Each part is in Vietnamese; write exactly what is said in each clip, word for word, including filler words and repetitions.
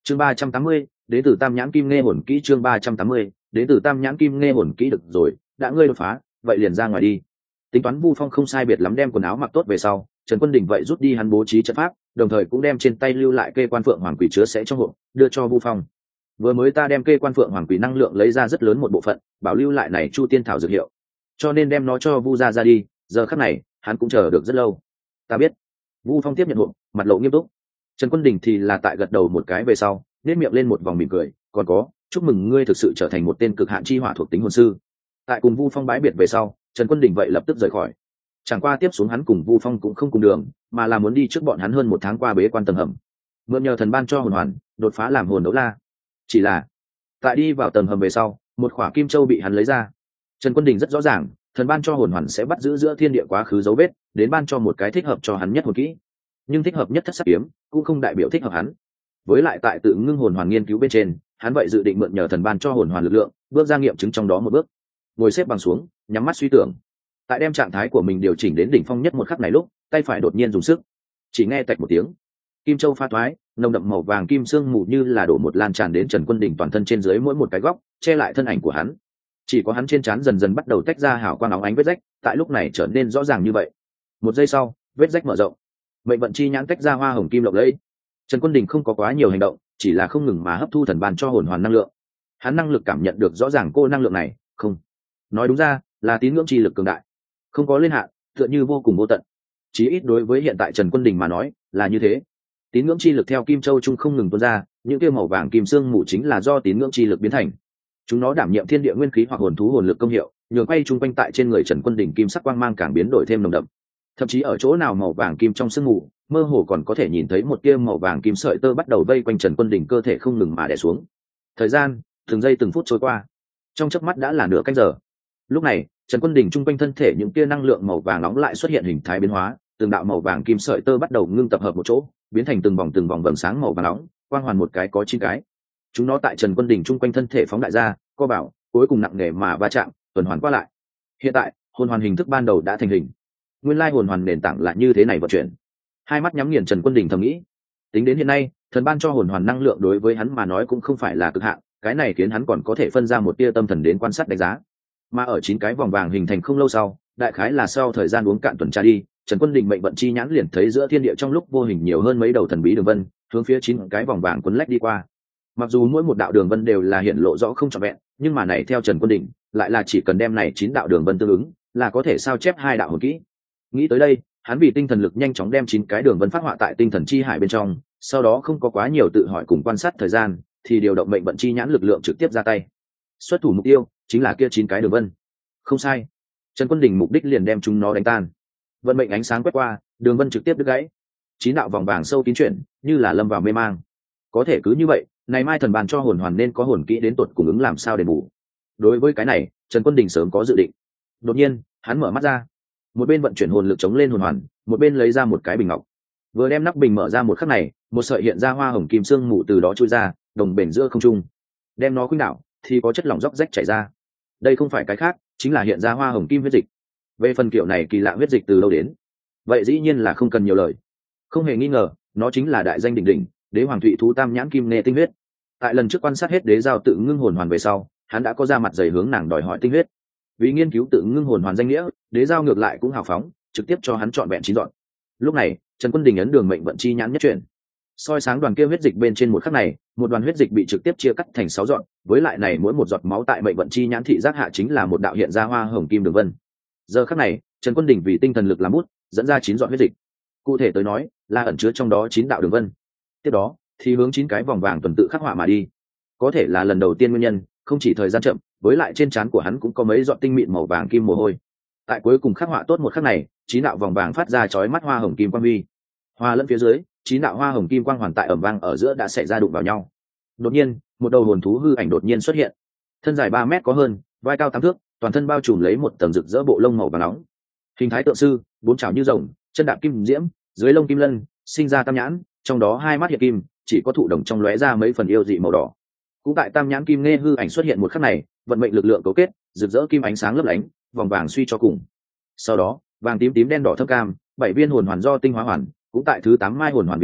chương ba trăm tám mươi đến từ tam nhãn kim nghe hồn kỹ. Chương ba trăm tám mươi đến từ tam nhãn kim nghe hồn kỹ. Được rồi, đã ngươi đột phá vậy liền ra ngoài đi. Tính toán Vu Phong không sai biệt lắm đem quần áo mặc tốt về sau, Trần Quân Đình vậy rút đi hắn bố trí trận pháp, đồng thời cũng đem trên tay lưu lại kê quan phượng hoàng quỷ chứa sẽ trong hộp đưa cho Vu Phong. Vừa mới ta đem kê quan phượng hoàng quỷ năng lượng lấy ra rất lớn một bộ phận, bảo lưu lại này chu tiên thảo dược hiệu, cho nên đem nó cho Vu gia ra đi. Giờ khắc này hắn cũng chờ được rất lâu. Ta biết. Vu Phong tiếp nhận hộp, mặt lộ nghiêm túc. Trần Quân Đình thì là tại gật đầu một cái về sau, nét miệng lên một vòng mỉm cười. Còn có, chúc mừng ngươi thực sự trở thành một tên cực hạn chi hỏa thuộc tính hồn sư. Tại cùng Vu Phong bái biệt về sau, Trần Quân Đình vậy lập tức rời khỏi. Chẳng qua tiếp xuống hắn cùng Vu Phong cũng không cùng đường, mà là muốn đi trước bọn hắn hơn một tháng qua bế quan tầng hầm, mượn nhờ thần ban cho hồn hoàn đột phá làm hồn đấu la. Chỉ là tại đi vào tầng hầm về sau, một khỏa kim châu bị hắn lấy ra. Trần Quân Đình rất rõ ràng, thần ban cho hồn hoàn sẽ bắt giữ giữa thiên địa quá khứ dấu vết, đến ban cho một cái thích hợp cho hắn nhất hồn kỹ. Nhưng thích hợp nhất thất sắc kiếm cũng không đại biểu thích hợp hắn. Với lại tại tự ngưng hồn hoàn nghiên cứu bên trên, hắn vậy dự định mượn nhờ thần ban cho hồn hoàn lực lượng, bước ra nghiệm chứng trong đó một bước. Ngồi xếp bằng xuống, nhắm mắt suy tưởng. Tại đem trạng thái của mình điều chỉnh đến đỉnh phong nhất một khắc này lúc, tay phải đột nhiên dùng sức, chỉ nghe tạch một tiếng, kim châu pha thoái, nồng đậm màu vàng kim sương mù như là đổ một lan tràn đến Trần Quân Đình toàn thân trên dưới mỗi một cái góc, che lại thân ảnh của hắn. Chỉ có hắn trên trán dần dần bắt đầu tách ra hào quang óng ánh vết rách, tại lúc này trở nên rõ ràng như vậy. Một giây sau, vết rách mở rộng, mệnh vận chi nhãn tách ra hoa hồng kim lộng lẫy. Trần Quân Đình không có quá nhiều hành động, chỉ là không ngừng mà hấp thu thần ban cho hồn hoàn năng lượng. Hắn năng lực cảm nhận được rõ ràng cô năng lượng này, không, nói đúng ra là tín ngưỡng chi lực cường đại, không có lên hạn, tựa như vô cùng vô tận. Chí ít đối với hiện tại Trần Quân Đình mà nói là như thế. Tín ngưỡng chi lực theo kim châu trung không ngừng tuôn ra, những kia màu vàng kim sương mù chính là do tín ngưỡng chi lực biến thành. Chúng nó đảm nhiệm thiên địa nguyên khí hoặc hồn thú hồn lực công hiệu, nhường quay chung quanh tại trên người Trần Quân Đình kim sắc quang mang càng biến đổi thêm nồng đậm. Thậm chí ở chỗ nào màu vàng kim trong sương mù, mơ hồ còn có thể nhìn thấy một tia màu vàng kim sợi tơ bắt đầu vây quanh Trần Quân Đình cơ thể không ngừng mà đè xuống. Thời gian từng giây từng phút trôi qua, trong chớp mắt đã là nửa canh giờ. Lúc này Trần Quân Đình trung quanh thân thể những tia năng lượng màu vàng nóng lại xuất hiện hình thái biến hóa, từng đạo màu vàng kim sợi tơ bắt đầu ngưng tập hợp một chỗ, biến thành từng vòng từng vòng vầng sáng màu vàng nóng, quang hoàn một cái có chín cái. Chúng nó tại Trần Quân Đình trung quanh thân thể phóng đại ra, co bảo, cuối cùng nặng nề mà va chạm, tuần hoàn qua lại. Hiện tại, hồn hoàn hình thức ban đầu đã thành hình. Nguyên lai hồn hoàn nền tảng là như thế này vận chuyển. Hai mắt nhắm nghiền Trần Quân Đình thầm nghĩ, tính đến hiện nay, thần ban cho hồn hoàn năng lượng đối với hắn mà nói cũng không phải là cực hạn, cái này khiến hắn còn có thể phân ra một tia tâm thần đến quan sát đánh giá. Mà ở chín cái vòng vàng hình thành không lâu sau, đại khái là sau thời gian uống cạn tuần trà đi, Trần Quân Đình mệnh vận chi nhãn liền thấy giữa thiên địa trong lúc vô hình nhiều hơn mấy đầu thần bí đường vân, hướng phía chín cái vòng vàng quấn lách đi qua. Mặc dù mỗi một đạo đường vân đều là hiện lộ rõ không trọn vẹn, nhưng mà này theo Trần Quân Đình, lại là chỉ cần đem này chín đạo đường vân tương ứng, là có thể sao chép hai đạo hồn kỹ. Nghĩ tới đây, hắn vì tinh thần lực nhanh chóng đem chín cái đường vân phát họa tại tinh thần chi hải bên trong, sau đó không có quá nhiều tự hỏi cùng quan sát thời gian, thì điều động mệnh vận chi nhãn lực lượng trực tiếp ra tay. Xuất thủ mục tiêu chính là kia chín cái đường vân. Không sai, Trần Quân Đình mục đích liền đem chúng nó đánh tan. Vận mệnh ánh sáng quét qua, đường vân trực tiếp đứt gãy. Chín đạo vòng vàng sâu kín chuyển, như là lâm vào mê mang. Có thể cứ như vậy, này mai thần bàn cho hồn hoàn nên có hồn kỹ đến tột cùng ứng làm sao để bù. Đối với cái này, Trần Quân Đình sớm có dự định. Đột nhiên, hắn mở mắt ra, một bên vận chuyển hồn lực chống lên hồn hoàn, một bên lấy ra một cái bình ngọc. Vừa đem nắp bình mở ra một khắc này, một sợi hiện ra hoa hồng kim sương mù từ đó trôi ra, đồng bền giữa không trung. Đem nó khuynh đảo, thì có chất lỏng róc rách chảy ra. Đây không phải cái khác, chính là hiện ra hoa hồng kim huyết dịch. Về phần kiểu này kỳ lạ huyết dịch từ đâu đến, vậy dĩ nhiên là không cần nhiều lời. Không hề nghi ngờ, nó chính là đại danh đỉnh đỉnh đế hoàng thụy thú tam nhãn kim nê tinh huyết. Tại lần trước quan sát hết đế giao tự ngưng hồn hoàn về sau, hắn đã có ra mặt dày hướng nàng đòi hỏi tinh huyết. Vì nghiên cứu tự ngưng hồn hoàn danh nghĩa, đế giao ngược lại cũng hào phóng, trực tiếp cho hắn chọn vẹn chín dọn. Lúc này, Trần Quân Đình ấn đường mệnh vận chi nhãn nhất chuyển, soi sáng đoàn kia huyết dịch bên trên một khắc này, một đoàn huyết dịch bị trực tiếp chia cắt thành sáu dọn, với lại này mỗi một giọt máu tại mệnh vận chi nhãn thị giác hạ chính là một đạo hiện ra hoa hồng kim đường vân. Giờ khắc này, Trần Quân Đình vì tinh thần lực làm bút, dẫn ra chín dọn huyết dịch. Cụ thể tới nói, là ẩn chứa trong đó chín đạo đường vân. Tiếp đó, thì hướng chín cái vòng vàng tuần tự khắc họa mà đi. Có thể là lần đầu tiên nguyên nhân, không chỉ thời gian chậm, với lại trên trán của hắn cũng có mấy giọt tinh mịn màu vàng kim mồ hôi. Tại cuối cùng khắc họa tốt một khắc này, chín đạo vòng vàng phát ra chói mắt hoa hồng kim quang huy. Hoa lẫn phía dưới, chín đạo hoa hồng kim quang hoàn tại ẩm vang ở giữa đã xảy ra đụng vào nhau. Đột nhiên, một đầu hồn thú hư ảnh đột nhiên xuất hiện. Thân dài ba mét có hơn, vai cao tám thước, toàn thân bao trùm lấy một tầng rực rỡ bộ lông màu vàng nóng. Hình thái tượng sư, bốn chảo như rồng, chân đạp kim diễm, dưới lông kim lân, sinh ra tam nhãn, trong đó hai mắt hiện kim, chỉ có thụ đồng trong lóe ra mấy phần yêu dị màu đỏ. Cũng tại tam nhãn kim nghe hư ảnh xuất hiện một khắc này, vận mệnh lực lượng cấu kết, rực rỡ kim ánh sáng lấp lánh, vòng vàng suy cho cùng. Sau đó, vàng tím tím đen đỏ thâm cam, bảy viên hồn hoàn do tinh hóa hoàn, cũng tại thứ tám mai hồn hoàn vị trí,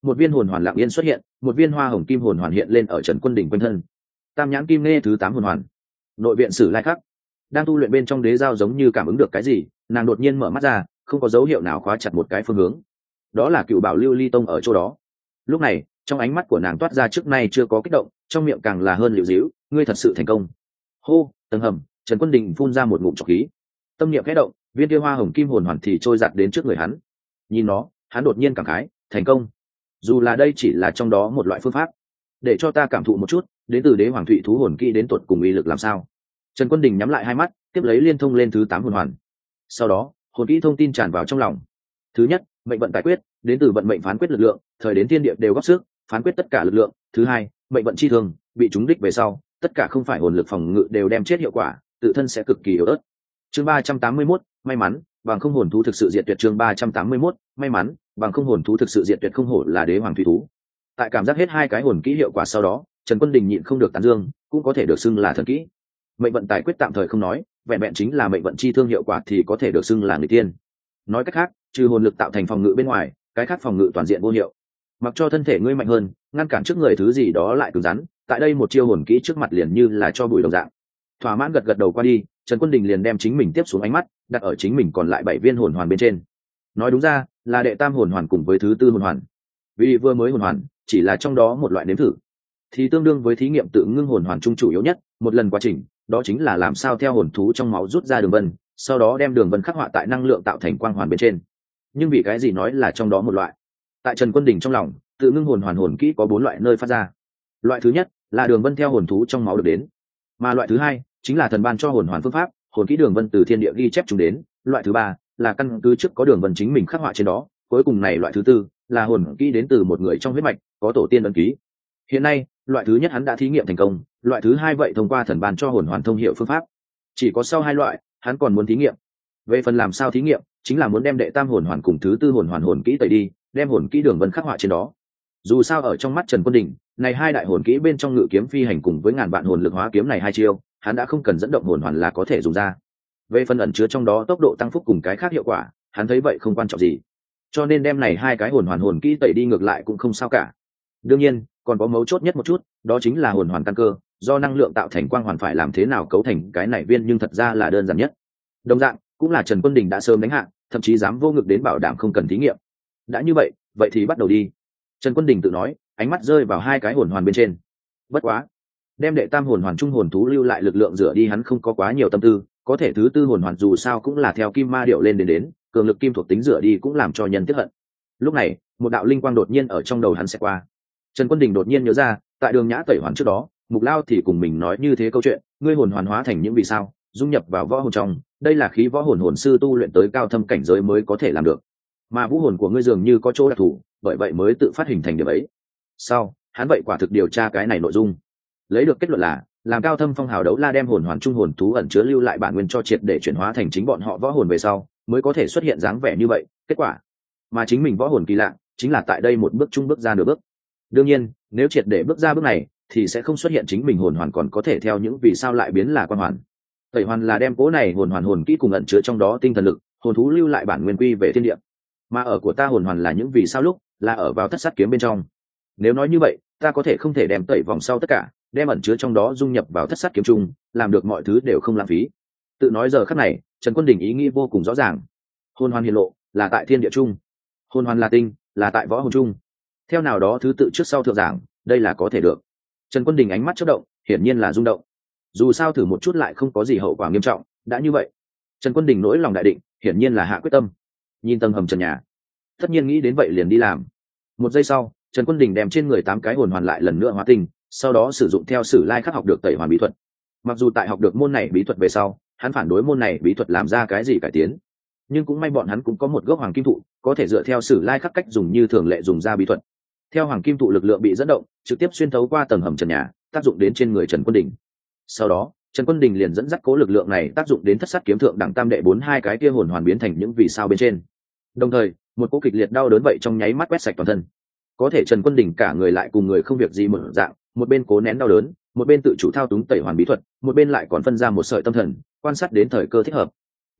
một viên hồn hoàn lặng yên xuất hiện, một viên hoa hồng kim hồn hoàn hiện lên ở Trần Quân Đình quanh thân. Tam nhãn kim nghe thứ tám hồn hoàn. Nội viện Sử Lai Khắc đang tu luyện bên trong đế giao giống như cảm ứng được cái gì, nàng đột nhiên mở mắt ra, không có dấu hiệu nào khóa chặt một cái phương hướng. Đó là Cựu Bảo Lưu Ly Tông ở chỗ đó. Lúc này, trong ánh mắt của nàng toát ra trước nay chưa có kích động, trong miệng càng là hơn liều díu, ngươi thật sự thành công. Hô, tầng hầm, Trần Quân Đình phun ra một ngụm trọc khí. Tâm niệm khẽ động, viên kia hoa hồng kim hồn hoàn thì trôi giạt đến trước người hắn. Nhìn nó, hắn đột nhiên cảm khái, thành công. Dù là đây chỉ là trong đó một loại phương pháp, để cho ta cảm thụ một chút, đến từ Đế Hoàng Thụy thú hồn kỹ đến tuột cùng uy lực làm sao. Trần Quân Đình nhắm lại hai mắt, tiếp lấy liên thông lên thứ tám hồn hoàn. Sau đó, hồn kỹ thông tin tràn vào trong lòng. Thứ nhất, mệnh vận tài quyết, đến từ vận mệnh phán quyết lực lượng, thời đến thiên địa đều góp sức, phán quyết tất cả lực lượng. Thứ hai, mệnh vận chi thương, bị trúng đích về sau, tất cả không phải hồn lực phòng ngự đều đem chết hiệu quả, tự thân sẽ cực kỳ yếu ớt. Chương ba trăm tám mươi mốt, may mắn, bằng không hồn thú thực sự diệt tuyệt. Chương ba trăm tám mươi mốt, may mắn, bằng không hồn thú thực sự diệt tuyệt. Không hổ là Đế Hoàng Thủy thú. Tại cảm giác hết hai cái hồn kỹ hiệu quả sau đó, Trần Quân Đình nhịn không được tán dương, cũng có thể được xưng là thần kỹ. Mệnh vận tài quyết tạm thời không nói, vẹn vẹn chính là mệnh vận chi thương hiệu quả thì có thể được xưng là người tiên. Nói cách khác, trừ hồn lực tạo thành phòng ngự bên ngoài, cái khác phòng ngự toàn diện vô hiệu. Mặc cho thân thể ngươi mạnh hơn, ngăn cản trước người thứ gì đó lại cứng rắn, tại đây một chiêu hồn kỹ trước mặt liền như là cho bụi đồng dạng. Thỏa mãn gật gật đầu qua đi, Trần Quân Đình liền đem chính mình tiếp xuống ánh mắt đặt ở chính mình còn lại bảy viên hồn hoàn bên trên. Nói đúng ra là đệ tam hồn hoàn cùng với thứ tư hồn hoàn, vì vừa mới hồn hoàn chỉ là trong đó một loại nếm thử, thì tương đương với thí nghiệm tự ngưng hồn hoàn trung chủ yếu nhất một lần quá trình, đó chính là làm sao theo hồn thú trong máu rút ra đường vân, sau đó đem đường vân khắc họa tại năng lượng tạo thành quang hoàn bên trên. Nhưng vì cái gì nói là trong đó một loại? Tại Trần Quân Đình trong lòng, tự ngưng hồn hoàn hồn kỹ có bốn loại nơi phát ra. Loại thứ nhất là đường vân theo hồn thú trong máu được đến, mà loại thứ hai chính là thần ban cho hồn hoàn phương pháp, hồn kỹ đường vân từ thiên địa ghi chép chúng đến. Loại thứ ba là căn cứ trước có đường vân chính mình khắc họa trên đó. Cuối cùng này loại thứ tư là hồn kỹ đến từ một người trong huyết mạch, có tổ tiên ấn ký. Hiện nay loại thứ nhất hắn đã thí nghiệm thành công, loại thứ hai vậy thông qua thần ban cho hồn hoàn thông hiệu phương pháp. Chỉ có sau hai loại hắn còn muốn thí nghiệm. Về phần làm sao thí nghiệm, chính là muốn đem đệ tam hồn hoàn cùng thứ tư hồn hoàn hồn kỹ tẩy đi, đem hồn kỹ đường vân khắc họa trên đó. Dù sao ở trong mắt Trần Quân Đình, này hai đại hồn kỹ bên trong ngự kiếm phi hành cùng với ngàn vạn hồn lực hóa kiếm này hai chiêu, hắn đã không cần dẫn động hồn hoàn là có thể dùng ra. Về phần ẩn chứa trong đó tốc độ tăng phúc cùng cái khác hiệu quả, hắn thấy vậy không quan trọng gì, cho nên đem này hai cái hồn hoàn hồn kỹ tẩy đi ngược lại cũng không sao cả. Đương nhiên còn có mấu chốt nhất một chút, đó chính là hồn hoàn căn cơ, do năng lượng tạo thành quang hoàn phải làm thế nào cấu thành cái này viên, nhưng thật ra là đơn giản nhất. Đồng dạng cũng là Trần Quân Đình đã sớm đánh hạ, thậm chí dám vô ngực đến bảo đảm không cần thí nghiệm. Đã như vậy, vậy thì bắt đầu đi. Trần Quân Đình tự nói, ánh mắt rơi vào hai cái hồn hoàn bên trên. Bất quá, đem đệ tam hồn hoàn trung hồn thú lưu lại lực lượng rửa đi hắn không có quá nhiều tâm tư, có thể thứ tư hồn hoàn dù sao cũng là theo kim ma điệu lên đến đến, cường lực kim thuộc tính rửa đi cũng làm cho nhân tiếc hận. Lúc này, một đạo linh quang đột nhiên ở trong đầu hắn sẽ qua. Trần Quân Đình đột nhiên nhớ ra, tại Đường Nhã tẩy hoàn trước đó, Mục Lao thì cùng mình nói như thế câu chuyện, ngươi hồn hoàn hóa thành những vì sao, dung nhập vào võ hồn trong, đây là khí võ hồn hồn sư tu luyện tới cao thâm cảnh giới mới có thể làm được. Mà vũ hồn của ngươi dường như có chỗ đặc thù, bởi vậy mới tự phát hình thành điểm ấy. Sau, hắn vậy quả thực điều tra cái này nội dung, lấy được kết luận là, làm cao thâm phong hào đấu la đem hồn hoàn trung hồn thú ẩn chứa lưu lại bản nguyên cho triệt để chuyển hóa thành chính bọn họ võ hồn về sau, mới có thể xuất hiện dáng vẻ như vậy. Kết quả, mà chính mình võ hồn kỳ lạ, chính là tại đây một bước trung bước ra nửa bước. Đương nhiên, nếu triệt để bước ra bước này, thì sẽ không xuất hiện chính mình hồn hoàn còn có thể theo những vì sao lại biến là quan hoàn. Tẩy hoàn là đem cố này hồn hoàn hồn kỹ cùng ẩn chứa trong đó tinh thần lực, hồn thú lưu lại bản nguyên quy về thiên địa. Mà ở của ta hồn hoàn là những vì sao lúc, là ở vào thất sát kiếm bên trong. Nếu nói như vậy, ta có thể không thể đem tẩy vòng sau tất cả, đem ẩn chứa trong đó dung nhập vào thất sát kiếm chung, làm được mọi thứ đều không lãng phí. Tự nói giờ khắc này, Trần Quân Đình ý nghĩ vô cùng rõ ràng. Hồn hoàn hiển lộ là tại thiên địa chung, hồn hoàn là tinh, là tại võ hồn chung. Theo nào đó thứ tự trước sau thượng giảng, đây là có thể được. Trần Quân Đình ánh mắt chớp động, hiển nhiên là rung động. Dù sao thử một chút lại không có gì hậu quả nghiêm trọng, đã như vậy, Trần Quân Đình nỗi lòng đại định, hiển nhiên là hạ quyết tâm. Nhìn tầng hầm trần nhà, tất nhiên nghĩ đến vậy liền đi làm. Một giây sau, Trần Quân Đình đem trên người tám cái hồn hoàn lại lần nữa hóa tinh, sau đó sử dụng theo Sử Lai Khắc học được tẩy hoàn bí thuật. Mặc dù tại học được môn này bí thuật về sau, hắn phản đối môn này bí thuật làm ra cái gì cải tiến, nhưng cũng may bọn hắn cũng có một gốc hoàng kim thụ, có thể dựa theo Sử Lai Khắc cách dùng như thường lệ dùng ra bí thuật. Theo hoàng kim thụ lực lượng bị dẫn động, trực tiếp xuyên thấu qua tầng hầm trần nhà, tác dụng đến trên người Trần Quân Đình. Sau đó, Trần Quân Đình liền dẫn dắt cố lực lượng này tác dụng đến thất sát kiếm thượng đẳng tam đệ bốn hai cái kia hồn hoàn biến thành những vì sao bên trên. Đồng thời, một cỗ kịch liệt đau đớn vậy trong nháy mắt quét sạch toàn thân. Có thể Trần Quân Đình cả người lại cùng người không việc gì một dạng, một bên cố nén đau đớn, một bên tự chủ thao túng tẩy hoàn bí thuật, một bên lại còn phân ra một sợi tâm thần, quan sát đến thời cơ thích hợp.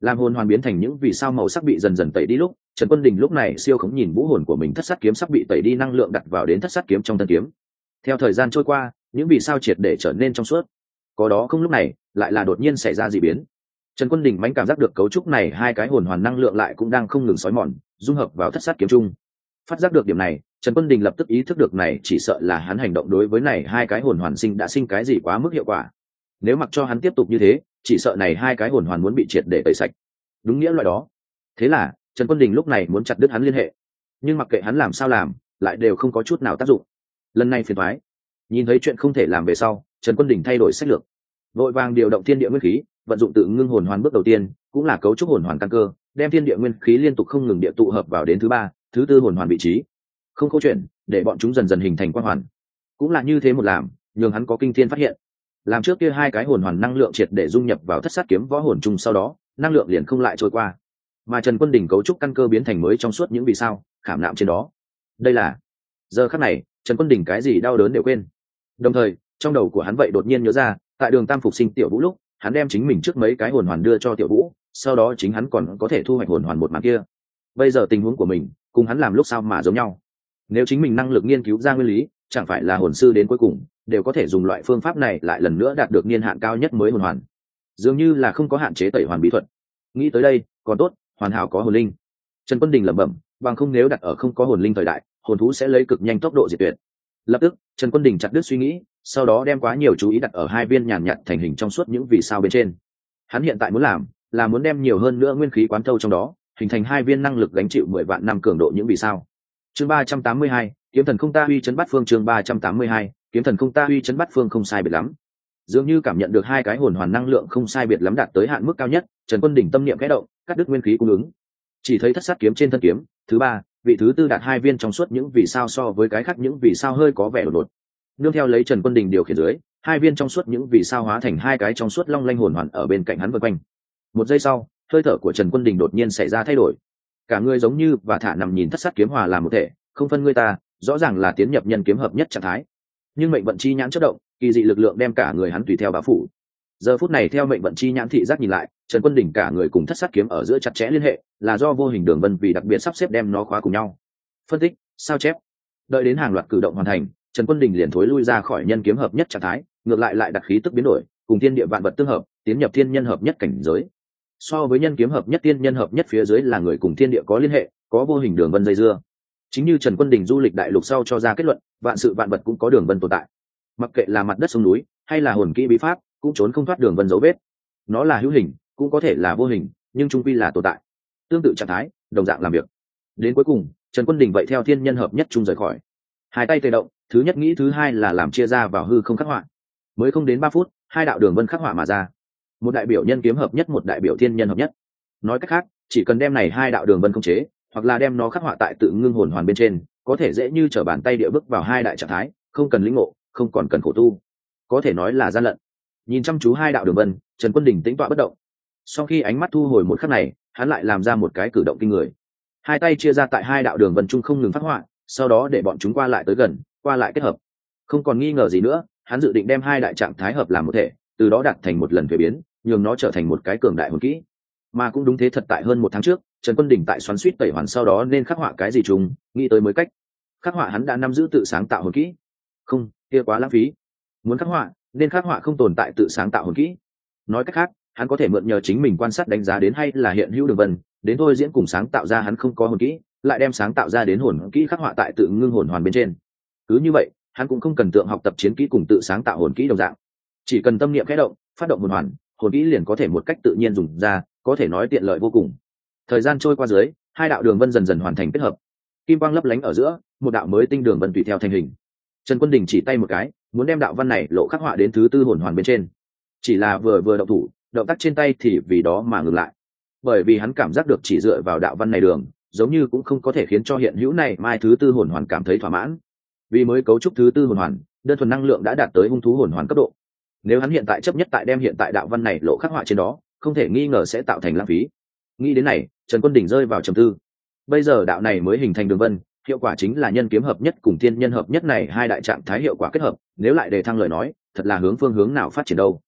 làm hồn hoàn biến thành những vì sao màu sắc bị dần dần tẩy đi lúc, Trần Quân Đình lúc này siêu khống nhìn vũ hồn của mình thất sát kiếm sắp bị tẩy đi năng lượng đặt vào đến thất sát kiếm trong thân kiếm. Theo thời gian trôi qua, những vì sao triệt để trở nên trong suốt. Có đó không lúc này, lại là đột nhiên xảy ra dị biến. Trần Quân Đình mãnh cảm giác được cấu trúc này hai cái hồn hoàn năng lượng lại cũng đang không ngừng xói mòn, dung hợp vào thất sát kiếm chung. Phát giác được điểm này, Trần Quân Đình lập tức ý thức được này chỉ sợ là hắn hành động đối với này hai cái hồn hoàn sinh đã sinh cái gì quá mức hiệu quả. Nếu mặc cho hắn tiếp tục như thế, chỉ sợ này hai cái hồn hoàn muốn bị triệt để tẩy sạch. Đúng nghĩa loại đó. Thế là, Trần Quân Đình lúc này muốn chặt đứt hắn liên hệ. Nhưng mặc kệ hắn làm sao làm, lại đều không có chút nào tác dụng. Lần này phiền toái. Nhìn thấy chuyện không thể làm về sau, Trần Quân Đình thay đổi sách lược. Vội vàng điều động thiên địa nguyên khí, vận dụng tự ngưng hồn hoàn bước đầu tiên, cũng là cấu trúc hồn hoàn căn cơ, đem thiên địa nguyên khí liên tục không ngừng địa tụ hợp vào đến thứ ba, thứ tư hồn hoàn vị trí. Không câu chuyện, để bọn chúng dần dần hình thành quang hoàn. Cũng là như thế một làm, nhường hắn có kinh thiên phát hiện. Làm trước kia hai cái hồn hoàn năng lượng triệt để dung nhập vào thất sát kiếm võ hồn chung, sau đó, năng lượng liền không lại trôi qua. Mà Trần Quân Đình cấu trúc căn cơ biến thành mới trong suốt những vì sao, khảm nạm trên đó. Đây là giờ khắc này, Trần Quân Đình cái gì đau đớn đều quên. Đồng thời, trong đầu của hắn vậy đột nhiên nhớ ra, tại đường Tam phục sinh Tiểu Vũ lúc, hắn đem chính mình trước mấy cái hồn hoàn đưa cho Tiểu Vũ, sau đó chính hắn còn có thể thu hoạch hồn hoàn một màn kia. Bây giờ tình huống của mình, cùng hắn làm lúc sao mà giống nhau. Nếu chính mình năng lực nghiên cứu ra nguyên lý, chẳng phải là hồn sư đến cuối cùng đều có thể dùng loại phương pháp này lại lần nữa đạt được niên hạn cao nhất mới hồn hoàn. Dường như là không có hạn chế tẩy hoàn bí thuật. Nghĩ tới đây, còn tốt, hoàn hảo có hồn linh. Trần Quân Đình lẩm bẩm, bằng không nếu đặt ở không có hồn linh thời đại, hồn thú sẽ lấy cực nhanh tốc độ diệt tuyệt. Lập tức, Trần Quân Đình chặt đứt suy nghĩ, sau đó đem quá nhiều chú ý đặt ở hai viên nhàn nhạt thành hình trong suốt những vì sao bên trên. Hắn hiện tại muốn làm, là muốn đem nhiều hơn nữa nguyên khí quán thâu trong đó, hình thành hai viên năng lực gánh chịu mười vạn năm cường độ những vì sao. Chương ba trăm tám mươi hai, kiếm thần không ta uy chấn bát phương. Chương ba trăm tám mươi hai, kiếm thần không ta uy chấn bát phương. Không sai biệt lắm. Dường như cảm nhận được hai cái hồn hoàn năng lượng không sai biệt lắm đạt tới hạn mức cao nhất, Trần Quân Đình tâm niệm khẽ động, cắt đứt nguyên khí cung ứng. Chỉ thấy thất sát kiếm trên thân kiếm, thứ ba, vị thứ tư đạt hai viên trong suốt những vì sao so với cái khác những vì sao hơi có vẻ đột ngột. Nương theo lấy Trần Quân Đình điều khiển dưới, hai viên trong suốt những vì sao hóa thành hai cái trong suốt long lanh hồn hoàn ở bên cạnh hắn vây quanh. Một giây sau, hơi thở của Trần Quân Đình đột nhiên xảy ra thay đổi. Cả người giống như và thả nằm nhìn thất sát kiếm hòa làm một thể, không phân ngươi ta, rõ ràng là tiến nhập nhân kiếm hợp nhất trạng thái. Nhưng mệnh vận chi nhãn chớp động, kỳ dị lực lượng đem cả người hắn tùy theo bao phủ. Giờ phút này theo mệnh vận chi nhãn thị giác nhìn lại, Trần Quân Đình cả người cùng thất sát kiếm ở giữa chặt chẽ liên hệ, là do vô hình đường vân vì đặc biệt sắp xếp đem nó khóa cùng nhau. Phân tích, sao chép. Đợi đến hàng loạt cử động hoàn thành, Trần Quân Đình liền thối lui ra khỏi nhân kiếm hợp nhất trạng thái, ngược lại lại đặt khí tức biến đổi, cùng thiên địa vạn vật tương hợp, tiến nhập thiên nhân hợp nhất cảnh giới. So với nhân kiếm hợp nhất, tiên nhân hợp nhất phía dưới là người cùng thiên địa có liên hệ, có vô hình đường vân dây dưa. Chính như Trần Quân Đình du lịch đại lục sau cho ra kết luận, vạn sự vạn vật cũng có đường vân tồn tại. Mặc kệ là mặt đất sông núi, hay là hồn kỹ bí pháp, cũng trốn không thoát đường vân dấu vết. Nó là hữu hình, cũng có thể là vô hình, nhưng chung quy là tồn tại. Tương tự trạng thái, đồng dạng làm việc. Đến cuối cùng, Trần Quân Đình vậy theo thiên nhân hợp nhất chung rời khỏi. Hai tay tê động, thứ nhất nghĩ thứ hai là làm chia ra vào hư không khắc họa. Mới không đến ba phút, hai đạo đường vân khắc họa mà ra. Một đại biểu nhân kiếm hợp nhất, một đại biểu thiên nhân hợp nhất. Nói cách khác, chỉ cần đem này hai đạo đường vân khống chế, hoặc là đem nó khắc họa tại tự ngưng hồn hoàn bên trên, có thể dễ như trở bàn tay địa bước vào hai đại trạng thái, không cần lĩnh ngộ, không còn cần khổ tu. Có thể nói là gian lận. Nhìn chăm chú hai đạo đường vân, Trần Quân Đình tĩnh tọa bất động. Sau khi ánh mắt thu hồi một khắc này, hắn lại làm ra một cái cử động kinh người. Hai tay chia ra tại hai đạo đường vân chung không ngừng phát họa, sau đó để bọn chúng qua lại tới gần, qua lại kết hợp. Không còn nghi ngờ gì nữa, hắn dự định đem hai đại trạng thái hợp làm một thể, từ đó đạt thành một lần thuế biến, nhường nó trở thành một cái cường đại hồn kỹ. Mà cũng đúng thế thật, tại hơn một tháng trước, Trần Quân Đình tại xoắn suýt tẩy hoàn sau đó nên khắc họa cái gì trùng, nghĩ tới mới cách. Khắc họa hắn đã nắm giữ tự sáng tạo hồn kỹ. Không, kia quá lãng phí. Muốn khắc họa, nên khắc họa không tồn tại tự sáng tạo hồn kỹ. Nói cách khác, hắn có thể mượn nhờ chính mình quan sát đánh giá đến hay là hiện hữu đường vân, đến thôi diễn cùng sáng tạo ra hắn không có hồn kỹ, lại đem sáng tạo ra đến hồn kỹ khắc họa tại tự ngưng hồn hoàn bên trên. Cứ như vậy, hắn cũng không cần tượng học tập chiến kỹ cùng tự sáng tạo hồn kỹ đồng dạng, chỉ cần tâm niệm khẽ động, phát động hồn hoàn, hồn kỹ liền có thể một cách tự nhiên dùng ra, có thể nói tiện lợi vô cùng. Thời gian trôi qua dưới, hai đạo đường vân dần dần hoàn thành kết hợp, kim quang lấp lánh ở giữa, một đạo mới tinh đường vân tùy theo thành hình. Trần Quân Đình chỉ tay một cái, muốn đem đạo văn này lộ khắc họa đến thứ tư hồn hoàn bên trên. Chỉ là vừa vừa động thủ, động tác trên tay thì vì đó mà ngừng lại, bởi vì hắn cảm giác được chỉ dựa vào đạo văn này đường, giống như cũng không có thể khiến cho hiện hữu này mai thứ tư hồn hoàn cảm thấy thỏa mãn. Vì mới cấu trúc thứ tư hồn hoàn, đơn thuần năng lượng đã đạt tới hung thú hồn hoàn cấp độ. Nếu hắn hiện tại chấp nhất tại đem hiện tại đạo văn này lộ khắc họa trên đó, không thể nghi ngờ sẽ tạo thành lãng phí. Nghĩ đến này, Trần Quân Đình rơi vào trầm tư. Bây giờ đạo này mới hình thành đường vân, hiệu quả chính là nhân kiếm hợp nhất cùng thiên nhân hợp nhất này hai đại trạng thái hiệu quả kết hợp, nếu lại đề thăng lời nói, thật là hướng phương hướng nào phát triển đâu.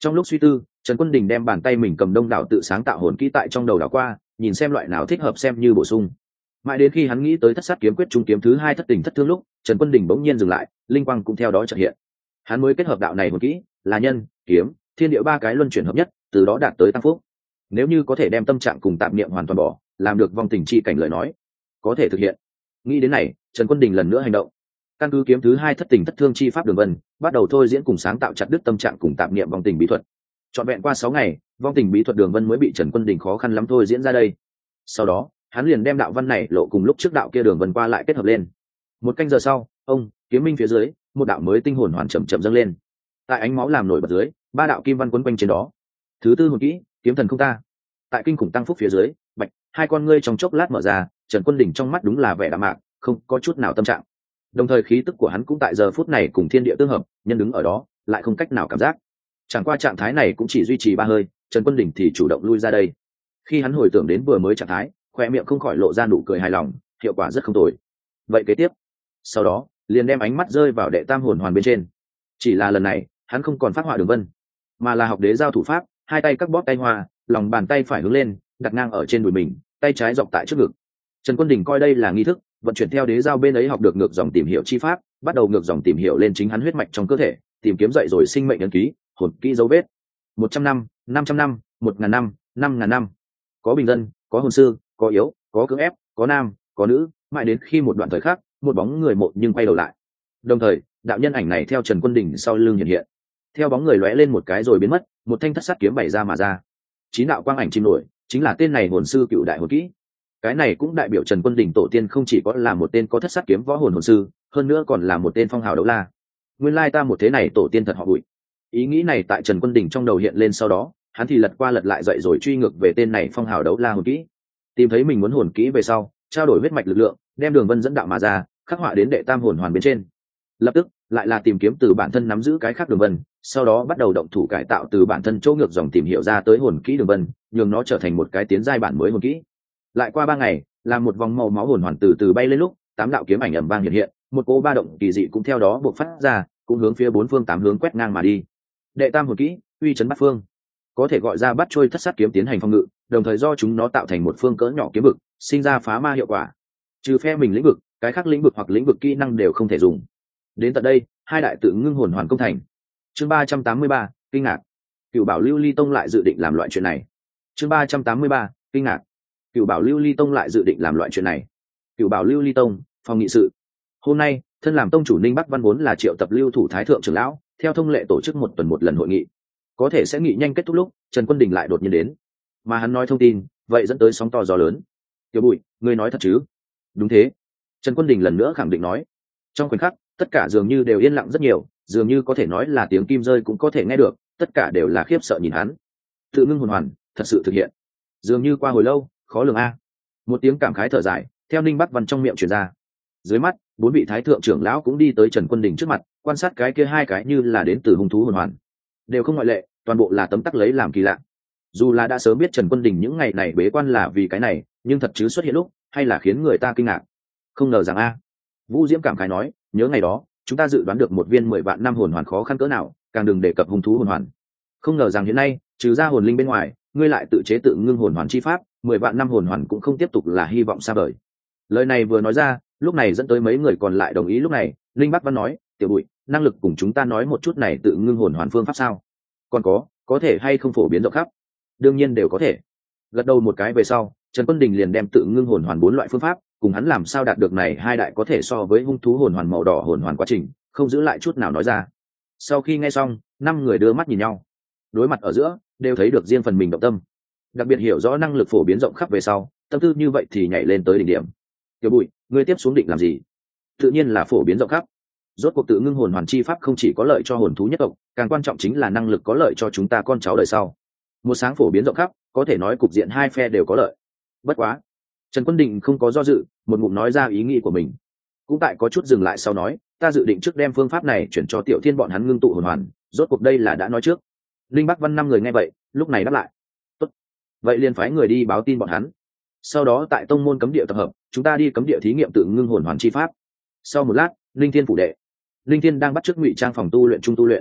Trong lúc suy tư, Trần Quân Đình đem bàn tay mình cầm đông đảo tự sáng tạo hồn kỹ tại trong đầu đảo qua, nhìn xem loại nào thích hợp xem như bổ sung. Mãi đến khi hắn nghĩ tới thất sát kiếm quyết trung kiếm thứ hai thất tình thất thương lúc, Trần Quân Đình bỗng nhiên dừng lại, linh quang cũng theo đó chợt hiện. Hắn mới kết hợp đạo này hồn kỹ, là nhân, kiếm, thiên địa ba cái luân chuyển hợp nhất, từ đó đạt tới tăng phúc. Nếu như có thể đem tâm trạng cùng tạp niệm hoàn toàn bỏ, làm được vong tình chi cảnh lời nói, có thể thực hiện. Nghĩ đến này, Trần Quân Đình lần nữa hành động. Căn cứ kiếm thứ hai thất tình thất thương chi pháp đường vân, bắt đầu thôi diễn cùng sáng tạo chặt đứt tâm trạng cùng tạp niệm vong tình bí thuật. Trọn vẹn qua sáu ngày, vong tình bí thuật đường vân mới bị Trần Quân Đình khó khăn lắm thôi diễn ra đây. Sau đó, hắn liền đem đạo văn này lộ cùng lúc trước đạo kia đường vân qua lại kết hợp lên. Một canh giờ sau, ông kiếm minh phía dưới, một đạo mới tinh hồn hoàn chậm chậm dâng lên. Tại ánh máu làm nổi bật dưới, ba đạo kim văn quấn quanh trên đó. Thứ tư hồn kỹ, kiếm thần không ta. Tại kinh khủng tăng phúc phía dưới, bạch hai con ngươi trong chốc lát mở ra, Trần Quân Đình trong mắt đúng là vẻ đạm mạc, không có chút nào tâm trạng. Đồng thời khí tức của hắn cũng tại giờ phút này cùng thiên địa tương hợp, nhân đứng ở đó, lại không cách nào cảm giác. Chẳng qua trạng thái này cũng chỉ duy trì ba hơi, Trần Quân Đình thì chủ động lui ra đây. Khi hắn hồi tưởng đến vừa mới trạng thái, khoe miệng không khỏi lộ ra nụ cười hài lòng, hiệu quả rất không tồi. Vậy kế tiếp, sau đó liền đem ánh mắt rơi vào đệ tam hồn hoàn bên trên. Chỉ là lần này, hắn không còn phát họa đường vân, mà là học đế giao thủ pháp, hai tay các bóp tay hoa, lòng bàn tay phải hướng lên, đặt ngang ở trên đùi mình, tay trái dọc tại trước ngực. Trần Quân Đình coi đây là nghi thức, vận chuyển theo đế giao bên ấy học được ngược dòng tìm hiểu chi pháp, bắt đầu ngược dòng tìm hiểu lên chính hắn huyết mạch trong cơ thể, tìm kiếm dậy rồi sinh mệnh ấn ký, hồn kỹ dấu vết. Một trăm năm, năm trăm năm, một ngàn năm, năm ngàn năm. Có bình dân, có hồn sư, có yếu, có cưỡng ép, có nam, có nữ, mãi đến khi một đoạn thời khắc, một bóng người một nhưng quay đầu lại. Đồng thời, đạo nhân ảnh này theo Trần Quân Đình sau lưng hiện hiện. Theo bóng người lóe lên một cái rồi biến mất, một thanh thất sát kiếm bày ra mà ra. Chín đạo quang ảnh chìm nổi, chính là tên này hồn sư cựu đại hồn kỹ. Cái này cũng đại biểu Trần Quân Đình tổ tiên không chỉ có là một tên có thất sát kiếm võ hồn hồn sư, hơn nữa còn là một tên phong hào đấu la. Nguyên lai ta một thế này tổ tiên thật họ Bụi. Ý nghĩ này tại Trần Quân Đình trong đầu hiện lên, sau đó hắn thì lật qua lật lại dậy rồi truy ngược về tên này phong hào đấu la hồn kỹ. Tìm thấy mình muốn hồn kỹ về sau, trao đổi huyết mạch lực lượng, đem đường vân dẫn đạo mà ra, khắc họa đến đệ tam hồn hoàn bên trên. Lập tức lại là tìm kiếm từ bản thân nắm giữ cái khác đường vân, sau đó bắt đầu động thủ cải tạo từ bản thân chỗ ngược dòng tìm hiểu ra tới hồn kỹ đường vân, nhường nó trở thành một cái tiến giai bản mới hồn kỹ. Lại qua ba ngày, là một vòng màu máu hồn hoàn từ từ bay lên lúc, tám đạo kiếm ảnh ầm vang hiện hiện, một cỗ ba động kỳ dị cũng theo đó bộc phát ra, cũng hướng phía bốn phương tám hướng quét ngang mà đi. Đệ tam hồn kỹ, uy chấn bát phương, có thể gọi ra bắt trôi thất sát kiếm tiến hành phòng ngự, đồng thời do chúng nó tạo thành một phương cỡ nhỏ kiếm vực, sinh ra phá ma hiệu quả. Trừ phe mình lĩnh vực, cái khác lĩnh vực hoặc lĩnh vực kỹ năng đều không thể dùng. Đến tận đây, hai đại tự ngưng hồn hoàn công thành. Chương ba trăm tám mươi ba, kinh ngạc. Cửu Bảo Lưu Ly Tông lại dự định làm loại chuyện này. Chương ba trăm tám mươi ba, kinh ngạc. Cửu Bảo Lưu Ly Tông lại dự định làm loại chuyện này. Cửu Bảo Lưu Ly Tông, phòng nghị sự. Hôm nay, thân làm tông chủ Ninh Bắc Văn vốn là triệu tập lưu thủ thái thượng trưởng lão, theo thông lệ tổ chức một tuần một lần hội nghị. Có thể sẽ nghị nhanh kết thúc lúc, Trần Quân Đình lại đột nhiên đến. Mà hắn nói thông tin, vậy dẫn tới sóng to gió lớn. Tiểu Bụi, ngươi nói thật chứ? Đúng thế. Trần Quân Đình lần nữa khẳng định nói. Trong khoảnh khắc, tất cả dường như đều yên lặng rất nhiều, dường như có thể nói là tiếng kim rơi cũng có thể nghe được, tất cả đều là khiếp sợ nhìn hắn. Tự ngưng hồn hoàn, thật sự thực hiện. Dường như qua hồi lâu, khó lường a. Một tiếng cảm khái thở dài, theo Ninh Bắc Văn trong miệng truyền ra. Dưới mắt, bốn vị thái thượng trưởng lão cũng đi tới Trần Quân Đình trước mặt, quan sát cái kia hai cái như là đến từ hung thú hồn hoàn. Đều không ngoại lệ, toàn bộ là tấm tắc lấy làm kỳ lạ. Dù là đã sớm biết Trần Quân Đình những ngày này bế quan là vì cái này, nhưng thật chứ xuất hiện lúc, hay là khiến người ta kinh ngạc. Không ngờ rằng a. Vũ Diễm cảm khái nói, nhớ ngày đó, chúng ta dự đoán được một viên mười vạn năm hồn hoàn khó khăn cỡ nào, càng đừng đề cập hung thú hồn hoàn. Không ngờ rằng hiện nay, trừ ra hồn linh bên ngoài, ngươi lại tự chế tự ngưng hồn hoàn chi pháp, mười vạn năm hồn hoàn cũng không tiếp tục là hy vọng xa vời. Lời này vừa nói ra, lúc này dẫn tới mấy người còn lại đồng ý. Lúc này, Linh Bắc Văn nói, Tiểu Bụi, năng lực cùng chúng ta nói một chút này tự ngưng hồn hoàn phương pháp sao? Còn có, có thể hay không phổ biến rộng khắp? Đương nhiên đều có thể. Gật đầu một cái về sau, Trần Quân Đình liền đem tự ngưng hồn hoàn bốn loại phương pháp, cùng hắn làm sao đạt được này hai đại có thể so với hung thú hồn hoàn màu đỏ hồn hoàn quá trình, không giữ lại chút nào nói ra. Sau khi nghe xong, năm người đưa mắt nhìn nhau. Đối mặt ở giữa, đều thấy được riêng phần mình động tâm. Đặc biệt hiểu rõ năng lực phổ biến rộng khắp về sau, tâm tư như vậy thì nhảy lên tới đỉnh điểm. Tiểu Bụi, ngươi tiếp xuống định làm gì? Tự nhiên là phổ biến rộng khắp. Rốt cuộc tự ngưng hồn hoàn chi pháp không chỉ có lợi cho hồn thú nhất tộc, càng quan trọng chính là năng lực có lợi cho chúng ta con cháu đời sau. Một sáng phổ biến rộng khắp, có thể nói cục diện hai phe đều có lợi. Bất quá, Trần Quân Đình không có do dự, một ngụm nói ra ý nghĩ của mình. Cũng tại có chút dừng lại sau nói, ta dự định trước đem phương pháp này chuyển cho Tiểu Thiên bọn hắn ngưng tụ hồn hoàn, rốt cuộc đây là đã nói trước. Linh Bắc Văn năm người nghe vậy, lúc này đáp lại. Tốt. Vậy liền phái người đi báo tin bọn hắn. Sau đó tại tông môn cấm địa tập hợp, chúng ta đi cấm địa thí nghiệm tự ngưng hồn hoàn chi pháp. Sau một lát, Linh Thiên phủ đệ. Linh Thiên đang bắt chước ngụy trang phòng tu luyện trung tu luyện.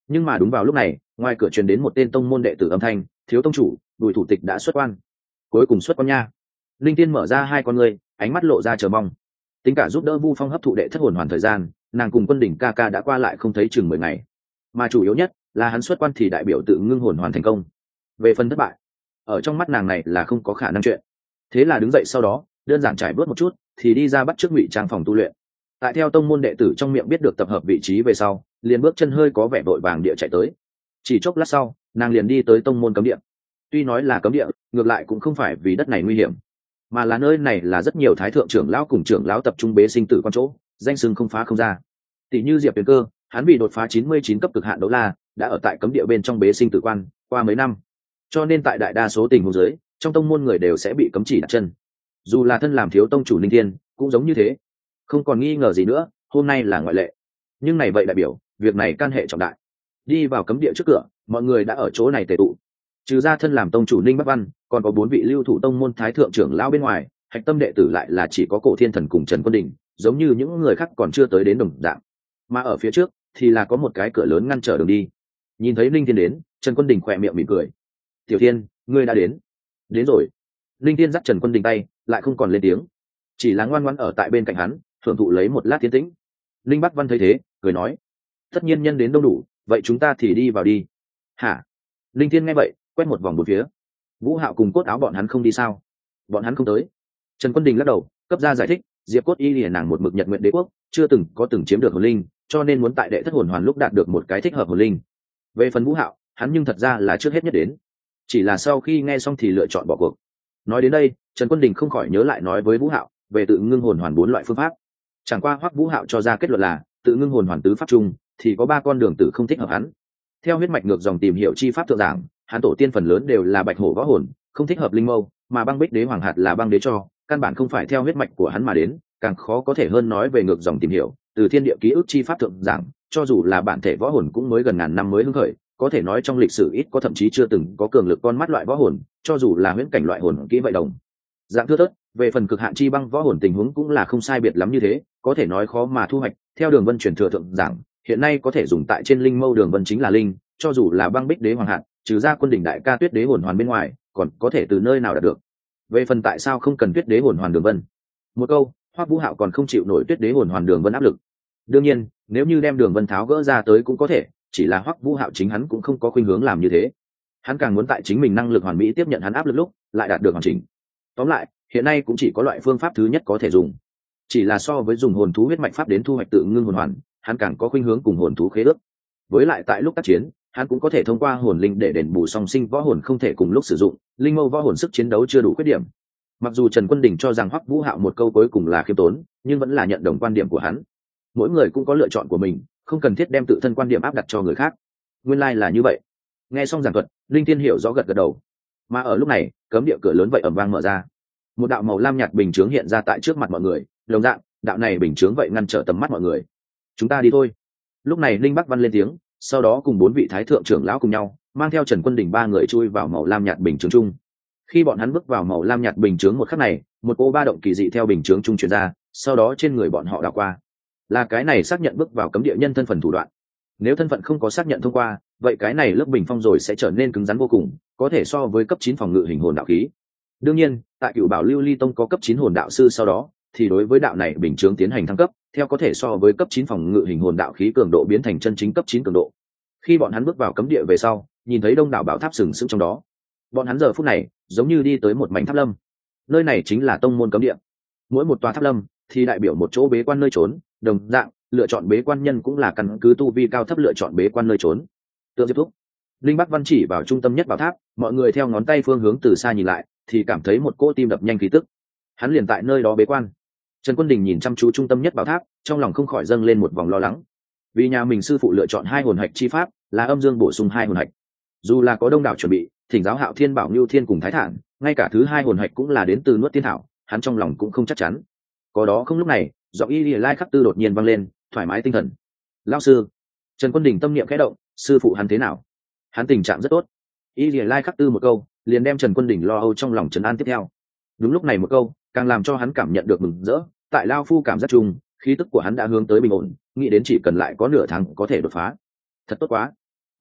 Nhưng mà đúng vào lúc này, ngoài cửa truyền đến một tên tông môn đệ tử âm thanh: thiếu tông chủ, Bùi thủ tịch đã xuất quan. Cuối cùng xuất quan nha. Linh Tiên mở ra hai con ngươi, ánh mắt lộ ra chờ mong. Tính cả giúp đỡ Vu Phong hấp thụ đệ thất hồn hoàn thời gian, nàng cùng Quân Đỉnh ca ca đã qua lại không thấy chừng mười ngày. Mà chủ yếu nhất là hắn xuất quan thì đại biểu tự ngưng hồn hoàn thành công. Về phần thất bại, ở trong mắt nàng này là không có khả năng chuyện. Thế là đứng dậy sau đó, đơn giản trải bớt một chút, thì đi ra bắt trước ngụy trang phòng tu luyện. Tại theo tông môn đệ tử trong miệng biết được tập hợp vị trí về sau, liền bước chân hơi có vẻ vội vàng địa chạy tới. Chỉ chốc lát sau, nàng liền đi tới tông môn cấm địa. Tuy nói là cấm địa, ngược lại cũng không phải vì đất này nguy hiểm, mà là nơi này là rất nhiều thái thượng trưởng lão cùng trưởng lão tập trung bế sinh tử quan chỗ, danh sừng không phá không ra. Tỷ như Diệp Tuyền Cơ, hắn vì đột phá chín mươi chín cấp cực hạn đấu la, đã ở tại cấm địa bên trong bế sinh tử quan qua mấy năm, cho nên tại đại đa số tình huống dưới, trong tông môn người đều sẽ bị cấm chỉ đặt chân. Dù là thân làm thiếu tông chủ Linh Thiên, cũng giống như thế. Không còn nghi ngờ gì nữa, hôm nay là ngoại lệ. Nhưng này vậy đại biểu, việc này can hệ trọng đại. Đi vào cấm địa trước cửa, mọi người đã ở chỗ này tề tụ. Trừ ra thân làm tông chủ Ninh Bắc Văn, còn có bốn vị lưu thủ tông môn thái thượng trưởng lão bên ngoài, hạch tâm đệ tử lại là chỉ có Cổ Thiên Thần cùng Trần Quân Đình, giống như những người khác còn chưa tới đến đồng dạng. Mà ở phía trước thì là có một cái cửa lớn ngăn trở đường đi. Nhìn thấy Linh Thiên đến, Trần Quân Đình khỏe miệng mỉm cười. "Tiểu Thiên, ngươi đã đến." "Đến rồi." Linh Thiên dắt Trần Quân Đình tay, lại không còn lên tiếng, chỉ là ngoan ngoãn ở tại bên cạnh hắn, thưởng thụ lấy một lát tiến tĩnh. Linh Bắc Văn thấy thế, cười nói: "Tất nhiên nhân đến đông đủ, vậy chúng ta thì đi vào đi." "Hả?" Linh Thiên nghe vậy, quét một vòng bốn phía. Vũ Hạo cùng Cốt Áo bọn hắn không đi sao? Bọn hắn không tới. Trần Quân Đình lắc đầu, cấp ra giải thích: Diệp Cốt Y lìa nàng một mực Nhật Nguyện Đế quốc, chưa từng có từng chiếm được hồn linh, cho nên muốn tại đệ thất hồn hoàn lúc đạt được một cái thích hợp hồn linh. Về phần Vũ Hạo, hắn nhưng thật ra là trước hết nhất đến, chỉ là sau khi nghe xong thì lựa chọn bỏ cuộc. Nói đến đây, Trần Quân Đình không khỏi nhớ lại nói với Vũ Hạo về tự ngưng hồn hoàn bốn loại phương pháp. Chẳng qua Hoắc Vũ Hạo cho ra kết luận là tự ngưng hồn hoàn tứ pháp chung thì có ba con đường tử không thích hợp hắn. Theo huyết mạch ngược dòng tìm hiểu chi pháp thượng giảng, hắn tổ tiên phần lớn đều là bạch hổ võ hồn, không thích hợp linh mâu, mà băng bích đế hoàng hạt là băng đế cho, căn bản không phải theo huyết mạch của hắn mà đến, càng khó có thể hơn nói về ngược dòng tìm hiểu. Từ thiên địa ký ức chi pháp thượng giảng, cho dù là bản thể võ hồn cũng mới gần ngàn năm mới hưng khởi, có thể nói trong lịch sử ít có thậm chí chưa từng có cường lực con mắt loại võ hồn, cho dù là huyễn cảnh loại hồn kỹ vậy đồng dạng thưa thớt. Về phần cực hạn chi băng võ hồn tình huống cũng là không sai biệt lắm như thế, có thể nói khó mà thu hoạch. Theo Đường Vân truyền thừa thượng giảng, hiện nay có thể dùng tại trên linh mâu Đường Vân chính là linh, cho dù là băng bích đế hoàng hạt, trừ ra Quân Đỉnh đại ca Tuyết đế hồn hoàn bên ngoài, còn có thể từ nơi nào đạt được. Về phần tại sao không cần Tuyết đế hồn hoàn Đường Vân, một câu, Hoắc Vũ Hạo còn không chịu nổi Tuyết đế hồn hoàn Đường Vân áp lực. Đương nhiên, nếu như đem Đường Vân tháo gỡ ra tới cũng có thể, chỉ là Hoắc Vũ Hạo chính hắn cũng không có khuynh hướng làm như thế. Hắn càng muốn tại chính mình năng lực hoàn mỹ tiếp nhận hắn áp lực lúc, lại đạt được hoàn chỉnh. Tóm lại, hiện nay cũng chỉ có loại phương pháp thứ nhất có thể dùng. Chỉ là so với dùng hồn thú huyết mạch pháp đến thu hoạch tự ngưng hồn hoàn, hắn càng có khuynh hướng cùng hồn thú khế ước. Với lại tại lúc tác chiến, hắn cũng có thể thông qua hồn linh để đền bù song sinh võ hồn không thể cùng lúc sử dụng, linh mâu võ hồn sức chiến đấu chưa đủ khuyết điểm. Mặc dù Trần Quân Đình cho rằng Hoắc Vũ Hạo một câu cuối cùng là khiêm tốn, nhưng vẫn là nhận đồng quan điểm của hắn. Mỗi người cũng có lựa chọn của mình, không cần thiết đem tự thân quan điểm áp đặt cho người khác. Nguyên lai like là như vậy. Nghe xong giảng thuật, Linh Tiên hiểu rõ gật gật đầu. Mà ở lúc này, cấm địa cửa lớn vậy ầm vang mở ra. Một đạo màu lam nhạt bình chướng hiện ra tại trước mặt mọi người, đồng dạng, đạo này bình chướng vậy ngăn trở tầm mắt mọi người. Chúng ta đi thôi. Lúc này Linh Bắc Văn lên tiếng, sau đó cùng bốn vị thái thượng trưởng lão cùng nhau, mang theo Trần Quân Đình ba người chui vào màu lam nhạt bình chướng chung. Khi bọn hắn bước vào màu lam nhạt bình chướng một khắc này, một cô ba động kỳ dị theo bình chướng trung truyền ra, sau đó trên người bọn họ đảo qua. Là cái này xác nhận bước vào cấm địa nhân thân phận thủ đoạn. Nếu thân phận không có xác nhận thông qua, vậy cái này lớp bình phong rồi sẽ trở nên cứng rắn vô cùng, có thể so với cấp chín phòng ngự hình hồn đạo khí. Đương nhiên, tại Cửu Bảo Lưu Ly Tông có cấp chín hồn đạo sư sau đó, thì đối với đạo này bình chướng tiến hành thăng cấp, theo có thể so với cấp chín phòng ngự hình hồn đạo khí cường độ biến thành chân chính cấp chín cường độ. Khi bọn hắn bước vào cấm địa về sau, nhìn thấy đông đảo bảo tháp sừng sững trong đó. Bọn hắn giờ phút này, giống như đi tới một mảnh tháp lâm. Nơi này chính là tông môn cấm địa. Mỗi một tòa tháp lâm thì đại biểu một chỗ bế quan nơi trốn, đồng dạng, lựa chọn bế quan nhân cũng là căn cứ tu vi cao thấp lựa chọn bế quan nơi trốn. Tượng Diệp Thúc, Linh Bắc Văn chỉ vào trung tâm nhất bảo tháp, mọi người theo ngón tay phương hướng từ xa nhìn lại, thì cảm thấy một cỗ tim đập nhanh khí tức. Hắn liền tại nơi đó bế quan. Trần Quân Đình nhìn chăm chú trung tâm nhất bảo tháp, trong lòng không khỏi dâng lên một vòng lo lắng. Vì nhà mình sư phụ lựa chọn hai hồn hạch chi pháp, là âm dương bổ sung hai hồn hạch. Dù là có đông đảo chuẩn bị, Thỉnh Giáo Hạo Thiên Bảo Nưu Thiên cùng Thái Thản, ngay cả thứ hai hồn hạch cũng là đến từ nuốt tiên thảo, hắn trong lòng cũng không chắc chắn. Có đó không lúc này, giọng Y Lìa Lai Khắc Tư đột nhiên vang lên, thoải mái tinh thần. Lão sư. Trần Quân Đình tâm niệm khẽ động, sư phụ hắn thế nào? Hắn tình trạng rất tốt. Y Lìa Lai Khắc Tư một câu, liền đem Trần Quân Đình lo âu trong lòng trấn an tiếp theo. Đúng lúc này một câu, càng làm cho hắn cảm nhận được mừng rỡ, tại lao phu cảm giác chung, khí tức của hắn đã hướng tới bình ổn, nghĩ đến chỉ cần lại có nửa tháng có thể đột phá. Thật tốt quá.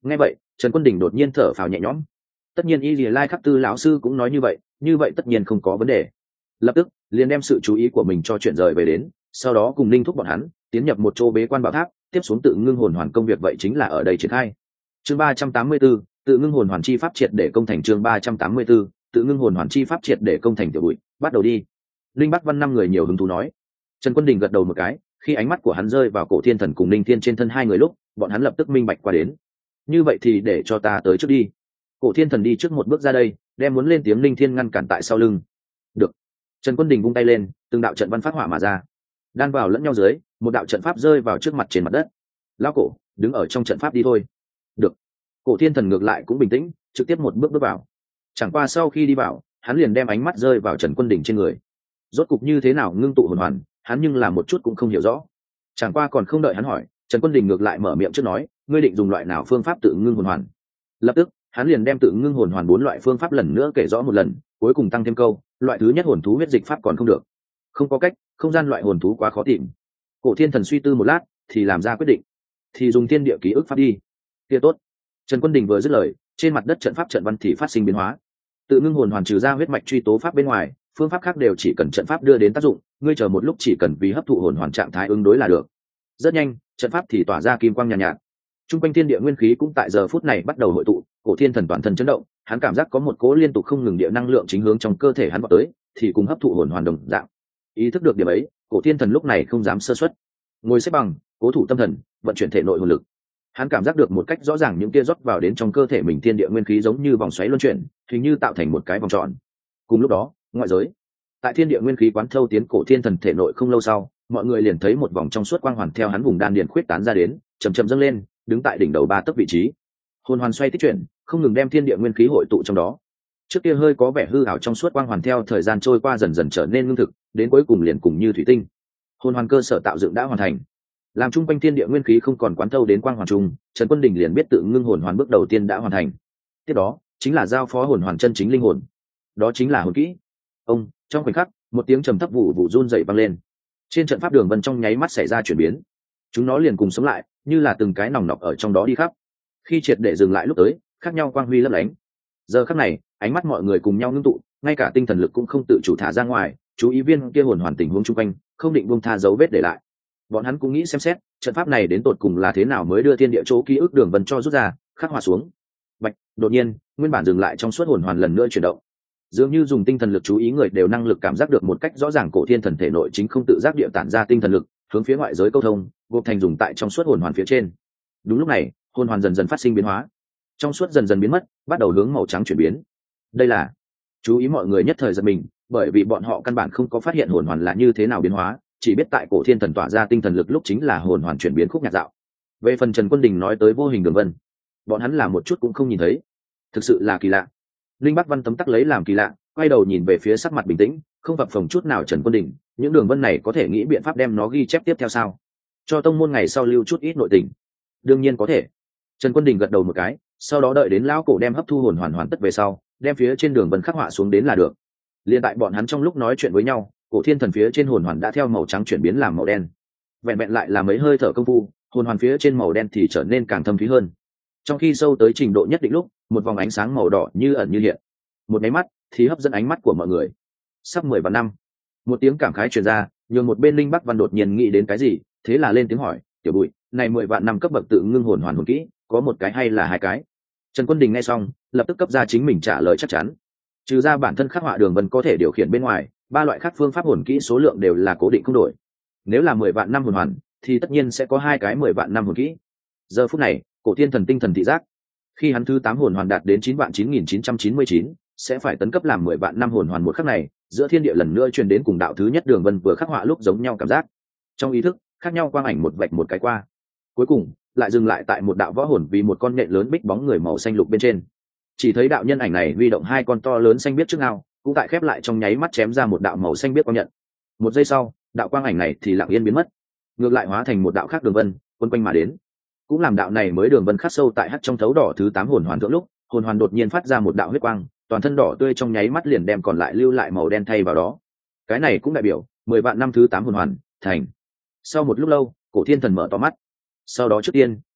Nghe vậy Trần Quân Đình đột nhiên thở phào nhẹ nhõm. Tất nhiên y lìa lai khắc tư lão sư cũng nói như vậy, như vậy tất nhiên không có vấn đề. Lập tức liền đem sự chú ý của mình cho chuyện rời về đến, sau đó cùng Linh Thúc bọn hắn tiến nhập một chỗ bế quan bảo tháp, tiếp xuống tự ngưng hồn hoàn công việc vậy chính là ở đây triển khai. Chương ba trăm tám mươi tư, tự ngưng hồn hoàn chi pháp triệt để công thành. Chương ba trăm tám mươi tư, tự ngưng hồn hoàn chi pháp triệt để công thành. Tiểu bụi, bắt đầu đi. Linh Bắc Văn năm người nhiều hứng thú nói. Trần Quân Đình gật đầu một cái, khi ánh mắt của hắn rơi vào Cổ Thiên Thần cùng Linh Thiên trên thân hai người lúc, bọn hắn lập tức minh bạch qua đến. Như vậy thì để cho ta tới trước đi. Cổ Thiên Thần đi trước một bước ra đây, đem muốn lên tiếng Linh Thiên ngăn cản tại sau lưng. Được. Trần Quân Đình vung tay lên, từng đạo trận văn phát hỏa mà ra, đan vào lẫn nhau dưới, một đạo trận pháp rơi vào trước mặt trên mặt đất. Lão Cổ, đứng ở trong trận pháp đi thôi. Được. Cổ Thiên Thần ngược lại cũng bình tĩnh, trực tiếp một bước bước vào. Chẳng qua sau khi đi vào, hắn liền đem ánh mắt rơi vào Trần Quân Đình trên người. Rốt cục như thế nào ngưng tụ hồn hoàn, hắn nhưng là một chút cũng không hiểu rõ. Chẳng qua còn không đợi hắn hỏi, Trần Quân Đình ngược lại mở miệng trước nói, ngươi định dùng loại nào phương pháp tự ngưng hồn hoàn? Lập tức hắn liền đem tự ngưng hồn hoàn bốn loại phương pháp lần nữa kể rõ một lần, cuối cùng tăng thêm câu, loại thứ nhất hồn thú huyết dịch pháp còn không được. Không có cách, không gian loại hồn thú quá khó tìm. Cổ Thiên Thần suy tư một lát, thì làm ra quyết định, thì dùng thiên địa ký ức pháp đi. Kia tốt. Trần Quân Đình vừa dứt lời, trên mặt đất trận pháp trận văn thì phát sinh biến hóa. Tự ngưng hồn hoàn trừ ra huyết mạch truy tố pháp bên ngoài, phương pháp khác đều chỉ cần trận pháp đưa đến tác dụng, ngươi chờ một lúc chỉ cần vì hấp thụ hồn hoàn trạng thái ứng đối là được. Rất nhanh, trận pháp thì tỏa ra kim quang nhàn nhạt, nhạt. Trung quanh thiên địa nguyên khí cũng tại giờ phút này bắt đầu hội tụ, Cổ Thiên Thần toàn thân chấn động, hắn cảm giác có một cỗ liên tục không ngừng địa năng lượng chính hướng trong cơ thể hắn vào tới, thì cùng hấp thụ hồn hoàn đồng dạng. Ý thức được điểm ấy, Cổ Thiên Thần lúc này không dám sơ suất, ngồi xếp bằng, cố thủ tâm thần, vận chuyển thể nội hồn lực. Hắn cảm giác được một cách rõ ràng những kia rót vào đến trong cơ thể mình thiên địa nguyên khí giống như vòng xoáy luân chuyển, hình như tạo thành một cái vòng tròn. Cùng lúc đó, ngoại giới, tại thiên địa nguyên khí quán thâu tiến Cổ Thiên Thần thể nội không lâu sau, mọi người liền thấy một vòng trong suốt quang hoàn theo hắn vùng đan điền khuyết tán ra đến, chậm chậm dâng lên, đứng tại đỉnh đầu ba tấc vị trí. Hồn hoàn xoay tích chuyển, không ngừng đem thiên địa nguyên khí hội tụ trong đó. Trước kia hơi có vẻ hư ảo trong suốt quang hoàn theo thời gian trôi qua dần dần trở nên ngưng thực, đến cuối cùng liền cùng như thủy tinh. Hồn hoàn cơ sở tạo dựng đã hoàn thành. Làm trung quanh thiên địa nguyên khí không còn quán thâu đến quang hoàn trung, Trần Quân Đình liền biết tự ngưng hồn hoàn bước đầu tiên đã hoàn thành. Tiếp đó, chính là giao phó hồn hoàn chân chính linh hồn. Đó chính là hồn kỹ. Ông, trong khoảnh khắc, một tiếng trầm thấp vụ vụ run dậy vang lên. Trên trận pháp đường vân trong nháy mắt xảy ra chuyển biến. Chúng nó liền cùng sống lại, như là từng cái nòng nọc ở trong đó đi khắp. Khi triệt để dừng lại lúc tới, khác nhau quang huy lấp lánh. Giờ khắc này, ánh mắt mọi người cùng nhau ngưng tụ, ngay cả tinh thần lực cũng không tự chủ thả ra ngoài, chú ý viên kia hồn hoàn tình huống chung quanh, không định buông tha dấu vết để lại. Bọn hắn cũng nghĩ xem xét, trận pháp này đến tột cùng là thế nào mới đưa thiên địa chỗ ký ức đường vân cho rút ra, khắc họa xuống. Bạch, đột nhiên, nguyên bản dừng lại trong suốt hồn hoàn lần nữa chuyển động. Dường như dùng tinh thần lực chú ý người đều năng lực cảm giác được một cách rõ ràng Cổ Thiên Thần thể nội chính không tự giác địa tản ra tinh thần lực, hướng phía ngoại giới câu thông, gộp thành dùng tại trong suốt hồn hoàn phía trên. Đúng lúc này, hồn hoàn dần dần phát sinh biến hóa, trong suốt dần dần biến mất, bắt đầu hướng màu trắng chuyển biến. Đây là, chú ý mọi người nhất thời giật mình, bởi vì bọn họ căn bản không có phát hiện hồn hoàn là như thế nào biến hóa, chỉ biết tại Cổ Thiên Thần tỏa ra tinh thần lực lúc chính là hồn hoàn chuyển biến khúc nhạc dạo. Về phần Trần Quân Đình nói tới vô hình đường vân, bọn hắn là một chút cũng không nhìn thấy, thực sự là kỳ lạ. Linh Bắc Văn tấm tắc lấy làm kỳ lạ, quay đầu nhìn về phía sắc mặt bình tĩnh, không phập phồng chút nào Trần Quân Đình, những đường vân này có thể nghĩ biện pháp đem nó ghi chép tiếp theo sao? Cho tông môn ngày sau lưu chút ít nội tình. Đương nhiên có thể. Trần Quân Đình gật đầu một cái, sau đó đợi đến lão cổ đem hấp thu hồn hoàn hoàn tất về sau, đem phía trên đường vân khắc họa xuống đến là được. Liên tại bọn hắn trong lúc nói chuyện với nhau, Cổ Thiên Thần phía trên hồn hoàn đã theo màu trắng chuyển biến làm màu đen. Vẹn vẹn lại là mấy hơi thở công phu, hồn hoàn phía trên màu đen thì trở nên càng thâm thúy hơn. Trong khi sâu tới trình độ nhất định lúc, một vòng ánh sáng màu đỏ như ẩn như hiện. Một cái mắt thì hấp dẫn ánh mắt của mọi người. Sắp mười vạn năm. Một tiếng cảm khái truyền ra, nhường một bên Linh Bắc Văn đột nhiên nghĩ đến cái gì, thế là lên tiếng hỏi, "Tiểu Bụi, này mười vạn năm cấp bậc tự ngưng hồn hoàn hồn kỹ, có một cái hay là hai cái?" Trần Quân Đình nghe xong, lập tức cấp ra chính mình trả lời chắc chắn. Trừ ra bản thân khắc họa đường vân có thể điều khiển bên ngoài, ba loại khác phương pháp hồn kỹ số lượng đều là cố định không đổi. Nếu là mười vạn năm hồn hoàn, thì tất nhiên sẽ có hai cái mười vạn năm hồn kỹ. Giờ phút này, Cổ Thiên Thần tinh thần thị giác, khi hắn thứ tám hồn hoàn đạt đến chín vạn chín nghìn chín trăm chín mươi chín, sẽ phải tấn cấp làm mười vạn năm hồn hoàn một khắc này, giữa thiên địa lần nữa truyền đến cùng đạo thứ nhất đường vân vừa khắc họa lúc giống nhau cảm giác. Trong ý thức, khác nhau quang ảnh một vạch một cái qua. Cuối cùng, lại dừng lại tại một đạo võ hồn vì một con nhện lớn bích bóng người màu xanh lục bên trên. Chỉ thấy đạo nhân ảnh này huy động hai con to lớn xanh biết trước ngao, cũng tại khép lại trong nháy mắt chém ra một đạo màu xanh biết quang nhận. Một giây sau, đạo quang ảnh này thì lặng yên biến mất, ngược lại hóa thành một đạo khác đường vân, quân quanh mà đến. Cũng làm đạo này mới đường vân khắc sâu tại hắc trong thấu đỏ thứ tám hồn hoàn thượng lúc, hồn hoàn đột nhiên phát ra một đạo huyết quang, toàn thân đỏ tươi trong nháy mắt liền đem còn lại lưu lại màu đen thay vào đó. Cái này cũng đại biểu mười vạn năm thứ tám hồn hoàn thành. Sau một lúc lâu, Cổ Thiên Thần mở to mắt. Sau đó trước tiên,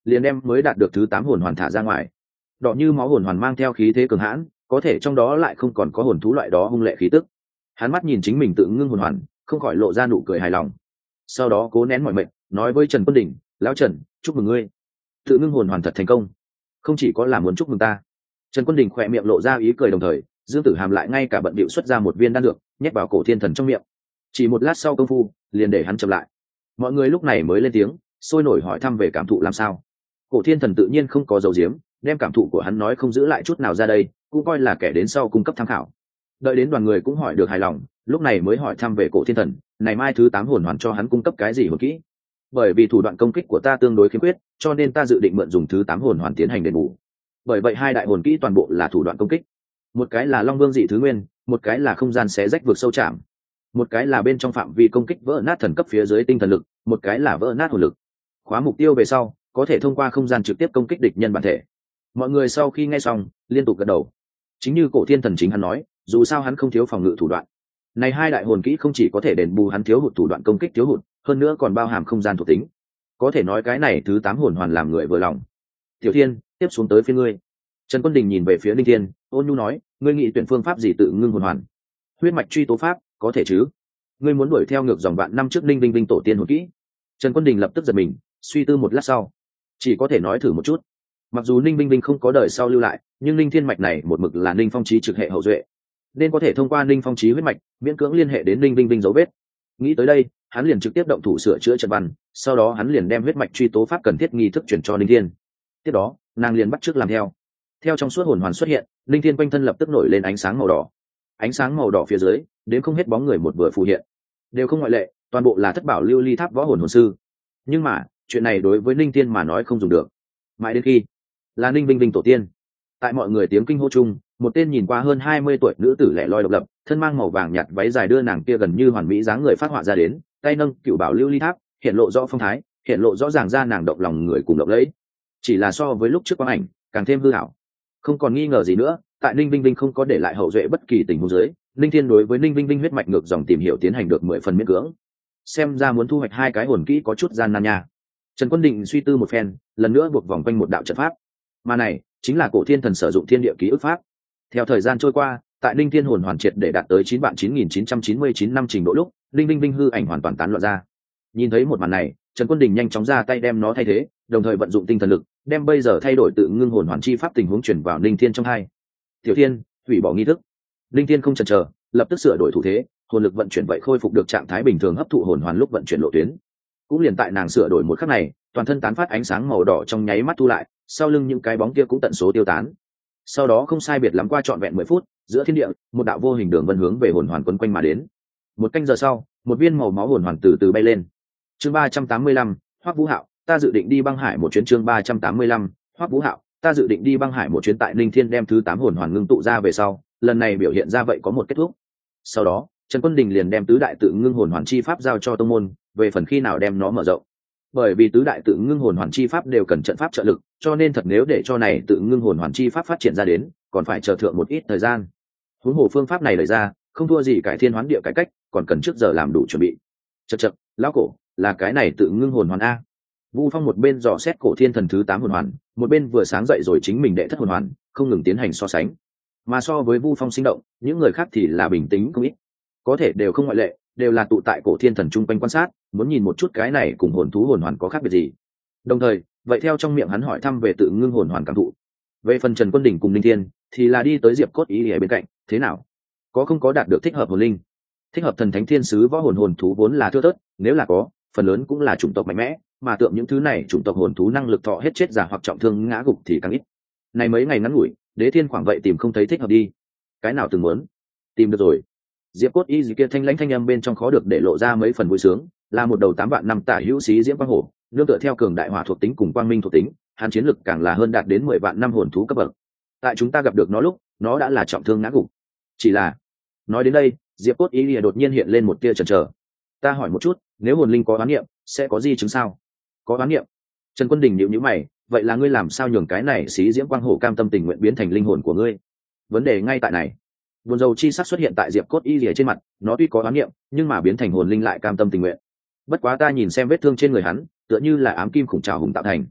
liền đem mới đạt được thứ tám hồn hoàn thả ra ngoài. Đỏ như máu hồn hoàn mang theo khí thế cường hãn, có thể trong đó lại không còn có hồn thú loại đó hung lệ khí tức. Hắn mắt nhìn chính mình tự ngưng hồn hoàn, không khỏi lộ ra nụ cười hài lòng. Sau đó cố nén mọi mệnh, nói với Trần Quân Đình: "Lão Trần, chúc mừng ngươi, tự ngưng hồn hoàn thật thành công. Không chỉ có là muốn chúc mừng ta." Trần Quân Đình khỏe miệng lộ ra ý cười, đồng thời Dương Tử Hàm lại ngay cả bận bịu xuất ra một viên đan dược, nhét vào Cổ Thiên Thần trong miệng. Chỉ một lát sau công phu, liền để hắn chậm lại. Mọi người lúc này mới lên tiếng, sôi nổi hỏi thăm về cảm thụ làm sao. Cổ Thiên Thần tự nhiên không có dấu diếm, đem cảm thụ của hắn nói không giữ lại chút nào ra đây, cũng coi là kẻ đến sau cung cấp tham khảo. Đợi đến đoàn người cũng hỏi được hài lòng, lúc này mới hỏi thăm về Cổ Thiên Thần, này mai thứ tám hồn hoàn cho hắn cung cấp cái gì hồn kỹ. Bởi vì thủ đoạn công kích của ta tương đối khiếm khuyết, cho nên ta dự định mượn dùng thứ tám hồn hoàn tiến hành đền bù. Bởi vậy hai đại hồn kỹ toàn bộ là thủ đoạn công kích. Một cái là Long Vương dị thứ nguyên, một cái là không gian xé rách vực sâu chạm. Một cái là bên trong phạm vi công kích vỡ nát thần cấp phía dưới tinh thần lực, một cái là vỡ nát hồn lực. Khóa mục tiêu về sau, có thể thông qua không gian trực tiếp công kích địch nhân bản thể. Mọi người sau khi nghe xong, liên tục gật đầu. Chính như Cổ Thiên Thần chính hắn nói, dù sao hắn không thiếu phòng ngự thủ đoạn. Này hai đại hồn kỹ không chỉ có thể đền bù hắn thiếu hụt thủ đoạn công kích thiếu hụt, hơn nữa còn bao hàm không gian thuộc tính. Có thể nói cái này thứ tám hồn hoàn làm người vừa lòng. Tiểu Thiên, tiếp xuống tới phía ngươi. Trần Quân Đình nhìn về phía Linh Thiên, ôn nhu nói, ngươi nghĩ tuyển phương pháp gì tự ngưng hồn hoàn? Huyết mạch truy tố pháp, có thể chứ? Ngươi muốn đuổi theo ngược dòng vạn năm trước Linh Vinh Vinh tổ tiên hồn kỹ? Trần Quân Đình lập tức giật mình, suy tư một lát sau, chỉ có thể nói thử một chút. Mặc dù Ninh Vinh Vinh không có đời sau lưu lại, nhưng Linh Thiên mạch này một mực là Ninh Phong Chí trực hệ hậu duệ, nên có thể thông qua Ninh Phong Chí huyết mạch miễn cưỡng liên hệ đến Ninh Vinh Vinh dấu vết. Nghĩ tới đây, hắn liền trực tiếp động thủ sửa chữa trận văn, sau đó hắn liền đem huyết mạch truy tố pháp cần thiết nghi thức chuyển cho Linh Thiên. Tiếp đó, nàng liền bắt chước làm theo. Theo trong suốt hồn hoàn xuất hiện, Linh Thiên quanh thân lập tức nổi lên ánh sáng màu đỏ. Ánh sáng màu đỏ phía dưới, đến không hết bóng người một vừa phù hiện, đều không ngoại lệ, toàn bộ là thất bảo lưu ly tháp võ hồn hồn sư. Nhưng mà, chuyện này đối với Linh Thiên mà nói không dùng được. Mãi đến khi là Ninh Vinh Vinh tổ tiên, tại mọi người tiếng kinh hô chung, một tên nhìn qua hơn hai mươi tuổi nữ tử lẻ loi độc lập, thân mang màu vàng nhạt váy dài đưa nàng kia gần như hoàn mỹ dáng người phát họa ra đến, tay nâng cựu bảo lưu ly tháp, hiện lộ rõ phong thái, hiện lộ rõ ràng ra nàng động lòng người cùng động lẫy. Chỉ là so với lúc trước quang ảnh, càng thêm hư hảo. Không còn nghi ngờ gì nữa, tại Ninh Vinh Vinh không có để lại hậu duệ bất kỳ tình huống dưới, Ninh Thiên đối với Ninh Vinh Vinh huyết mạch ngược dòng tìm hiểu tiến hành được mười phần miễn cưỡng. Xem ra muốn thu hoạch hai cái hồn kỹ có chút gian nan nha. Trần Quân Định suy tư một phen, lần nữa buộc vòng quanh một đạo trận pháp. Mà này chính là Cổ Thiên Thần sử dụng thiên địa ký ức pháp. Theo thời gian trôi qua, tại Ninh Thiên hồn hoàn triệt để đạt tới chín vạn chín nghìn chín trăm chín mươi chín năm trình độ lúc, Linh Vinh Vinh hư ảnh hoàn toàn tán loạn ra. Nhìn thấy một màn này, Trần Quân Đình nhanh chóng ra tay đem nó thay thế, đồng thời vận dụng tinh thần lực, đem bây giờ thay đổi tự ngưng hồn hoàn chi pháp tình huống chuyển vào Ninh Thiên trong hai. Tiểu Thiên, hủy bỏ nghi thức. Ninh Thiên không chần chờ, lập tức sửa đổi thủ thế, hồn lực vận chuyển vậy khôi phục được trạng thái bình thường hấp thụ hồn hoàn lúc vận chuyển lộ tuyến. Cũng liền tại nàng sửa đổi một khắc này, toàn thân tán phát ánh sáng màu đỏ trong nháy mắt thu lại, sau lưng những cái bóng kia cũng tận số tiêu tán. Sau đó không sai biệt lắm qua trọn vẹn mười phút, giữa thiên địa, một đạo vô hình đường vân hướng về hồn hoàn quấn quanh mà đến. Một canh giờ sau, một viên màu máu hồn hoàn từ từ bay lên. Chương ba trăm tám mươi lăm, Hoắc Vũ Hạo, ta dự định đi băng hải một chuyến. Chương ba trăm tám mươi lăm, Hoắc Vũ Hạo, ta dự định đi băng hải một chuyến. Tại Linh Thiên đem thứ tám hồn hoàn ngưng tụ ra về sau, lần này biểu hiện ra vậy có một kết thúc. Sau đó, Trần Quân Đình liền đem tứ đại tự ngưng hồn hoàn chi pháp giao cho tông môn, về phần khi nào đem nó mở rộng. Bởi vì tứ đại tự ngưng hồn hoàn chi pháp đều cần trận pháp trợ lực, cho nên thật nếu để cho này tự ngưng hồn hoàn chi pháp phát triển ra đến, còn phải chờ thượng một ít thời gian. Huống hồ phương pháp này lời ra, không thua gì cải thiên hoán địa cải cách, còn cần trước giờ làm đủ chuẩn bị. Chậc chậc, lão cổ, là cái này tự ngưng hồn hoàn a. Vu Phong một bên dò xét Cổ Thiên Thần thứ tám hồn hoàn, một bên vừa sáng dậy rồi chính mình đệ thất hồn hoàn, không ngừng tiến hành so sánh. Mà so với Vu Phong sinh động, những người khác thì là bình tĩnh không ít. Có thể đều không ngoại lệ, đều là tụ tại Cổ Thiên Thần trung quanh quan sát, muốn nhìn một chút cái này cùng hồn thú hồn hoàn có khác biệt gì. Đồng thời, vậy theo trong miệng hắn hỏi thăm về tự ngưng hồn hoàn cảm thụ. Về phần Trần Quân Đình cùng Linh Thiên, thì là đi tới Diệp Cốt Ý ở bên cạnh, thế nào? Có không có đạt được thích hợp hồn linh? Thích hợp thần thánh thiên sứ võ hồn hồn thú vốn là thưa thớt, nếu là có, phần lớn cũng là chủng tộc mạnh mẽ, mà tượng những thứ này chủng tộc hồn thú năng lực thọ hết chết giả hoặc trọng thương ngã gục thì càng ít. Này mấy ngày ngắn ngủi, Đế Thiên khoảng vậy tìm không thấy thích hợp đi. Cái nào từng muốn? Tìm được rồi. Diệp Cốt Y gì kia thanh lãnh thanh âm bên trong khó được để lộ ra mấy phần vui sướng, là một đầu tám vạn năm tả hữu xí diễm quang hổ, nương tựa theo cường đại hỏa thuộc tính cùng quang minh thuộc tính, hắn chiến lực càng là hơn đạt đến mười vạn năm hồn thú cấp bậc. Tại chúng ta gặp được nó lúc, nó đã là trọng thương ngã gục. Chỉ là, nói đến đây, Diệp Cốt Y lìa đột nhiên hiện lên một tia chần chờ. Ta hỏi một chút, nếu hồn linh có oán niệm, sẽ có gì chứng sao? Có oán niệm? Trần Quân Đình nhíu nhíu mày, vậy là ngươi làm sao nhường cái này xí diễm quang hổ cam tâm tình nguyện biến thành linh hồn của ngươi? Vấn đề ngay tại này. Buồn rầu chi sắc xuất hiện tại Diệp Cốt Y lìa trên mặt, nó tuy có oán niệm, nhưng mà biến thành hồn linh lại cam tâm tình nguyện. Bất quá ta nhìn xem vết thương trên người hắn, tựa như là ám kim khủng trảo hùng tạo thành.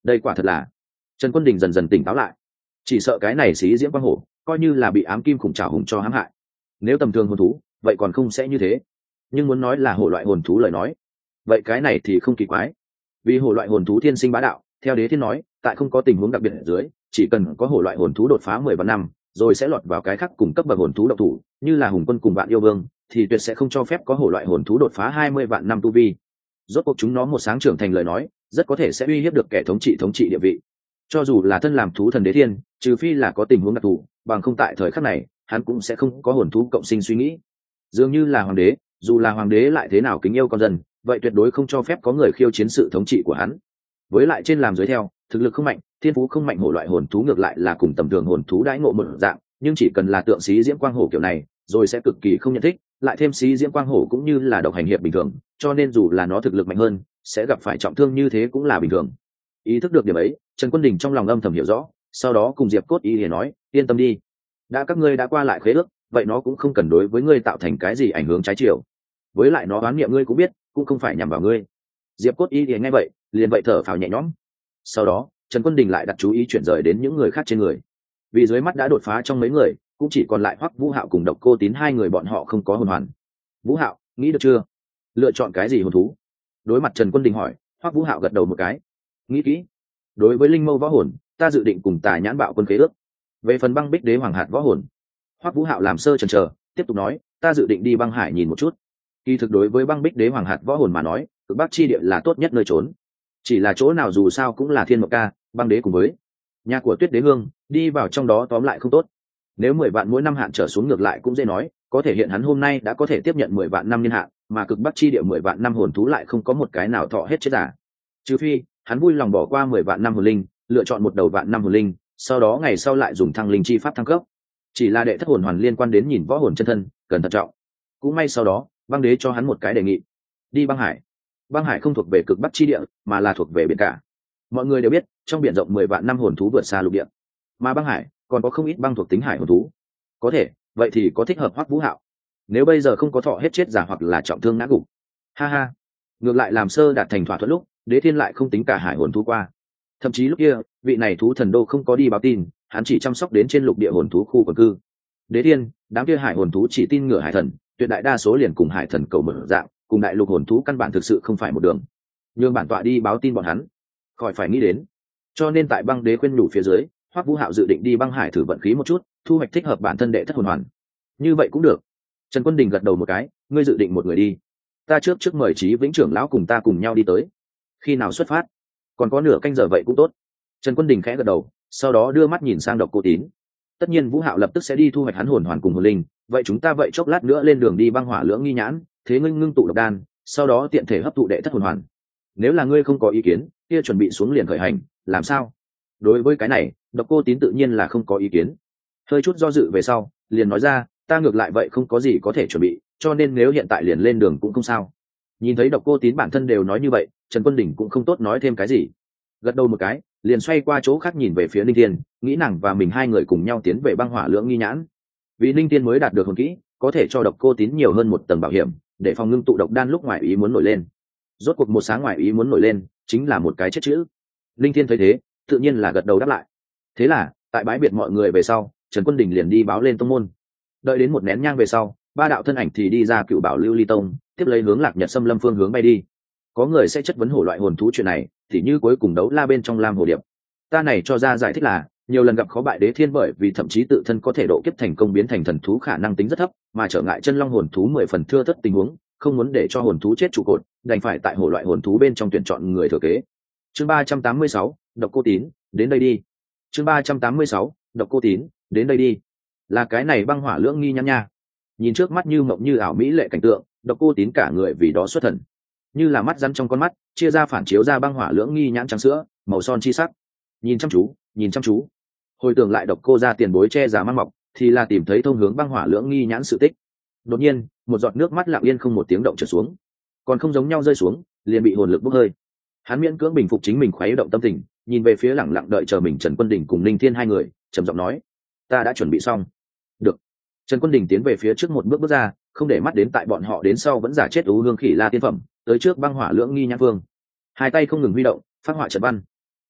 đây quả thật là. Trần Quân Đình dần dần tỉnh táo lại, chỉ sợ cái này xí diễm quang hổ coi như là bị ám kim khủng trảo hùng cho hãm hại. Nếu tầm thường hồn thú vậy còn không sẽ như thế, nhưng muốn nói là hổ loại hồn thú lời nói, vậy cái này thì không kỳ quái. Vì hổ loại hồn thú thiên sinh bá đạo, theo Đế Thiên nói, tại không có tình huống đặc biệt ở dưới, chỉ cần có hổ loại hồn thú đột phá mười vạn năm, rồi sẽ lọt vào cái khác cùng cấp bậc hồn thú độc thủ, như là hùng quân cùng vạn yêu vương, thì tuyệt sẽ không cho phép có hổ loại hồn thú đột phá hai mươi vạn năm tu vi. Rốt cuộc chúng nó một sáng trưởng thành lời nói, rất có thể sẽ uy hiếp được kẻ thống trị thống trị địa vị. Cho dù là thân làm thú thần Đế Thiên, trừ phi là có tình huống đặc thù, bằng không tại thời khắc này, hắn cũng sẽ không có hồn thú cộng sinh suy nghĩ. Dường như là hoàng đế, dù là hoàng đế lại thế nào kính yêu con dân, vậy tuyệt đối không cho phép có người khiêu chiến sự thống trị của hắn. Với lại trên làm dưới theo, thực lực không mạnh, thiên phú không mạnh hổ loại hồn thú ngược lại là cùng tầm thường hồn thú đãi ngộ một dạng, nhưng chỉ cần là tượng xí diễm quang hổ kiểu này, rồi sẽ cực kỳ không nhận thích, lại thêm xí diễm quang hổ cũng như là độc hành hiệp bình thường, cho nên dù là nó thực lực mạnh hơn, sẽ gặp phải trọng thương như thế cũng là bình thường. Ý thức được điểm ấy, Trần Quân Đình trong lòng âm thầm hiểu rõ, sau đó cùng Diệp Cốt Y liền nói, yên tâm đi, đã các ngươi đã qua lại khế ước, vậy nó cũng không cần đối với ngươi tạo thành cái gì ảnh hưởng trái chiều. Với lại nó đoán niệm ngươi cũng biết, cũng không phải nhằm vào ngươi. Diệp Cốt Y thì nghe vậy, liền vậy thở phào nhẹ nhõm. Sau đó, Trần Quân Đình lại đặt chú ý chuyển rời đến những người khác trên người. Vì dưới mắt đã đột phá trong mấy người, cũng chỉ còn lại Hoắc Vũ Hạo cùng Độc Cô Tín hai người, bọn họ không có hồn hoàn. Vũ Hạo, nghĩ được chưa? Lựa chọn cái gì hồn thú? Đối mặt Trần Quân Đình hỏi, Hoắc Vũ Hạo gật đầu một cái. Nghĩ kỹ. Đối với linh mâu võ hồn, ta dự định cùng Tà Nhãn Bạo Quân khế ước. Về phần băng bích đế hoàng hạt võ hồn, Hoắc Vũ Hạo làm sơ chần chờ, tiếp tục nói, ta dự định đi băng hải nhìn một chút. Kỳ thực đối với băng bích đế hoàng hạt võ hồn mà nói, cực bắc chi địa là tốt nhất nơi trốn. Chỉ là chỗ nào dù sao cũng là thiên mộc ca, băng đế cùng với nhà của tuyết đế hương, đi vào trong đó tóm lại không tốt. Nếu mười vạn mỗi năm hạn trở xuống ngược lại cũng dễ nói, có thể hiện hắn hôm nay đã có thể tiếp nhận mười vạn năm niên hạn, mà cực bắc chi địa mười vạn năm hồn thú lại không có một cái nào thọ hết chết giả. Trừ phi hắn vui lòng bỏ qua mười vạn năm hồn linh, lựa chọn một đầu vạn năm hồn linh, sau đó ngày sau lại dùng thăng linh chi pháp thăng cấp. Chỉ là đệ thất hồn hoàn liên quan đến nhìn võ hồn chân thân, cần thận trọng. Cũng may sau đó băng đế cho hắn một cái đề nghị, đi băng hải. Băng hải không thuộc về cực bắc chi địa, mà là thuộc về biển cả. Mọi người đều biết, trong biển rộng mười vạn năm hồn thú vượt xa lục địa, mà băng hải còn có không ít băng thuộc tính hải hồn thú. Có thể, vậy thì có thích hợp Hoắc Vũ Hạo. Nếu bây giờ không có thọ hết chết giả hoặc là trọng thương ngã gục, ha ha. Ngược lại làm sơ đạt thành thỏa thuận lúc, Đế Thiên lại không tính cả hải hồn thú qua. Thậm chí lúc kia, vị này thú thần đô không có đi báo tin, hắn chỉ chăm sóc đến trên lục địa hồn thú khu quần cư. Đế Thiên, đám kia hải hồn thú chỉ tin ngửa hải thần, tuyệt đại đa số liền cùng hải thần cầu mở dạng, cùng đại lục hồn thú căn bản thực sự không phải một đường. Nhưng bản tọa đi báo tin bọn hắn, khỏi phải nghĩ đến. Cho nên tại băng đế khuyên nhủ phía dưới, Hoắc Vũ Hạo dự định đi băng hải thử vận khí một chút, thu hoạch thích hợp bản thân đệ thất hồn hoàn. Như vậy cũng được. Trần Quân Đình gật đầu một cái, ngươi dự định một người đi. Ta trước trước mời Chí Vĩnh trưởng lão cùng ta cùng nhau đi tới. Khi nào xuất phát? Còn có nửa canh giờ vậy cũng tốt. Trần Quân Đình khẽ gật đầu, sau đó đưa mắt nhìn sang Độc Cô Tín. Tất nhiên Vũ Hạo lập tức sẽ đi thu hoạch hắn hồn hoàn cùng hồn linh, vậy chúng ta vậy chốc lát nữa lên đường đi băng hỏa lưỡng nghi nhãn, thế ngưng ngưng tụ độc đan, sau đó tiện thể hấp thụ đệ thất hồn hoàn. Nếu là ngươi không có ý kiến, kia chuẩn bị xuống liền khởi hành, làm sao? Đối với cái này, Độc Cô Tín tự nhiên là không có ý kiến. Hơi chút do dự về sau, liền nói ra, ta ngược lại vậy không có gì có thể chuẩn bị, cho nên nếu hiện tại liền lên đường cũng không sao. Nhìn thấy Độc Cô Tín bản thân đều nói như vậy, Trần Quân Đình cũng không tốt nói thêm cái gì. Gật đầu một cái, liền xoay qua chỗ khác nhìn về phía Ninh Thiên, nghĩ nàng và mình hai người cùng nhau tiến về băng hỏa lưỡng nghi nhãn. Vì Ninh Thiên mới đạt được hồn kỹ, có thể cho Độc Cô Tín nhiều hơn một tầng bảo hiểm, để phòng ngưng tụ độc đan lúc ngoài ý muốn nổi lên. Rốt cuộc một sáng ngoài ý muốn nổi lên, chính là một cái chết chữ. Ninh Thiên thấy thế, tự nhiên là gật đầu đáp lại. Thế là, tại bãi biệt mọi người về sau, Trần Quân Đình liền đi báo lên tông môn. Đợi đến một nén nhang về sau, ba đạo thân ảnh thì đi ra Cựu Bảo Lưu Ly Tông, tiếp lấy hướng Lạc Nhật Xâm Lâm phương hướng bay đi. Có người sẽ chất vấn hổ loại hồn thú chuyện này, thì như cuối cùng đấu la bên trong Lam Hồ Điệp. Ta này cho ra giải thích là, nhiều lần gặp khó bại Đế Thiên bởi vì thậm chí tự thân có thể độ kiếp thành công biến thành thần thú khả năng tính rất thấp, mà trở ngại chân long hồn thú mười phần thưa thất tình huống, không muốn để cho hồn thú chết trụ cột, đành phải tại hổ loại hồn thú bên trong tuyển chọn người thừa kế. Chương ba trăm tám mươi sáu, Độc Cô Tín, đến đây đi. Chương ba trăm tám mươi sáu, Độc Cô Tín, đến đây đi. Là cái này băng hỏa lưỡng nghi nhãn nha. Nhìn trước mắt như mộng như ảo mỹ lệ cảnh tượng, Độc Cô Tín cả người vì đó xuất thần. Như là mắt rắn trong con mắt, chia ra phản chiếu ra băng hỏa lưỡng nghi nhãn trắng sữa, màu son chi sắc. Nhìn chăm chú, nhìn chăm chú. Hồi tưởng lại Độc Cô ra tiền bối che giả mang mọc, thì là tìm thấy thông hướng băng hỏa lưỡng nghi nhãn sự tích. Đột nhiên, một giọt nước mắt lặng yên không một tiếng động trượt xuống, còn không giống nhau rơi xuống, liền bị hồn lực bốc hơi. Hắn miễn cưỡng bình phục chính mình khuấy động tâm tình, nhìn về phía lẳng lặng đợi chờ mình Trần Quân Đình cùng Ninh Thiên hai người, trầm giọng nói: "Ta đã chuẩn bị xong." "Được." Trần Quân Đình tiến về phía trước một bước bước ra, không để mắt đến tại bọn họ đến sau vẫn giả chết ú hương khỉ la tiên phẩm, tới trước băng hỏa lưỡng nghi nhãn vương, hai tay không ngừng huy động, phát họa trận văn.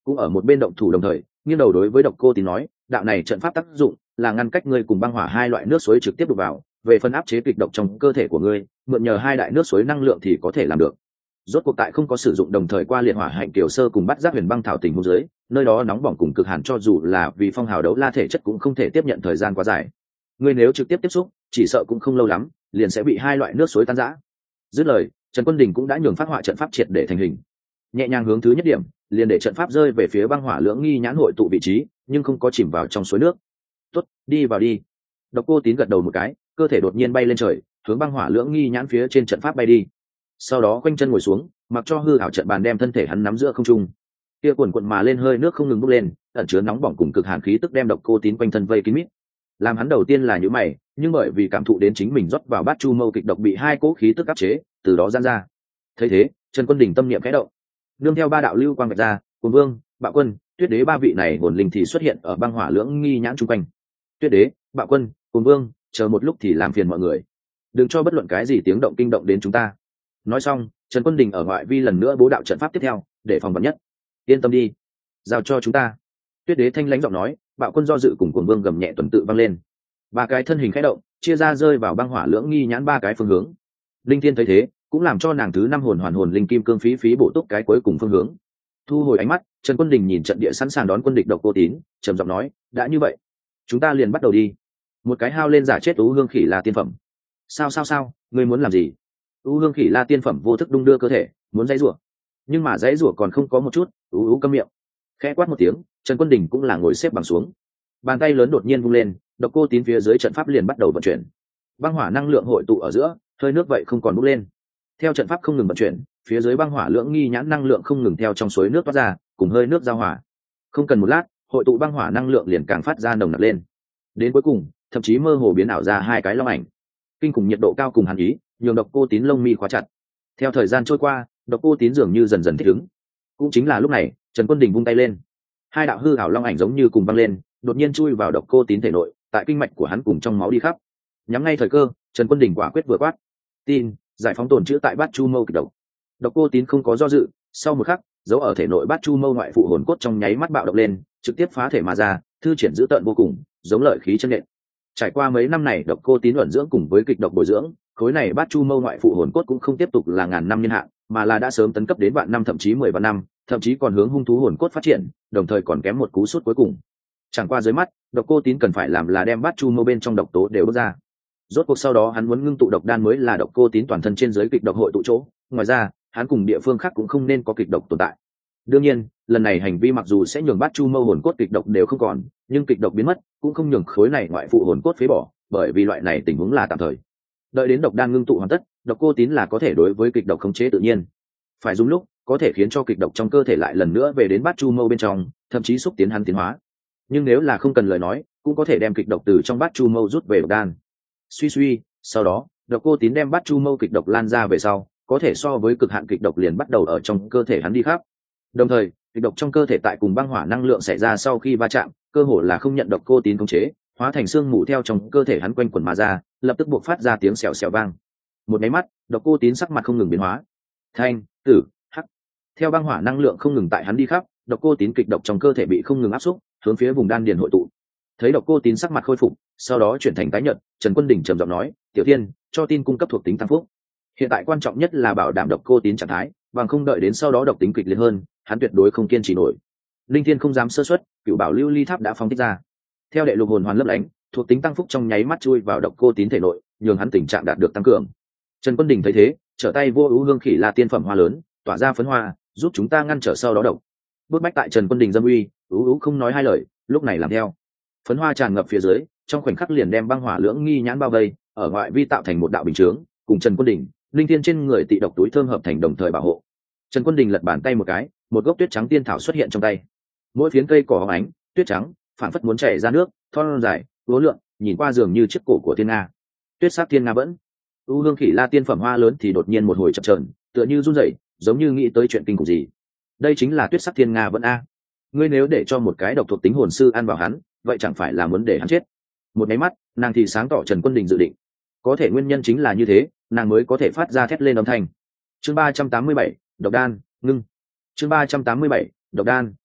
cũng ở một bên động thủ đồng thời nghiêng đầu đối với độc cô tín nói, đạo này trận pháp tác dụng là ngăn cách ngươi cùng băng hỏa hai loại nước suối trực tiếp đụng vào, về phần áp chế kịch độc trong cơ thể của ngươi mượn nhờ hai đại nước suối năng lượng thì có thể làm được. Rốt cuộc tại không có sử dụng đồng thời qua liệt hỏa hạnh kiều sơ cùng bắt giác huyền băng thảo tình huống dưới, nơi đó nóng bỏng cùng cực hàn cho dù là vì phong hào đấu la thể chất cũng không thể tiếp nhận thời gian quá dài. Ngươi nếu trực tiếp tiếp xúc chỉ sợ cũng không lâu lắm liền sẽ bị hai loại nước suối tan rã. Dứt lời, Trần Quân Đình cũng đã nhường phát họa trận pháp triệt để thành hình, nhẹ nhàng hướng thứ nhất điểm liền để trận pháp rơi về phía băng hỏa lưỡng nghi nhãn hội tụ vị trí, nhưng không có chìm vào trong suối nước. Tốt, đi vào đi. Độc Cô Tín gật đầu một cái, cơ thể đột nhiên bay lên trời, hướng băng hỏa lưỡng nghi nhãn phía trên trận pháp bay đi. Sau đó quanh chân ngồi xuống, mặc cho hư ảo trận bàn đem thân thể hắn nắm giữa không trung. Kia cuồn cuộn mà lên hơi nước không ngừng bốc lên, ẩn chứa nóng bỏng cùng cực hàn khí tức đem Độc Cô Tín quanh thân vây kín mít. Làm hắn đầu tiên là nhíu mày, nhưng bởi vì cảm thụ đến chính mình rót vào bát chu mâu kịch độc bị hai cỗ khí tức áp chế, từ đó giãn ra. Thấy thế, Trần Quân Đình tâm niệm khẽ động, nương theo ba đạo lưu quang vạch ra, Cuồng Vương, Bạo Quân, Tuyết Đế ba vị này hồn linh thì xuất hiện ở băng hỏa lưỡng nghi nhãn trung quanh. Tuyết Đế, Bạo Quân, Cuồng Vương, chờ một lúc thì làm phiền mọi người, đừng cho bất luận cái gì tiếng động kinh động đến chúng ta. Nói xong, Trần Quân Đình ở ngoại vi lần nữa bố đạo trận pháp tiếp theo, để phòng vạn nhất. Yên tâm đi, giao cho chúng ta. Tuyết Đế thanh lãnh giọng nói, Bạo Quân do dự cùng Cuồng Vương gầm nhẹ tuần tự vang lên. Ba cái thân hình khẽ động, chia ra rơi vào băng hỏa lưỡng nghi nhãn ba cái phương hướng. Linh Thiên thấy thế, cũng làm cho nàng thứ năm hồn hoàn hồn linh kim cương phí phí bổ túc cái cuối cùng phương hướng. Thu hồi ánh mắt, Trần Quân Đình nhìn trận địa sẵn sàng đón quân địch Độc Cô Tín, trầm giọng nói, đã như vậy, chúng ta liền bắt đầu đi. Một cái hao lên giả chết Ú Hương Khỉ là tiên phẩm. Sao sao sao, ngươi muốn làm gì? Ú Hương Khỉ la tiên phẩm vô thức đung đưa cơ thể, muốn dãy rủa, nhưng mà dãy rủa còn không có một chút, ú ú câm miệng. Khẽ quát một tiếng, Trần Quân Đình cũng là ngồi xếp bằng xuống, bàn tay lớn đột nhiên vung lên, Độc Cô Tín phía dưới trận pháp liền bắt đầu vận chuyển. Băng hỏa năng lượng hội tụ ở giữa, hơi nước vậy không còn bốc lên. Theo trận pháp không ngừng vận chuyển, phía dưới băng hỏa lưỡng nghi nhãn năng lượng không ngừng theo trong suối nước toát ra, cùng hơi nước giao hòa. Không cần một lát, hội tụ băng hỏa năng lượng liền càng phát ra nồng nặc lên. Đến cuối cùng, thậm chí mơ hồ biến ảo ra hai cái long ảnh. Kinh khủng nhiệt độ cao cùng hàn ý, nhường Độc Cô Tín lông mi khóa chặt. Theo thời gian trôi qua, Độc Cô Tín dường như dần dần thích ứng. Cũng chính là lúc này, Trần Quân Đình vung tay lên, hai đạo hư ảo long ảnh giống như cùng băng lên, đột nhiên chui vào Độc Cô Tín thể nội, tại kinh mạch của hắn cùng trong máu đi khắp. Nhắm ngay thời cơ, Trần Quân Đình quả quyết vừa quát, tin giải phóng tồn trữ tại bát chu mâu kịch độc. Độc Cô Tín không có do dự, sau một khắc, dấu ở thể nội bát chu mâu ngoại phụ hồn cốt trong nháy mắt bạo động lên, trực tiếp phá thể mà ra, thư triển dữ tợn vô cùng, giống lợi khí chân nện. Trải qua mấy năm này Độc Cô Tín ẩn dưỡng cùng với kịch độc bồi dưỡng, khối này bát chu mâu ngoại phụ hồn cốt cũng không tiếp tục là ngàn năm niên hạn, mà là đã sớm tấn cấp đến vạn năm thậm chí mười vạn năm, thậm chí còn hướng hung thú hồn cốt phát triển, đồng thời còn kém một cú sút cuối cùng. Chẳng qua dưới mắt, Độc Cô Tín cần phải làm là đem bát chu mâu bên trong độc tố đều đốt ra. Rốt cuộc sau đó hắn muốn ngưng tụ độc đan mới là Độc Cô Tín toàn thân trên dưới kịch độc hội tụ chỗ, ngoài ra, hắn cùng địa phương khác cũng không nên có kịch độc tồn tại. Đương nhiên, lần này hành vi mặc dù sẽ nhường bát chu mâu hồn cốt kịch độc đều không còn, nhưng kịch độc biến mất cũng không nhường khối này ngoại phụ hồn cốt phế bỏ, bởi vì loại này tình huống là tạm thời. Đợi đến độc đan ngưng tụ hoàn tất, Độc Cô Tín là có thể đối với kịch độc khống chế tự nhiên. Phải dùng lúc, có thể khiến cho kịch độc trong cơ thể lại lần nữa về đến bát chu mâu bên trong, thậm chí xúc tiến hắn tiến hóa. Nhưng nếu là không cần lời nói, cũng có thể đem kịch độc từ trong bát chu mâu rút về độc đan. Suy suy, sau đó, Độc Cô Tín đem bát chu mâu kịch độc lan ra về sau, có thể so với cực hạn kịch độc liền bắt đầu ở trong cơ thể hắn đi khắp. Đồng thời, kịch độc trong cơ thể tại cùng băng hỏa năng lượng xảy ra sau khi va chạm, cơ hồ là không nhận Độc Cô Tín khống chế, hóa thành xương mù theo trong cơ thể hắn quanh quẩn mà ra, lập tức buộc phát ra tiếng xèo xèo vang. Một cái mắt, Độc Cô Tín sắc mặt không ngừng biến hóa. Thanh, tử, hắc. Theo băng hỏa năng lượng không ngừng tại hắn đi khắp, Độc Cô Tín kịch độc trong cơ thể bị không ngừng áp xúc, hướng phía vùng đan điền hội tụ. Thấy Độc Cô Tín sắc mặt khôi phục, sau đó chuyển thành tái nhợt, Trần Quân Đình trầm giọng nói, "Tiểu Thiên, cho tin cung cấp thuộc tính tăng phúc. Hiện tại quan trọng nhất là bảo đảm Độc Cô Tín trạng thái, bằng không đợi đến sau đó độc tính kịch liệt hơn, hắn tuyệt đối không kiên trì nổi." Linh Thiên không dám sơ suất, Cửu Bảo Lưu Ly Tháp đã phóng thích ra. Theo đệ lục hồn hoàn lấp lánh, thuộc tính tăng phúc trong nháy mắt chui vào Độc Cô Tín thể nội, nhường hắn tình trạng đạt được tăng cường. Trần Quân Đình thấy thế, trở tay vô ưu hương khỉ là tiên phẩm hoa lớn, tỏa ra phấn hoa, giúp chúng ta ngăn trở sau đó độc. Bước bách tại Trần Quân Đình dâm uy, ưu ưu không nói hai lời, lúc này làm theo. Phấn hoa tràn ngập phía dưới, trong khoảnh khắc liền đem băng hỏa lưỡng nghi nhãn bao vây, ở ngoại vi tạo thành một đạo bình chướng, cùng Trần Quân Đình, Linh Thiên trên người tị độc túi thơm hợp thành đồng thời bảo hộ. Trần Quân Đình lật bàn tay một cái, một gốc tuyết trắng tiên thảo xuất hiện trong tay. Mỗi phiến cây cỏ hóng ánh, tuyết trắng, phản phất muốn chảy ra nước, thon dài, uốn lượn, nhìn qua dường như chiếc cổ của thiên nga. Tuyết sắc thiên nga vẫn. U hương khỉ la tiên phẩm hoa lớn thì đột nhiên một hồi chập chờn, tựa như run rẩy, giống như nghĩ tới chuyện kinh khủng gì. Đây chính là tuyết sắc thiên nga vẫn a. Ngươi nếu để cho một cái độc thuộc tính hồn sư ăn vào hắn, vậy chẳng phải là muốn để hắn chết. Một cái mắt, nàng thì sáng tỏ Trần Quân Đình dự định. Có thể nguyên nhân chính là như thế, nàng mới có thể phát ra thét lên âm thanh. Chương ba trăm tám mươi bảy, độc đan, ngưng. Chương ba trăm tám mươi bảy, độc đan,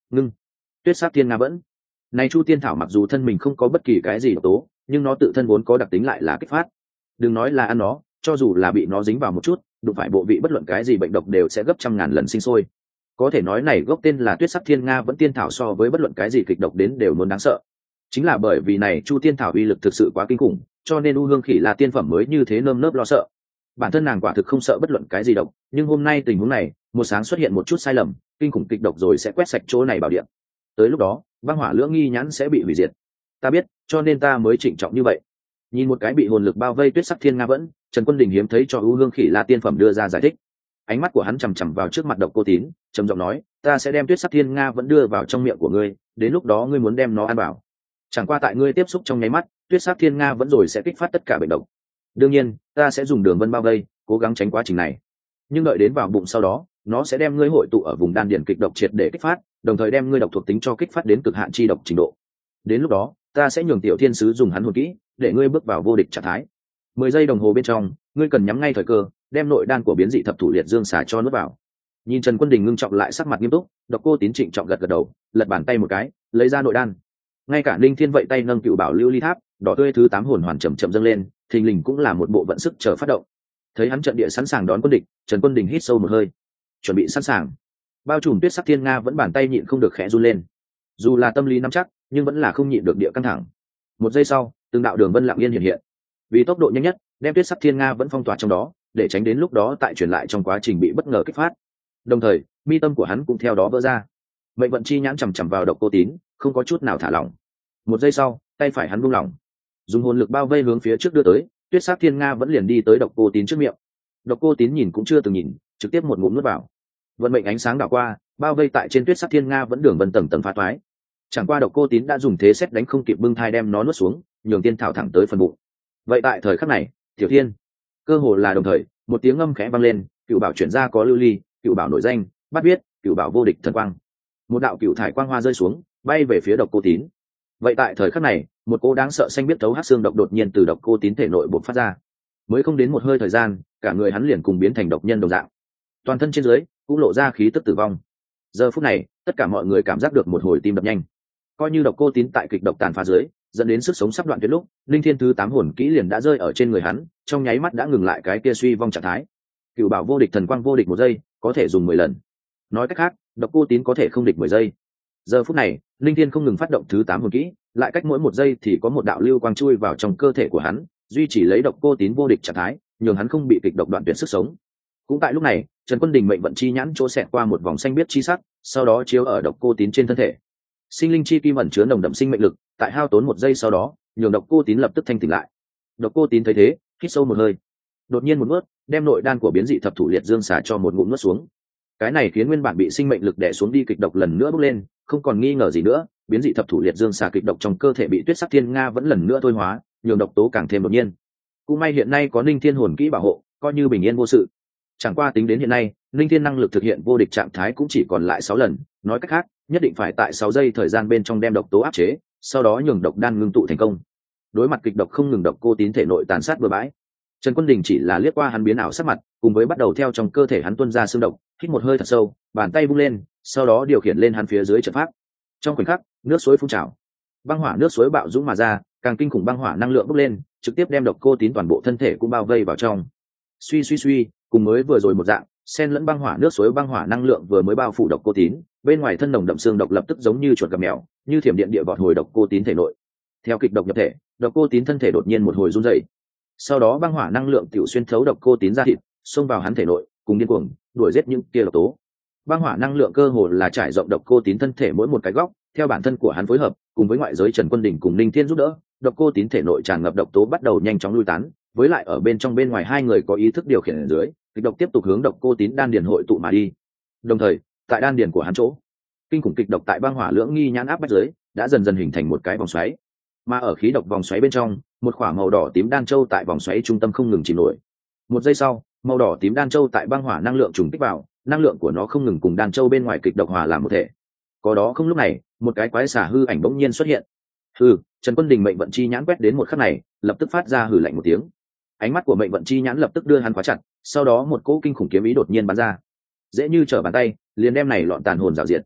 ngưng. Tuyết sắc thiên nga vẫn. Này chu tiên thảo mặc dù thân mình không có bất kỳ cái gì độc tố, nhưng nó tự thân vốn có đặc tính lại là kích phát. Đừng nói là ăn nó, cho dù là bị nó dính vào một chút, đụng phải bộ vị bất luận cái gì bệnh độc đều sẽ gấp trăm ngàn lần sinh sôi. Có thể nói này gốc tên là Tuyết sắc thiên nga vẫn tiên thảo so với bất luận cái gì kịch độc đến đều muốn đáng sợ. Chính là bởi vì này chu tiên thảo uy lực thực sự quá kinh khủng, cho nên u hương khỉ là tiên phẩm mới như thế nơm nớp lo sợ. Bản thân nàng quả thực không sợ bất luận cái gì độc, nhưng hôm nay tình huống này, một sáng xuất hiện một chút sai lầm, kinh khủng kịch độc rồi sẽ quét sạch chỗ này bảo địa. Tới lúc đó, băng hỏa lưỡng nghi nhãn sẽ bị hủy diệt. Ta biết, cho nên ta mới trịnh trọng như vậy. Nhìn một cái bị hồn lực bao vây Tuyết sắc thiên nga vẫn, Trần Quân Đình hiếm thấy cho u hương khỉ là tiên phẩm đưa ra giải thích. Ánh mắt của hắn chằm chằm vào trước mặt Độc Cô Tín, trầm giọng nói, ta sẽ đem Tuyết sắc thiên nga vẫn đưa vào trong miệng của ngươi, đến lúc đó ngươi muốn đem nó ăn vào. Chẳng qua tại ngươi tiếp xúc trong nháy mắt, Tuyết sắc thiên nga vẫn rồi sẽ kích phát tất cả bệnh độc. Đương nhiên, ta sẽ dùng đường vân bao vây, cố gắng tránh quá trình này. Nhưng đợi đến vào bụng sau đó, nó sẽ đem ngươi hội tụ ở vùng đan điền kịch độc triệt để kích phát, đồng thời đem ngươi độc thuộc tính cho kích phát đến cực hạn chi độc trình độ. Đến lúc đó, ta sẽ nhường tiểu thiên sứ dùng hắn hồn kỹ, để ngươi bước vào vô địch trạng thái. Mười giây đồng hồ bên trong, ngươi cần nhắm ngay thời cơ, đem nội đan của biến dị thập thủ liệt dương xà cho nuốt vào. Nhìn Trần Quân Đình ngưng trọng lại sắc mặt nghiêm túc, Độc Cô Tín trịnh trọng gật gật đầu, lật bàn tay một cái, lấy ra nội đan. Ngay cả Linh Thiên vậy tay nâng cựu bảo lưu ly tháp, đỏ tươi thứ tám hồn hoàn chậm chậm dâng lên, thình lình cũng là một bộ vận sức chờ phát động. Thấy hắn trận địa sẵn sàng đón quân địch, Trần Quân Đình hít sâu một hơi, chuẩn bị sẵn sàng. Bao trùm Tuyết sắc thiên nga vẫn bàn tay nhịn không được khẽ run lên. Dù là tâm lý nắm chắc, nhưng vẫn là không nhịn được địa căng thẳng. Một giây sau, từng đạo đường vân lặng yên hiện hiện. Vì tốc độ nhanh nhất, đem Tuyết sắc thiên nga vẫn phong tỏa trong đó, để tránh đến lúc đó tại truyền lại trong quá trình bị bất ngờ kích phát. Đồng thời, mi tâm của hắn cũng theo đó vỡ ra. Mệnh vận chi nhãn chằm chằm vào Độc Cô Tín, không có chút nào thả lỏng. Một giây sau, tay phải hắn buông lỏng, dùng hồn lực bao vây hướng phía trước đưa tới, Tuyết sắc thiên nga vẫn liền đi tới Độc Cô Tín trước miệng. Độc Cô Tín nhìn cũng chưa từng nhìn, trực tiếp một ngụm nuốt vào. Vận mệnh ánh sáng đảo qua, bao vây tại trên Tuyết sắc thiên nga vẫn đường vân tầng tầng phá toái. Chẳng qua Độc Cô Tín đã dùng thế xét đánh không kịp bưng thai đem nó nuốt xuống, nhường tiên thảo thẳng tới phần bụng. Vậy tại thời khắc này, Tiểu Thiên, cơ hồ là đồng thời, một tiếng âm khẽ vang lên, cựu bảo chuyển ra có lưu ly, cựu bảo nổi danh, bắt biết, cựu bảo vô địch thần quang. Một đạo cựu thải quang hoa rơi xuống, bay về phía Độc Cô Tín. Vậy tại thời khắc này, một cô đáng sợ xanh biết thấu hắc xương độc đột nhiên từ Độc Cô Tín thể nội bộc phát ra. Mới không đến một hơi thời gian, cả người hắn liền cùng biến thành độc nhân đồng dạng, toàn thân trên dưới cũng lộ ra khí tức tử vong. Giờ phút này, tất cả mọi người cảm giác được một hồi tim đập nhanh. Coi như Độc Cô Tín tại kịch độc tàn phá dưới, dẫn đến sức sống sắp đoạn tuyệt lúc, linh thiên thứ tám hồn kỹ liền đã rơi ở trên người hắn, trong nháy mắt đã ngừng lại cái kia suy vong trạng thái. Cựu bảo vô địch thần quang vô địch một giây, có thể dùng mười lần. Nói cách khác, Độc Cô Tín có thể không địch mười giây. Giờ phút này, linh thiên không ngừng phát động thứ tám hồn kỹ, lại cách mỗi một giây thì có một đạo lưu quang chui vào trong cơ thể của hắn, duy trì lấy Độc Cô Tín vô địch trạng thái, nhường hắn không bị kịch độc đoạn tuyệt sức sống. Cũng tại lúc này, Trần Quân Đình mệnh vận chi nhãn chỗ xẹt qua một vòng xanh biết chi sắc, sau đó chiếu ở Độc Cô Tín trên thân thể. Sinh linh chi kim ẩn chứa nồng đậm sinh mệnh lực, tại hao tốn một giây sau đó, nhường Độc Cô Tín lập tức thanh tỉnh lại. Độc Cô Tín thấy thế, hít sâu một hơi, đột nhiên một nuốt, đem nội đan của biến dị thập thủ liệt dương xà cho một ngụm nuốt xuống. Cái này khiến nguyên bản bị sinh mệnh lực đè xuống đi kịch độc lần nữa bốc lên, không còn nghi ngờ gì nữa, biến dị thập thủ liệt dương xà kịch độc trong cơ thể bị Tuyết sắc thiên nga vẫn lần nữa thôi hóa, nhường độc tố càng thêm đột nhiên. Cũng may hiện nay có Ninh Thiên hồn kỹ bảo hộ, coi như bình yên vô sự. Chẳng qua tính đến hiện nay, Ninh Thiên năng lực thực hiện vô địch trạng thái cũng chỉ còn lại sáu lần, nói cách khác, nhất định phải tại sáu giây thời gian bên trong đem độc tố áp chế, sau đó nhường độc đan ngưng tụ thành công. Đối mặt kịch độc không ngừng, Độc Cô Tín thể nội tàn sát bừa bãi. Trần Quân Đình chỉ là liếc qua hắn biến ảo sắc mặt, cùng với bắt đầu theo trong cơ thể hắn tuôn ra xương độc, hít một hơi thật sâu, bàn tay vung lên, sau đó điều khiển lên hắn phía dưới trận pháp. Trong khoảnh khắc, nước suối phun trào, băng hỏa nước suối bạo dũng mà ra, càng kinh khủng băng hỏa năng lượng bốc lên, trực tiếp đem Độc Cô Tín toàn bộ thân thể cũng bao vây vào trong. Suy suy suy, cùng mới vừa rồi một dạng, xen lẫn băng hỏa nước suối băng hỏa năng lượng vừa mới bao phủ Độc Cô Tín, bên ngoài thân nồng đậm xương độc lập tức giống như chuột gặp mèo, như thiểm điện địa vọt hồi Độc Cô Tín thể nội. Theo kịch độc nhập thể, Độc Cô Tín thân thể đột nhiên một hồi run rẩy. Sau đó băng hỏa năng lượng tiểu xuyên thấu Độc Cô Tín ra thịt, xông vào hắn thể nội, cùng điên cuồng đuổi giết những kia độc tố. Băng hỏa năng lượng cơ hồ là trải rộng Độc Cô Tín thân thể mỗi một cái góc, theo bản thân của hắn phối hợp, cùng với ngoại giới Trần Quân Đình cùng Ninh Thiên giúp đỡ, Độc Cô Tín thể nội tràn ngập độc tố bắt đầu nhanh chóng lui tán, với lại ở bên trong bên ngoài hai người có ý thức điều khiển ở dưới, kịch độc tiếp tục hướng Độc Cô Tín đan điền hội tụ mà đi. Đồng thời, tại đan điền của hắn chỗ, kinh khủng kịch độc tại băng hỏa lưỡng nghi nhãn áp bách dưới, đã dần dần hình thành một cái vòng xoáy. Mà ở khí độc vòng xoáy bên trong, một quả màu đỏ tím đan châu tại vòng xoáy trung tâm không ngừng chìm nổi. Một giây sau, màu đỏ tím đan châu tại băng hỏa năng lượng trùng kích vào, năng lượng của nó không ngừng cùng đan châu bên ngoài kịch độc hòa làm một thể. Có đó không lúc này, một cái quái xà hư ảnh bỗng nhiên xuất hiện. Hừ, Trần Quân Đình mệnh vận chi nhãn quét đến một khắc này, lập tức phát ra hừ lạnh một tiếng. Ánh mắt của mệnh vận chi nhãn lập tức đưa hắn khóa chặt, sau đó một cỗ kinh khủng kiếm ý đột nhiên bắn ra, dễ như trở bàn tay, liền đem này loạn tàn hồn rào diệt.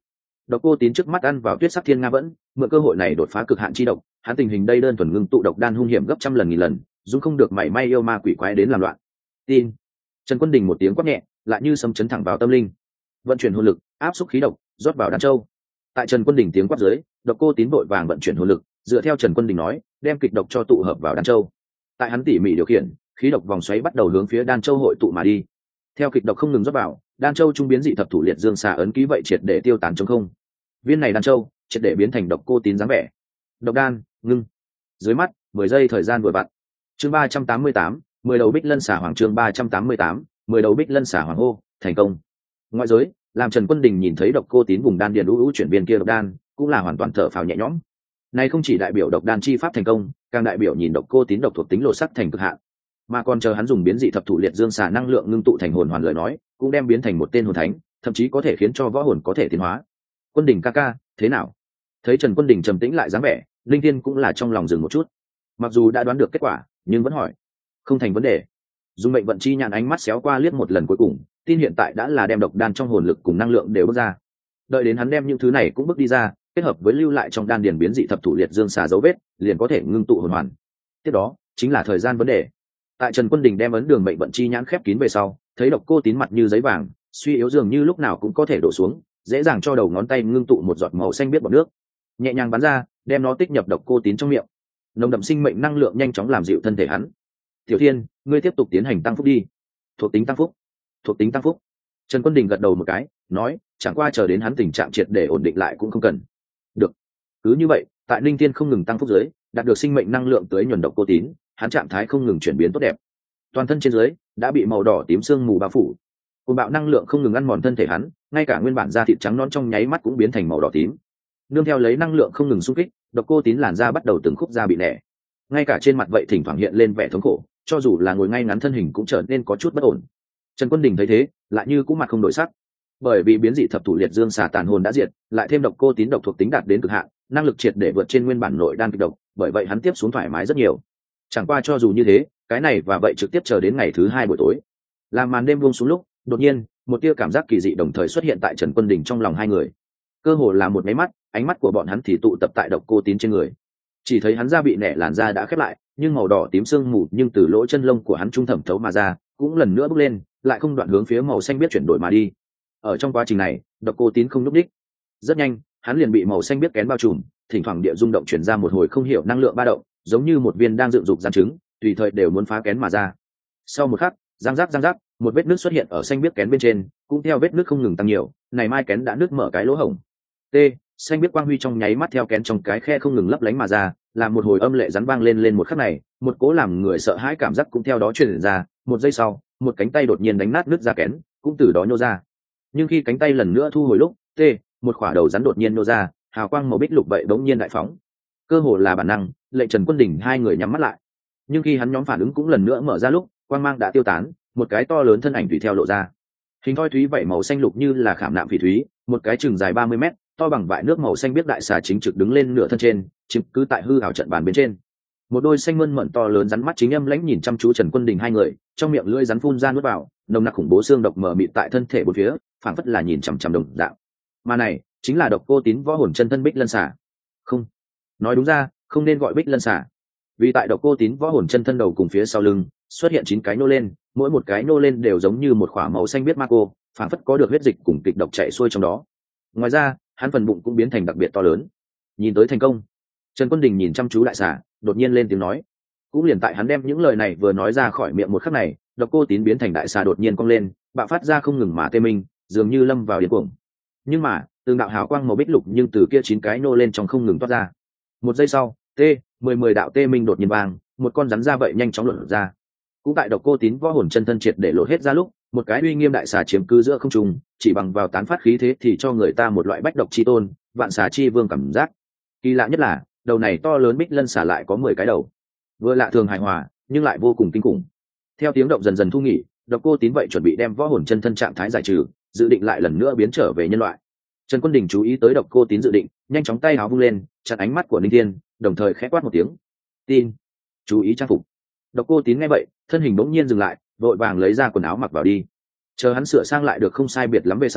Độc Cô Tín trước mắt ăn vào tuyết sắc thiên nga vẫn, mượn cơ hội này đột phá cực hạn chi độc, hắn tình hình đây đơn thuần ngưng tụ độc đan hung hiểm gấp trăm lần nghìn lần, dung không được mảy may yêu ma quỷ quái đến làm loạn. Tin. Trần Quân Đình một tiếng quát nhẹ, lại như sấm chấn thẳng vào tâm linh. Vận chuyển hồn lực, áp xúc khí độc, rót vào đan châu. Tại Trần Quân Đình tiếng quát dưới, Độc Cô Tín vội vàng vận chuyển hồn lực, dựa theo Trần Quân Đình nói, đem kịch độc cho tụ hợp vào đan châu. Tại hắn tỉ mỉ điều khiển, khí độc vòng xoáy bắt đầu hướng phía đan châu hội tụ mà đi. Theo kịch độc không ngừng rót vào, đan châu trung biến dị thập thủ liệt dương xà ấn ký vậy triệt để tiêu tán trong không. Viên này đan châu triệt để biến thành Độc Cô Tín dáng vẻ. Độc đan ngưng. Dưới mắt mười giây thời gian vừa vặn. Chương ba trăm tám mươi tám, mười đầu bích lân xà hoàng. Chương ba trăm tám mươi tám, mười đầu bích lân xà hoàng hô thành công. Ngoại giới làm Trần Quân Đình nhìn thấy Độc Cô Tín vùng đan điền lũ lũ chuyển viên kia độc đan, cũng là hoàn toàn thở phào nhẹ nhõm. Này không chỉ đại biểu độc đan chi pháp thành công, càng đại biểu nhìn Độc Cô Tín độc thuộc tính lộ sắc thành cực hạn, mà còn chờ hắn dùng biến dị thập thủ liệt dương xà năng lượng ngưng tụ thành hồn hoàn lời nói, cũng đem biến thành một tên hồn thánh, thậm chí có thể khiến cho võ hồn có thể tiến hóa. Quân Đình ca ca, thế nào? Thấy Trần Quân Đình trầm tĩnh lại dáng vẻ, Linh Thiên cũng là trong lòng dừng một chút. Mặc dù đã đoán được kết quả, nhưng vẫn hỏi. Không thành vấn đề. Dùng mệnh vận chi nhãn ánh mắt xéo qua liếc một lần cuối cùng, tin hiện tại đã là đem độc đan trong hồn lực cùng năng lượng đều bước ra. Đợi đến hắn đem những thứ này cũng bước đi ra, kết hợp với lưu lại trong đan điền biến dị thập thủ liệt dương xà dấu vết, liền có thể ngưng tụ hồn hoàn. Tiếp đó chính là thời gian vấn đề. Tại Trần Quân Đình đem ấn đường mệnh vận chi nhãn khép kín về sau, thấy Độc Cô Tín mặt như giấy vàng, suy yếu dường như lúc nào cũng có thể đổ xuống, dễ dàng cho đầu ngón tay ngưng tụ một giọt màu xanh biết bọt nước, nhẹ nhàng bắn ra, đem nó tích nhập Độc Cô Tín trong miệng. Nồng đậm sinh mệnh năng lượng nhanh chóng làm dịu thân thể hắn. Tiểu Thiên, ngươi tiếp tục tiến hành tăng phúc đi. Thuộc tính tăng phúc. Thuộc tính tăng phúc. Trần Quân Đình gật đầu một cái, nói, chẳng qua chờ đến hắn tình trạng triệt để ổn định lại cũng không cần. Được. Cứ như vậy, tại Ninh Thiên không ngừng tăng phúc dưới, đạt được sinh mệnh năng lượng tới nhuần Độc Cô Tín, hắn trạng thái không ngừng chuyển biến tốt đẹp. Toàn thân trên dưới đã bị màu đỏ tím sương mù bao phủ. Cùng bạo năng lượng không ngừng ăn mòn thân thể hắn, ngay cả nguyên bản da thịt trắng non trong nháy mắt cũng biến thành màu đỏ tím. Nương theo lấy năng lượng không ngừng xung kích, Độc Cô Tín làn da bắt đầu từng khúc da bị nẻ. Ngay cả trên mặt vậy thỉnh thoảng hiện lên vẻ thống khổ, cho dù là ngồi ngay ngắn thân hình cũng trở nên có chút bất ổn. Trần Quân Đình thấy thế, lại như cũng mặt không đổi sắc. Bởi vì biến dị thập thủ liệt dương xà tàn hồn đã diệt, lại thêm Độc Cô Tín độc thuộc tính đạt đến cực hạn, năng lực triệt để vượt trên nguyên bản nội đan kịch độc, bởi vậy hắn tiếp xuống thoải mái rất nhiều. Chẳng qua cho dù như thế, cái này và vậy trực tiếp chờ đến ngày thứ hai buổi tối. Làm màn đêm buông xuống lúc, đột nhiên, một tia cảm giác kỳ dị đồng thời xuất hiện tại Trần Quân Đình trong lòng hai người. Cơ hồ là một máy mắt, ánh mắt của bọn hắn thì tụ tập tại Độc Cô Tín trên người. Chỉ thấy hắn da bị nẻ làn da đã khép lại, nhưng màu đỏ tím sương mù nhưng từ lỗ chân lông của hắn trung thẩm thấu mà ra, cũng lần nữa bốc lên, lại không đoạn hướng phía màu xanh biết chuyển đổi mà đi. Ở trong quá trình này, Độc Cô Tín không nhúc nhích. Rất nhanh, hắn liền bị màu xanh biết kén bao trùm, thỉnh thoảng địa rung động chuyển ra một hồi không hiểu năng lượng ba động, giống như một viên đang dựng dục gian trứng, tùy thời đều muốn phá kén mà ra. Sau một khắc, răng rắc răng rắc, một vết nước xuất hiện ở xanh biết kén bên trên, cũng theo vết nước không ngừng tăng nhiều, này mai kén đã nước mở cái lỗ hổng. T, xanh biết quang huy trong nháy mắt theo kén trong cái khe không ngừng lấp lánh mà ra, làm một hồi âm lệ rắn vang lên lên một khắc này, một cố làm người sợ hãi cảm giác cũng theo đó truyền ra. Một giây sau, một cánh tay đột nhiên đánh nát nước ra kén, cũng từ đó nhô ra. Nhưng khi cánh tay lần nữa thu hồi lúc, t, một khỏa đầu rắn đột nhiên nhô ra, hào quang màu bích lục vậy đống nhiên đại phóng. Cơ hồ là bản năng, lệnh Trần Quân Đình hai người nhắm mắt lại. Nhưng khi hắn nhóm phản ứng cũng lần nữa mở ra lúc, quang mang đã tiêu tán, một cái to lớn thân ảnh tùy theo lộ ra. Hình thoi thúy vậy màu xanh lục như là khảm nạm phỉ thúy, một cái chừng dài ba mươi mét, to bằng vại nước màu xanh biết đại xà chính trực đứng lên nửa thân trên, chiếm cứ tại hư ảo trận bàn bên trên. Một đôi xanh mơn mởn to lớn rắn mắt chính âm lãnh nhìn chăm chú Trần Quân Đình hai người, trong miệng lưỡi rắn phun ra nuốt vào, nồng nặc khủng bố xương độc mờ mịt tại thân thể bốn phía, phảng phất là nhìn chằm chằm đồng dạng. Mà này chính là Độc Cô Tín võ hồn chân thân Bích Lân xà. Không, nói đúng ra, không nên gọi Bích Lân xà, vì tại Độc Cô Tín võ hồn chân thân đầu cùng phía sau lưng xuất hiện chín cái nô lên, mỗi một cái nô lên đều giống như một khỏa màu xanh biết ma cô, phảng phất có được huyết dịch cùng kịch độc chảy xuôi trong đó. Ngoài ra, hắn phần bụng cũng biến thành đặc biệt to lớn. Nhìn tới thành công. Trần Quân Đình nhìn chăm chú đại xà, đột nhiên lên tiếng nói. Cũng liền tại hắn đem những lời này vừa nói ra khỏi miệng một khắc này, Độc Cô Tín biến thành đại xà đột nhiên cong lên, bạo phát ra không ngừng mà tê minh, dường như lâm vào điên cuồng. Nhưng mà, từng đạo hào quang màu bích lục nhưng từ kia chín cái nô lên trong không ngừng toát ra. Một giây sau, t, mười mười đạo tê minh đột nhiên vang, một con rắn ra vậy nhanh chóng lột ra. Cũng tại Độc Cô Tín võ hồn chân thân triệt để lộ hết ra lúc, một cái uy nghiêm đại xà chiếm cứ giữa không trung, chỉ bằng vào tán phát khí thế thì cho người ta một loại bách độc chi tôn, vạn xà chi vương cảm giác. Kỳ lạ nhất là, đầu này to lớn Bích Lân xà lại có mười cái đầu. Vừa lạ thường hài hòa, nhưng lại vô cùng kinh khủng. Theo tiếng động dần dần thu nghỉ, Độc Cô Tín vậy chuẩn bị đem võ hồn chân thân trạng thái giải trừ, dự định lại lần nữa biến trở về nhân loại. Trần Quân Đình chú ý tới Độc Cô Tín dự định, nhanh chóng tay áo vung lên, chặn ánh mắt của Ninh Thiên, đồng thời khẽ quát một tiếng. Tin. Chú ý trang phục. Độc Cô Tín nghe vậy, thân hình bỗng nhiên dừng lại, vội vàng lấy ra quần áo mặc vào đi. Chờ hắn sửa sang lại được không sai biệt lắm về sau,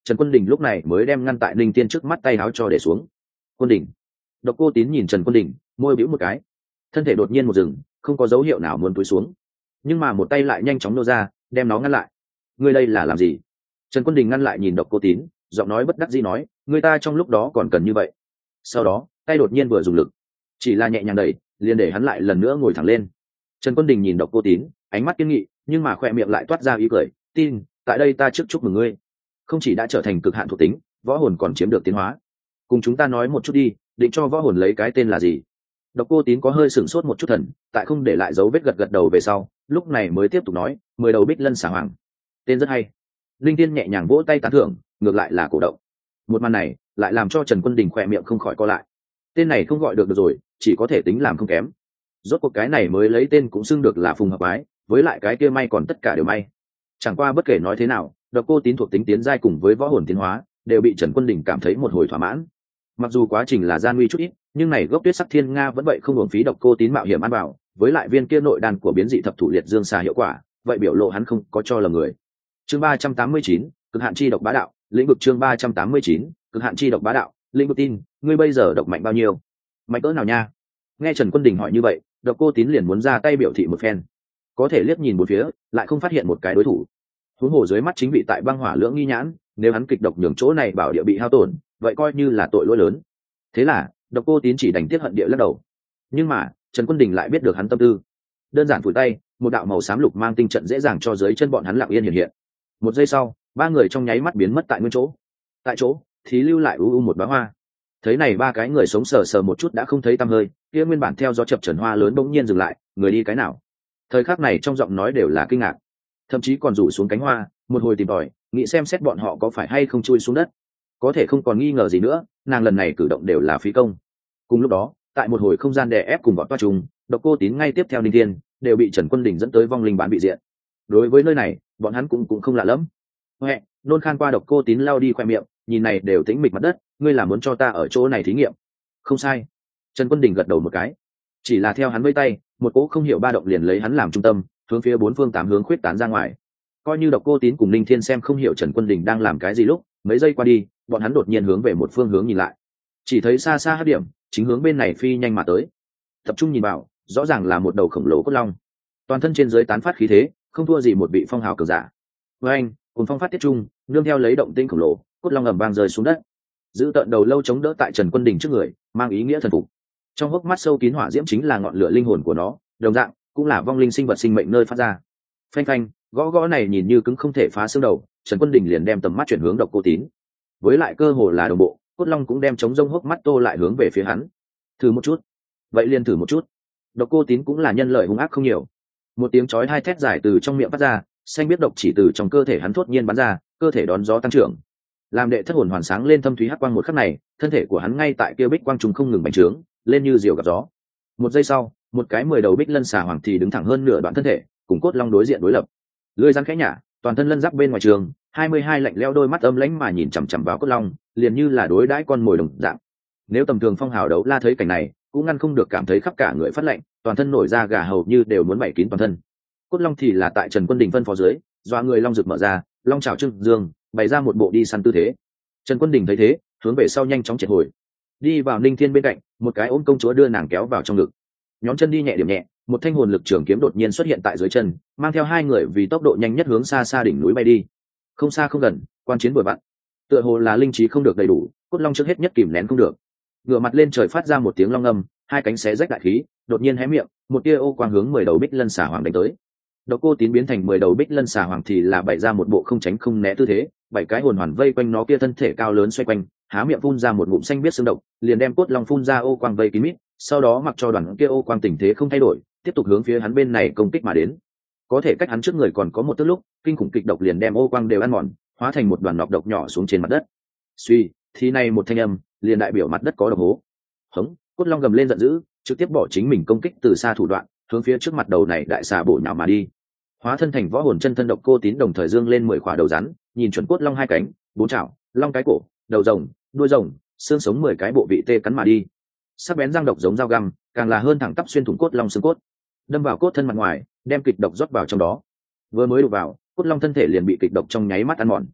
Trần Quân Đình lúc này mới đem ngăn tại Linh Tiên trước mắt tay áo cho để xuống. Quân Đình. Độc Cô Tín nhìn Trần Quân Đình, môi bĩu một cái, thân thể đột nhiên một dừng, không có dấu hiệu nào muốn túi xuống, nhưng mà một tay lại nhanh chóng nô ra, đem nó ngăn lại. Ngươi đây là làm gì? Trần Quân Đình ngăn lại nhìn Độc Cô Tín, giọng nói bất đắc dĩ nói, người ta trong lúc đó còn cần như vậy. Sau đó tay đột nhiên vừa dùng lực, chỉ là nhẹ nhàng đẩy, liền để hắn lại lần nữa ngồi thẳng lên. Trần Quân Đình nhìn Độc Cô Tín, ánh mắt kiên nghị, nhưng mà khỏe miệng lại toát ra ý cười, tin, tại đây ta trước chúc mừng ngươi, không chỉ đã trở thành cực hạn thuộc tính, võ hồn còn chiếm được tiến hóa. Cùng chúng ta nói một chút đi, định cho võ hồn lấy cái tên là gì? Độc Cô Tín có hơi sửng sốt một chút thần, tại không để lại dấu vết gật gật đầu về sau, lúc này mới tiếp tục nói, mười đầu bích lân xà hoàng, tên rất hay. Linh Tiên nhẹ nhàng vỗ tay tán thưởng, ngược lại là cổ động. Một màn này lại làm cho Trần Quân Đình khỏe miệng không khỏi co lại. Tên này không gọi được, được rồi, chỉ có thể tính làm không kém. Rốt cuộc cái này mới lấy tên cũng xưng được là phùng hợp ái, với lại cái kia may còn tất cả đều may. Chẳng qua bất kể nói thế nào, Độc Cô Tín thuộc tính tiến giai cùng với võ hồn tiến hóa đều bị Trần Quân Đình cảm thấy một hồi thỏa mãn. Mặc dù quá trình là gian nguy chút ít, nhưng này gốc Tuyết Sắc Thiên Nga vẫn vậy không uổng phí Độc Cô Tín mạo hiểm ăn vào, với lại viên kia nội đan của biến dị thập thủ liệt dương xà hiệu quả, vậy biểu lộ hắn không có cho lầm người. Chương ba trăm tám mươi chín, cực hạn chi độc bá đạo, lĩnh vực chương ba trăm tám mươi chín, cực hạn chi độc bá đạo, lĩnh vực tin, ngươi bây giờ độc mạnh bao nhiêu? Mạnh cỡ nào nha? Nghe Trần Quân Đình hỏi như vậy, Độc Cô Tín liền muốn ra tay biểu thị một phen. Có thể liếc nhìn bốn phía, lại không phát hiện một cái đối thủ. Huống hồ dưới mắt chính bị tại băng hỏa lưỡng nghi nhãn, nếu hắn kịch độc nhường chỗ này bảo địa bị hao tổn, vậy coi như là tội lỗi lớn. Thế là, Độc Cô Tín chỉ đành tiếc hận địa lắc đầu. Nhưng mà, Trần Quân Đình lại biết được hắn tâm tư. Đơn giản phủi tay, một đạo màu xám lục mang tinh trận dễ dàng cho dưới chân bọn hắn lặng yên hiện hiện. Một giây sau, ba người trong nháy mắt biến mất tại nguyên chỗ. Tại chỗ, thì lưu lại u u một bá hoa. Thấy này ba cái người sống sờ sờ một chút đã không thấy tăm hơi, kia nguyên bản theo gió chập chờn hoa lớn bỗng nhiên dừng lại, người đi cái nào? Thời khắc này trong giọng nói đều là kinh ngạc, thậm chí còn rủ xuống cánh hoa, một hồi tìm tòi, nghĩ xem xét bọn họ có phải hay không chui xuống đất. Có thể không còn nghi ngờ gì nữa, nàng lần này cử động đều là phí công. Cùng lúc đó, tại một hồi không gian đè ép cùng bọn toa trùng, Độc Cô Tín ngay tiếp theo Ninh Thiên đều bị Trần Quân Đình dẫn tới vong linh bán bị diện. Đối với nơi này, bọn hắn cũng cũng không lạ lắm. Huệ, nôn khan qua Độc Cô Tín lau đi khoe miệng, nhìn này đều tĩnh mịch mặt đất, ngươi là muốn cho ta ở chỗ này thí nghiệm? Không sai. Trần Quân Đình gật đầu một cái, chỉ là theo hắn vẫy tay, một cỗ không hiểu ba động liền lấy hắn làm trung tâm, hướng phía bốn phương tám hướng khuyết tán ra ngoài. Coi như Độc Cô Tín cùng Ninh Thiên xem không hiểu Trần Quân Đình đang làm cái gì lúc, mấy giây qua đi, bọn hắn đột nhiên hướng về một phương hướng nhìn lại, chỉ thấy xa xa hắc điểm chính hướng bên này phi nhanh mà tới. Tập trung nhìn vào, rõ ràng là một đầu khổng lồ cốt long, toàn thân trên dưới tán phát khí thế, không thua gì một vị phong hào cường giả. Với anh, cùng phong phát tiết trung, nương theo lấy động tĩnh khổng lồ, cốt long ầm vang rơi xuống đất, giữ tận đầu lâu chống đỡ tại Trần Quân Đình trước người, mang ý nghĩa thần phục. Trong hốc mắt sâu kín hỏa diễm chính là ngọn lửa linh hồn của nó, đồng dạng cũng là vong linh sinh vật sinh mệnh nơi phát ra. Phanh phanh, gõ gõ này nhìn như cứng không thể phá xương đầu, Trần Quân Đình liền đem tầm mắt chuyển hướng Độc Cô Tín. Với lại cơ hồ là đồng bộ, cốt long cũng đem chống rông hốc mắt tô lại hướng về phía hắn. Thử một chút. Vậy liền thử một chút. Độc Cô Tín cũng là nhân lợi hung ác không nhiều. Một tiếng chói hai thét dài từ trong miệng phát ra, xanh biết độc chỉ từ trong cơ thể hắn thốt nhiên bắn ra, cơ thể đón gió tăng trưởng. Làm đệ thất hồn hoàn sáng lên thâm thúy hắc quang một khắc này, thân thể của hắn ngay tại kia bích quang trùng không ngừng bành trướng, lên như diều gặp gió. Một giây sau, một cái mười đầu bích lân xà hoàng thì đứng thẳng hơn nửa đoạn thân thể, cùng cốt long đối diện đối lập. Lưỡi rắn khẽ nhả, toàn thân lân giáp bên ngoài trường, hai mươi hai lạnh lẽo đôi mắt âm lãnh mà nhìn chằm chằm vào cốt long, liền như là đối đãi con mồi đồng dạng. Nếu tầm thường phong hào đấu la thấy cảnh này, cũng ngăn không được cảm thấy khắp cả người phát lạnh, toàn thân nổi da gà hầu như đều muốn bày kín toàn thân. Cốt long thì là tại Trần Quân Đình phân phó dưới, doa người long rực mở ra, long trảo trưng dương, bày ra một bộ đi săn tư thế. Trần Quân Đình thấy thế, hướng về sau nhanh chóng triệt hồi, đi vào Ninh Thiên bên cạnh, một cái ôm công chúa đưa nàng kéo vào trong ngực. Nhóm chân đi nhẹ điểm nhẹ, một thanh hồn lực trường kiếm đột nhiên xuất hiện tại dưới chân, mang theo hai người vì tốc độ nhanh nhất hướng xa xa đỉnh núi bay đi. Không xa không gần, quan chiến vừa vặn. Tựa hồ là linh trí không được đầy đủ, cốt long trước hết nhất kìm nén không được, ngửa mặt lên trời phát ra một tiếng long ngâm, hai cánh xé rách đại khí, đột nhiên hé miệng, một tia ô quang hướng mười đầu bích lân xà hoàng đánh tới. Độc Cô Tín biến thành mười đầu bích lân xà hoàng thì là bày ra một bộ không tránh không né tư thế, bảy cái hồn hoàn vây quanh nó kia thân thể cao lớn xoay quanh, há miệng phun ra một ngụm xanh biết xương độc, liền đem cốt long phun ra ô quang vây kín mít, sau đó mặc cho đoàn kia ô quang tình thế không thay đổi, tiếp tục hướng phía hắn bên này công kích mà đến. Có thể cách hắn trước người còn có một tức lúc, kinh khủng kịch độc liền đem ô quang đều ăn mòn, hóa thành một đoàn nọc độc nhỏ xuống trên mặt đất. Suy, thì này một thanh âm, liền đại biểu mặt đất có độc hố. Hống, cốt long gầm lên giận dữ, trực tiếp bỏ chính mình công kích từ xa thủ đoạn, hướng phía trước mặt đầu này đại xà bổ nhào mà đi. Hóa thân thành võ hồn chân thân Độc Cô Tín đồng thời dương lên mười khỏa đầu rắn, nhìn chuẩn cốt long hai cánh, bốn chảo, long cái cổ, đầu rồng, đuôi rồng, xương sống mười cái bộ vị tê cắn mà đi. Sắc bén răng độc giống dao găm, càng là hơn thẳng tắp xuyên thủng cốt long xương cốt, đâm vào cốt thân mặt ngoài, đem kịch độc rót vào trong đó. Vừa mới đụng vào, cốt long thân thể liền bị kịch độc trong nháy mắt ăn mòn.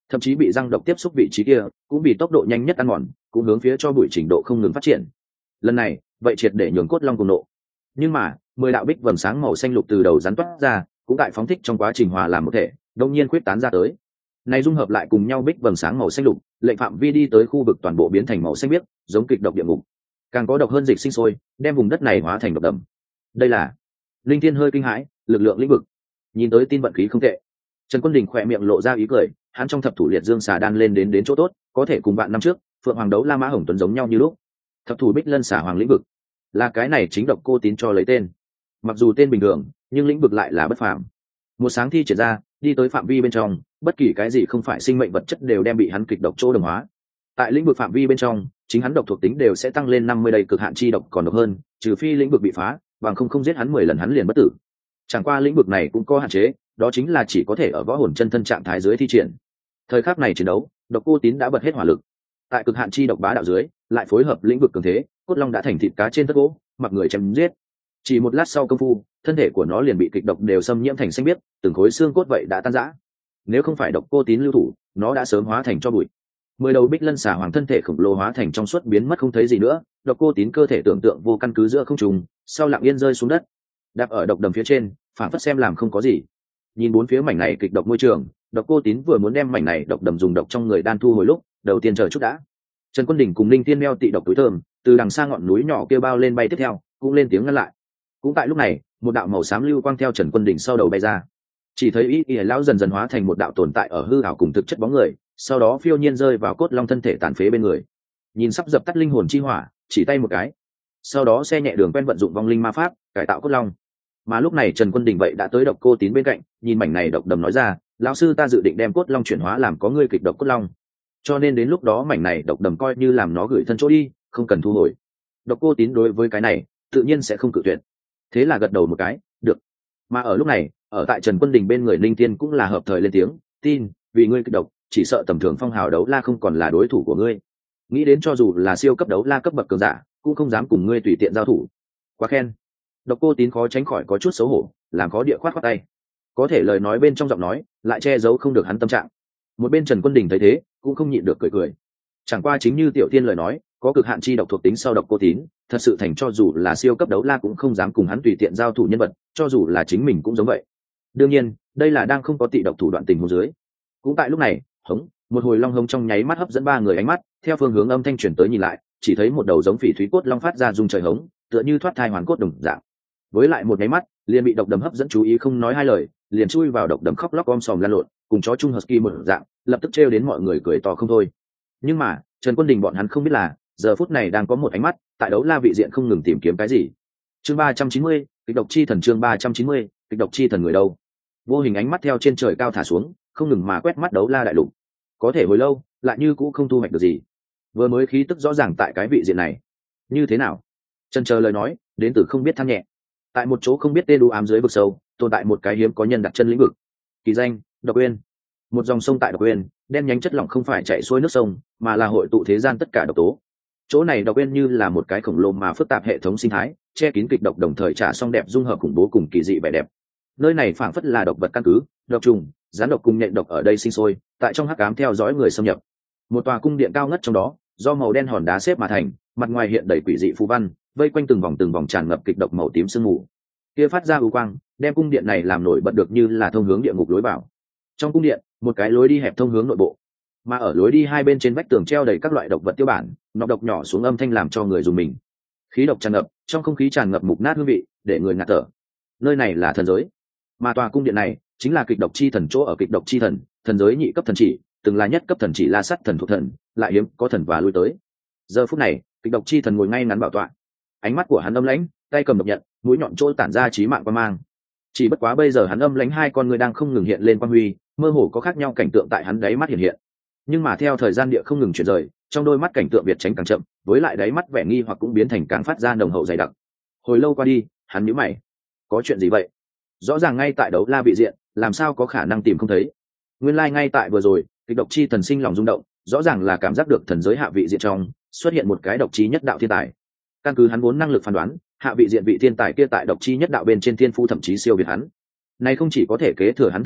thậm chí bị răng độc tiếp xúc vị trí kia cũng vì tốc độ nhanh nhất ăn mòn, cũng hướng phía cho bụi trình độ không ngừng phát triển. Lần này vậy triệt để nhường cốt long cùng nộ. Nhưng mà mười đạo bích vầng sáng màu xanh lục từ đầu rắn toát ra, cũng tại phóng thích trong quá trình hòa làm một thể đông nhiên quyết tán ra tới. Này dung hợp lại cùng nhau bích vầng sáng màu xanh lục, lệnh phạm vi đi tới khu vực toàn bộ biến thành màu xanh biếc, giống kịch độc địa ngục. Càng có độc hơn dịch sinh sôi, đem vùng đất này hóa thành độc đầm. Đây là linh thiên hơi kinh hãi, lực lượng lĩnh vực. Nhìn tới tin vận khí không tệ. Trần Quân Đình khỏe miệng lộ ra ý cười, hắn trong thập thủ liệt dương xà đan lên đến đến chỗ tốt, có thể cùng bạn năm trước phượng hoàng đấu la mã hồng tuấn giống nhau như lúc. Thập thủ bích lân xà hoàng lĩnh vực là cái này chính độc cô tín cho lấy tên, mặc dù tên bình thường nhưng lĩnh vực lại là bất phàm. Một sáng thi triển ra, đi tới phạm vi bên trong, bất kỳ cái gì không phải sinh mệnh vật chất đều đem bị hắn kịch độc chỗ đồng hóa. Tại lĩnh vực phạm vi bên trong, chính hắn độc thuộc tính đều sẽ tăng lên năm mươi đầy cực hạn chi độc còn độc hơn, trừ phi lĩnh vực bị phá, bằng không không giết hắn mười lần hắn liền bất tử. Chẳng qua lĩnh vực này cũng có hạn chế, đó chính là chỉ có thể ở võ hồn chân thân trạng thái dưới thi triển. Thời khắc này chiến đấu, độc cô tín đã bật hết hỏa lực. Tại cực hạn chi độc bá đạo dưới, lại phối hợp lĩnh vực cường thế, cốt long đã thành thịt cá trên tất gỗ, mặc người chém giết. Chỉ một lát sau công phu, thân thể của nó liền bị kịch độc đều xâm nhiễm thành xanh biếc, từng khối xương cốt vậy đã tan rã. Nếu không phải độc cô tín lưu thủ, nó đã sớm hóa thành cho bụi. Mười đầu bích lân xà hoàng thân thể khổng lồ hóa thành trong suốt biến mất không thấy gì nữa, độc cô tín cơ thể tưởng tượng vô căn cứ giữa không trung, sau lặng yên rơi xuống đất, đạp ở độc đầm phía trên, phản phất xem làm không có gì. Nhìn bốn phía mảnh này kịch độc môi trường, độc cô tín vừa muốn đem mảnh này độc đầm dùng độc trong người đan thu hồi lúc, đầu tiên chờ chút đã. Trần Quân Đình cùng Linh Tiên meo tị độc túi thơm, từ đằng xa ngọn núi nhỏ kia bao lên bay tiếp theo, cũng lên tiếng ngăn lại. Cũng tại lúc này, một đạo màu xám lưu quang theo Trần Quân Đình sau đầu bay ra. Chỉ thấy y y lão dần dần hóa thành một đạo tồn tại ở hư ảo cùng thực chất bóng người, sau đó phiêu nhiên rơi vào cốt long thân thể tàn phế bên người. Nhìn sắp dập tắt linh hồn chi hỏa, chỉ tay một cái. Sau đó xe nhẹ đường quen vận dụng vong linh ma pháp, cải tạo cốt long. Mà lúc này Trần Quân Đình vậy đã tới độc cô tín bên cạnh, nhìn mảnh này độc đầm nói ra, lão sư ta dự định đem cốt long chuyển hóa làm có ngươi kịch độc cốt long, cho nên đến lúc đó mảnh này độc đầm coi như làm nó gửi thân chỗ đi, không cần thu hồi. Độc cô tín đối với cái này tự nhiên sẽ không cự tuyệt, thế là gật đầu một cái, được. Mà ở lúc này, ở tại Trần Quân Đình bên người Linh Tiên cũng là hợp thời lên tiếng, tin, vì ngươi kịch độc, chỉ sợ tầm thường phong hào đấu la không còn là đối thủ của ngươi. Nghĩ đến cho dù là siêu cấp đấu la cấp bậc cường giả, cũng không dám cùng ngươi tùy tiện giao thủ. Quá khen. Độc cô tín khó tránh khỏi có chút xấu hổ, làm khó địa khoát khoát tay. Có thể lời nói bên trong giọng nói lại che giấu không được hắn tâm trạng. Một bên Trần Quân Đình thấy thế, cũng không nhịn được cười cười. Chẳng qua chính như Tiểu Tiên lời nói, có cực hạn chi độc thuộc tính sau độc cô tín, thật sự thành cho dù là siêu cấp đấu la cũng không dám cùng hắn tùy tiện giao thủ nhân vật, cho dù là chính mình cũng giống vậy. Đương nhiên, đây là đang không có tị độc thủ đoạn tình huống dưới. Cũng tại lúc này, hống, một hồi long hống trong nháy mắt hấp dẫn ba người ánh mắt, theo phương hướng âm thanh truyền tới nhìn lại, chỉ thấy một đầu giống phỉ thúy cốt long phát ra rung trời hống, tựa như thoát thai hoàn cốt đồng dạng. Với lại một nháy mắt, liền bị độc đầm hấp dẫn chú ý không nói hai lời, liền chui vào độc đầm khóc lóc om sòm lăn lộn, cùng chó chung husky một dạng, lập tức trêu đến mọi người cười to không thôi. Nhưng mà, Trần Quân Đình bọn hắn không biết là, giờ phút này đang có một ánh mắt tại đấu la vị diện không ngừng tìm kiếm cái gì. Chương ba trăm chín mươi, kịch độc chi thần chương ba trăm chín mươi, kịch độc chi thần người đâu? Vô hình ánh mắt theo trên trời cao thả xuống, không ngừng mà quét mắt đấu la đại lục. Có thể hồi lâu, lại như cũ không thu hoạch được gì. Vừa mới khí tức rõ ràng tại cái vị diện này. Như thế nào? Trần chờ lời nói, đến từ không biết than nhẹ. Tại một chỗ không biết tên đu ám dưới vực sâu, tồn tại một cái hiếm có nhân đặt chân lĩnh vực. Kỳ danh, Độc Uyên. Một dòng sông tại Độc Uyên, đen nhánh chất lỏng không phải chảy xuôi nước sông, mà là hội tụ thế gian tất cả độc tố. Chỗ này Độc Uyên như là một cái khổng lồ mà phức tạp hệ thống sinh thái, che kín kịch độc đồng thời trả song đẹp dung hợp khủng bố cùng kỳ dị vẻ đẹp. Nơi này phảng phất là độc vật căn cứ, độc trùng, gián độc cùng nhện độc ở đây sinh sôi, tại trong hắc ám theo dõi người xâm nhập. Một tòa cung điện cao ngất trong đó, do màu đen hòn đá xếp mà thành, mặt ngoài hiện đầy quỷ dị phù văn, vây quanh từng vòng từng vòng tràn ngập kịch độc màu tím sương mù. Kia phát ra u quang, đem cung điện này làm nổi bật được như là thông hướng địa ngục lối vào. Trong cung điện, một cái lối đi hẹp thông hướng nội bộ, mà ở lối đi hai bên trên vách tường treo đầy các loại độc vật tiêu bản, nọc độc nhỏ xuống âm thanh làm cho người dùng mình. Khí độc tràn ngập, trong không khí tràn ngập mục nát hương vị, để người ngạt thở. Nơi này là thần giới, mà tòa cung điện này chính là kịch độc chi thần chỗ ở. Kịch độc chi thần, thần giới nhị cấp thần chỉ, từng là nhất cấp thần chỉ La Sắt thần thuộc thần, lại hiếm có thần và lui tới. Giờ phút này, kịch độc chi thần ngồi ngay ngắn bảo tọa, ánh mắt của hắn âm lãnh, tay cầm độc nhận, mũi nhọn trôi tản ra chí mạng quang mang. Chỉ bất quá bây giờ hắn âm lãnh hai con người đang không ngừng hiện lên quang huy, mơ hồ có khác nhau cảnh tượng tại hắn đáy mắt hiện hiện. Nhưng mà theo thời gian địa không ngừng chuyển rời, trong đôi mắt cảnh tượng việt tránh càng chậm, với lại đáy mắt vẻ nghi hoặc cũng biến thành càng phát ra nồng hậu dày đặc. Hồi lâu qua đi, hắn nhíu mày, có chuyện gì vậy? Rõ ràng ngay tại đấu la vị diện, làm sao có khả năng tìm không thấy? Nguyên lai like ngay tại vừa rồi, kịch độc chi thần sinh lòng rung động, rõ ràng là cảm giác được thần giới hạ vị diện trong xuất hiện một cái độc chi nhất đạo thiên tài. Căn cứ hắn vốn năng lực phán đoán, hạ vị diện vị thiên tài kia tại độc chi nhất đạo bên trên thiên phu thậm chí siêu việt hắn. Này không chỉ có thể kế thừa hắn thần vị,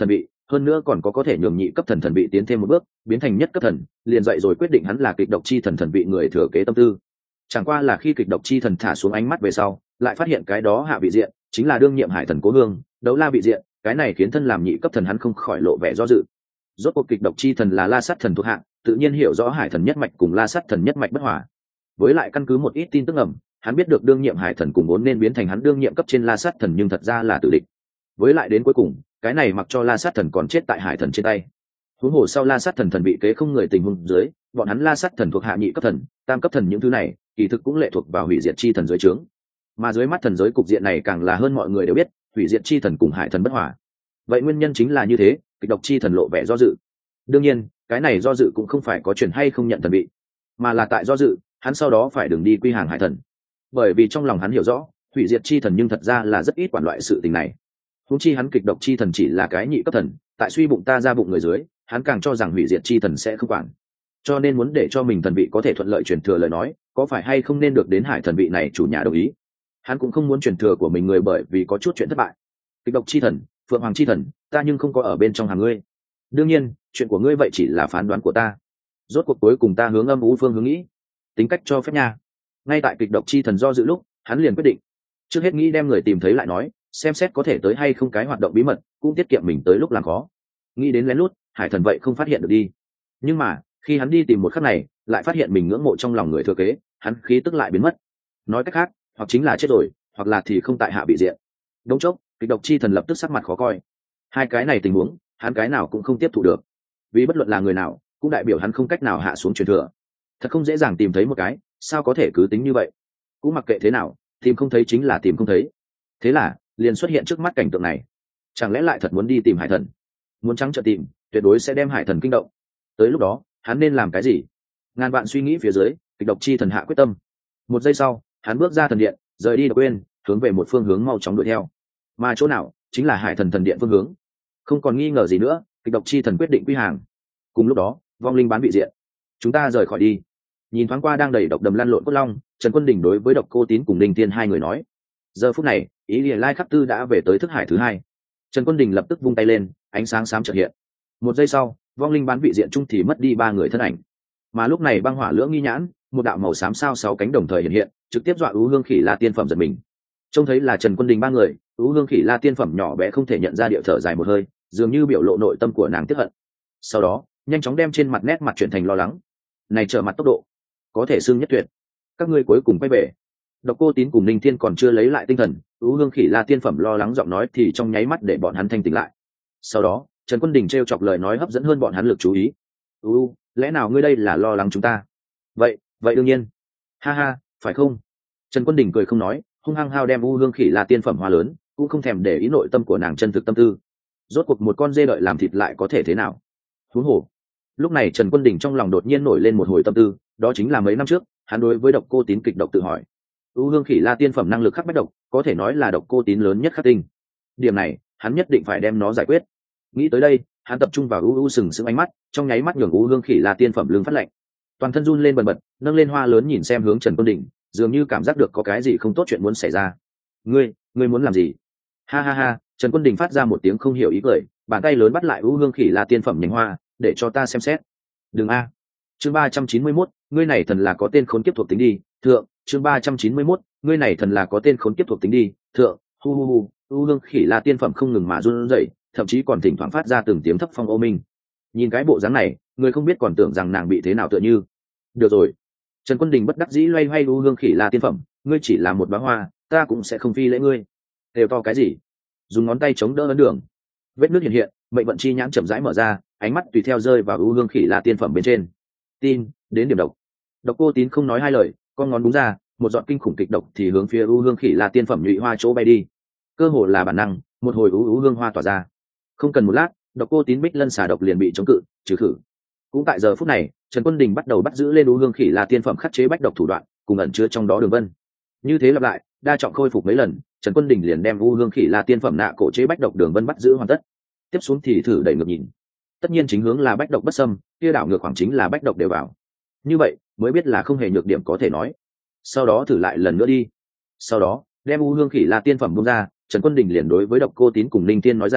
hơn nữa còn có có thể nhường nhị cấp thần thần vị tiến thêm một bước biến thành nhất cấp thần, liền dậy rồi quyết định hắn là kịch độc chi thần thần vị người thừa kế tâm tư. Chẳng qua là khi kịch độc chi thần thả xuống ánh mắt về sau, lại phát hiện cái đó hạ vị diện chính là đương nhiệm hải thần Cố Hương, Đấu La vị diện, cái này khiến thân làm nhị cấp thần hắn không khỏi lộ vẻ do dự. Rốt cuộc kịch độc chi thần là La Sát thần thuộc hạng, tự nhiên hiểu rõ hải thần nhất mạch cùng La Sát thần nhất mạch bất hòa. Với lại căn cứ một ít tin tức ẩm, hắn biết được đương nhiệm hải thần cùng vốn nên biến thành hắn đương nhiệm cấp trên La Sát thần nhưng thật ra là tử địch. Với lại đến cuối cùng, cái này mặc cho La Sát thần còn chết tại hải thần trên tay. Huống hồ sau La Sát thần thần bị kế không người tình huống dưới, bọn hắn La Sát thần thuộc hạ nhị cấp thần, tam cấp thần những thứ này, kỳ thực cũng lệ thuộc vào hủy diệt chi thần dưới trướng. Mà dưới mắt thần giới cục diện này càng là hơn mọi người đều biết, hủy diệt chi thần cùng hải thần bất hòa. Vậy nguyên nhân chính là như thế, kịch độc chi thần lộ vẻ do dự. Đương nhiên, cái này do dự cũng không phải có chuyện hay không nhận thần bị, mà là tại do dự, hắn sau đó phải đường đi quy hàng hải thần. Bởi vì trong lòng hắn hiểu rõ, hủy diệt chi thần nhưng thật ra là rất ít quản loại sự tình này. Huống chi hắn kịch độc chi thần chỉ là cái nhị cấp thần, tại suy bụng ta ra bụng người dưới, hắn càng cho rằng hủy diệt chi thần sẽ không quản. Cho nên muốn để cho mình thần vị có thể thuận lợi truyền thừa lời nói, có phải hay không nên được đến hải thần vị này chủ nhà đồng ý. Hắn cũng không muốn truyền thừa của mình người bởi vì có chút chuyện thất bại. Kịch độc chi thần, phượng hoàng chi thần, ta nhưng không có ở bên trong hàng ngươi. Đương nhiên, chuyện của ngươi vậy chỉ là phán đoán của ta. Rốt cuộc cuối cùng ta hướng âm u phương hướng nghĩ, tính cách cho phép nha. Ngay tại kịch độc chi thần do dự lúc, hắn liền quyết định, trước hết nghĩ đem người tìm thấy lại nói, xem xét có thể tới hay không cái hoạt động bí mật, cũng tiết kiệm mình tới lúc làm khó. Nghĩ đến lén lút, hải thần vậy không phát hiện được đi. Nhưng mà khi hắn đi tìm một khắc này, lại phát hiện mình ngưỡng mộ trong lòng người thừa kế, hắn khí tức lại biến mất. Nói cách khác, hoặc chính là chết rồi, hoặc là thì không tại hạ bị diện. Đống chốc, kịch độc chi thần lập tức sắc mặt khó coi. Hai cái này tình huống, hắn cái nào cũng không tiếp thu được. Vì bất luận là người nào, cũng đại biểu hắn không cách nào hạ xuống truyền thừa. Thật không dễ dàng tìm thấy một cái, sao có thể cứ tính như vậy? Cũng mặc kệ thế nào, tìm không thấy chính là tìm không thấy. Thế là, liền xuất hiện trước mắt cảnh tượng này. Chẳng lẽ lại thật muốn đi tìm hải thần? Muốn trắng trợn tìm, tuyệt đối sẽ đem hải thần kinh động. Tới lúc đó, hắn nên làm cái gì? Ngàn vạn suy nghĩ phía dưới, kịch độc chi thần hạ quyết tâm. Một giây sau, hắn bước ra thần điện, rời đi độc quên, hướng về một phương hướng mau chóng đuổi theo. Mà chỗ nào, chính là hải thần thần điện phương hướng. Không còn nghi ngờ gì nữa, kịch độc chi thần quyết định quy hàng. Cùng lúc đó, vong linh bán bị diện. Chúng ta rời khỏi đi. Nhìn thoáng qua đang đầy độc đầm lăn lộn cốt long, Trần Quân Đình đối với độc cô tín cùng Linh Tiên hai người nói. Giờ phút này, ý Lìa Lai Khắc Tư đã về tới thức hải thứ hai. Trần Quân Đình lập tức vung tay lên, ánh sáng xám chợt hiện. Một giây sau, vong linh bán vị diện trung thì mất đi ba người thân ảnh. Mà lúc này băng hỏa lưỡng nghi nhãn, một đạo màu xám sao sáu cánh đồng thời hiện hiện, trực tiếp dọa Ú Hương Khỉ La tiên phẩm giật mình. Trông thấy là Trần Quân Đình ba người, Ú Hương Khỉ La tiên phẩm nhỏ bé không thể nhận ra điệu thở dài một hơi, dường như biểu lộ nội tâm của nàng tiếc hận. Sau đó, nhanh chóng đem trên mặt nét mặt chuyển thành lo lắng. Này trở mặt tốc độ, có thể xưng nhất tuyệt. Các ngươi cuối cùng quay về. Độc Cô Tín cùng Ninh Thiên còn chưa lấy lại tinh thần, Ú Hương Khỉ La tiên phẩm lo lắng giọng nói thì trong nháy mắt để bọn hắn thanh tỉnh lại. Sau đó, Trần Quân Đình trêu chọc lời nói hấp dẫn hơn bọn hắn lực chú ý. "U, lẽ nào ngươi đây là lo lắng chúng ta?" "Vậy, vậy đương nhiên." "Ha ha, phải không?" Trần Quân Đình cười không nói, hung hăng hao đem U Hương Khỉ La tiên phẩm hoa lớn, cũng không thèm để ý nội tâm của nàng chân thực tâm tư. Rốt cuộc một con dê đợi làm thịt lại có thể thế nào? Huống hồ. Lúc này Trần Quân Đình trong lòng đột nhiên nổi lên một hồi tâm tư, đó chính là mấy năm trước, hắn đối với Độc Cô Tín kịch độc tự hỏi. U Hương Khỉ La tiên phẩm năng lực khắc bách độc, có thể nói là Độc Cô Tín lớn nhất khắc tinh. Điểm này, hắn nhất định phải đem nó giải quyết. Nghĩ tới đây, hắn tập trung vào u u sừng sững ánh mắt, trong nháy mắt nhường U Hương Khỉ La tiên phẩm lưng phát lạnh. Toàn thân run lên bần bật, nâng lên hoa lớn nhìn xem hướng Trần Quân Đình, dường như cảm giác được có cái gì không tốt chuyện muốn xảy ra. "Ngươi, ngươi muốn làm gì?" Ha ha ha, Trần Quân Đình phát ra một tiếng không hiểu ý cười, bàn tay lớn bắt lại U Hương Khỉ La tiên phẩm nhánh hoa, để cho ta xem xét. "Đừng a." Chương ba trăm chín mươi mốt, ngươi này thần là có tên khốn kiếp thuộc tính đi, thượng. Chương ba trăm chín mươi mốt, ngươi này thần là có tên khốn kiếp thuộc tính đi, thượng. Hu hu hu, U Hương Khỉ La tiên phẩm không ngừng mà run rẩy, thậm chí còn thỉnh thoảng phát ra từng tiếng thấp phong ô minh. Nhìn cái bộ dáng này, người không biết còn tưởng rằng nàng bị thế nào tựa như. Được rồi. Trần Quân Đình bất đắc dĩ loay hoay U Hương Khỉ La tiên phẩm, ngươi chỉ là một bá hoa, ta cũng sẽ không phi lễ ngươi. Đều to cái gì? Dùng ngón tay chống đỡ ấn đường. Vết nước hiện hiện, mệnh vận chi nhãn chậm rãi mở ra, ánh mắt tùy theo rơi vào U Hương Khỉ La tiên phẩm bên trên. Tin, đến điểm độc. Độc Cô Tín không nói hai lời, con ngón đúng ra, một giọt kinh khủng kịch độc thì hướng phía U Hương Khỉ La tiên phẩm nhụy hoa chỗ bay đi. Cơ hồ là bản năng, một hồi u u hương hoa tỏa ra. Không cần một lát, Độc Cô Tín bích lân xà độc liền bị chống cự, trừ khử. Cũng tại giờ phút này, Trần Quân Đình bắt đầu bắt giữ lên U Hương Khỉ La tiên phẩm khắc chế bách độc thủ đoạn, cùng ẩn chứa trong đó đường vân. Như thế lặp lại, đa trọng khôi phục mấy lần, Trần Quân Đình liền đem U Hương Khỉ La tiên phẩm nạ cổ chế bách độc đường vân bắt giữ hoàn tất. Tiếp xuống thì thử đẩy ngược nhìn. Tất nhiên chính hướng là bách độc bất xâm, kia đảo ngược khoảng chính là bách độc đều vào. Như vậy, mới biết là không hề nhược điểm có thể nói. Sau đó thử lại lần nữa đi. Sau đó, đem U Hương Khỉ La tiên phẩm buông ra, Trần Quân Đình liền đối với Độc Cô Tín cùng Linh Tiên nói ra,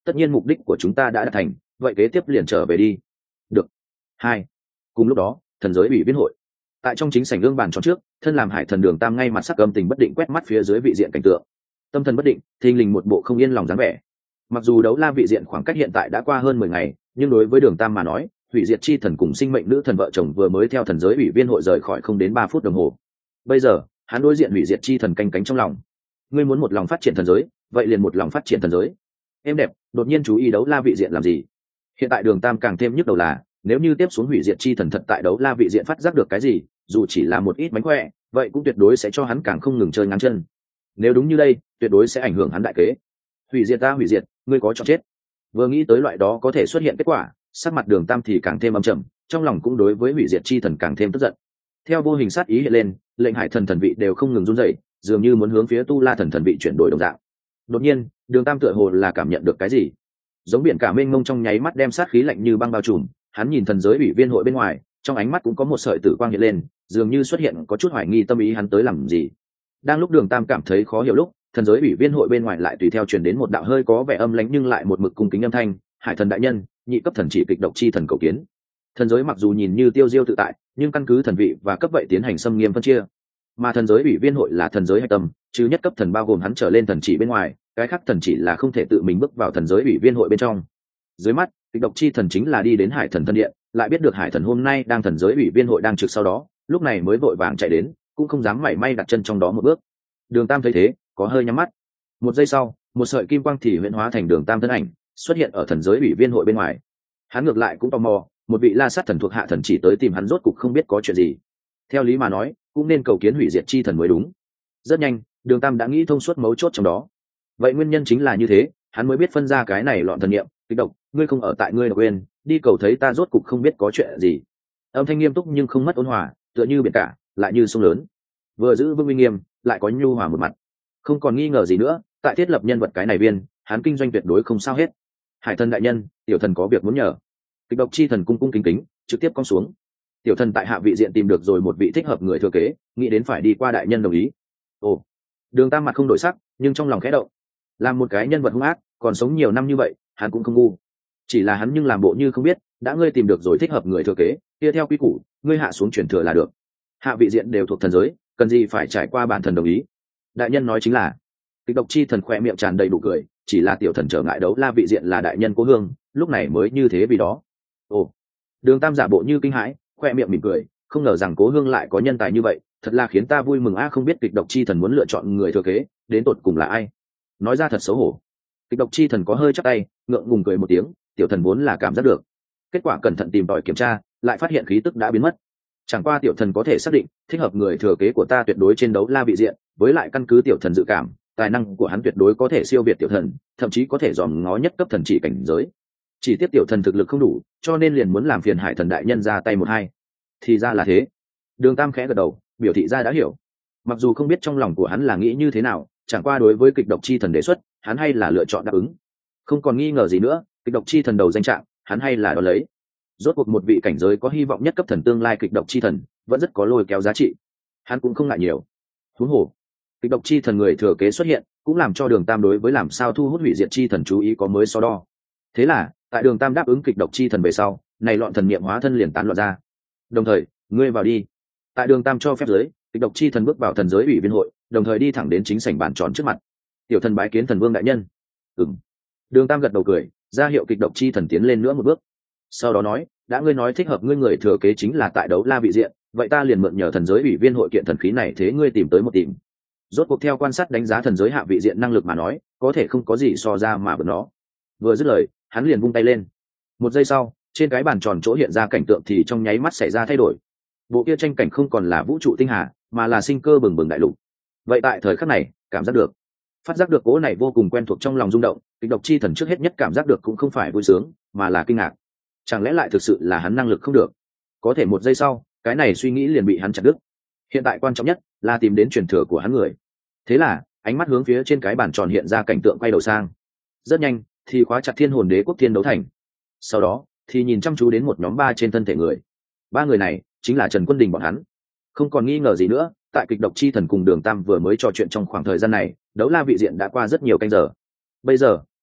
tất nhiên mục đích của chúng ta đã đạt thành, vậy kế tiếp liền trở về đi. Được. Hai. Cùng lúc đó, thần giới ủy viên hội tại trong chính sảnh gương bàn tròn trước, thân làm hải thần Đường Tam ngay mặt sắc âm tình bất định quét mắt phía dưới vị diện cảnh tượng, tâm thần bất định, thình lình một bộ không yên lòng dáng vẻ. Mặc dù đấu la vị diện khoảng cách hiện tại đã qua hơn mười ngày, nhưng đối với Đường Tam mà nói, hủy diệt chi thần cùng sinh mệnh nữ thần vợ chồng vừa mới theo thần giới ủy viên hội rời khỏi không đến ba phút đồng hồ. Bây giờ hắn đối diện hủy diệt chi thần canh cánh trong lòng. Ngươi muốn một lòng phát triển thần giới, vậy liền một lòng phát triển thần giới. Em đẹp, đột nhiên chú ý đấu la vị diện làm gì? Hiện tại Đường Tam càng thêm nhức đầu là, nếu như tiếp xuống hủy diệt chi thần thật tại đấu la vị diện phát giác được cái gì, dù chỉ là một ít mánh khỏe, vậy cũng tuyệt đối sẽ cho hắn càng không ngừng chơi ngắn chân. Nếu đúng như đây, tuyệt đối sẽ ảnh hưởng hắn đại kế. Hủy diệt ta hủy diệt, ngươi có cho chết. Vừa nghĩ tới loại đó có thể xuất hiện kết quả, sắc mặt Đường Tam thì càng thêm âm trầm, trong lòng cũng đối với hủy diệt chi thần càng thêm tức giận. Theo vô hình sát ý hiện lên, lệnh hải thần thần vị đều không ngừng run rẩy, dường như muốn hướng phía tu la thần thần vị chuyển đổi đồng dạng. Đột nhiên, Đường Tam tựa hồ là cảm nhận được cái gì, giống biển cả mênh mông trong nháy mắt đem sát khí lạnh như băng bao trùm. Hắn nhìn thần giới ủy viên hội bên ngoài, trong ánh mắt cũng có một sợi tử quang hiện lên, dường như xuất hiện có chút hoài nghi tâm ý hắn tới làm gì. Đang lúc Đường Tam cảm thấy khó hiểu lúc, thần giới ủy viên hội bên ngoài lại tùy theo truyền đến một đạo hơi có vẻ âm lãnh nhưng lại một mực cung kính âm thanh: hải thần đại nhân, nhị cấp thần chỉ kịch độc chi thần cầu kiến. Thần giới mặc dù nhìn như tiêu diêu tự tại, nhưng căn cứ thần vị và cấp vậy tiến hành xâm nghiêm phân chia. Mà thần giới ủy viên hội là thần giới hạch tâm, chứ nhất cấp thần bao gồm hắn trở lên thần chỉ bên ngoài, cái khác thần chỉ là không thể tự mình bước vào thần giới ủy viên hội bên trong. Dưới mắt, kịch độc chi thần chính là đi đến hải thần thân điện, lại biết được hải thần hôm nay đang thần giới ủy viên hội đang trực sau đó, lúc này mới vội vàng chạy đến, cũng không dám mảy may đặt chân trong đó một bước. Đường Tam thấy thế, có hơi nhắm mắt. Một giây sau, một sợi kim quang thì huyễn hóa thành Đường Tam thân ảnh, xuất hiện ở thần giới ủy viên hội bên ngoài. Hắn ngược lại cũng tò mò, một vị la sát thần thuộc hạ thần chỉ tới tìm hắn rốt cục không biết có chuyện gì. Theo lý mà nói, cũng nên cầu kiến hủy diệt chi thần mới đúng. Rất nhanh, Đường Tam đã nghĩ thông suốt mấu chốt trong đó. Vậy nguyên nhân chính là như thế, hắn mới biết phân ra cái này loạn thần niệm, kích độc, ngươi không ở tại ngươi độc quên, đi cầu thấy ta rốt cục không biết có chuyện gì. Âm thanh nghiêm túc nhưng không mất ôn hòa, tựa như biển cả, lại như sông lớn. Vừa giữ vững uy nghiêm, lại có nhu hòa một mặt. Không còn nghi ngờ gì nữa, tại thiết lập nhân vật cái này viên, hắn kinh doanh tuyệt đối không sao hết. Hải thần đại nhân, tiểu thần có việc muốn nhờ. Kịch độc chi thần cung cung kính kính, trực tiếp cong xuống. Tiểu thần tại hạ vị diện tìm được rồi một vị thích hợp người thừa kế, nghĩ đến phải đi qua đại nhân đồng ý. Ồ. Đường Tam mặt không đổi sắc, nhưng trong lòng khẽ động. Làm một cái nhân vật hung ác, còn sống nhiều năm như vậy, hắn cũng không ngu. Chỉ là hắn nhưng làm bộ như không biết, đã ngươi tìm được rồi thích hợp người thừa kế, kia theo quy củ, ngươi hạ xuống chuyển thừa là được. Hạ vị diện đều thuộc thần giới, cần gì phải trải qua bản thần đồng ý. Đại nhân nói chính là. Kịch độc chi thần khỏe miệng tràn đầy đủ cười, chỉ là tiểu thần trở ngại đấu la vị diện là đại nhân cố hương, lúc này mới như thế vì đó. Ồ. Đường Tam giả bộ như kinh hãi, khoe miệng mỉm cười, không ngờ rằng cố hương lại có nhân tài như vậy, thật là khiến ta vui mừng a. Không biết kịch độc chi thần muốn lựa chọn người thừa kế, đến tột cùng là ai? Nói ra thật xấu hổ. Kịch độc chi thần có hơi chắp tay, ngượng ngùng cười một tiếng, tiểu thần vốn là cảm giác được. Kết quả cẩn thận tìm tòi kiểm tra, lại phát hiện khí tức đã biến mất. Chẳng qua tiểu thần có thể xác định, thích hợp người thừa kế của ta tuyệt đối trên đấu la vị diện, với lại căn cứ tiểu thần dự cảm, tài năng của hắn tuyệt đối có thể siêu việt tiểu thần, thậm chí có thể dòm ngó nhất cấp thần chỉ cảnh giới. Chỉ tiếc tiểu thần thực lực không đủ, cho nên liền muốn làm phiền hải thần đại nhân ra tay một hai. Thì ra là thế. Đường Tam khẽ gật đầu, biểu thị ra đã hiểu. Mặc dù không biết trong lòng của hắn là nghĩ như thế nào, chẳng qua đối với kịch độc chi thần đề xuất, hắn hay là lựa chọn đáp ứng. Không còn nghi ngờ gì nữa, kịch độc chi thần đầu danh trạng, hắn hay là đón lấy. Rốt cuộc một vị cảnh giới có hy vọng nhất cấp thần tương lai kịch độc chi thần, vẫn rất có lôi kéo giá trị. Hắn cũng không ngại nhiều. Huống hồ, kịch độc chi thần người thừa kế xuất hiện, cũng làm cho Đường Tam đối với làm sao thu hút hủy diệt chi thần chú ý có mới so đo. Thế là, tại Đường Tam đáp ứng kịch độc chi thần về sau, này loạn thần niệm hóa thân liền tán loạn ra. Đồng thời, ngươi vào đi. Tại Đường Tam cho phép giới, kịch độc chi thần bước vào thần giới ủy viên hội, đồng thời đi thẳng đến chính sảnh bàn tròn trước mặt. Tiểu thần bái kiến thần vương đại nhân. Ừm. Đường Tam gật đầu cười, ra hiệu kịch độc chi thần tiến lên nữa một bước. Sau đó nói, đã ngươi nói thích hợp ngươi người thừa kế chính là tại đấu la vị diện, vậy ta liền mượn nhờ thần giới ủy viên hội kiện thần khí này thế ngươi tìm tới một tìm. Rốt cuộc theo quan sát đánh giá thần giới hạ vị diện năng lực mà nói, có thể không có gì so ra mà bật nó. Vừa dứt lời, hắn liền vung tay lên. Một giây sau, trên cái bàn tròn chỗ hiện ra cảnh tượng thì trong nháy mắt xảy ra thay đổi. Bộ kia tranh cảnh không còn là vũ trụ tinh hà, mà là sinh cơ bừng bừng đại lục. Vậy tại thời khắc này, cảm giác được, phát giác được cỗ này vô cùng quen thuộc trong lòng rung động, kịch độc chi thần trước hết nhất cảm giác được cũng không phải vui sướng, mà là kinh ngạc. Chẳng lẽ lại thực sự là hắn năng lực không được? Có thể một giây sau, cái này suy nghĩ liền bị hắn chặt đứt. Hiện tại quan trọng nhất là tìm đến truyền thừa của hắn người. Thế là, ánh mắt hướng phía trên cái bàn tròn hiện ra cảnh tượng quay đầu sang. Rất nhanh, thì khóa chặt Thiên Hồn Đế quốc Thiên Đấu Thành. Sau đó, thì nhìn chăm chú đến một nhóm ba trên thân thể người. Ba người này chính là Trần Quân Đình bọn hắn. Không còn nghi ngờ gì nữa, tại kịch độc chi thần cùng Đường Tam vừa mới trò chuyện trong khoảng thời gian này, đấu la vị diện đã qua rất nhiều canh giờ. Bây giờ,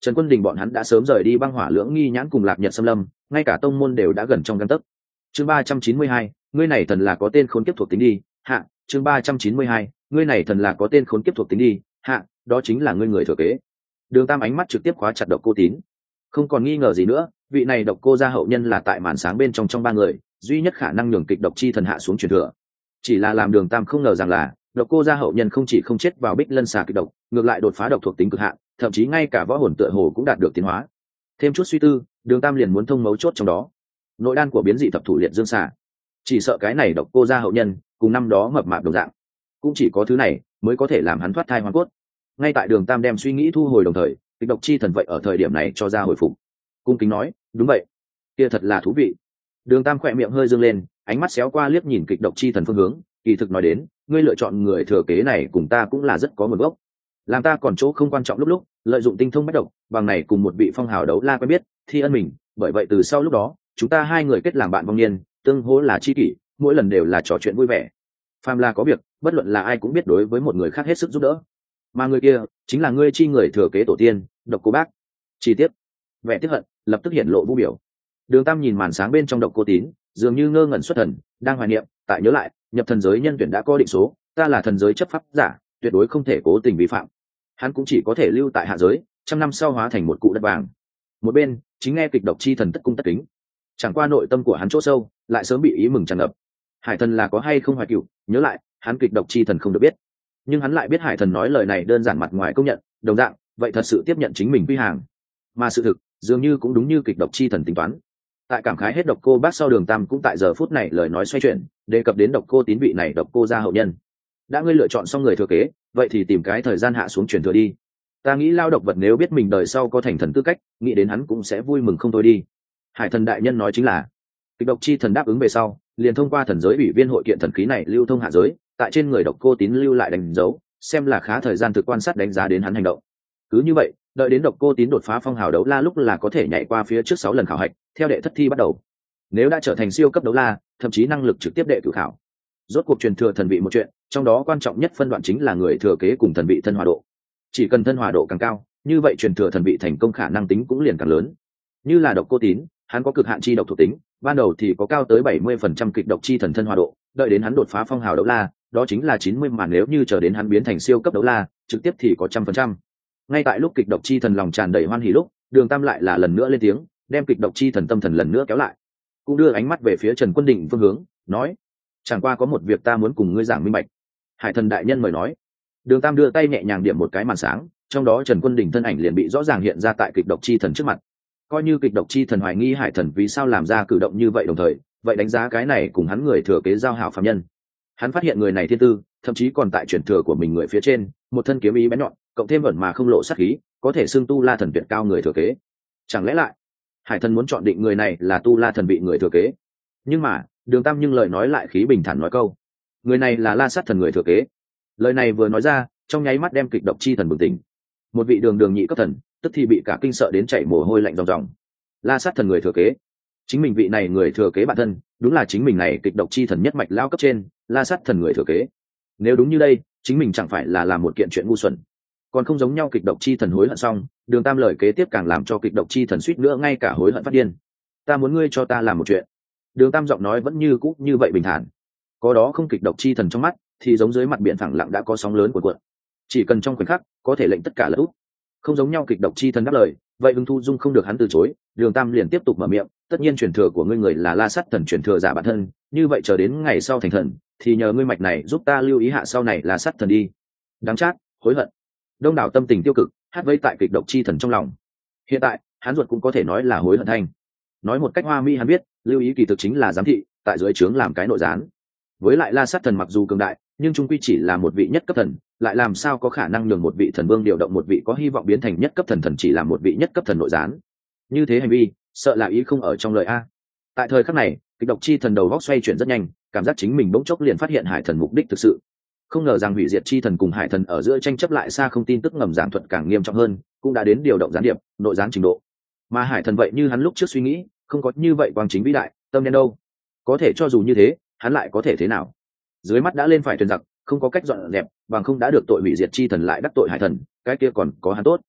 Trần Quân Đình bọn hắn đã sớm rời đi băng hỏa lưỡng nghi nhãn cùng Lạc Nhật xâm lâm, ngay cả tông môn đều đã gần trong gang tấc. Chương ba trăm chín mươi hai, ngươi này thần là có tên khốn kiếp thuộc tính đi, hạ, chương ba trăm chín mươi hai, ngươi này thần là có tên khốn kiếp thuộc tính đi, hạ, đó chính là ngươi người thừa kế. Đường Tam ánh mắt trực tiếp khóa chặt Độc Cô Tín. Không còn nghi ngờ gì nữa, vị này Độc Cô gia hậu nhân là tại màn sáng bên trong trong ba người, duy nhất khả năng nhường kịch độc chi thần hạ xuống truyền thừa. Chỉ là làm Đường Tam không ngờ rằng là, Độc Cô gia hậu nhân không chỉ không chết vào Bích Lân xà kịch độc, ngược lại đột phá độc thuộc tính cực hạn, thậm chí ngay cả võ hồn tựa hồ cũng đạt được tiến hóa. Thêm chút suy tư, Đường Tam liền muốn thông mấu chốt trong đó. Nội đan của biến dị thập thủ liệt dương xà, chỉ sợ cái này Độc Cô gia hậu nhân cùng năm đó mập mạp đồng dạng, cũng chỉ có thứ này mới có thể làm hắn thoát thai hoàn cốt. Ngay tại Đường Tam đem suy nghĩ thu hồi đồng thời, kịch độc chi thần vậy ở thời điểm này cho ra hồi phục. Cung kính nói, đúng vậy, kia thật là thú vị. Đường Tam khỏe miệng hơi dương lên, ánh mắt xéo qua liếc nhìn kịch độc chi thần phương hướng, kỳ thực nói đến, ngươi lựa chọn người thừa kế này cùng ta cũng là rất có nguồn gốc. Làm ta còn chỗ không quan trọng lúc lúc, lợi dụng tinh thông bách độc, bằng này cùng một vị phong hào đấu la quen biết, thi ân mình, bởi vậy từ sau lúc đó, chúng ta hai người kết làm bạn vong niên, tương hỗ là chi kỷ, mỗi lần đều là trò chuyện vui vẻ. Phàm là có việc, bất luận là ai cũng biết đối với một người khác hết sức giúp đỡ. Mà người kia chính là ngươi chi người thừa kế tổ tiên, Độc Cô Bác. Chi tiết, vẻ tiếc hận lập tức hiện lộ vũ biểu. Đường Tam nhìn màn sáng bên trong Độc Cô Tín, dường như ngơ ngẩn xuất thần, đang hoài niệm, tại nhớ lại, nhập thần giới nhân tuyển đã có định số, ta là thần giới chấp pháp giả, tuyệt đối không thể cố tình vi phạm. Hắn cũng chỉ có thể lưu tại hạ giới, trăm năm sau hóa thành một cụ đất vàng. Một bên chính nghe kịch độc chi thần tất cung tất kính, chẳng qua nội tâm của hắn chỗ sâu lại sớm bị ý mừng tràn ngập. Hải thần là có hay không hoài cựu, nhớ lại, hắn kịch độc chi thần không được biết, nhưng hắn lại biết Hải thần nói lời này đơn giản mặt ngoài công nhận, đồng dạng vậy thật sự tiếp nhận chính mình quy hàng. Mà sự thực dường như cũng đúng như kịch độc chi thần tính toán. Tại cảm khái hết Độc Cô Bác sau, Đường Tam cũng tại giờ phút này lời nói xoay chuyển, đề cập đến Độc Cô Tín vị này Độc Cô gia hậu nhân. Đã ngươi lựa chọn xong người thừa kế, vậy thì tìm cái thời gian hạ xuống truyền thừa đi. Ta nghĩ lao độc vật nếu biết mình đời sau có thành thần tư cách, nghĩ đến hắn cũng sẽ vui mừng không thôi đi. Hải thần đại nhân nói chính là, kịch độc chi thần đáp ứng về sau, liền thông qua thần giới ủy viên hội kiện thần khí này lưu thông hạ giới, tại trên người Độc Cô Tín lưu lại đánh dấu, xem là khá thời gian thực quan sát đánh giá đến hắn hành động. Cứ như vậy, đợi đến Độc Cô Tín đột phá phong hào đấu la lúc là có thể nhảy qua phía trước sáu lần khảo hạch, theo đệ thất thi bắt đầu. Nếu đã trở thành siêu cấp đấu la, thậm chí năng lực trực tiếp đệ cử khảo. Rốt cuộc truyền thừa thần vị một chuyện, trong đó quan trọng nhất phân đoạn chính là người thừa kế cùng thần vị thân hòa độ. Chỉ cần thân hòa độ càng cao, như vậy truyền thừa thần vị thành công khả năng tính cũng liền càng lớn. Như là Độc Cô Tín, hắn có cực hạn chi độc thuộc tính, ban đầu thì có cao tới bảy mươi phần trăm kịch độc chi thần thân hòa độ, đợi đến hắn đột phá phong hào đấu la, đó chính là chín mươi, mà nếu như chờ đến hắn biến thành siêu cấp đấu la, trực tiếp thì có trăm phần trăm. Ngay tại lúc kịch độc chi thần lòng tràn đầy hoan hỉ lúc, Đường Tam lại là lần nữa lên tiếng, đem kịch độc chi thần tâm thần lần nữa kéo lại, cũng đưa ánh mắt về phía Trần Quân Đình phương hướng, nói: chẳng qua có một việc ta muốn cùng ngươi giảng minh bạch. Hải thần đại nhân mời nói. Đường Tam đưa tay nhẹ nhàng điểm một cái màn sáng, trong đó Trần Quân Đình thân ảnh liền bị rõ ràng hiện ra tại kịch độc chi thần trước mặt. Coi như kịch độc chi thần hoài nghi Hải thần vì sao làm ra cử động như vậy, đồng thời vậy đánh giá cái này cùng hắn người thừa kế giao hảo phàm nhân. Hắn phát hiện người này thiên tư, thậm chí còn tại truyền thừa của mình người phía trên, một thân kiếm ý bén nhọn, cộng thêm ẩn mà không lộ sát khí, có thể xưng tu la thần tuyệt cao người thừa kế. Chẳng lẽ lại Hải thần muốn chọn định người này là tu la thần vị người thừa kế? Nhưng mà Đường Tam nhưng lời nói lại khí bình thản nói câu, người này là La Sát thần người thừa kế. Lời này vừa nói ra, trong nháy mắt đem kịch độc chi thần bừng tỉnh. Một vị đường đường nhị cấp thần, tức thì bị cả kinh sợ đến chảy mồ hôi lạnh ròng ròng. La Sát thần người thừa kế, chính mình vị này người thừa kế bản thân, đúng là chính mình này kịch độc chi thần nhất mạch lao cấp trên, La Sát thần người thừa kế. Nếu đúng như đây, chính mình chẳng phải là làm một kiện chuyện ngu xuẩn. Còn không giống nhau, kịch độc chi thần hối hận xong, Đường Tam lời kế tiếp càng làm cho kịch độc chi thần suýt nữa ngay cả hối hận phát điên. Ta muốn ngươi cho ta làm một chuyện. Đường Tam giọng nói vẫn như cũ như vậy bình thản, có đó không kịch độc chi thần trong mắt thì giống dưới mặt biển phẳng lặng đã có sóng lớn cuộn cuộn, chỉ cần trong khoảnh khắc có thể lệnh tất cả lỡ úp. Không giống nhau, kịch độc chi thần đáp lời, vậy ưng thu dung không được hắn từ chối. Đường Tam liền tiếp tục mở miệng, tất nhiên truyền thừa của ngươi người là La Sát thần truyền thừa giả bản thân, như vậy chờ đến ngày sau thành thần thì nhờ ngươi mạch này giúp ta lưu ý hạ sau này La Sát thần đi. Đáng chát, hối hận, đông đảo tâm tình tiêu cực hát vây tại kịch độc chi thần trong lòng. Hiện tại hắn ruột cũng có thể nói là hối hận thanh. Nói một cách hoa mỹ, hắn biết lưu ý kỳ thực chính là giám thị, tại dưới trướng làm cái nội gián. Với lại La Sát thần mặc dù cường đại, nhưng trung quy chỉ là một vị nhất cấp thần, lại làm sao có khả năng nhường một vị thần vương điều động một vị có hy vọng biến thành nhất cấp thần thần chỉ là một vị nhất cấp thần nội gián. Như thế hành vi sợ là ý không ở trong lời a. Tại thời khắc này, kịch độc chi thần đầu góc xoay chuyển rất nhanh, cảm giác chính mình bỗng chốc liền phát hiện Hải thần mục đích thực sự. Không ngờ rằng hủy diệt chi thần cùng Hải thần ở giữa tranh chấp lại xa không tin tức ngầm giảng thuật càng nghiêm trọng hơn, cũng đã đến điều động gián điệp, nội gián trình độ. Mà Hải thần vậy như hắn lúc trước suy nghĩ, không có như vậy quang chính vĩ đại, tâm đen đâu. Có thể cho dù như thế, hắn lại có thể thế nào? Dưới mắt đã lên phải thuyền giặc, không có cách dọn dẹp, bằng không đã được tội hủy diệt chi thần lại đắc tội Hải thần, cái kia còn có hắn tốt.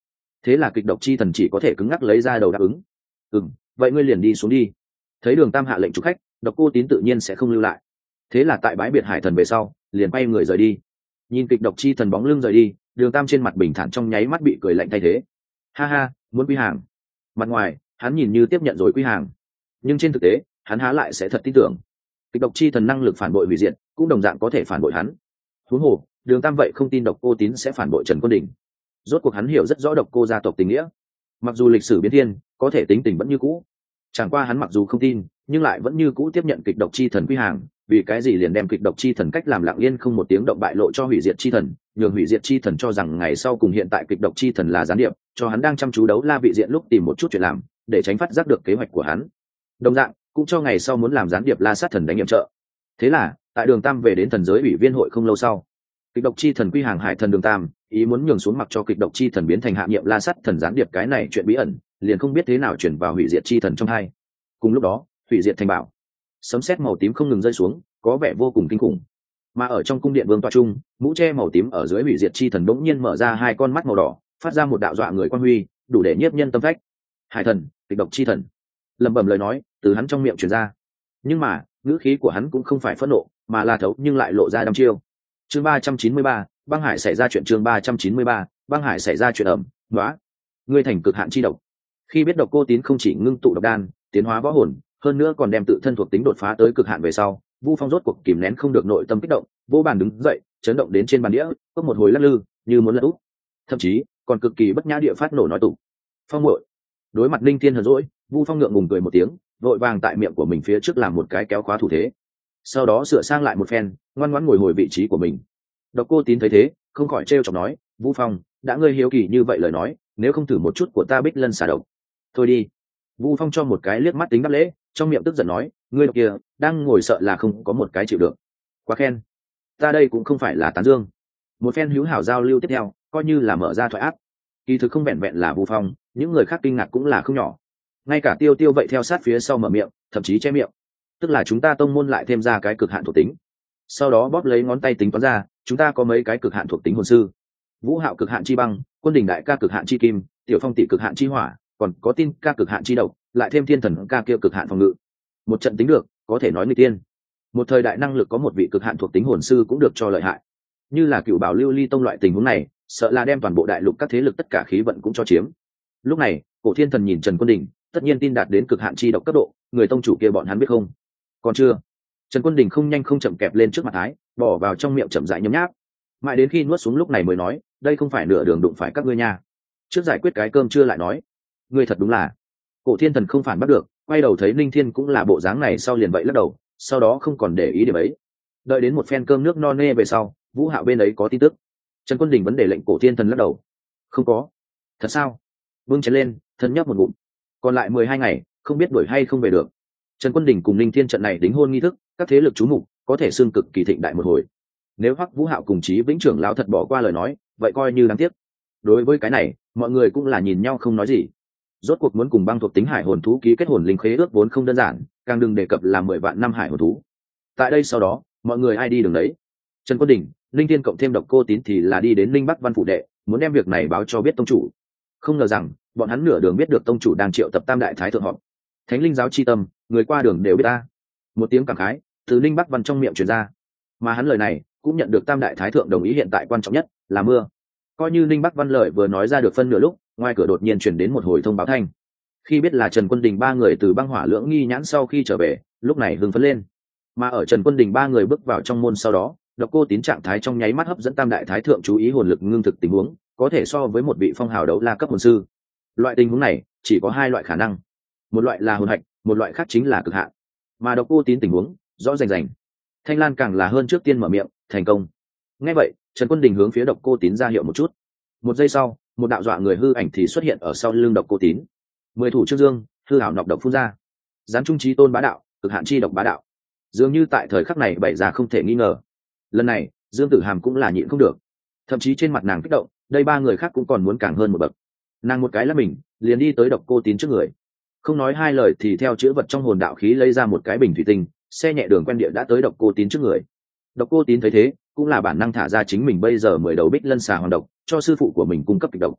thế là kịch độc chi thần chỉ có thể cứng ngắc lấy ra đầu đáp ứng. Ừ, vậy ngươi liền đi xuống đi. Thấy Đường Tam hạ lệnh chủ khách, Độc Cô Tín tự nhiên sẽ không lưu lại. Thế là tại bãi biệt hải thần về sau, liền bay người rời đi. Nhìn kịch độc chi thần bóng lưng rời đi, Đường Tam trên mặt bình thản trong nháy mắt bị cười lạnh thay thế. Ha ha, muốn quy hàng. Mặt ngoài, hắn nhìn như tiếp nhận rồi quy hàng, nhưng trên thực tế, hắn há lại sẽ thật tin tưởng. Kịch độc chi thần năng lực phản bội hủy diệt, cũng đồng dạng có thể phản bội hắn. Huống hồ, Đường Tam vậy không tin Độc Cô Tín sẽ phản bội Trần Quân Đình. Rốt cuộc hắn hiểu rất rõ Độc Cô gia tộc tình nghĩa. Mặc dù lịch sử biến thiên, có thể tính tình vẫn như cũ. Chẳng qua hắn mặc dù không tin, nhưng lại vẫn như cũ tiếp nhận kịch độc chi thần quy hàng, vì cái gì liền đem kịch độc chi thần cách làm lặng yên không một tiếng động bại lộ cho hủy diệt chi thần, nhường hủy diệt chi thần cho rằng ngày sau cùng hiện tại kịch độc chi thần là gián điệp, cho hắn đang chăm chú đấu La Vị Diện lúc tìm một chút chuyện làm, để tránh phát giác được kế hoạch của hắn. Đồng dạng, cũng cho ngày sau muốn làm gián điệp La Sát thần đánh nhiệm trợ. Thế là, tại Đường Tam về đến thần giới ủy viên hội không lâu sau, kịch độc chi thần quy hàng hải thần Đường Tam, ý muốn nhường xuống mặc cho kịch độc chi thần biến thành hạ nhiệm La Sát thần gián điệp, cái này chuyện bí ẩn, liền không biết thế nào chuyển vào hủy diệt chi thần trong hai. Cùng lúc đó, hủy diệt thành bảo, sấm sét màu tím không ngừng rơi xuống, có vẻ vô cùng kinh khủng. Mà ở trong cung điện vương tọa trung, mũ che màu tím ở dưới hủy diệt chi thần bỗng nhiên mở ra hai con mắt màu đỏ, phát ra một đạo dọa người quan huy, đủ để nhiếp nhân tâm phách. Hải thần, kịch độc chi thần, lẩm bẩm lời nói từ hắn trong miệng truyền ra. Nhưng mà, ngữ khí của hắn cũng không phải phẫn nộ, mà là thấu nhưng lại lộ ra đăm chiêu. Chương ba trăm chín mươi ba, băng hải xảy ra chuyện. Chương ba trăm chín mươi ba, băng hải xảy ra chuyện ẩm, nóa. Ngươi thành cực hạn chi độc. Khi biết Độc Cô Tín không chỉ ngưng tụ độc đan, tiến hóa võ hồn, hơn nữa còn đem tự thân thuộc tính đột phá tới cực hạn về sau, Vu Phong rốt cuộc kìm nén không được nội tâm kích động, vô bàn đứng dậy, chấn động đến trên bàn đĩa, có một hồi lắc lư, như muốn lật úp. Thậm chí, còn cực kỳ bất nhã địa phát nổ nói tụng. Phong muội. Đối mặt Linh Thiên hờn dỗi, Vu Phong ngượng ngùng cười một tiếng, vội vàng tại miệng của mình phía trước làm một cái kéo khóa thủ thế. Sau đó sửa sang lại một phen, ngoan ngoãn ngồi hồi vị trí của mình. Độc Cô Tín thấy thế, không khỏi trêu chọc nói, Vu Phong, đã ngươi hiếu kỳ như vậy lời nói, nếu không thử một chút của ta Bích Lân xà độc. Thôi đi. Vu Phong cho một cái liếc mắt tính đáp lễ, trong miệng tức giận nói, ngươi độc kia đang ngồi sợ là không có một cái chịu được. Quá khen. Ta đây cũng không phải là tán dương. Một phen hữu hảo giao lưu tiếp theo, coi như là mở ra thoại áp. Kỳ thực không vẹn vẹn là Vu Phong, những người khác kinh ngạc cũng là không nhỏ. Ngay cả Tiêu Tiêu vậy theo sát phía sau mở miệng, thậm chí che miệng. Tức là chúng ta tông môn lại thêm ra cái cực hạn thuộc tính. Sau đó bóp lấy ngón tay tính toán ra, chúng ta có mấy cái cực hạn thuộc tính hồn sư. Vũ Hạo cực hạn chi băng, Quân Đình đại ca cực hạn chi kim, Tiểu Phong tỷ cực hạn chi hỏa, còn có Tin ca cực hạn chi độc, lại thêm Thiên Thần ca kia cực hạn phòng ngự. Một trận tính được, có thể nói người tiên. Một thời đại năng lực có một vị cực hạn thuộc tính hồn sư cũng được cho lợi hại. Như là Cựu Bảo Lưu Ly tông loại tình huống này, sợ là đem toàn bộ đại lục các thế lực tất cả khí vận cũng cho chiếm. Lúc này, Cổ Thiên Thần nhìn Trần Quân Đình, tất nhiên tin đạt đến cực hạn chi độc cấp độ, người tông chủ kia bọn hắn biết không? Còn chưa. Trần Quân Đình không nhanh không chậm kẹp lên trước mặt thái, bỏ vào trong miệng chậm rãi nhấm nháp. Mãi đến khi nuốt xuống lúc này mới nói, đây không phải nửa đường đụng phải các ngươi nha. Trước giải quyết cái cơm chưa lại nói. Ngươi thật đúng là. Cổ Thiên Thần không phản bắt được, quay đầu thấy Linh Thiên cũng là bộ dáng này sau liền vậy lắc đầu, sau đó không còn để ý điểm ấy. Đợi đến một phen cơm nước no nê về sau, Vũ Hạo bên ấy có tin tức. Trần Quân Đình vấn đề lệnh Cổ Thiên Thần lắc đầu. Không có. Thật sao? Vương chén lên, thân nhấp một ngụm. Còn lại mười hai ngày, không biết đuổi hay không về được. Trần Quân Đình cùng Linh Thiên trận này đính hôn nghi thức, các thế lực chú mục, có thể xương cực kỳ thịnh đại một hồi. Nếu Hoắc Vũ Hạo cùng Chí Vĩnh trưởng lão thật bỏ qua lời nói, vậy coi như đáng tiếc. Đối với cái này, mọi người cũng là nhìn nhau không nói gì. Rốt cuộc muốn cùng băng thuộc tính hải hồn thú ký kết hồn linh khế ước vốn không đơn giản, càng đừng đề cập là mười vạn năm hải hồn thú. Tại đây sau đó, mọi người ai đi đường đấy. Trần Quân Đình, Linh Thiên cộng thêm Độc Cô Tín thì là đi đến Linh Bắc Văn phủ đệ, muốn đem việc này báo cho biết tông chủ. Không ngờ rằng, bọn hắn nửa đường biết được tông chủ đang triệu tập Tam đại thái thượng họp. Thánh linh giáo chi tâm, người qua đường đều biết ta. Một tiếng cảm khái từ Linh Bắc Văn trong miệng truyền ra, mà hắn lời này cũng nhận được Tam đại thái thượng đồng ý, hiện tại quan trọng nhất là mưa. Coi như Linh Bắc Văn lời vừa nói ra được phân nửa lúc, ngoài cửa đột nhiên truyền đến một hồi thông báo thanh. Khi biết là Trần Quân Đình ba người từ băng hỏa lưỡng nghi nhãn sau khi trở về, lúc này hưng phấn lên. Mà ở Trần Quân Đình ba người bước vào trong môn sau đó, Độc Cô Tín trạng thái trong nháy mắt hấp dẫn Tam đại thái thượng chú ý, hồn lực ngưng thực tình huống, có thể so với một vị phong hào đấu la cấp hồn sư. Loại tình huống này chỉ có hai loại khả năng, một loại là hồn hạch, một loại khác chính là cực hạn. Mà Độc Cô Tín tình huống rõ rành rành. Thanh Lan càng là hơn trước tiên mở miệng, thành công. Nghe vậy, Trần Quân Đình hướng phía Độc Cô Tín ra hiệu một chút. Một giây sau, một đạo dọa người hư ảnh thì xuất hiện ở sau lưng Độc Cô Tín. Mười thủ Trương Dương, hư hảo nọc độc phun ra. Gián trung trí tôn bá đạo, cực hạn chi độc bá đạo. Dường như tại thời khắc này bày ra không thể nghi ngờ. Lần này, Dương Tử Hàm cũng là nhịn không được. Thậm chí trên mặt nàng kích động, đây ba người khác cũng còn muốn càng hơn một bậc. Nàng một cái là mình, liền đi tới Độc Cô Tín trước người. Không nói hai lời thì theo chữ vật trong hồn đạo khí lấy ra một cái bình thủy tinh, xe nhẹ đường quen địa đã tới Độc Cô Tín trước người. Độc Cô Tín thấy thế, cũng là bản năng thả ra chính mình bây giờ mười đầu Bích Lân xà hoàng độc, cho sư phụ của mình cung cấp kịch độc.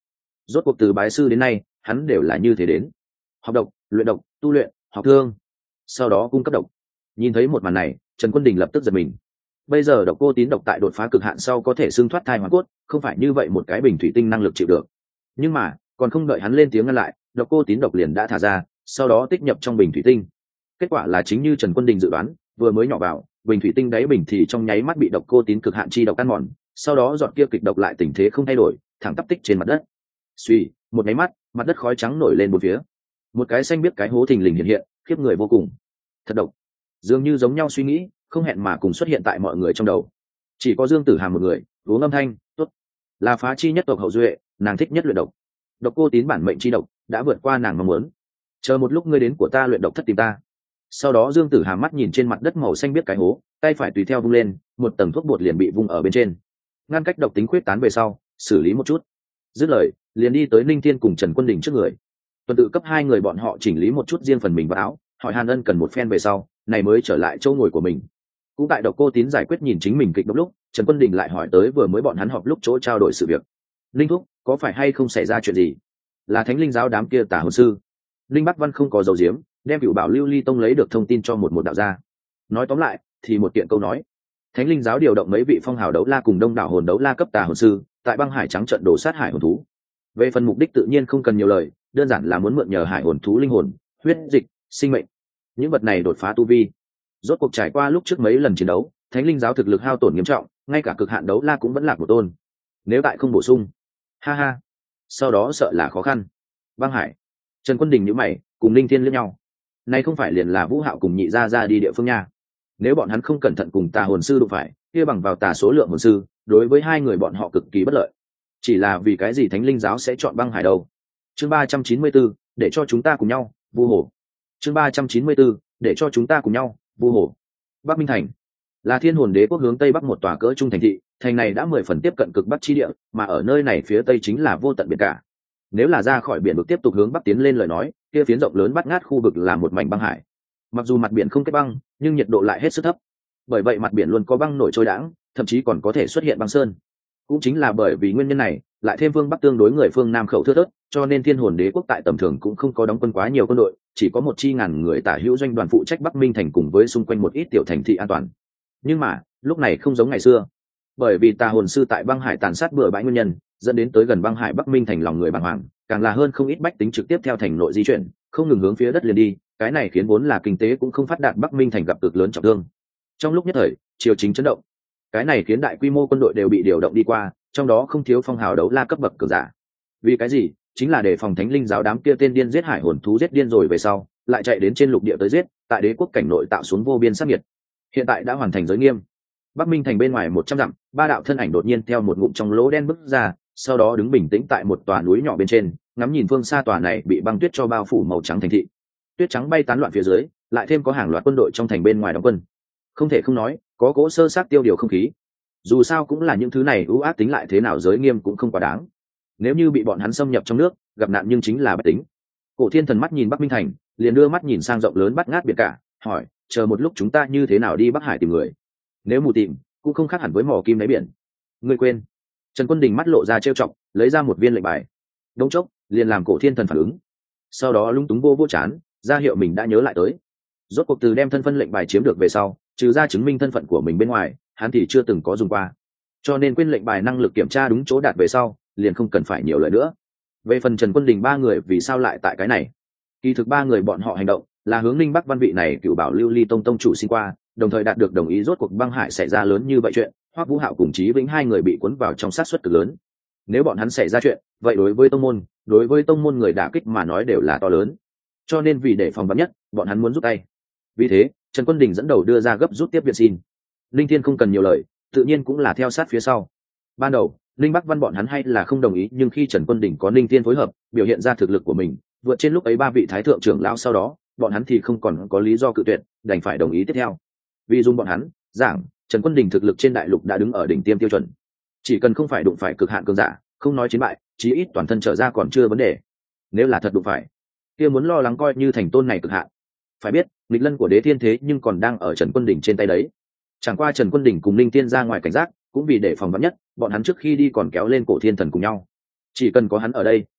rốt cuộc từ bái sư đến nay hắn đều là như thế đến, học độc, luyện độc, tu luyện, học thương, sau đó cung cấp độc. Nhìn thấy một màn này, Trần Quân Đình lập tức giật mình. Bây giờ độc cô tín độc tại đột phá cực hạn sau có thể xương thoát thai hoàn cốt, không phải như vậy một cái bình thủy tinh năng lực chịu được. Nhưng mà còn không đợi hắn lên tiếng ngăn lại, độc cô tín độc liền đã thả ra, sau đó tích nhập trong bình thủy tinh. Kết quả là chính như Trần Quân Đình dự đoán, vừa mới nhỏ vào bình thủy tinh đáy bình thì trong nháy mắt bị độc cô tín cực hạn chi độc ăn mòn, sau đó giọt kia kịch độc lại tình thế không thay đổi, thẳng tắp tích trên mặt đất. Suy, một nháy mắt, mặt đất khói trắng nổi lên bốn phía. Một cái xanh biết cái hố thình lình hiện hiện, khiếp người vô cùng. Thật độc. Dường như giống nhau suy nghĩ, không hẹn mà cùng xuất hiện tại mọi người trong đầu. Chỉ có Dương Tử Hàm một người, uống âm thanh, tốt, là phá chi nhất tộc hậu duệ, nàng thích nhất luyện độc. Độc cô tín bản mệnh chi độc đã vượt qua nàng mong muốn. Chờ một lúc ngươi đến của ta luyện độc thất tìm ta. Sau đó Dương Tử Hàm mắt nhìn trên mặt đất màu xanh biết cái hố, tay phải tùy theo vung lên, một tầng thuốc bột liền bị vung ở bên trên, ngăn cách độc tính khuyết tán về sau, xử lý một chút. Dứt lời, liền đi tới Ninh Thiên cùng Trần Quân Đình trước người. Tuần tự cấp hai người bọn họ chỉnh lý một chút riêng phần mình vào áo, hỏi Hàn Ân cần một phen về sau, này mới trở lại chỗ ngồi của mình. Cũng tại độc cô tín giải quyết nhìn chính mình kịch độc lúc, Trần Quân Đình lại hỏi tới vừa mới bọn hắn họp lúc chỗ trao đổi sự việc. Linh thúc, có phải hay không xảy ra chuyện gì? Là Thánh Linh giáo đám kia tà hồn sư. Linh Bắc Văn không có dấu diếm, đem Cửu Bảo Lưu Ly Tông lấy được thông tin cho một một đạo gia. Nói tóm lại, thì một kiện câu nói. Thánh Linh giáo điều động mấy vị phong hào đấu la cùng đông đảo hồn đấu la cấp tà hồn sư, tại băng hải trắng trận đổ sát hải hồn thú. Về phần mục đích tự nhiên không cần nhiều lời, đơn giản là muốn mượn nhờ hải hồn thú linh hồn, huyết dịch, sinh mệnh. Những vật này đột phá tu vi. Rốt cuộc trải qua lúc trước mấy lần chiến đấu, Thánh Linh giáo thực lực hao tổn nghiêm trọng, ngay cả cực hạn đấu la cũng vẫn lạc một tôn. Nếu tại không bổ sung, ha ha, sau đó sợ là khó khăn. Băng hải, Trần Quân Đình nhíu mày, cùng Linh Thiên liếc nhau. Này không phải liền là Vũ Hạo cùng Nhị Gia Gia đi địa phương nha. Nếu bọn hắn không cẩn thận cùng tà hồn sư đụng phải, kia bằng vào tà số lượng hồn sư, đối với hai người bọn họ cực kỳ bất lợi. Chỉ là vì cái gì Thánh Linh giáo sẽ chọn băng hải đâu? Chương ba trăm chín mươi 4, để cho chúng ta cùng nhau, Vu Hồ. Chương ba trăm chín mươi 4, để cho chúng ta cùng nhau, Vu Hồ. Bắc Minh Thành là Thiên Hồn Đế quốc hướng tây bắc một tòa cỡ trung thành thị, thành này đã mười phần tiếp cận cực bắc chi địa, mà ở nơi này phía tây chính là vô tận biển cả. Nếu là ra khỏi biển vực tiếp tục hướng bắc tiến lên lời nói, kia phiến rộng lớn bát ngát khu vực là một mảnh băng hải. Mặc dù mặt biển không kết băng, nhưng nhiệt độ lại hết sức thấp. Bởi vậy mặt biển luôn có băng nổi trôi đãng, thậm chí còn có thể xuất hiện băng sơn. Cũng chính là bởi vì nguyên nhân này, lại thêm phương bắc tương đối người phương nam khẩu thưa thớt, cho nên Thiên Hồn Đế quốc tại tầm thường cũng không có đóng quân quá nhiều quân đội, chỉ có một chi ngàn người tả hữu doanh đoàn phụ trách Bắc Minh thành cùng với xung quanh một ít tiểu thành thị an toàn. Nhưng mà lúc này không giống ngày xưa, bởi vì tà hồn sư tại băng hải tàn sát bừa bãi nguyên nhân, dẫn đến tới gần băng hải Bắc Minh thành lòng người bàng hoàng, càng là hơn không ít bách tính trực tiếp theo thành nội di chuyển, không ngừng hướng phía đất liền đi. Cái này khiến vốn là kinh tế cũng không phát đạt Bắc Minh thành gặp cực lớn trọng thương. Trong lúc nhất thời, triều chính chấn động. Cái này khiến đại quy mô quân đội đều bị điều động đi qua, trong đó không thiếu phong hào đấu la cấp bậc cường giả. Vì cái gì? Chính là để phòng Thánh Linh giáo đám kia tên điên giết hải hồn thú giết điên rồi về sau, lại chạy đến trên lục địa tới giết, tại đế quốc cảnh nội tạo xuống vô biên sát nhiệt. Hiện tại đã hoàn thành giới nghiêm. Bắc Minh thành bên ngoài một trăm dặm, ba đạo thân ảnh đột nhiên theo một ngụm trong lỗ đen bước ra, sau đó đứng bình tĩnh tại một tòa núi nhỏ bên trên, ngắm nhìn phương xa tòa này bị băng tuyết cho bao phủ màu trắng thành thị. Tuyết trắng bay tán loạn phía dưới, lại thêm có hàng loạt quân đội trong thành bên ngoài đóng quân. Không thể không nói, có cỗ sơ sát tiêu điều không khí. Dù sao cũng là những thứ này ưu ác tính lại thế nào giới nghiêm cũng không quá đáng. Nếu như bị bọn hắn xâm nhập trong nước, gặp nạn nhưng chính là bất tính. Cổ Thiên Thần mắt nhìn Bắc Minh thành, liền đưa mắt nhìn sang rộng lớn bát ngát biển cả, hỏi: chờ một lúc chúng ta như thế nào đi Bắc Hải tìm người? Nếu mù tìm, cũng không khác hẳn với mò kim đáy biển. Ngươi quên? Trần Quân Đình mắt lộ ra trêu chọc, lấy ra một viên lệnh bài. Đống chốc, liền làm Cổ Thiên Thần phản ứng. Sau đó lúng túng vô vô chán, ra hiệu mình đã nhớ lại tới. Rốt cuộc từ đem thân phân lệnh bài chiếm được về sau, trừ ra chứng minh thân phận của mình bên ngoài, hắn thì chưa từng có dùng qua. Cho nên quên lệnh bài năng lực kiểm tra đúng chỗ đạt về sau, liền không cần phải nhiều lời nữa. Về phần Trần Quân Đình ba người vì sao lại tại cái này, kỳ thực ba người bọn họ hành động là hướng Ninh Bắc Văn vị này Cửu Bảo Lưu Ly Tông tông chủ xin qua, đồng thời đạt được đồng ý. Rốt cuộc băng hải xảy ra lớn như vậy chuyện, Hoắc Vũ Hạo cùng Chí Vĩnh hai người bị cuốn vào trong sát suất cực lớn. Nếu bọn hắn xảy ra chuyện, vậy đối với tông môn, đối với tông môn người đả kích mà nói đều là to lớn. Cho nên vì để phòng vắn nhất, bọn hắn muốn rút tay. Vì thế, Trần Quân Đình dẫn đầu đưa ra gấp rút tiếp viện xin. Linh Thiên không cần nhiều lời, tự nhiên cũng là theo sát phía sau. Ban đầu, Linh Bắc Văn bọn hắn hay là không đồng ý, nhưng khi Trần Quân Đình có Linh Thiên phối hợp, biểu hiện ra thực lực của mình, vượt trên lúc ấy ba vị thái thượng trưởng lão sau đó, bọn hắn thì không còn có lý do cự tuyệt, đành phải đồng ý tiếp theo. Vì dùng bọn hắn, giảng, Trần Quân Đình thực lực trên đại lục đã đứng ở đỉnh tiêm tiêu chuẩn. Chỉ cần không phải đụng phải cực hạn cường giả, không nói chiến bại, chí ít toàn thân trở ra còn chưa vấn đề. Nếu là thật đụng phải, kia muốn lo lắng coi như thành tôn này cực hạn. Phải biết, nghịch lân của Đế Thiên thế nhưng còn đang ở Trần Quân Đình trên tay đấy. Chẳng qua Trần Quân Đình cùng Linh Thiên ra ngoài cảnh giác, cũng vì để phòng vắn nhất, bọn hắn trước khi đi còn kéo lên Cổ Thiên Thần cùng nhau. Chỉ cần có hắn ở đây,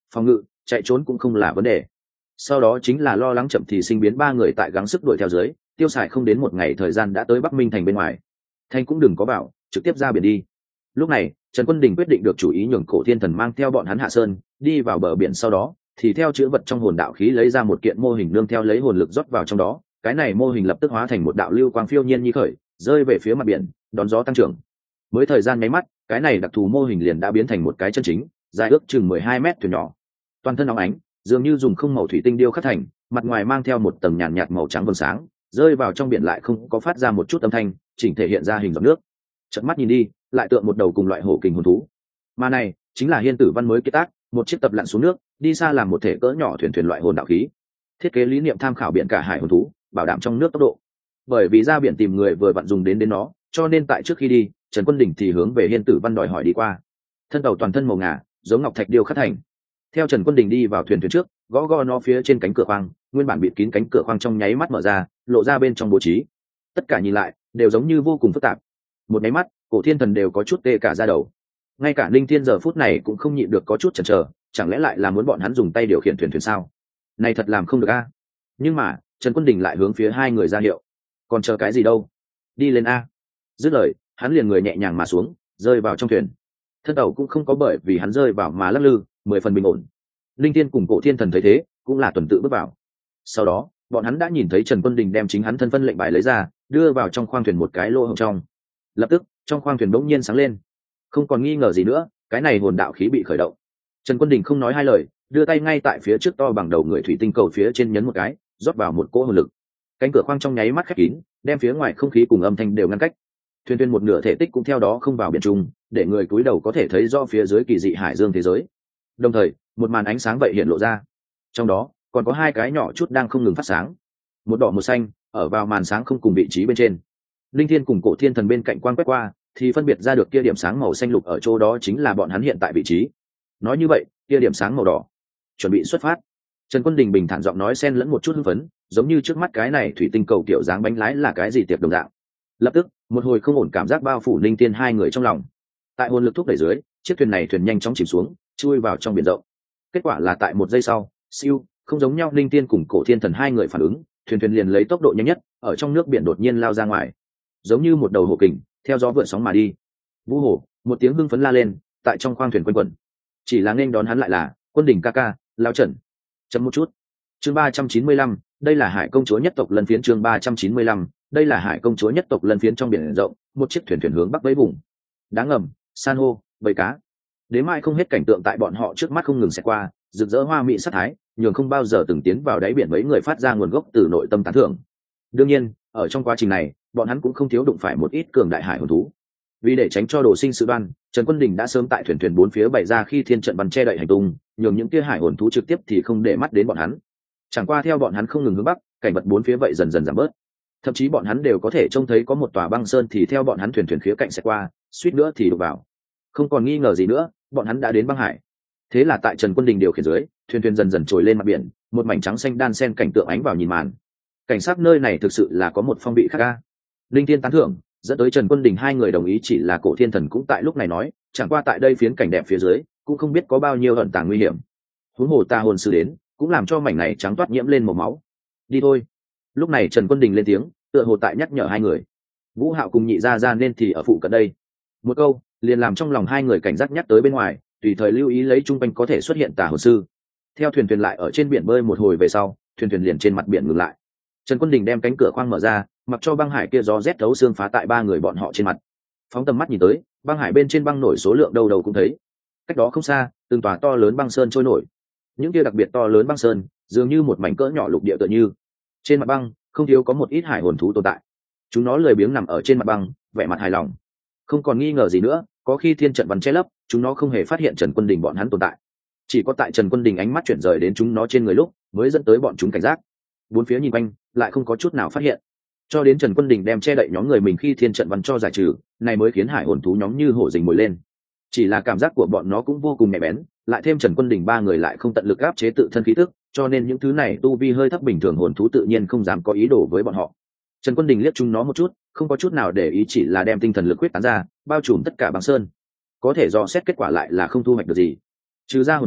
phòng ngự chạy trốn cũng không là vấn đề. Sau đó chính là lo lắng chậm thì sinh biến, ba người tại gắng sức đuổi theo dưới, tiêu xài không đến một ngày thời gian đã tới Bắc Minh thành bên ngoài. Thành cũng đừng có bảo, trực tiếp ra biển đi. Lúc này Trần Quân Đình quyết định được chủ ý, nhường Cổ Thiên Thần mang theo bọn hắn hạ sơn, đi vào bờ biển, sau đó thì theo chữ vật trong hồn đạo khí lấy ra một kiện mô hình, nương theo lấy hồn lực rót vào trong đó, cái này mô hình lập tức hóa thành một đạo lưu quang phiêu nhiên như khởi, rơi về phía mặt biển, đón gió tăng trưởng. Mới thời gian nháy mắt, cái này đặc thù mô hình liền đã biến thành một cái chân chính, dài ước chừng mười hai mét thuyền nhỏ, toàn thân óng ánh, dường như dùng không màu thủy tinh điêu khắc thành, mặt ngoài mang theo một tầng nhàn nhạt, nhạt màu trắng vầng sáng, rơi vào trong biển lại không có phát ra một chút âm thanh, chỉnh thể hiện ra hình giọt nước. Chợt mắt nhìn đi, lại tượng một đầu cùng loại hổ kình hồn thú. Mà này chính là Hiên Tử Văn mới kết tác, một chiếc tập lặn xuống nước, đi xa làm một thể cỡ nhỏ thuyền thuyền loại hồn đạo khí. Thiết kế lý niệm tham khảo biển cả hải hồn thú, bảo đảm trong nước tốc độ. Bởi vì ra biển tìm người vừa vặn dùng đến đến nó, cho nên tại trước khi đi, Trần Quân Đình thì hướng về Hiên Tử Văn đòi hỏi đi qua. Thân tàu toàn thân màu ngà, giống ngọc thạch điêu khắc thành. Theo Trần Quân Đình đi vào thuyền thuyền trước, gõ gõ nó phía trên cánh cửa khoang, nguyên bản bịt kín cánh cửa khoang trong nháy mắt mở ra, lộ ra bên trong bố trí. Tất cả nhìn lại, đều giống như vô cùng phức tạp. Một nháy mắt, Cổ Thiên Thần đều có chút tê cả da đầu. Ngay cả Linh Thiên giờ phút này cũng không nhịn được có chút chần chờ, chẳng lẽ lại là muốn bọn hắn dùng tay điều khiển thuyền thuyền sao? Này thật làm không được a. Nhưng mà, Trần Quân Đình lại hướng phía hai người ra hiệu. Còn chờ cái gì đâu? Đi lên a. Dứt lời, hắn liền người nhẹ nhàng mà xuống, rơi vào trong thuyền. Thân tàu cũng không có bởi vì hắn rơi vào mà lắc lư, mười phần bình ổn. Linh Thiên cùng Cổ Thiên Thần thấy thế, cũng là tuần tự bước vào. Sau đó, bọn hắn đã nhìn thấy Trần Quân Đình đem chính hắn thân phân lệnh bài lấy ra, đưa vào trong khoang thuyền một cái lỗ hổng trong. Lập tức, trong khoang thuyền bỗng nhiên sáng lên. Không còn nghi ngờ gì nữa, cái này hồn đạo khí bị khởi động. Trần Quân Đình không nói hai lời, đưa tay ngay tại phía trước to bằng đầu người thủy tinh cầu phía trên nhấn một cái, rót vào một cỗ hồn lực. Cánh cửa khoang trong nháy mắt khép kín, đem phía ngoài không khí cùng âm thanh đều ngăn cách. Thuyền thuyền một nửa thể tích cũng theo đó không vào biển trung, để người cúi đầu có thể thấy rõ phía dưới kỳ dị hải dương thế giới. Đồng thời, một màn ánh sáng vậy hiện lộ ra. Trong đó, còn có hai cái nhỏ chút đang không ngừng phát sáng. Một đỏ một xanh, ở vào màn sáng không cùng vị trí bên trên. Linh Thiên cùng Cổ Thiên Thần bên cạnh quang quét qua, thì phân biệt ra được kia điểm sáng màu xanh lục ở chỗ đó chính là bọn hắn hiện tại vị trí. Nói như vậy, kia điểm sáng màu đỏ, chuẩn bị xuất phát. Trần Quân Đình bình thản giọng nói, xen lẫn một chút hưng phấn, giống như trước mắt cái này thủy tinh cầu kiểu dáng bánh lái là cái gì tiệp đồng dạng. Lập tức, một hồi không ổn cảm giác bao phủ Linh Thiên hai người trong lòng. Tại hồn lực thúc đẩy dưới, chiếc thuyền này thuyền nhanh chóng chìm xuống, chui vào trong biển rộng. Kết quả là tại một giây sau, siêu, không giống nhau, Linh Thiên cùng Cổ Thiên Thần hai người phản ứng, thuyền thuyền liền lấy tốc độ nhanh nhất, ở trong nước biển đột nhiên lao ra ngoài, giống như một đầu hổ kình, theo gió vượt sóng mà đi. Vũ hổ, một tiếng hưng phấn la lên, tại trong khoang thuyền quanh quẩn. Chỉ là nên đón hắn lại là Quân Đình ca ca, Lao Trần. Chấm một chút. Chương ba trăm chín mươi lăm, đây là Hải công chúa nhất tộc Lân Phiến. Chương ba trăm chín mươi lăm, đây là Hải công chúa nhất tộc Lân Phiến. Trong biển rộng, một chiếc thuyền thuyền hướng bắc vẫy vùng. Đá ngầm, san hô, bầy cá. Đến mai không hết cảnh tượng tại bọn họ trước mắt không ngừng xẹt qua, rực rỡ hoa mỹ sát thái, nhường không bao giờ từng tiến vào đáy biển mấy người phát ra nguồn gốc từ nội tâm tán thưởng. Đương nhiên, ở trong quá trình này, bọn hắn cũng không thiếu đụng phải một ít cường đại hải hồn thú. Vì để tránh cho đồ sinh sự đoan, Trần Quân Đình đã sớm tại thuyền thuyền bốn phía bày ra khi thiên trận văn che đậy hành tung, nhường những kia hải hồn thú trực tiếp thì không để mắt đến bọn hắn. Chẳng qua theo bọn hắn không ngừng hướng bắc, cảnh vật bốn phía vậy dần dần giảm bớt. Thậm chí bọn hắn đều có thể trông thấy có một tòa băng sơn thì theo bọn hắn thuyền thuyền khía cạnh sẽ qua, suýt nữa thì đụng vào. Không còn nghi ngờ gì nữa, bọn hắn đã đến băng hải. Thế là tại Trần Quân Đình điều khiển dưới, thuyền thuyền dần dần trồi lên mặt biển, một mảnh trắng xanh đan xen cảnh tượng ánh vào nhìn màn. Cảnh sát nơi này thực sự là có một phong vị khác ca. Linh Thiên tán thưởng, dẫn tới Trần Quân Đình hai người đồng ý. Chỉ là Cổ Thiên Thần cũng tại lúc này nói, chẳng qua tại đây phiến cảnh đẹp phía dưới, cũng không biết có bao nhiêu ẩn tàng nguy hiểm. Huống hồ ta hồn sư đến, cũng làm cho mảnh này trắng toát nhiễm lên màu máu. Đi thôi. Lúc này Trần Quân Đình lên tiếng, tựa hồ tại nhắc nhở hai người. Vũ Hạo cùng Nhị Gia Gia nên thì ở phụ cận đây. Một câu, liền làm trong lòng hai người cảnh giác nhắc tới bên ngoài, tùy thời lưu ý lấy trung quanh có thể xuất hiện tà hồn sư. Theo thuyền thuyền lại ở trên biển bơi một hồi về sau, thuyền thuyền liền trên mặt biển ngừng lại. Trần Quân Đình đem cánh cửa khoang mở ra, mặc cho băng hải kia gió rét thấu xương phá tại ba người bọn họ trên mặt. Phóng tầm mắt nhìn tới, băng hải bên trên băng nổi số lượng đâu đâu cũng thấy. Cách đó không xa, từng tòa to lớn băng sơn trôi nổi. Những kia đặc biệt to lớn băng sơn, dường như một mảnh cỡ nhỏ lục địa tựa như. Trên mặt băng, không thiếu có một ít hải hồn thú tồn tại. Chúng nó lười biếng nằm ở trên mặt băng, vẻ mặt hài lòng. Không còn nghi ngờ gì nữa, có khi thiên trận văn che lấp, chúng nó không hề phát hiện Trần Quân Đình bọn hắn tồn tại. Chỉ có tại Trần Quân Đình ánh mắt chuyển rời đến chúng nó trên người lúc, mới dẫn tới bọn chúng cảnh giác. Bốn phía nhìn quanh, lại không có chút nào phát hiện. Cho đến Trần Quân Đình đem che đậy nhóm người mình khi thiên trận văn cho giải trừ, này mới khiến hải hồn thú nhóm như hổ rình mồi lên. Chỉ là cảm giác của bọn nó cũng vô cùng nhạy bén, lại thêm Trần Quân Đình ba người lại không tận lực áp chế tự thân khí tức, cho nên những thứ này tu vi hơi thấp bình thường hồn thú tự nhiên không dám có ý đồ với bọn họ. Trần Quân Đình liếc chúng nó một chút, không có chút nào để ý, chỉ là đem tinh thần lực quyết tán ra, bao trùm tất cả băng sơn. Có thể dò xét kết quả lại là không thu hoạch được gì. Trừ ra hồn thú,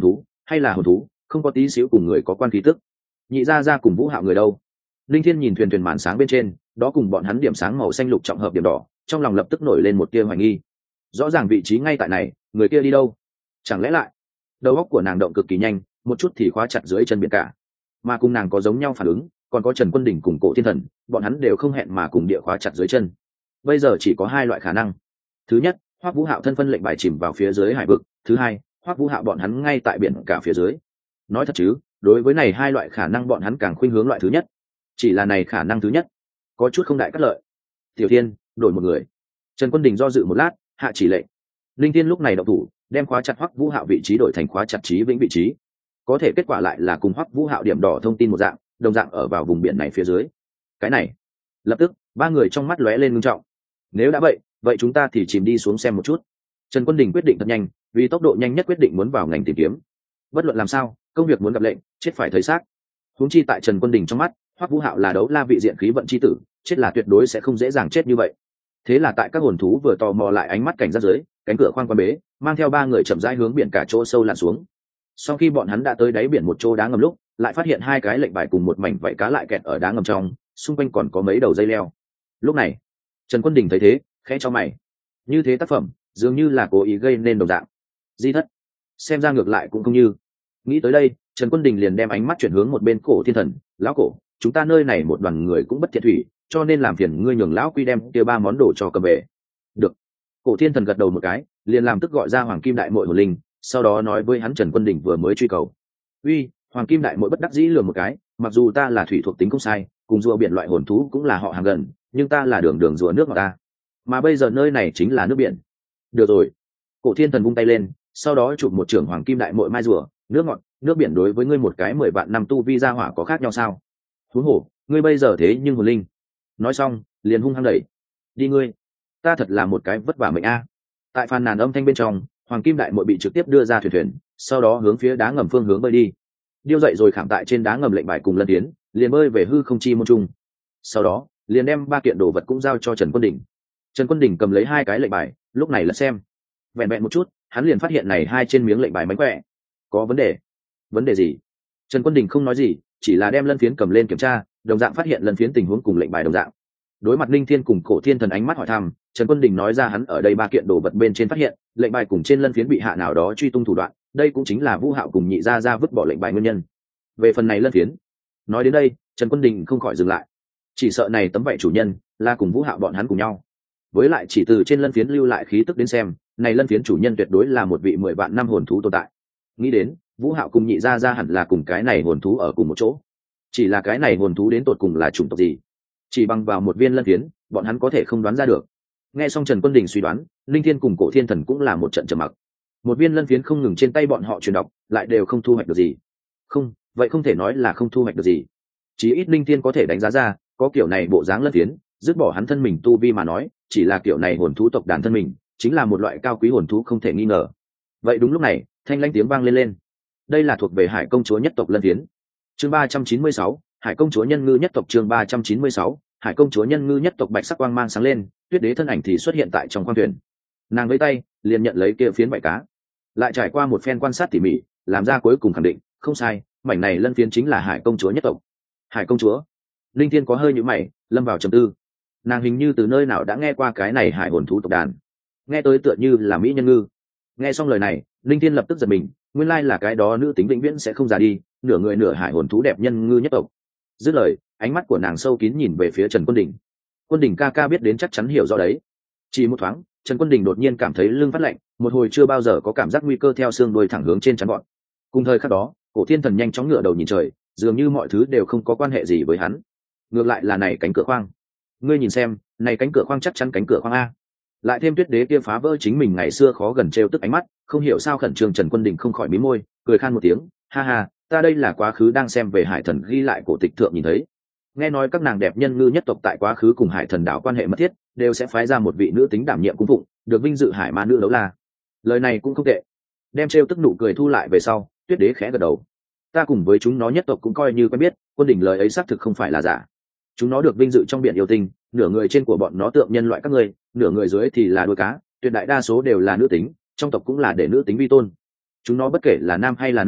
hay là hồn thú, không có tí xíu cùng người có quan khí tức. Nhị gia gia cùng Vũ Hạo người đâu? Linh Thiên nhìn thuyền thuyền màn sáng bên trên, đó cùng bọn hắn điểm sáng màu xanh lục trọng hợp điểm đỏ, trong lòng lập tức nổi lên một tia hoài nghi. Rõ ràng vị trí ngay tại này, người kia đi đâu? Chẳng lẽ lại? Đầu óc của nàng động cực kỳ nhanh, một chút thì khóa chặt dưới chân biển cả. Mà cùng nàng có giống nhau phản ứng, còn có Trần Quân Đỉnh cùng Cổ Thiên Thần, bọn hắn đều không hẹn mà cùng địa khóa chặt dưới chân. Bây giờ chỉ có hai loại khả năng. Thứ nhất, Hoắc Vũ Hạo thân phân lệnh bài chìm vào phía dưới hải vực, thứ hai, Hoắc Vũ Hạo bọn hắn ngay tại biển cả phía dưới. Nói thật chứ, đối với này hai loại khả năng bọn hắn càng khuynh hướng loại thứ nhất. Chỉ là này khả năng thứ nhất, có chút không đại cắt lợi. Tiểu Thiên, đổi một người. Trần Quân Đình do dự một lát, hạ chỉ lệnh. Linh Thiên lúc này động thủ, đem khóa chặt Hoắc Vũ Hạo vị trí đổi thành khóa chặt Chí Vĩnh vị trí. Có thể kết quả lại là cùng Hoắc Vũ Hạo điểm đỏ thông tin một dạng, đồng dạng ở vào vùng biển này phía dưới. Cái này, lập tức, ba người trong mắt lóe lên ngưng trọng. Nếu đã vậy, vậy chúng ta thì chìm đi xuống xem một chút. Trần Quân Đình quyết định thật nhanh, vì tốc độ nhanh nhất quyết định muốn vào ngành tìm kiếm. Bất luận làm sao, công việc muốn gặp lệnh, chết phải thấy xác. Huống chi tại Trần Quân Đình trong mắt, Hoắc Vũ Hạo là đấu la vị diện khí vận chi tử, chết là tuyệt đối sẽ không dễ dàng chết như vậy. Thế là tại các hồn thú vừa tò mò lại ánh mắt cảnh giác dưới, cánh cửa khoang quan bế, mang theo ba người chậm rãi hướng biển cả chỗ sâu lặn xuống. Sau khi bọn hắn đã tới đáy biển một chỗ đá ngầm lúc, lại phát hiện hai cái lệnh bài cùng một mảnh vảy cá lại kẹt ở đá ngầm trong, xung quanh còn có mấy đầu dây leo. Lúc này, Trần Quân Đình thấy thế, khẽ cho mày. Như thế tác phẩm, dường như là cố ý gây nên đồng dạng. Di thất, xem ra ngược lại cũng không như. Nghĩ tới đây, Trần Quân Đình liền đem ánh mắt chuyển hướng một bên Cổ Thiên Thần, lão Cổ, chúng ta nơi này một đoàn người cũng bất thiện thủy, cho nên làm phiền ngươi nhường lão quy đem kia ba món đồ cho cầm về. Được. Cổ Thiên Thần gật đầu một cái, liền làm tức gọi ra Hoàng Kim Đại Mội hồn linh, sau đó nói với hắn Trần Quân Đình vừa mới truy cầu. Uy, Hoàng Kim Đại Mội bất đắc dĩ lừa một cái, mặc dù ta là thủy thuộc tính không sai, cùng rùa biển loại hồn thú cũng là họ hàng gần, nhưng ta là đường đường rùa nước ngọt ta, mà bây giờ nơi này chính là nước biển. Được rồi. Cổ Thiên Thần vung tay lên, sau đó chụp một trưởng Hoàng Kim Đại Mội mai rùa, nước ngọt, nước biển đối với ngươi một cái mười vạn năm tu vi gia hỏa có khác nhau sao? Huống hồ, ngươi bây giờ thế nhưng hồn linh. Nói xong, liền hung hăng đẩy. Đi ngươi, ta thật là một cái vất vả mệnh a. Tại phàn nàn âm thanh bên trong, Hoàng Kim Đại Mội bị trực tiếp đưa ra thuyền thuyền, sau đó hướng phía đá ngầm phương hướng bơi đi. Điêu dậy rồi khảm tại trên đá ngầm lệnh bài cùng Lân Tiến, liền bơi về hư không chi môn trung. Sau đó, liền đem ba kiện đồ vật cũng giao cho Trần Quân Đình. Trần Quân Đình cầm lấy hai cái lệnh bài, lúc này lật xem. Vẹn vẹn một chút, hắn liền phát hiện này hai trên miếng lệnh bài mánh khỏe. Có vấn đề? Vấn đề gì? Trần Quân Đình không nói gì, chỉ là đem Lân Phiến cầm lên kiểm tra, đồng dạng phát hiện Lân Phiến tình huống cùng lệnh bài đồng dạng. Đối mặt Linh Thiên cùng Cổ Thiên Thần ánh mắt hỏi thăm, Trần Quân Đình nói ra hắn ở đây ba kiện đồ vật bên trên phát hiện, lệnh bài cùng trên Lân Phiến bị hạ nào đó truy tung thủ đoạn, đây cũng chính là Vũ Hạo cùng Nhị gia gia vứt bỏ lệnh bài nguyên nhân. Về phần này Lân Phiến, nói đến đây, Trần Quân Đình không khỏi dừng lại. Chỉ sợ này tấm vảy chủ nhân là cùng Vũ Hạo bọn hắn cùng nhau. Với lại chỉ từ trên Lân Phiến lưu lại khí tức đến xem, này Lân Phiến chủ nhân tuyệt đối là một vị mười vạn năm hồn thú tồn tại. Nghĩ đến, Vũ Hạo cùng Nhị gia gia hẳn là cùng cái này hồn thú ở cùng một chỗ. Chỉ là cái này hồn thú đến tột cùng là chủng tộc gì? Chỉ bằng vào một viên Lân Phiến, bọn hắn có thể không đoán ra được. Nghe xong Trần Quân Đình suy đoán, Linh Thiên cùng Cổ Thiên Thần cũng là một trận trầm mặc. Một viên Lân Phiến không ngừng trên tay bọn họ truyền đọc, lại đều không thu hoạch được gì. Không, vậy không thể nói là không thu hoạch được gì. Chí ít Linh Thiên có thể đánh giá ra, có kiểu này bộ dáng Lân Phiến, dứt bỏ hắn thân mình tu vi mà nói, chỉ là kiểu này hồn thú tộc đàn thân mình, chính là một loại cao quý hồn thú không thể nghi ngờ. Vậy đúng lúc này, thanh lãnh tiếng vang lên lên. Đây là thuộc về Hải công chúa nhất tộc Lân Phiến. Chương ba trăm chín mươi sáu, Hải công chúa nhân ngư nhất tộc. Chương ba trăm chín mươi sáu, Hải công chúa nhân ngư nhất tộc. Bạch sắc quang mang sáng lên, Tuyết Đế thân ảnh thì xuất hiện tại trong khoang thuyền. Nàng với tay liền nhận lấy kia phiến vảy cá, lại trải qua một phen quan sát tỉ mỉ, làm ra cuối cùng khẳng định, không sai, mảnh này Lân Phiến chính là Hải công chúa nhất tộc. Hải công chúa? Linh Thiên có hơi nhíu mày, lâm vào trầm tư. Nàng hình như từ nơi nào đã nghe qua cái này hải hồn thú tộc đàn, nghe tới tựa như là mỹ nhân ngư. Nghe xong lời này, Linh Thiên lập tức giật mình, nguyên lai là cái đó nữ tính vĩnh viễn sẽ không già đi, nửa người nửa hải hồn thú đẹp nhân ngư nhất tộc. Dứt lời, ánh mắt của nàng sâu kín nhìn về phía Trần Quân Đình. Quân Đình ca ca biết đến chắc chắn hiểu rõ đấy. Chỉ một thoáng, Trần Quân Đình đột nhiên cảm thấy lưng phát lạnh, một hồi chưa bao giờ có cảm giác nguy cơ theo xương đuôi thẳng hướng trên trán bọn. Cùng thời khắc đó, Cổ Thiên Thần nhanh chóng ngửa đầu nhìn trời, dường như mọi thứ đều không có quan hệ gì với hắn. Ngược lại là này cánh cửa khoang. Ngươi nhìn xem, này cánh cửa khoang chắc chắn cánh cửa khoang a. Lại thêm Tuyết Đế kia phá vỡ chính mình ngày xưa khó gần trêu tức ánh mắt, không hiểu sao khẩn trương Trần Quân Đình không khỏi mím môi, cười khan một tiếng, ha ha, ta đây là quá khứ đang xem về Hải Thần ghi lại cổ tịch thượng nhìn thấy. Nghe nói các nàng đẹp nhân ngư nhất tộc tại quá khứ cùng Hải Thần đảo quan hệ mật thiết, đều sẽ phái ra một vị nữ tính đảm nhiệm cung phụng, được vinh dự hải ma nữ đấu la. Lời này cũng không tệ. Đem trêu tức nụ cười thu lại về sau, Tuyết Đế khẽ gật đầu. Ta cùng với chúng nó nhất tộc cũng coi như quen biết, Quân Đình lời ấy xác thực không phải là giả. Chúng nó được vinh dự trong biển yêu tinh, nửa người trên của bọn nó tượng nhân loại các ngươi, nửa người dưới thì là đuôi cá, tuyệt đại đa số đều là nữ tính, trong tộc cũng là để nữ tính vi tôn. Chúng nó bất kể là nam hay là nữ,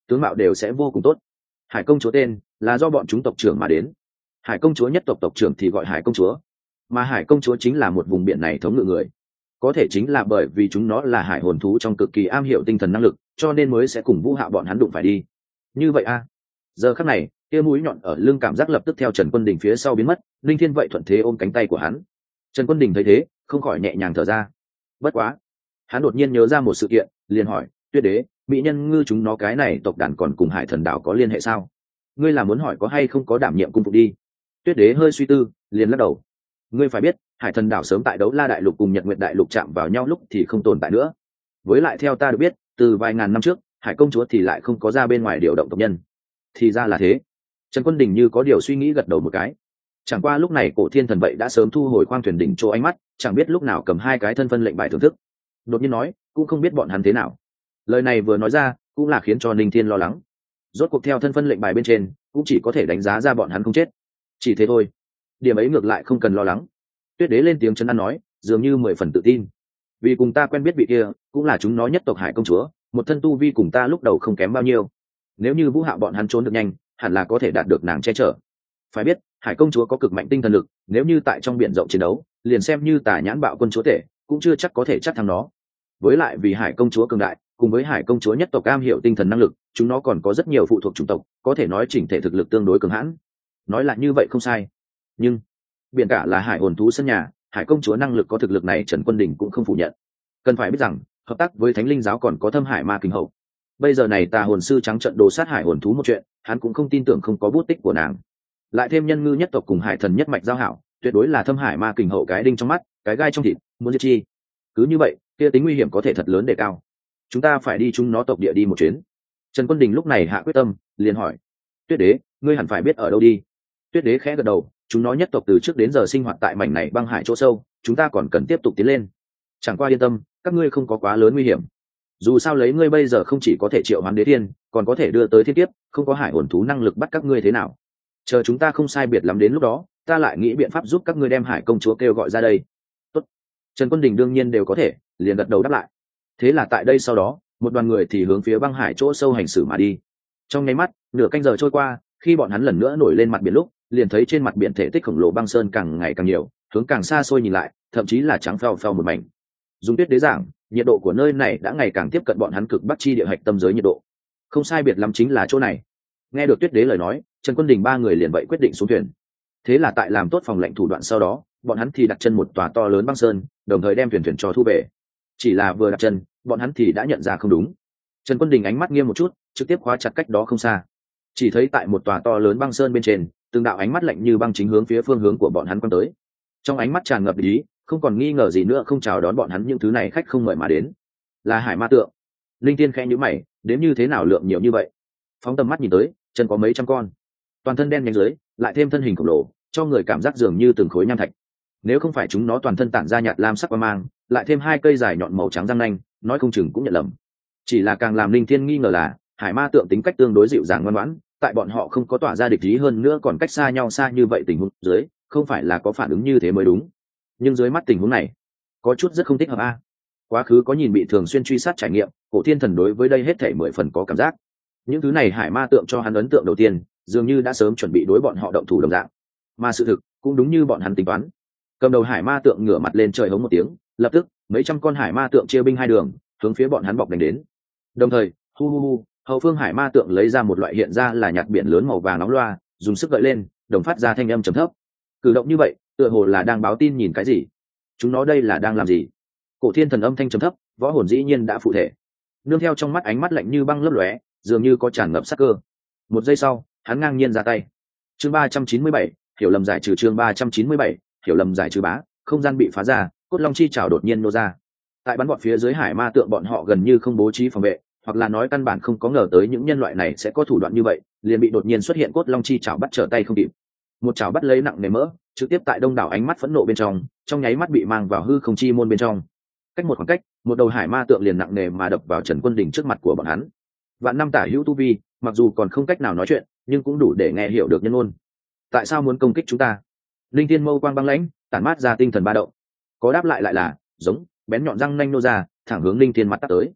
tướng mạo đều sẽ vô cùng tốt. Hải công chúa tên là do bọn chúng tộc trưởng mà đến. Hải công chúa nhất tộc tộc trưởng thì gọi hải công chúa, mà hải công chúa chính là một vùng biển này thống ngự người. Có thể chính là bởi vì chúng nó là hải hồn thú trong cực kỳ am hiểu tinh thần năng lực, cho nên mới sẽ cùng Vũ Hạo bọn hắn đụng phải đi. Như vậy a. Giờ khắc này, kia mũi nhọn ở lưng cảm giác lập tức theo Trần Quân Đình phía sau biến mất, Linh Thiên vậy thuận thế ôm cánh tay của hắn. Trần Quân Đình thấy thế, không khỏi nhẹ nhàng thở ra. Bất quá, hắn đột nhiên nhớ ra một sự kiện, liền hỏi, Tuyết Đế, mỹ nhân ngư chúng nó cái này tộc đàn còn cùng Hải Thần đảo có liên hệ sao? Ngươi là muốn hỏi có hay không có đảm nhiệm cung phục đi? Tuyết Đế hơi suy tư, liền lắc đầu. Ngươi phải biết, Hải Thần đảo sớm tại Đấu La đại lục cùng Nhật Nguyệt đại lục chạm vào nhau lúc thì không tồn tại nữa. Với lại theo ta được biết, từ vài ngàn năm trước, Hải công chúa thì lại không có ra bên ngoài điều động tộc nhân. Thì ra là thế. Trần Quân Đình như có điều suy nghĩ gật đầu một cái. Chẳng qua lúc này Cổ Thiên Thần vậy đã sớm thu hồi khoang thuyền đỉnh chỗ ánh mắt, chẳng biết lúc nào cầm hai cái thân phân lệnh bài thưởng thức. Đột nhiên nói, cũng không biết bọn hắn thế nào. Lời này vừa nói ra, cũng là khiến cho Ninh Thiên lo lắng. Rốt cuộc theo thân phân lệnh bài bên trên, cũng chỉ có thể đánh giá ra bọn hắn không chết. Chỉ thế thôi. Điểm ấy ngược lại không cần lo lắng. Tuyết Đế lên tiếng trấn an nói, dường như mười phần tự tin. Vì cùng ta quen biết vị kia, cũng là chúng nó nhất tộc Hải công chúa, một thân tu vi cùng ta lúc đầu không kém bao nhiêu. Nếu như Vũ Hạo bọn hắn trốn được nhanh, hẳn là có thể đạt được nàng che chở. Phải biết, Hải công chúa có cực mạnh tinh thần lực, nếu như tại trong biển rộng chiến đấu, liền xem như Tà Nhãn Bạo quân chúa tể, cũng chưa chắc có thể chắc thắng nó. Với lại vì Hải công chúa cường đại, cùng với Hải công chúa nhất tộc cam hiểu tinh thần năng lực, chúng nó còn có rất nhiều phụ thuộc chủng tộc, có thể nói chỉnh thể thực lực tương đối cường hãn. Nói là như vậy không sai. Nhưng biển cả là hải hồn thú sân nhà, Hải công chúa năng lực có thực lực này Trần Quân Đình cũng không phủ nhận. Cần phải biết rằng, hợp tác với Thánh Linh giáo còn có Thâm Hải Ma Kình hậu. Bây giờ này Tà hồn sư trắng trận đồ sát hải hồn thú một chuyện, hắn cũng không tin tưởng không có bút tích của nàng. Lại thêm nhân ngư nhất tộc cùng hải thần nhất mạch giao hảo, tuyệt đối là Thâm Hải Ma Kình hậu cái đinh trong mắt, cái gai trong thịt, muốn diệt chi. Cứ như vậy, kia tính nguy hiểm có thể thật lớn đề cao. Chúng ta phải đi chúng nó tộc địa đi một chuyến. Trần Quân Đình lúc này hạ quyết tâm, liền hỏi, Tuyết Đế, ngươi hẳn phải biết ở đâu đi. Tuyết Đế khẽ gật đầu, chúng nó nhất tộc từ trước đến giờ sinh hoạt tại mảnh này băng hải chỗ sâu, chúng ta còn cần tiếp tục tiến lên. Chẳng qua yên tâm, các ngươi không có quá lớn nguy hiểm. Dù sao lấy ngươi bây giờ không chỉ có thể triệu hoán đế thiên, còn có thể đưa tới thiên kiếp, không có hải hồn thú năng lực bắt các ngươi thế nào. Chờ chúng ta không sai biệt lắm đến lúc đó, ta lại nghĩ biện pháp giúp các ngươi đem hải công chúa kêu gọi ra đây. Tốt. Trần Quân Đình đương nhiên đều có thể, liền gật đầu đáp lại. Thế là tại đây sau đó, một đoàn người thì hướng phía băng hải chỗ sâu hành xử mà đi. Trong nháy mắt, nửa canh giờ trôi qua, khi bọn hắn lần nữa nổi lên mặt biển lúc, liền thấy trên mặt biển thể tích khổng lồ băng sơn càng ngày càng nhiều, hướng càng xa xôi nhìn lại, thậm chí là trắng phèo phèo một mảnh. Dùng Tuyết Đế giảng, nhiệt độ của nơi này đã ngày càng tiếp cận bọn hắn cực bắc chi địa hạch tâm giới nhiệt độ. Không sai biệt lắm chính là chỗ này. Nghe được Tuyết Đế lời nói, Trần Quân Đình ba người liền vậy quyết định xuống thuyền. Thế là tại làm tốt phòng lệnh thủ đoạn sau đó, bọn hắn thì đặt chân một tòa to lớn băng sơn, đồng thời đem thuyền thuyền cho thu về. Chỉ là vừa đặt chân, bọn hắn thì đã nhận ra không đúng. Trần Quân Đình ánh mắt nghiêm một chút, trực tiếp khóa chặt cách đó không xa. Chỉ thấy tại một tòa to lớn băng sơn bên trên, từng đạo ánh mắt lạnh như băng chính hướng phía phương hướng của bọn hắn quan tới. Trong ánh mắt tràn ngập ý, không còn nghi ngờ gì nữa không chào đón bọn hắn những thứ này khách không mời mà đến. Là hải ma tượng. Linh Tiên khẽ nhíu mày, đến như thế nào lượng nhiều như vậy? Phóng tầm mắt nhìn tới, chân có mấy trăm con, toàn thân đen nhánh dưới, lại thêm thân hình khổng lồ, cho người cảm giác dường như từng khối nham thạch. Nếu không phải chúng nó toàn thân tản ra nhạt lam sắc quang mang, lại thêm hai cây dài nhọn màu trắng răng nanh, nói không chừng cũng nhận lầm. Chỉ là càng làm Linh Thiên nghi ngờ là, hải ma tượng tính cách tương đối dịu dàng ngoan ngoãn, tại bọn họ không có tỏa ra địch ý hơn nữa còn cách xa nhau xa như vậy tình huống dưới, không phải là có phản ứng như thế mới đúng. Nhưng dưới mắt tình huống này, có chút rất không thích hợp a. Quá khứ có nhìn bị thường xuyên truy sát trải nghiệm, Cổ Thiên Thần đối với đây hết thảy mười phần có cảm giác. Những thứ này hải ma tượng cho hắn ấn tượng đầu tiên, dường như đã sớm chuẩn bị đối bọn họ động thủ đồng dạng. Mà sự thực cũng đúng như bọn hắn tính toán. Cầm đầu hải ma tượng ngửa mặt lên trời hống một tiếng, lập tức mấy trăm con hải ma tượng chia binh hai đường, hướng phía bọn hắn bọc đánh đến. Đồng thời, hu hu hu, hậu phương hải ma tượng lấy ra một loại hiện ra là nhạt biển lớn màu vàng nóng loa, dùng sức gợi lên, đồng phát ra thanh âm trầm thấp. Cử động như vậy, tựa hồ là đang báo tin nhìn cái gì. Chúng nó đây là đang làm gì? Cổ Thiên Thần âm thanh trầm thấp, võ hồn dĩ nhiên đã phụ thể. Nương theo trong mắt ánh mắt lạnh như băng lấp lóe, dường như có tràn ngập sát cơ. Một giây sau, hắn ngang nhiên ra tay. Chương ba trăm chín mươi bảy, hiểu lầm giải trừ chương ba trăm chín mươi bảy, hiểu lầm giải trừ bá, không gian bị phá ra, cốt long chi chảo đột nhiên nô ra. Tại bắn bọn phía dưới hải ma tượng bọn họ gần như không bố trí phòng vệ, hoặc là nói căn bản không có ngờ tới những nhân loại này sẽ có thủ đoạn như vậy, liền bị đột nhiên xuất hiện cốt long chi chảo bắt trở tay không kịp. Một chảo bắt lấy nặng nề mỡ, trực tiếp tại đông đảo ánh mắt phẫn nộ bên trong, trong nháy mắt bị mang vào hư không chi môn bên trong. Cách một khoảng cách, một đầu hải ma tượng liền nặng nề mà đập vào Trần Quân Đình trước mặt của bọn hắn. Vạn năm tả hữu tu vi, mặc dù còn không cách nào nói chuyện, nhưng cũng đủ để nghe hiểu được nhân ngôn. Tại sao muốn công kích chúng ta? Linh Thiên mâu quang băng lãnh, tản mát ra tinh thần ba động. Có đáp lại lại là giống bén nhọn răng nanh nô ra, thẳng hướng Linh Thiên mặt tắt tới.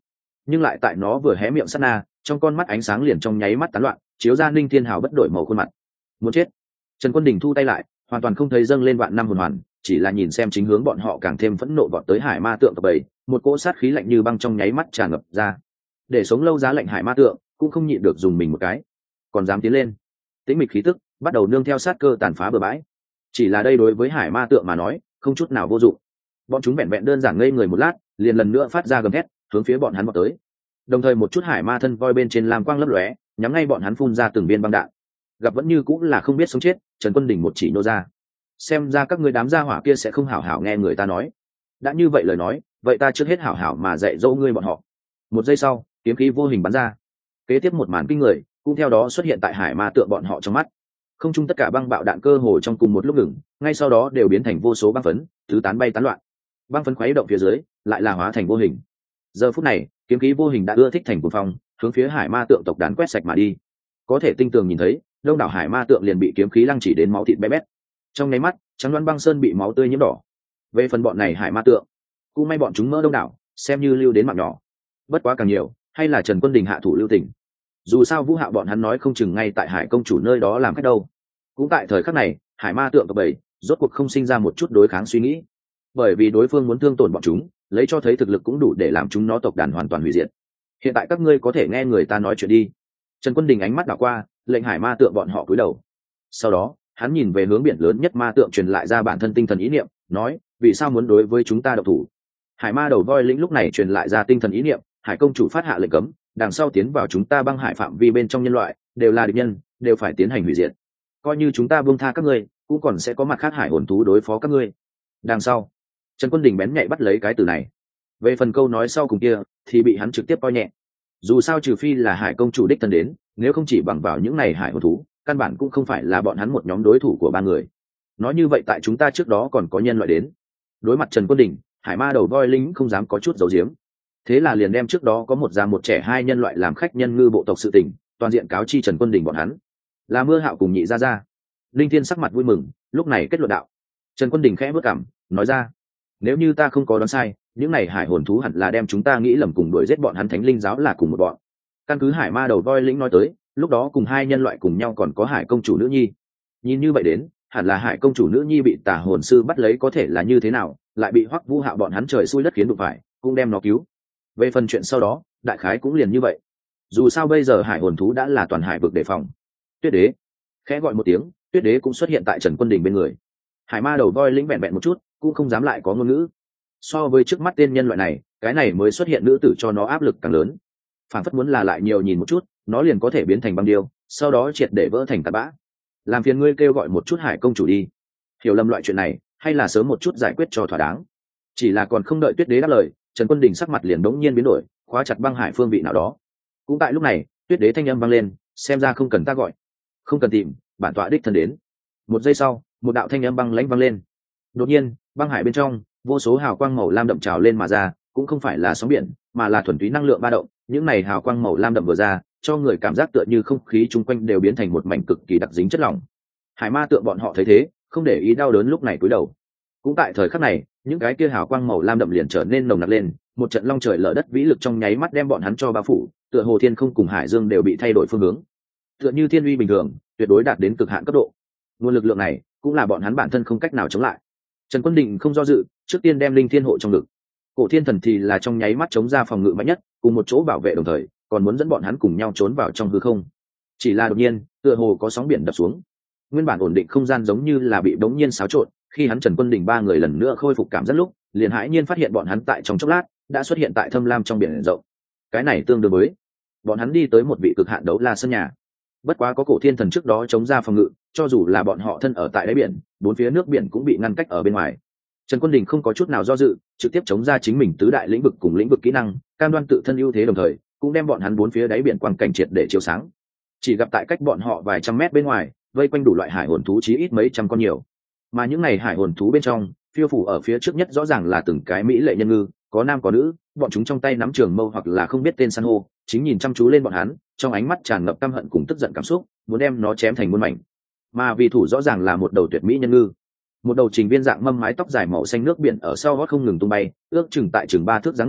nhưng lại tại nó vừa hé miệng sát na, trong con mắt ánh sáng liền trong nháy mắt tán loạn, chiếu ra Ninh Thiên Hào bất đổi màu khuôn mặt. Muốn chết. Trần Quân Đình thu tay lại, hoàn toàn không thấy dâng lên vạn năm hồn hoàn, chỉ là nhìn xem chính hướng bọn họ càng thêm phẫn nộ vọt tới hải ma tượng tập bảy, một cỗ sát khí lạnh như băng trong nháy mắt tràn ngập ra. Để sống lâu giá lạnh hải ma tượng cũng không nhịn được dùng mình một cái, còn dám tiến lên. Tĩnh mịch khí tức bắt đầu nương theo sát cơ tàn phá bừa bãi. Chỉ là đây đối với hải ma tượng mà nói không chút nào vô dụng. Bọn chúng vẹn vẹn đơn giản ngây người một lát, liền lần nữa phát ra gầm thét, hướng phía bọn hắn vọt tới. Đồng thời một chút hải ma thân voi bên trên lam quang lấp lóe, nhắm ngay bọn hắn phun ra từng viên băng đạn. Gặp vẫn như cũng là không biết sống chết, Trần Quân Đình một chỉ nô ra. Xem ra các ngươi đám gia hỏa kia sẽ không hảo hảo nghe người ta nói. Đã như vậy lời nói, vậy ta trước hết hảo hảo mà dạy dỗ ngươi bọn họ. Một giây sau, kiếm khí vô hình bắn ra. Kế tiếp một màn kinh người cũng theo đó xuất hiện tại hải ma tượng bọn họ trong mắt. Không chung tất cả băng bạo đạn cơ hồ trong cùng một lúc ngừng, ngay sau đó đều biến thành vô số băng phấn, tứ tán bay tán loạn. Băng phấn khuấy động phía dưới, lại là hóa thành vô hình. Giờ phút này, kiếm khí vô hình đã ưa thích thành cuồng phong, hướng phía hải ma tượng tộc đàn quét sạch mà đi. Có thể tinh tường nhìn thấy, đông đảo hải ma tượng liền bị kiếm khí lăng chỉ đến máu thịt bé bét. Trong nháy mắt, trắng đoán băng sơn bị máu tươi nhiễm đỏ. Về phần bọn này hải ma tượng, cũng may bọn chúng mỡ đông đảo, xem như lưu đến mạng nhỏ. Bất quá càng nhiều, hay là Trần Quân Đình hạ thủ lưu tình. Dù sao Vũ Hạo bọn hắn nói không chừng ngay tại hải công chủ nơi đó làm khách đâu. Cũng tại thời khắc này, hải ma tượng tộc bảy rốt cuộc không sinh ra một chút đối kháng suy nghĩ, bởi vì đối phương muốn thương tổn bọn chúng, lấy cho thấy thực lực cũng đủ để làm chúng nó tộc đàn hoàn toàn hủy diệt. Hiện tại các ngươi có thể nghe người ta nói chuyện đi. Trần Quân Đình ánh mắt đảo qua, lệnh hải ma tượng bọn họ cúi đầu. Sau đó, hắn nhìn về hướng biển lớn nhất ma tượng truyền lại ra bản thân tinh thần ý niệm, nói: vì sao muốn đối với chúng ta độc thủ? Hải ma đầu voi lĩnh lúc này truyền lại ra tinh thần ý niệm, hải công chủ phát hạ lệnh cấm, đằng sau tiến vào chúng ta băng hải phạm vi bên trong nhân loại đều là địch nhân, đều phải tiến hành hủy diệt. Coi như chúng ta buông tha các ngươi, cũng còn sẽ có mặt khác hải hồn thú đối phó các ngươi. Đằng sau, Trần Quân Đình bén nhạy bắt lấy cái từ này. Về phần câu nói sau cùng kia thì bị hắn trực tiếp coi nhẹ. Dù sao trừ phi là hải công chủ đích thân đến, nếu không chỉ bằng vào những này hải hồn thú, căn bản cũng không phải là bọn hắn một nhóm đối thủ của ba người. Nói như vậy tại chúng ta trước đó còn có nhân loại đến. Đối mặt Trần Quân Đình, hải ma đầu voi lính không dám có chút giấu giếm. Thế là liền đem trước đó có một già một trẻ hai nhân loại làm khách nhân ngư bộ tộc sự tình, toàn diện cáo chi Trần Quân Đình bọn hắn. Là Mưa Hạo cùng Nhị Gia Gia. Linh Thiên sắc mặt vui mừng, lúc này kết luận đạo. Trần Quân Đình khẽ bước cằm, nói ra: nếu như ta không có đoán sai, những này hải hồn thú hẳn là đem chúng ta nghĩ lầm cùng đuổi giết bọn hắn thánh linh giáo là cùng một bọn. Căn cứ hải ma đầu voi lĩnh nói tới, lúc đó cùng hai nhân loại cùng nhau còn có hải công chủ nữ nhi. Nhìn như vậy đến, hẳn là hải công chủ nữ nhi bị tà hồn sư bắt lấy có thể là như thế nào, lại bị Hoắc Vũ Hạo bọn hắn trời xui đất khiến đụng phải, cũng đem nó cứu. Về phần chuyện sau đó, đại khái cũng liền như vậy. Dù sao bây giờ hải hồn thú đã là toàn hải vực đề phòng. Tuyết đế khẽ gọi một tiếng, Tuyết đế cũng xuất hiện tại Trần Quân Đình bên người. Hải ma đầu voi lĩnh vẹn vẹn một chút, cũng không dám lại có ngôn ngữ. So với trước mắt tên nhân loại này, cái này mới xuất hiện nữ tử cho nó áp lực càng lớn. Phản phất muốn là lại nhiều nhìn một chút, nó liền có thể biến thành băng điêu, sau đó triệt để vỡ thành tạt bã. Làm phiền ngươi kêu gọi một chút hải công chủ đi. Hiểu lầm loại chuyện này, hay là sớm một chút giải quyết cho thỏa đáng. Chỉ là còn không đợi Tuyết đế đáp lời, Trần Quân Đình sắc mặt liền đống nhiên biến đổi, khóa chặt băng hải phương vị nào đó. Cũng tại lúc này, Tuyết đế thanh âm vang lên, xem ra không cần ta gọi, không cần tìm, bản tọa đích thân đến. Một giây sau, một đạo thanh âm băng lãnh vang lên. Đột nhiên, băng hải bên trong, vô số hào quang màu lam đậm trào lên mà ra, cũng không phải là sóng biển, mà là thuần túy năng lượng ba động. Những này hào quang màu lam đậm vừa ra, cho người cảm giác tựa như không khí chung quanh đều biến thành một mảnh cực kỳ đặc dính chất lỏng. Hải ma tượng bọn họ thấy thế, không để ý đau đớn lúc này cúi đầu. Cũng tại thời khắc này, những cái kia hào quang màu lam đậm liền trở nên nồng nặc lên, một trận long trời lở đất vĩ lực trong nháy mắt đem bọn hắn cho bao phủ, tựa hồ thiên không cùng hải dương đều bị thay đổi phương hướng. Tựa như thiên uy bình thường, tuyệt đối đạt đến cực hạn cấp độ. Nguồn lực lượng này, cũng là bọn hắn bản thân không cách nào chống lại. Trần Quân Đình không do dự, trước tiên đem linh thiên hộ trong ngực. Cổ thiên thần thì là trong nháy mắt chống ra phòng ngự mạnh nhất, cùng một chỗ bảo vệ đồng thời, còn muốn dẫn bọn hắn cùng nhau trốn vào trong hư không. Chỉ là đột nhiên, tựa hồ có sóng biển đập xuống. Nguyên bản ổn định không gian giống như là bị bỗng nhiên xáo trộn, khi hắn Trần Quân Đình ba người lần nữa khôi phục cảm giác lúc, liền hãi nhiên phát hiện bọn hắn tại trong chốc lát đã xuất hiện tại thâm lam trong biển rộng. Cái này tương đương với bọn hắn đi tới một vị cực hạn đấu la sân nhà. Bất quá có cổ thiên thần trước đó chống ra phòng ngự, cho dù là bọn họ thân ở tại đáy biển, bốn phía nước biển cũng bị ngăn cách ở bên ngoài. Trần Quân Đình không có chút nào do dự, trực tiếp chống ra chính mình tứ đại lĩnh vực cùng lĩnh vực kỹ năng, cam đoan tự thân ưu thế đồng thời, cũng đem bọn hắn bốn phía đáy biển quang cảnh triệt để chiếu sáng. Chỉ gặp tại cách bọn họ vài trăm mét bên ngoài, vây quanh đủ loại hải hồn thú chí ít mấy trăm con nhiều. Mà những này hải hồn thú bên trong, phiêu phủ ở phía trước nhất rõ ràng là từng cái mỹ lệ nhân ngư, có nam có nữ, bọn chúng trong tay nắm trường mâu hoặc là không biết tên san hô, chính nhìn chăm chú lên bọn hắn, trong ánh mắt tràn ngập căm hận cùng tức giận cảm xúc, muốn đem nó chém thành muôn mảnh. Mà vì thủ rõ ràng là một đầu tuyệt mỹ nhân ngư, một đầu trình viên dạng mâm mái tóc dài màu xanh nước biển ở sau gót không ngừng tung bay, ước chừng tại chừng ba thước dáng người,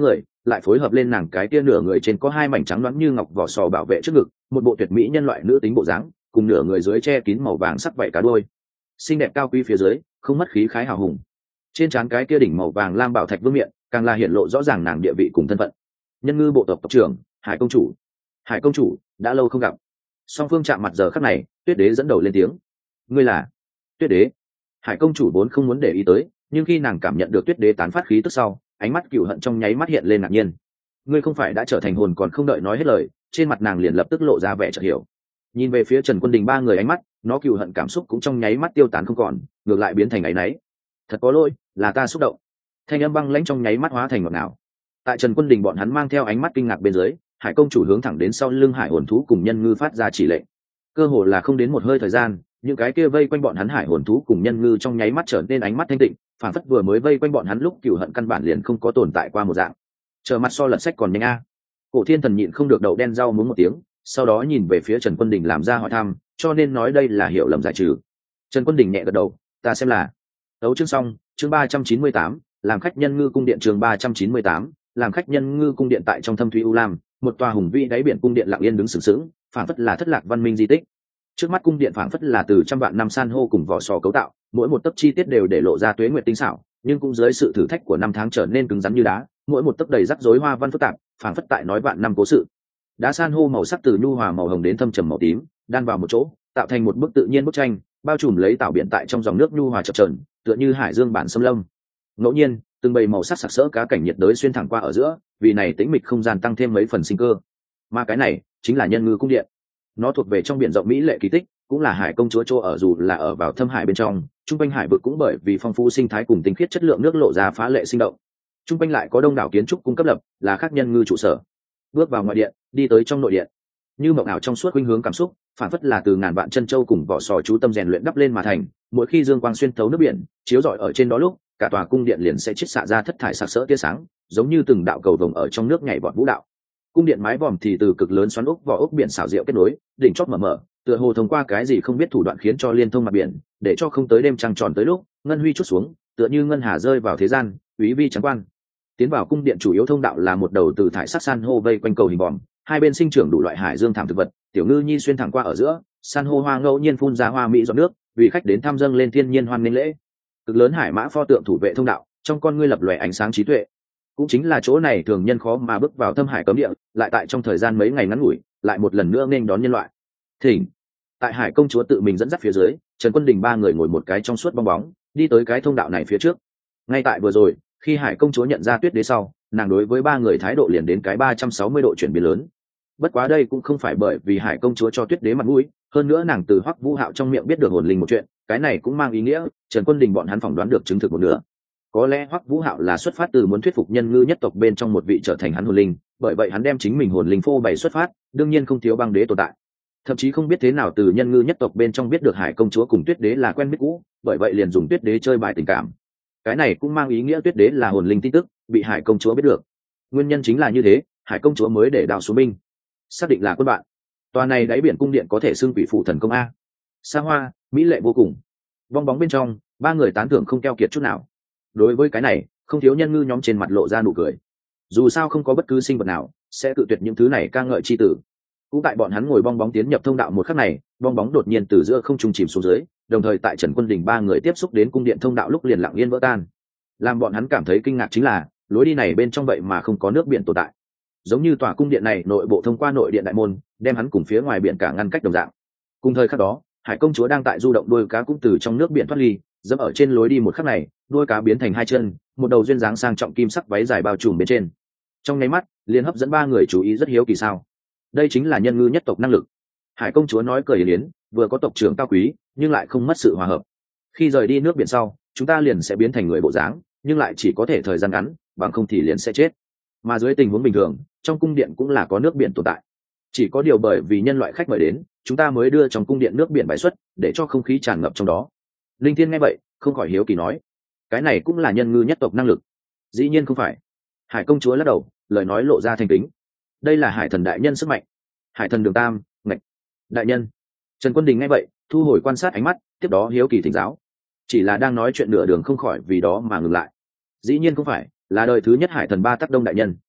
lại phối hợp lên nàng cái kia nửa người trên có hai mảnh trắng loãng như ngọc vỏ sò bảo vệ trước ngực, một bộ tuyệt mỹ nhân loại nữ tính bộ dáng, cùng nửa người dưới che kín màu vàng sắc vảy cá đuôi, xinh đẹp cao quý phía dưới không mất khí khái hào hùng. Trên trán cái kia đỉnh màu vàng lam bảo thạch vương miện càng là hiển lộ rõ ràng nàng địa vị cùng thân phận. Nhân ngư bộ tộc tộc trưởng, Hải công chủ. Hải công chủ, đã lâu không gặp. Song phương chạm mặt giờ khắc này, Tuyết đế dẫn đầu lên tiếng. Ngươi là? Tuyết đế. Hải công chủ vốn không muốn để ý tới, nhưng khi nàng cảm nhận được Tuyết đế tán phát khí tức sau, ánh mắt cừu hận trong nháy mắt hiện lên ngạc nhiên. Ngươi không phải đã trở thành hồn còn không đợi nói hết lời, trên mặt nàng liền lập tức lộ ra vẻ chợt hiểu. Nhìn về phía Trần Quân Đình ba người ánh mắt, nó cừu hận cảm xúc cũng trong nháy mắt tiêu tán không còn, ngược lại biến thành áy náy. Thật có lỗi, là ta xúc động. Thanh âm băng lãnh trong nháy mắt hóa thành ngọt ngào. Tại Trần Quân Đình bọn hắn mang theo ánh mắt kinh ngạc bên dưới, Hải công chủ hướng thẳng đến sau lưng Hải hồn thú cùng nhân ngư phát ra chỉ lệnh. Cơ hồ là không đến một hơi thời gian, những cái kia vây quanh bọn hắn Hải hồn thú cùng nhân ngư trong nháy mắt trở nên ánh mắt thanh tịnh, phản phất vừa mới vây quanh bọn hắn lúc cừu hận căn bản liền không có tồn tại qua một dạng. Trở mặt so lật sách còn nhanh a. Cổ Thiên Thần nhịn không được đậu đen rau muống một tiếng, sau đó nhìn về phía Trần Quân Đình làm ra hỏi thăm, cho nên nói đây là hiểu lầm giải trừ. Trần Quân Đình nhẹ gật đầu, ta xem là. Đấu chương xong, chương ba trăm chín mươi tám, làm khách nhân ngư cung điện chương ba trăm chín mươi tám, làm khách nhân ngư cung điện tại trong thâm thúy u lam, một tòa hùng vĩ đáy biển cung điện lặng yên đứng sừng sững, phảng phất là thất lạc văn minh di tích. Trước mắt cung điện phảng phất là từ trăm vạn năm san hô cùng vỏ sò cấu tạo, mỗi một tấc chi tiết đều để lộ ra tuế nguyệt tinh xảo, nhưng cũng dưới sự thử thách của năm tháng trở nên cứng rắn như đá, mỗi một tấc đầy rắc rối hoa văn phức tạp, phảng phất tại nói vạn năm cố sự. Đá san hô màu sắc từ nhu hòa màu hồng đến thâm trầm màu tím, đan vào một chỗ, tạo thành một bức tự nhiên bức tranh, bao trùm lấy tảo biển tại trong dòng nước nhu hòa chập chờn, tựa như hải dương bản xâm lâm. Ngẫu nhiên, từng bầy màu sắc sặc sỡ cá cảnh nhiệt đới xuyên thẳng qua ở giữa, vì này tĩnh mịch không gian tăng thêm mấy phần sinh cơ. Mà cái này chính là nhân ngư cung điện. Nó thuộc về trong biển rộng mỹ lệ kỳ tích, cũng là Hải công chúa chỗ ở dù là ở vào thâm hải bên trong, trung quanh hải vực cũng bởi vì phong phú sinh thái cùng tinh khiết chất lượng nước lộ ra phá lệ sinh động. Trung quanh lại có đông đảo kiến trúc cung cấp lập, là khác nhân ngư trụ sở. Bước vào ngoại điện, đi tới trong nội điện, như mộng ảo trong suốt khuynh hướng cảm xúc, phản phất là từ ngàn vạn chân châu cùng vỏ sò chú tâm rèn luyện đắp lên mà thành. Mỗi khi dương quang xuyên thấu nước biển, chiếu rọi ở trên đó lúc, cả tòa cung điện liền sẽ chiết xạ ra thất thải sặc sỡ tia sáng, giống như từng đạo cầu vồng ở trong nước nhảy vọt vũ đạo. Cung điện mái vòm thì từ cực lớn xoắn ốc vỏ ốc biển xảo diệu kết nối, đỉnh chót mở mở, tựa hồ thông qua cái gì không biết thủ đoạn khiến cho liên thông mặt biển, để cho không tới đêm trăng tròn tới lúc ngân huy chút xuống, tựa như ngân hà rơi vào thế gian, úy vi trắng quan. Tiến vào cung điện chủ yếu thông đạo là một đầu từ thải sắc san hô vây quanh cầu hình vòm, hai bên sinh trưởng đủ loại hải dương thảm thực vật, tiểu ngư nhi xuyên thẳng qua ở giữa, san hô hoa ngẫu nhiên phun ra hoa mỹ giọt nước, vì khách đến tham dâng lên thiên nhiên hoan nghênh lễ. Cực lớn hải mã pho tượng thủ vệ thông đạo, trong con ngươi lập lòe ánh sáng trí tuệ. Cũng chính là chỗ này thường nhân khó mà bước vào thâm hải cấm địa, lại tại trong thời gian mấy ngày ngắn ngủi, lại một lần nữa nên đón nhân loại. Thỉnh. Tại Hải công chúa tự mình dẫn dắt phía dưới, Trần Quân Đình ba người ngồi một cái trong suốt bong bóng, đi tới cái thông đạo này phía trước. Ngay tại vừa rồi, khi Hải công chúa nhận ra Tuyết đế sau, nàng đối với ba người thái độ liền đến cái ba trăm sáu mươi độ chuyển biến lớn. Bất quá đây cũng không phải bởi vì Hải công chúa cho Tuyết đế mặt mũi, hơn nữa nàng từ Hoắc Vũ Hạo trong miệng biết được hồn linh một chuyện, cái này cũng mang ý nghĩa Trần Quân Đình bọn hắn phỏng đoán được chứng thực một nửa. Có lẽ Hoắc Vũ Hạo là xuất phát từ muốn thuyết phục nhân ngư nhất tộc bên trong một vị trở thành hắn hồn linh, bởi vậy hắn đem chính mình hồn linh phô bày xuất phát, đương nhiên không thiếu băng đế tồn tại. Thậm chí không biết thế nào từ nhân ngư nhất tộc bên trong biết được Hải công chúa cùng Tuyết đế là quen biết cũ, bởi vậy liền dùng Tuyết đế chơi bài tình cảm. Cái này cũng mang ý nghĩa Tuyết đế là hồn linh tin tức bị Hải công chúa biết được. Nguyên nhân chính là như thế, Hải công chúa mới để đào xuống binh, xác định là quân bạn. Tòa này đáy biển cung điện có thể xưng quỷ phụ thần công a. Xa hoa, mỹ lệ vô cùng. Bong bóng bên trong, ba người tán thưởng không keo kiệt chút nào. Đối với cái này, không thiếu nhân ngư nhóm trên mặt lộ ra nụ cười. Dù sao không có bất cứ sinh vật nào sẽ tự tuyệt những thứ này ca ngợi chi tử. Cũng tại bọn hắn ngồi bong bóng tiến nhập thông đạo một khắc này, bong bóng đột nhiên từ giữa không trung chìm xuống dưới, đồng thời tại Trần Quân Đình ba người tiếp xúc đến cung điện thông đạo lúc liền lặng yên vỡ tan. Làm bọn hắn cảm thấy kinh ngạc chính là, lối đi này bên trong vậy mà không có nước biển tồn tại. Giống như tòa cung điện này nội bộ thông qua nội điện đại môn, đem hắn cùng phía ngoài biển cả ngăn cách đồng dạng. Cùng thời khắc đó, Hải công chúa đang tại du động đuôi cá cũng từ trong nước biển thoát ly, dẫm ở trên lối đi một khắc này, đuôi cá biến thành hai chân, một đầu duyên dáng sang trọng kim sắc váy dài bao trùm bên trên. Trong nháy mắt, liền hấp dẫn ba người chú ý rất hiếu kỳ sao. Đây chính là nhân ngư nhất tộc năng lực. Hải công chúa nói cười yến, vừa có tộc trưởng cao quý, nhưng lại không mất sự hòa hợp. Khi rời đi nước biển sau, chúng ta liền sẽ biến thành người bộ dáng, nhưng lại chỉ có thể thời gian ngắn, bằng không thì liền sẽ chết. Mà dưới tình huống bình thường, trong cung điện cũng là có nước biển tồn tại. Chỉ có điều bởi vì nhân loại khách mời đến, chúng ta mới đưa trong cung điện nước biển bài xuất, để cho không khí tràn ngập trong đó. Linh Thiên nghe vậy, không khỏi hiếu kỳ nói, cái này cũng là nhân ngư nhất tộc năng lực. Dĩ nhiên không phải. Hải công chúa lắc đầu, lời nói lộ ra thành kính. Đây là Hải thần đại nhân sức mạnh. Hải thần Đường Tam, ngạch. Đại nhân. Trần Quân Đình nghe vậy, thu hồi quan sát ánh mắt, tiếp đó hiếu kỳ thỉnh giáo. Chỉ là đang nói chuyện nửa đường không khỏi vì đó mà ngừng lại. Dĩ nhiên không phải, là đời thứ nhất Hải thần Ba Tắc Đông đại nhân.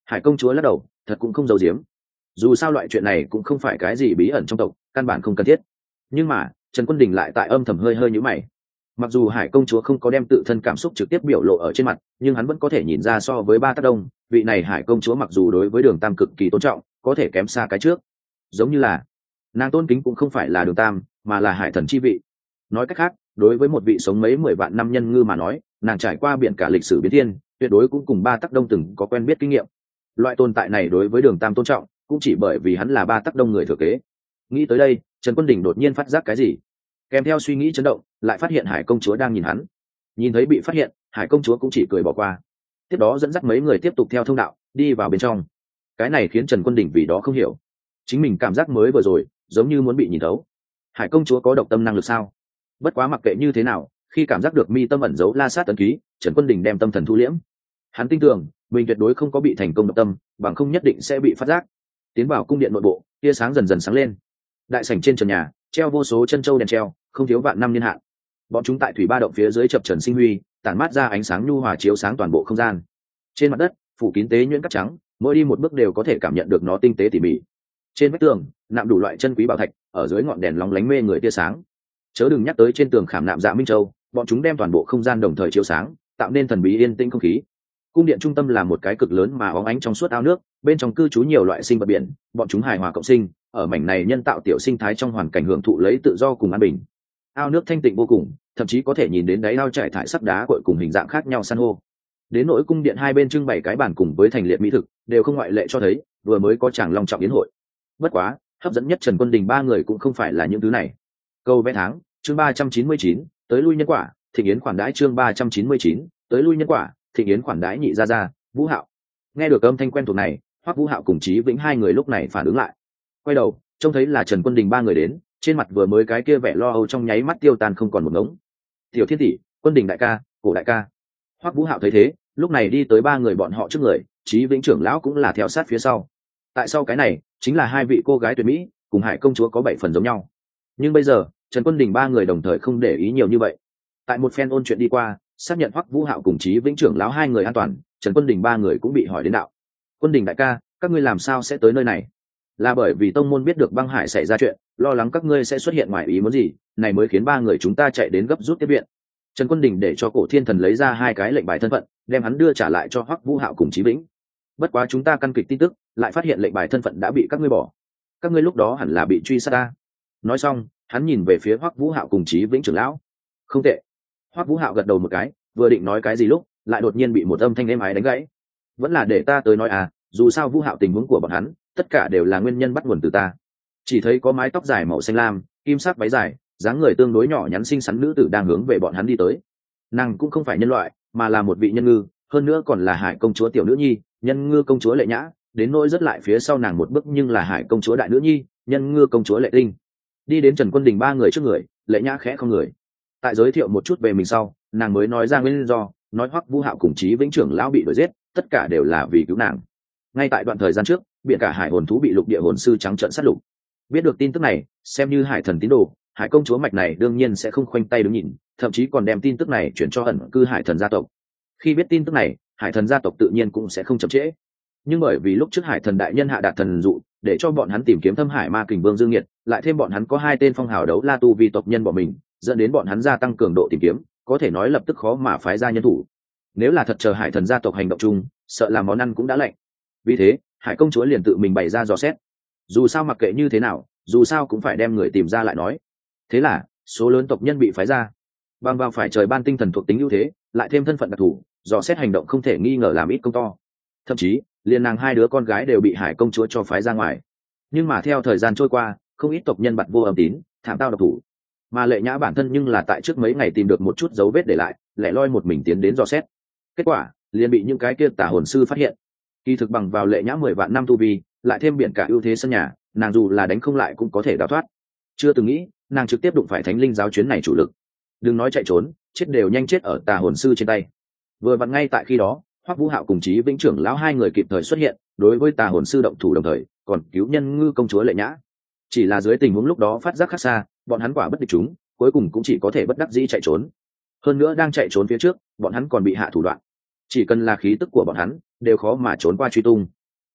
Hải công chúa lắc đầu, thật cũng không giấu giếm. Dù sao loại chuyện này cũng không phải cái gì bí ẩn trong tộc, căn bản không cần thiết. Nhưng mà Trần Quân Đình lại tại âm thầm hơi hơi nhíu mày. Mặc dù Hải công chúa không có đem tự thân cảm xúc trực tiếp biểu lộ ở trên mặt, nhưng hắn vẫn có thể nhìn ra so với ba tác đông, vị này Hải công chúa mặc dù đối với Đường Tam cực kỳ tôn trọng, có thể kém xa cái trước. Giống như là nàng tôn kính cũng không phải là Đường Tam, mà là Hải thần chi vị. Nói cách khác, đối với một vị sống mấy mười vạn năm nhân ngư mà nói, nàng trải qua biển cả lịch sử biến thiên, tuyệt đối cũng cùng ba tác đông từng có quen biết kinh nghiệm. Loại tồn tại này đối với Đường Tam tôn trọng, cũng chỉ bởi vì hắn là ba tác đông người thừa kế. Nghĩ tới đây, Trần Quân Đình đột nhiên phát giác cái gì, kèm theo suy nghĩ chấn động, lại phát hiện Hải công chúa đang nhìn hắn. Nhìn thấy bị phát hiện, Hải công chúa cũng chỉ cười bỏ qua, tiếp đó dẫn dắt mấy người tiếp tục theo thông đạo đi vào bên trong. Cái này khiến Trần Quân Đình vì đó không hiểu, chính mình cảm giác mới vừa rồi giống như muốn bị nhìn thấu. Hải công chúa có độc tâm năng lực sao? Bất quá mặc kệ như thế nào, khi cảm giác được mi tâm ẩn giấu la sát tấn ký, Trần Quân Đình đem tâm thần thu liễm. Hắn tin tưởng mình tuyệt đối không có bị thành công độc tâm, bằng không nhất định sẽ bị phát giác. Tiến vào cung điện nội bộ, tia sáng dần dần sáng lên. Đại sảnh trên trần nhà treo vô số chân châu đèn treo, không thiếu vạn năm niên hạn. Bọn chúng tại thủy ba động phía dưới chập trần sinh huy, tản mát ra ánh sáng nhu hòa chiếu sáng toàn bộ không gian. Trên mặt đất phủ kín tế nhuyễn cát trắng, mỗi đi một bước đều có thể cảm nhận được nó tinh tế tỉ mỉ. Trên vách tường nạm đủ loại chân quý bảo thạch, ở dưới ngọn đèn lóng lánh mê người tia sáng. Chớ đừng nhắc tới trên tường khảm nạm dạ minh châu, bọn chúng đem toàn bộ không gian đồng thời chiếu sáng, tạo nên thần bí yên tĩnh không khí. Cung điện trung tâm là một cái cực lớn mà óng ánh trong suốt ao nước, bên trong cư trú nhiều loại sinh vật biển, bọn chúng hài hòa cộng sinh, ở mảnh này nhân tạo tiểu sinh thái trong hoàn cảnh hưởng thụ lấy tự do cùng an bình. Ao nước thanh tịnh vô cùng, thậm chí có thể nhìn đến đáy ao trải thải sắc đá cội cùng hình dạng khác nhau san hô. Đến nỗi cung điện hai bên trưng bày cái bàn cùng với thành liệt mỹ thực, đều không ngoại lệ cho thấy vừa mới có chàng long trọng yến hội. Bất quá, hấp dẫn nhất Trần Quân Đình ba người cũng không phải là những thứ này. Câu vẽ tháng, chương ba trăm chín mươi chín, tới lui nhân quả, thịnh yến khoản đãi chương ba trăm chín mươi chín, tới lui nhân quả, thịnh yến khoản đãi nhị gia gia, Vũ Hạo. Nghe được âm thanh quen thuộc này, Hoắc Vũ Hạo cùng Chí Vĩnh hai người lúc này phản ứng lại. Quay đầu, trông thấy là Trần Quân Đình ba người đến, trên mặt vừa mới cái kia vẻ lo âu trong nháy mắt tiêu tan không còn một ngống. Tiểu Thiên tỷ, Quân Đình đại ca, Cổ đại ca. Hoắc Vũ Hạo thấy thế, lúc này đi tới ba người bọn họ trước người, Chí Vĩnh trưởng lão cũng là theo sát phía sau. Tại sau cái này, chính là hai vị cô gái tuyệt mỹ, cùng Hải công chúa có bảy phần giống nhau. Nhưng bây giờ, Trần Quân Đình ba người đồng thời không để ý nhiều như vậy. Tại một phen ôn chuyện đi qua, xác nhận Hoắc Vũ Hạo cùng Chí Vĩnh trưởng lão hai người an toàn, Trần Quân Đình ba người cũng bị hỏi đến đạo. Quân Đình đại ca, các ngươi làm sao sẽ tới nơi này? Là bởi vì tông môn biết được băng hải xảy ra chuyện, lo lắng các ngươi sẽ xuất hiện ngoài ý muốn gì, này mới khiến ba người chúng ta chạy đến gấp rút tiếp viện. Trần Quân Đình để cho Cổ Thiên Thần lấy ra hai cái lệnh bài thân phận, đem hắn đưa trả lại cho Hoắc Vũ Hạo cùng Chí Vĩnh. Bất quá chúng ta căn kịch tin tức, lại phát hiện lệnh bài thân phận đã bị các ngươi bỏ. Các ngươi lúc đó hẳn là bị truy sát ta. Nói xong, hắn nhìn về phía Hoắc Vũ Hạo cùng Chí Vĩnh trưởng lão. Không tệ. Hoắc Vũ Hạo gật đầu một cái, vừa định nói cái gì lúc, lại đột nhiên bị một âm thanh êm ái đánh gãy. Vẫn là để ta tới nói à, dù sao Vũ Hạo tình huống của bọn hắn, tất cả đều là nguyên nhân bắt nguồn từ ta. Chỉ thấy có mái tóc dài màu xanh lam, kim sắc váy dài, dáng người tương đối nhỏ nhắn xinh xắn nữ tử đang hướng về bọn hắn đi tới. Nàng cũng không phải nhân loại, mà là một vị nhân ngư, hơn nữa còn là Hải công chúa tiểu nữ nhi, nhân ngư công chúa Lệ Nhã, đến nỗi rất lại phía sau nàng một bước nhưng là Hải công chúa đại nữ nhi, nhân ngư công chúa Lệ Tinh. Đi đến Trần Quân Đình ba người trước người, Lệ Nhã khẽ không người. Tại giới thiệu một chút về mình sau, nàng mới nói ra nguyên do, nói Hoắc Vũ Hạo cùng Chí Vĩnh trưởng lão bị đuổi giết, tất cả đều là vì cứu nàng. Ngay tại đoạn thời gian trước, biển cả hải hồn thú bị lục địa hồn sư trắng trợn sát lục. Biết được tin tức này, xem như hải thần tín đồ, Hải công chúa mạch này đương nhiên sẽ không khoanh tay đứng nhìn, thậm chí còn đem tin tức này chuyển cho ẩn cư hải thần gia tộc. Khi biết tin tức này, hải thần gia tộc tự nhiên cũng sẽ không chậm trễ. Nhưng bởi vì lúc trước hải thần đại nhân hạ đạt thần dụ, để cho bọn hắn tìm kiếm thâm hải ma kình vương dương nhiệt, lại thêm bọn hắn có hai tên phong hào đấu la tu vi tộc nhân bọn mình, dẫn đến bọn hắn gia tăng cường độ tìm kiếm, có thể nói lập tức khó mà phái ra nhân thủ. Nếu là thật chờ hải thần gia tộc hành động chung, sợ là món ăn cũng đã lạnh. Vì thế, hải công chúa liền tự mình bày ra dò xét. Dù sao mặc kệ như thế nào, dù sao cũng phải đem người tìm ra lại nói. Thế là số lớn tộc nhân bị phái ra, bằng vào phải trời ban tinh thần thuộc tính ưu thế, lại thêm thân phận đặc thù, dò xét hành động không thể nghi ngờ làm ít công to. Thậm chí liền nàng hai đứa con gái đều bị hải công chúa cho phái ra ngoài. Nhưng mà theo thời gian trôi qua, không ít tộc nhân bặt vô âm tín, thảm tao độc thủ. Mà Lệ Nhã bản thân nhưng là tại trước mấy ngày tìm được một chút dấu vết để lại, lẻ loi một mình tiến đến dò xét. Kết quả liền bị những cái kia tà hồn sư phát hiện. Kỳ thực bằng vào Lệ Nhã mười vạn năm tu vi, lại thêm biển cả ưu thế sân nhà, nàng dù là đánh không lại cũng có thể đào thoát. Chưa từng nghĩ nàng trực tiếp đụng phải thánh linh giáo chuyến này chủ lực. Đừng nói chạy trốn, chết đều nhanh chết ở tà hồn sư trên tay. Vừa vặn ngay tại khi đó, Hoắc Vũ Hạo cùng Chí Vĩnh trưởng lão hai người kịp thời xuất hiện, đối với tà hồn sư động thủ đồng thời còn cứu nhân ngư công chúa Lệ Nhã. Chỉ là dưới tình huống lúc đó phát giác khác xa, bọn hắn quả bất địch chúng, cuối cùng cũng chỉ có thể bất đắc dĩ chạy trốn. Hơn nữa đang chạy trốn phía trước, bọn hắn còn bị hạ thủ đoạn. Chỉ cần là khí tức của bọn hắn, đều khó mà trốn qua truy tung.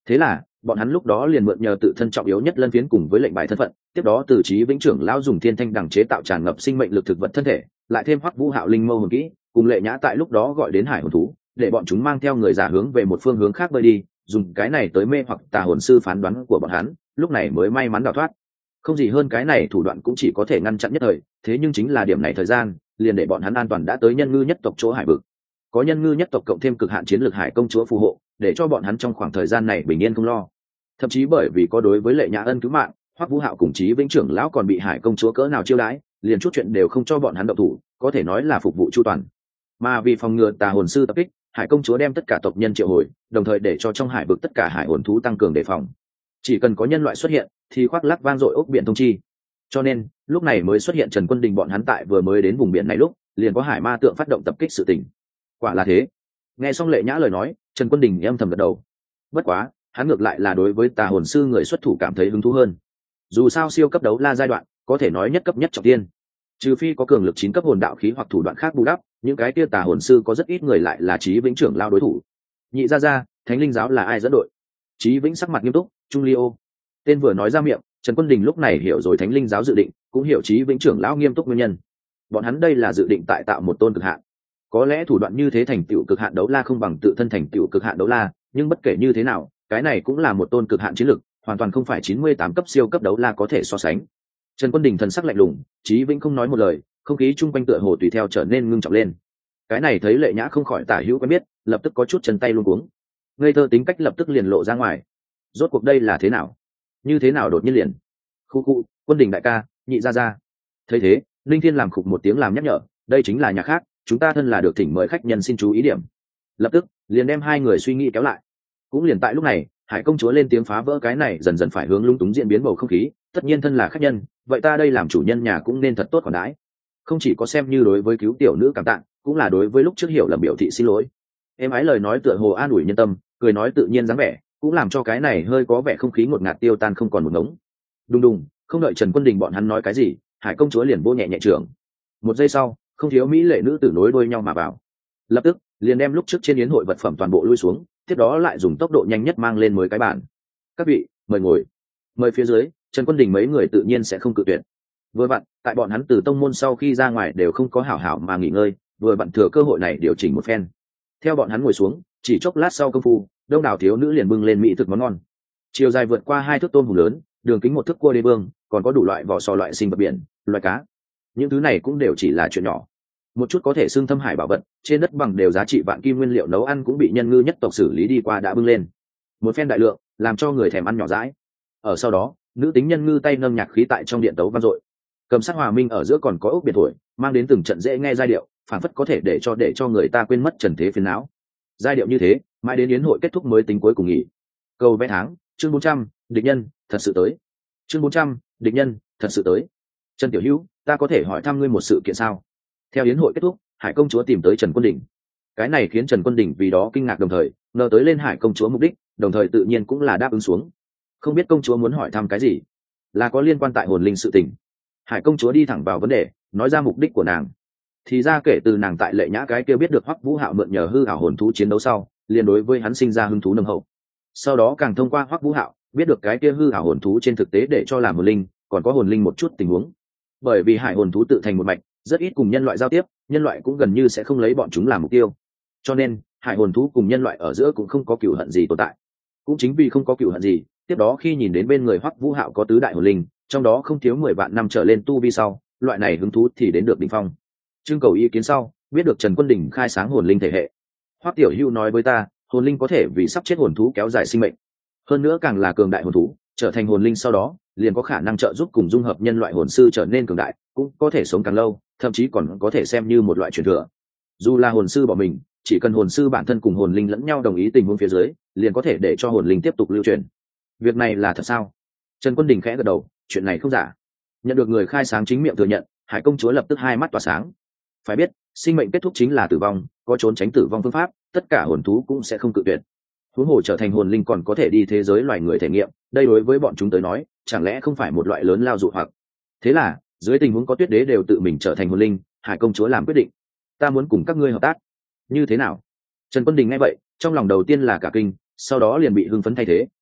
Thế là bọn hắn lúc đó liền mượn nhờ tự thân trọng yếu nhất lân phiến cùng với lệnh bài thân phận, tiếp đó từ Chí Vĩnh trưởng lão dùng thiên thanh đằng chế tạo tràn ngập sinh mệnh lực thực vật thân thể, lại thêm Hoắc Vũ Hạo linh mâu hồn kỹ, cùng Lệ Nhã tại lúc đó gọi đến hải hồn thú, để bọn chúng mang theo người giả hướng về một phương hướng khác bơi đi, dùng cái này tới mê hoặc tà hồn sư phán đoán của bọn hắn, lúc này mới may mắn đào thoát. Không gì hơn cái này thủ đoạn cũng chỉ có thể ngăn chặn nhất thời, thế nhưng chính là điểm này thời gian, liền để bọn hắn an toàn đã tới nhân ngư nhất tộc chỗ hải vực. Có nhân ngư nhất tộc cộng thêm cực hạn chiến lược hải công chúa phù hộ, để cho bọn hắn trong khoảng thời gian này bình yên không lo. Thậm chí bởi vì có đối với Lệ Nhã ân cứu mạng, Hoắc Vũ Hạo cùng Chí Vĩnh trưởng lão còn bị hải công chúa cỡ nào chiêu đãi, liền chút chuyện đều không cho bọn hắn động thủ, có thể nói là phục vụ chu toàn. Mà vì phòng ngừa tà hồn sư tập kích, hải công chúa đem tất cả tộc nhân triệu hồi, đồng thời để cho trong hải vực tất cả hải hồn thú tăng cường đề phòng. Chỉ cần có nhân loại xuất hiện, thì khoác lác vang dội ốc biển thông chi. Cho nên lúc này mới xuất hiện Trần Quân Đình bọn hắn tại vừa mới đến vùng biển này lúc, liền có hải ma tượng phát động tập kích sự tình. Quả là thế. Nghe xong Lệ Nhã lời nói, Trần Quân Đình âm thầm gật đầu. Bất quá hắn ngược lại là đối với tà hồn sư người xuất thủ cảm thấy hứng thú hơn. Dù sao siêu cấp đấu la giai đoạn có thể nói nhất cấp nhất trọng tiên, trừ phi có cường lực chín cấp hồn đạo khí hoặc thủ đoạn khác bù đắp, những cái kia tà hồn sư có rất ít người lại là Chí Vĩnh trưởng lao đối thủ. Nhị gia gia, Thánh Linh giáo là ai dẫn đội? Chí Vĩnh sắc mặt nghiêm túc. Trung Ly ô. Tên vừa nói ra miệng, Trần Quân Đình lúc này hiểu rồi Thánh Linh giáo dự định, cũng hiểu Chí Vĩnh trưởng lão nghiêm túc nguyên nhân. Bọn hắn đây là dự định tại tạo một tôn cực hạn. Có lẽ thủ đoạn như thế thành tựu cực hạn đấu la không bằng tự thân thành tựu cực hạn đấu la, nhưng bất kể như thế nào, cái này cũng là một tôn cực hạn chiến lực, hoàn toàn không phải chín mươi tám cấp siêu cấp đấu la có thể so sánh. Trần Quân Đình thần sắc lạnh lùng, Chí Vĩnh không nói một lời, không khí chung quanh tựa hồ tùy theo trở nên ngưng trọng lên. Cái này thấy Lệ Nhã không khỏi tả hữu quen biết, lập tức có chút chân tay luống cuống. Ngây thơ tính cách lập tức liền lộ ra ngoài. Rốt cuộc đây là thế nào? Như thế nào đột nhiên liền? Khu khu, Quân Đình đại ca, nhị gia gia. Thấy thế, Linh Thiên làm khục một tiếng làm nhắc nhở, đây chính là nhà khác, chúng ta thân là được thỉnh mời khách nhân xin chú ý điểm. Lập tức, liền đem hai người suy nghĩ kéo lại. Cũng liền tại lúc này, Hải công chúa lên tiếng phá vỡ cái này dần dần phải hướng lung túng diễn biến bầu không khí, tất nhiên thân là khách nhân, vậy ta đây làm chủ nhân nhà cũng nên thật tốt khoản đãi. Không chỉ có xem như đối với cứu tiểu nữ cảm tạ, cũng là đối với lúc trước hiểu lầm biểu thị xin lỗi. Em ái lời nói tựa hồ an ủi nhân tâm, cười nói tự nhiên dáng vẻ, cũng làm cho cái này hơi có vẻ không khí ngột ngạt tiêu tan không còn một ngống. Đùng đùng, không đợi Trần Quân Đình bọn hắn nói cái gì, Hải công chúa liền vô nhẹ nhẹ trưởng. Một giây sau, không thiếu mỹ lệ nữ tử nối đuôi nhau mà vào. Lập tức, liền đem lúc trước trên yến hội vật phẩm toàn bộ lui xuống, tiếp đó lại dùng tốc độ nhanh nhất mang lên mới cái bàn. Các vị, mời ngồi. Mời phía dưới, Trần Quân Đình mấy người tự nhiên sẽ không cự tuyệt. Vừa vặn, tại bọn hắn từ tông môn sau khi ra ngoài đều không có hảo hảo mà nghỉ ngơi, vừa vặn thừa cơ hội này điều chỉnh một phen. Theo bọn hắn ngồi xuống, chỉ chốc lát sau công phu, đông đảo thiếu nữ liền bưng lên mỹ thực món ngon. Chiều dài vượt qua hai thước tôm hùm lớn, đường kính một thước cua đê bương, còn có đủ loại vỏ sò loại sinh vật biển, loài cá. Những thứ này cũng đều chỉ là chuyện nhỏ. Một chút có thể xưng thâm hải bảo vật, trên đất bằng đều giá trị vạn kim nguyên liệu nấu ăn cũng bị nhân ngư nhất tộc xử lý đi qua đã bưng lên. Một phen đại lượng, làm cho người thèm ăn nhỏ dãi. Ở sau đó, nữ tính nhân ngư tay nâng nhạc khí tại trong điện tấu vang dội. Cầm sắc hòa minh ở giữa còn có ốc biệt thổi, mang đến từng trận dễ nghe giai điệu, phản phất có thể để cho để cho người ta quên mất trần thế phiền não. Giai điệu như thế, mãi đến yến hội kết thúc mới tính cuối cùng nghỉ. Câu vẽ tháng, chương bốn trăm, địch nhân thật sự tới. Chương bốn trăm, địch nhân thật sự tới. Trần Tiểu Hữu, ta có thể hỏi thăm ngươi một sự kiện sao? Theo yến hội kết thúc, Hải công chúa tìm tới Trần Quân Đình. Cái này khiến Trần Quân Đình vì đó kinh ngạc đồng thời ngờ tới lên Hải công chúa mục đích, đồng thời tự nhiên cũng là đáp ứng xuống. Không biết công chúa muốn hỏi thăm cái gì? Là có liên quan tại hồn linh sự tình. Hải công chúa đi thẳng vào vấn đề, nói ra mục đích của nàng. Thì ra kể từ nàng tại Lệ Nhã cái kia biết được Hoắc Vũ Hạo mượn nhờ hư ảo hồn thú chiến đấu sau, liền đối với hắn sinh ra hứng thú nồng hậu. Sau đó càng thông qua Hoắc Vũ Hạo biết được cái kia hư ảo hồn thú trên thực tế để cho làm hồn linh, còn có hồn linh một chút tình huống. Bởi vì hải hồn thú tự thành một mạch, rất ít cùng nhân loại giao tiếp, nhân loại cũng gần như sẽ không lấy bọn chúng làm mục tiêu. Cho nên, hải hồn thú cùng nhân loại ở giữa cũng không có cừu hận gì tồn tại. Cũng chính vì không có cừu hận gì, tiếp đó khi nhìn đến bên người Hoắc Vũ Hạo có tứ đại hồn linh, trong đó không thiếu mười vạn năm trở lên tu vi sau, loại này hứng thú thì đến được đỉnh phong. Trưng cầu ý kiến sau, biết được Trần Quân Đình khai sáng hồn linh thể hệ. Hoắc Tiểu Hữu nói với ta, hồn linh có thể vì sắp chết hồn thú kéo dài sinh mệnh. Hơn nữa càng là cường đại hồn thú, trở thành hồn linh sau đó, liền có khả năng trợ giúp cùng dung hợp nhân loại hồn sư trở nên cường đại, cũng có thể sống càng lâu, thậm chí còn có thể xem như một loại truyền thừa. Dù là hồn sư bỏ mình, chỉ cần hồn sư bản thân cùng hồn linh lẫn nhau đồng ý tình huống phía dưới, liền có thể để cho hồn linh tiếp tục lưu truyền. Việc này là thật sao? Trần Quân Đình khẽ gật đầu, chuyện này không giả. Nhận được người khai sáng chính miệng thừa nhận, Hải công chúa lập tức hai mắt tỏa sáng. Phải biết, sinh mệnh kết thúc chính là tử vong, có trốn tránh tử vong phương pháp, tất cả hồn thú cũng sẽ không cự tuyệt. Huống hồ trở thành hồn linh còn có thể đi thế giới loài người thể nghiệm, đây đối với bọn chúng tới nói, chẳng lẽ không phải một loại lớn lao dụ hoặc? Thế là, dưới tình huống có tuyết đế đều tự mình trở thành hồn linh, Hải công chúa làm quyết định, ta muốn cùng các ngươi hợp tác. Như thế nào? Trần Quân Đình nghe vậy, trong lòng đầu tiên là cả kinh, sau đó liền bị hưng phấn thay thế,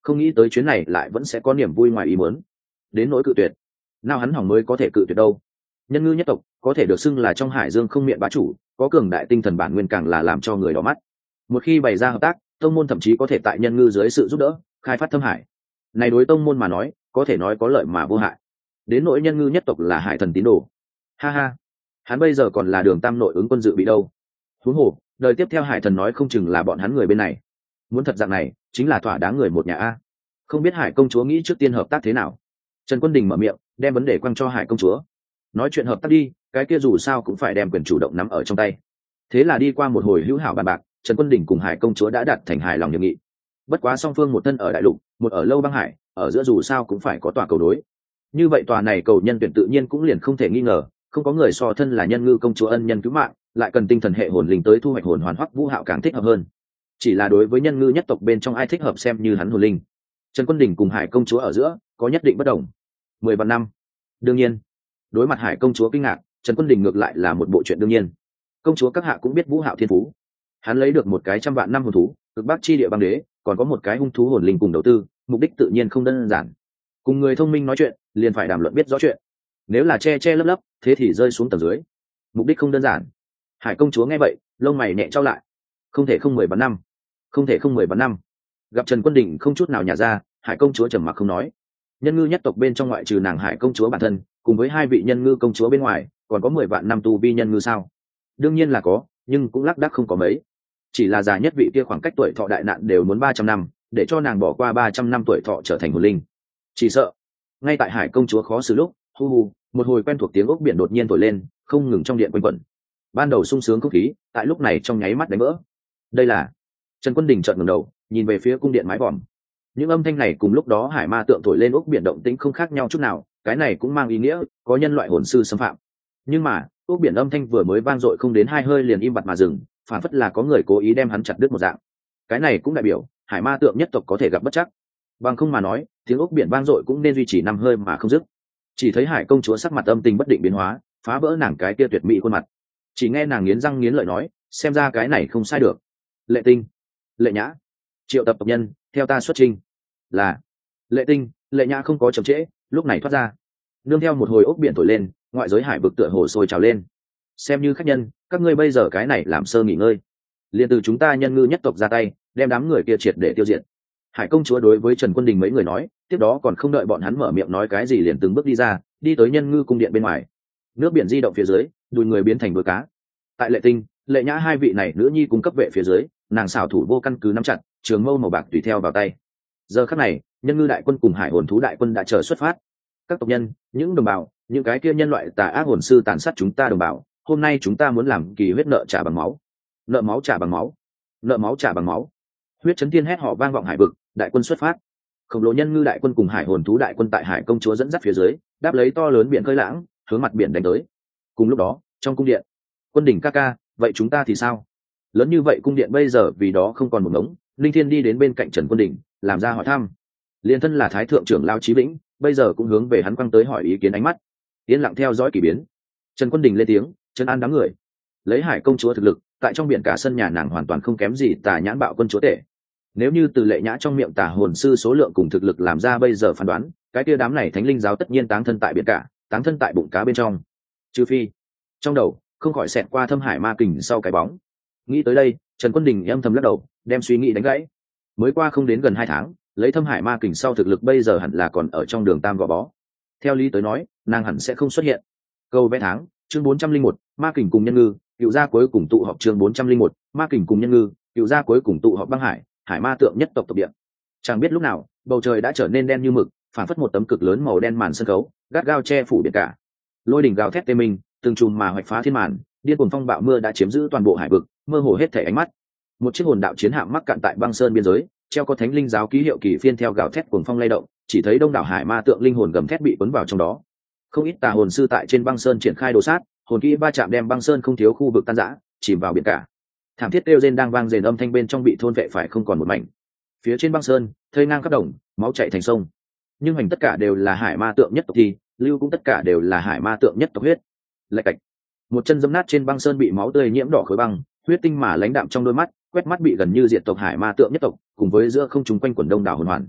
không nghĩ tới chuyến này lại vẫn sẽ có niềm vui ngoài ý muốn. Đến nỗi cự tuyệt, nào hắn hỏng mới có thể cự tuyệt đâu. Nhân ngư nhất tộc có thể được xưng là trong hải dương không miệng bá chủ, có cường đại tinh thần bản nguyên càng là làm cho người đỏ mắt. Một khi bày ra hợp tác, tông môn thậm chí có thể tại nhân ngư dưới sự giúp đỡ khai phát thâm hải. Này đối tông môn mà nói, có thể nói có lợi mà vô hại. Đến nỗi nhân ngư nhất tộc là hải thần tín đồ, ha ha, hắn bây giờ còn là đường tam nội ứng quân dự bị đâu. Huống hồ đời tiếp theo hải thần nói không chừng là bọn hắn người bên này. Muốn thật dạng này chính là thỏa đáng người một nhà a. Không biết hải công chúa nghĩ trước tiên hợp tác thế nào. Trần Quân Đình mở miệng đem vấn đề quăng cho hải công chúa. Nói chuyện hợp tác đi, cái kia dù sao cũng phải đem quyền chủ động nắm ở trong tay. Thế là đi qua một hồi hữu hảo bàn bạc, Trần Quân Đình cùng hải công chúa đã đạt thành hài lòng hiệp nghị. Bất quá song phương một thân ở đại lục, một ở lâu băng hải, ở giữa dù sao cũng phải có tòa cầu đối. Như vậy tòa này cầu nhân tuyển tự nhiên cũng liền không thể nghi ngờ, không có người so thân là nhân ngư công chúa ân nhân cứu mạng, lại cần tinh thần hệ hồn linh tới thu hoạch hồn hoàn Hoắc Vũ Hạo càng thích hợp hơn. Chỉ là đối với nhân ngư nhất tộc bên trong ai thích hợp xem như hắn hồn linh. Trần Quân Đình cùng hải công chúa ở giữa có nhất định bất đồng. Mười vạn năm. Đương nhiên, đối mặt hải công chúa kinh ngạc, Trần Quân Đình ngược lại là một bộ chuyện đương nhiên. Công chúa các hạ cũng biết Vũ Hạo thiên phú, hắn lấy được một cái trăm vạn năm hồn thú, cực bắc chi địa băng đế, còn có một cái hung thú hồn linh cùng đầu tư, mục đích tự nhiên không đơn giản. Cùng người thông minh nói chuyện, liền phải đàm luận biết rõ chuyện. Nếu là che che lấp lấp, thế thì rơi xuống tầng dưới. Mục đích không đơn giản. Hải công chúa nghe vậy, lông mày nhẹ trao lại. Không thể không mười vạn năm, không thể không mười vạn năm. Gặp Trần Quân Đình không chút nào nhả ra, hải công chúa trầm mặc không nói. Nhân ngư nhất tộc bên trong ngoại trừ nàng hải công chúa bản thân, cùng với hai vị nhân ngư công chúa bên ngoài, còn có mười vạn năm tu vi nhân ngư sao? Đương nhiên là có, nhưng cũng lác đác không có mấy. Chỉ là già nhất vị kia khoảng cách tuổi thọ đại nạn đều muốn ba trăm năm, để cho nàng bỏ qua ba trăm năm tuổi thọ trở thành hồn linh. Chỉ sợ, ngay tại hải công chúa khó xử lúc, hu hu, một hồi quen thuộc tiếng ốc biển đột nhiên thổi lên, không ngừng trong điện quanh quẩn. Ban đầu sung sướng không khí, tại lúc này trong nháy mắt đánh vỡ. Đây là Trần Quân Đình chợt ngẩng đầu, nhìn về phía cung điện mái vòm. Những âm thanh này cùng lúc đó hải ma tượng thổi lên ốc biển động tĩnh không khác nhau chút nào, cái này cũng mang ý nghĩa có nhân loại hồn sư xâm phạm. Nhưng mà, ốc biển âm thanh vừa mới vang dội không đến hai hơi liền im bặt mà dừng, phản phất là có người cố ý đem hắn chặt đứt một dạng. Cái này cũng đại biểu hải ma tượng nhất tộc có thể gặp bất chắc. Bằng không mà nói, tiếng ốc biển vang dội cũng nên duy trì năm hơi mà không dứt. Chỉ thấy hải công chúa sắc mặt âm tình bất định biến hóa, phá vỡ nàng cái kia tuyệt mỹ khuôn mặt. Chỉ nghe nàng nghiến răng nghiến lợi nói, xem ra cái này không sai được. Lệ Tinh, Lệ Nhã, triệu tập tộc nhân, theo ta xuất trình. Là Lệ Tinh, Lệ Nhã không có chậm trễ, lúc này thoát ra. Nương theo một hồi ốc biển thổi lên, ngoại giới hải vực tựa hồ sôi trào lên. Xem như khách nhân, các ngươi bây giờ cái này làm sơ nghỉ ngơi. Liền từ chúng ta nhân ngư nhất tộc ra tay, đem đám người kia triệt để tiêu diệt. Hải công chúa đối với Trần Quân Đình mấy người nói, tiếp đó còn không đợi bọn hắn mở miệng nói cái gì liền từng bước đi ra, đi tới nhân ngư cung điện bên ngoài. Nước biển di động phía dưới, đùi người biến thành đuôi cá. Tại Lệ Tinh, Lệ Nhã hai vị này nữ nhi cung cấp vệ phía dưới, nàng xảo thủ vô căn cứ nắm chặt, trường mâu màu bạc tùy theo vào tay. Giờ khắc này, nhân ngư đại quân cùng hải hồn thú đại quân đã chờ xuất phát. Các tộc nhân, những đồng bào, những cái kia nhân loại tà ác hồn sư tàn sát chúng ta đồng bào, hôm nay chúng ta muốn làm kỳ huyết nợ trả bằng máu. Nợ máu trả bằng máu, nợ máu trả bằng máu. Huyết chấn thiên hét họ vang vọng hải vực, đại quân xuất phát. Khổng lồ nhân ngư đại quân cùng hải hồn thú đại quân tại hải công chúa dẫn dắt phía dưới, đáp lấy to lớn biển khơi lãng, hướng mặt biển đánh tới. Cùng lúc đó, trong cung điện, Quân Đình ca ca, vậy chúng ta thì sao? Lớn như vậy cung điện bây giờ vì đó không còn một ngống. Linh Thiên đi đến bên cạnh Trần Quân Đình, làm ra hỏi thăm. Liên thân là thái thượng trưởng lao Chí Vĩnh, bây giờ cũng hướng về hắn quăng tới hỏi ý kiến ánh mắt. Yên lặng theo dõi kỳ biến. Trần Quân Đình lên tiếng, trấn an đám người. Lấy hải công chúa thực lực, tại trong biển cả sân nhà nàng hoàn toàn không kém gì Tà Nhãn Bạo Quân chúa tể. Nếu như từ Lệ Nhã trong miệng tà hồn sư số lượng cùng thực lực làm ra bây giờ phán đoán, cái kia đám này thánh linh giáo tất nhiên táng thân tại biển cả, táng thân tại bụng cá bên trong. Trừ phi, trong đầu không khỏi xẹt qua thâm hải ma kình sau cái bóng. Nghĩ tới đây, Trần Quân Đình âm thầm lắc đầu, đem suy nghĩ đánh gãy. Mới qua không đến gần hai tháng, lấy thâm hải ma kình sau thực lực bây giờ hẳn là còn ở trong đường tam gò bó. Theo lý tới nói, nàng hẳn sẽ không xuất hiện. Câu vẽ tháng, chương bốn trăm linh một, ma kình cùng nhân ngư, cựu gia cuối cùng tụ họp chương bốn trăm linh một, ma kình cùng nhân ngư, cựu gia cuối cùng tụ họp băng hải, hải ma tượng nhất tộc tộc địa. Chẳng biết lúc nào, bầu trời đã trở nên đen như mực, phản phất một tấm cực lớn màu đen màn sân khấu, gắt gao che phủ biển cả. Lôi đỉnh gào thét tê minh, từng chùm mà hoạch phá thiên màn, điên cuồng phong bạo mưa đã chiếm giữ toàn bộ hải vực, mơ hồ hết thể ánh mắt. Một chiếc hồn đạo chiến hạm mắc cạn tại băng sơn biên giới, treo có thánh linh giáo ký hiệu kỳ phiên theo gào thét cuồng phong lay động, chỉ thấy đông đảo hải ma tượng linh hồn gầm thét bị cuốn vào trong đó. Không ít tà hồn sư tại trên băng sơn triển khai đồ sát, hồn kỹ va chạm đem băng sơn không thiếu khu vực tan rã, chìm vào biển cả. Thảm thiết kêu rên đang vang rền âm thanh bên trong bị thôn vệ phải không còn một mảnh. Phía trên băng sơn, thây ngang khắp đồng, máu chảy thành sông. Nhưng hành tất cả đều là hải ma tượng nhất tộc thì, lưu cũng tất cả đều là hải ma tượng nhất tộc huyết. Lạch cạch. Một chân dẫm nát trên băng sơn bị máu tươi nhiễm đỏ khối băng, huyết tinh mà lãnh đạm trong đôi mắt, quét mắt bị gần như diệt tộc hải ma tượng nhất tộc, cùng với giữa không trung quanh quần đông đảo hồn hoàn.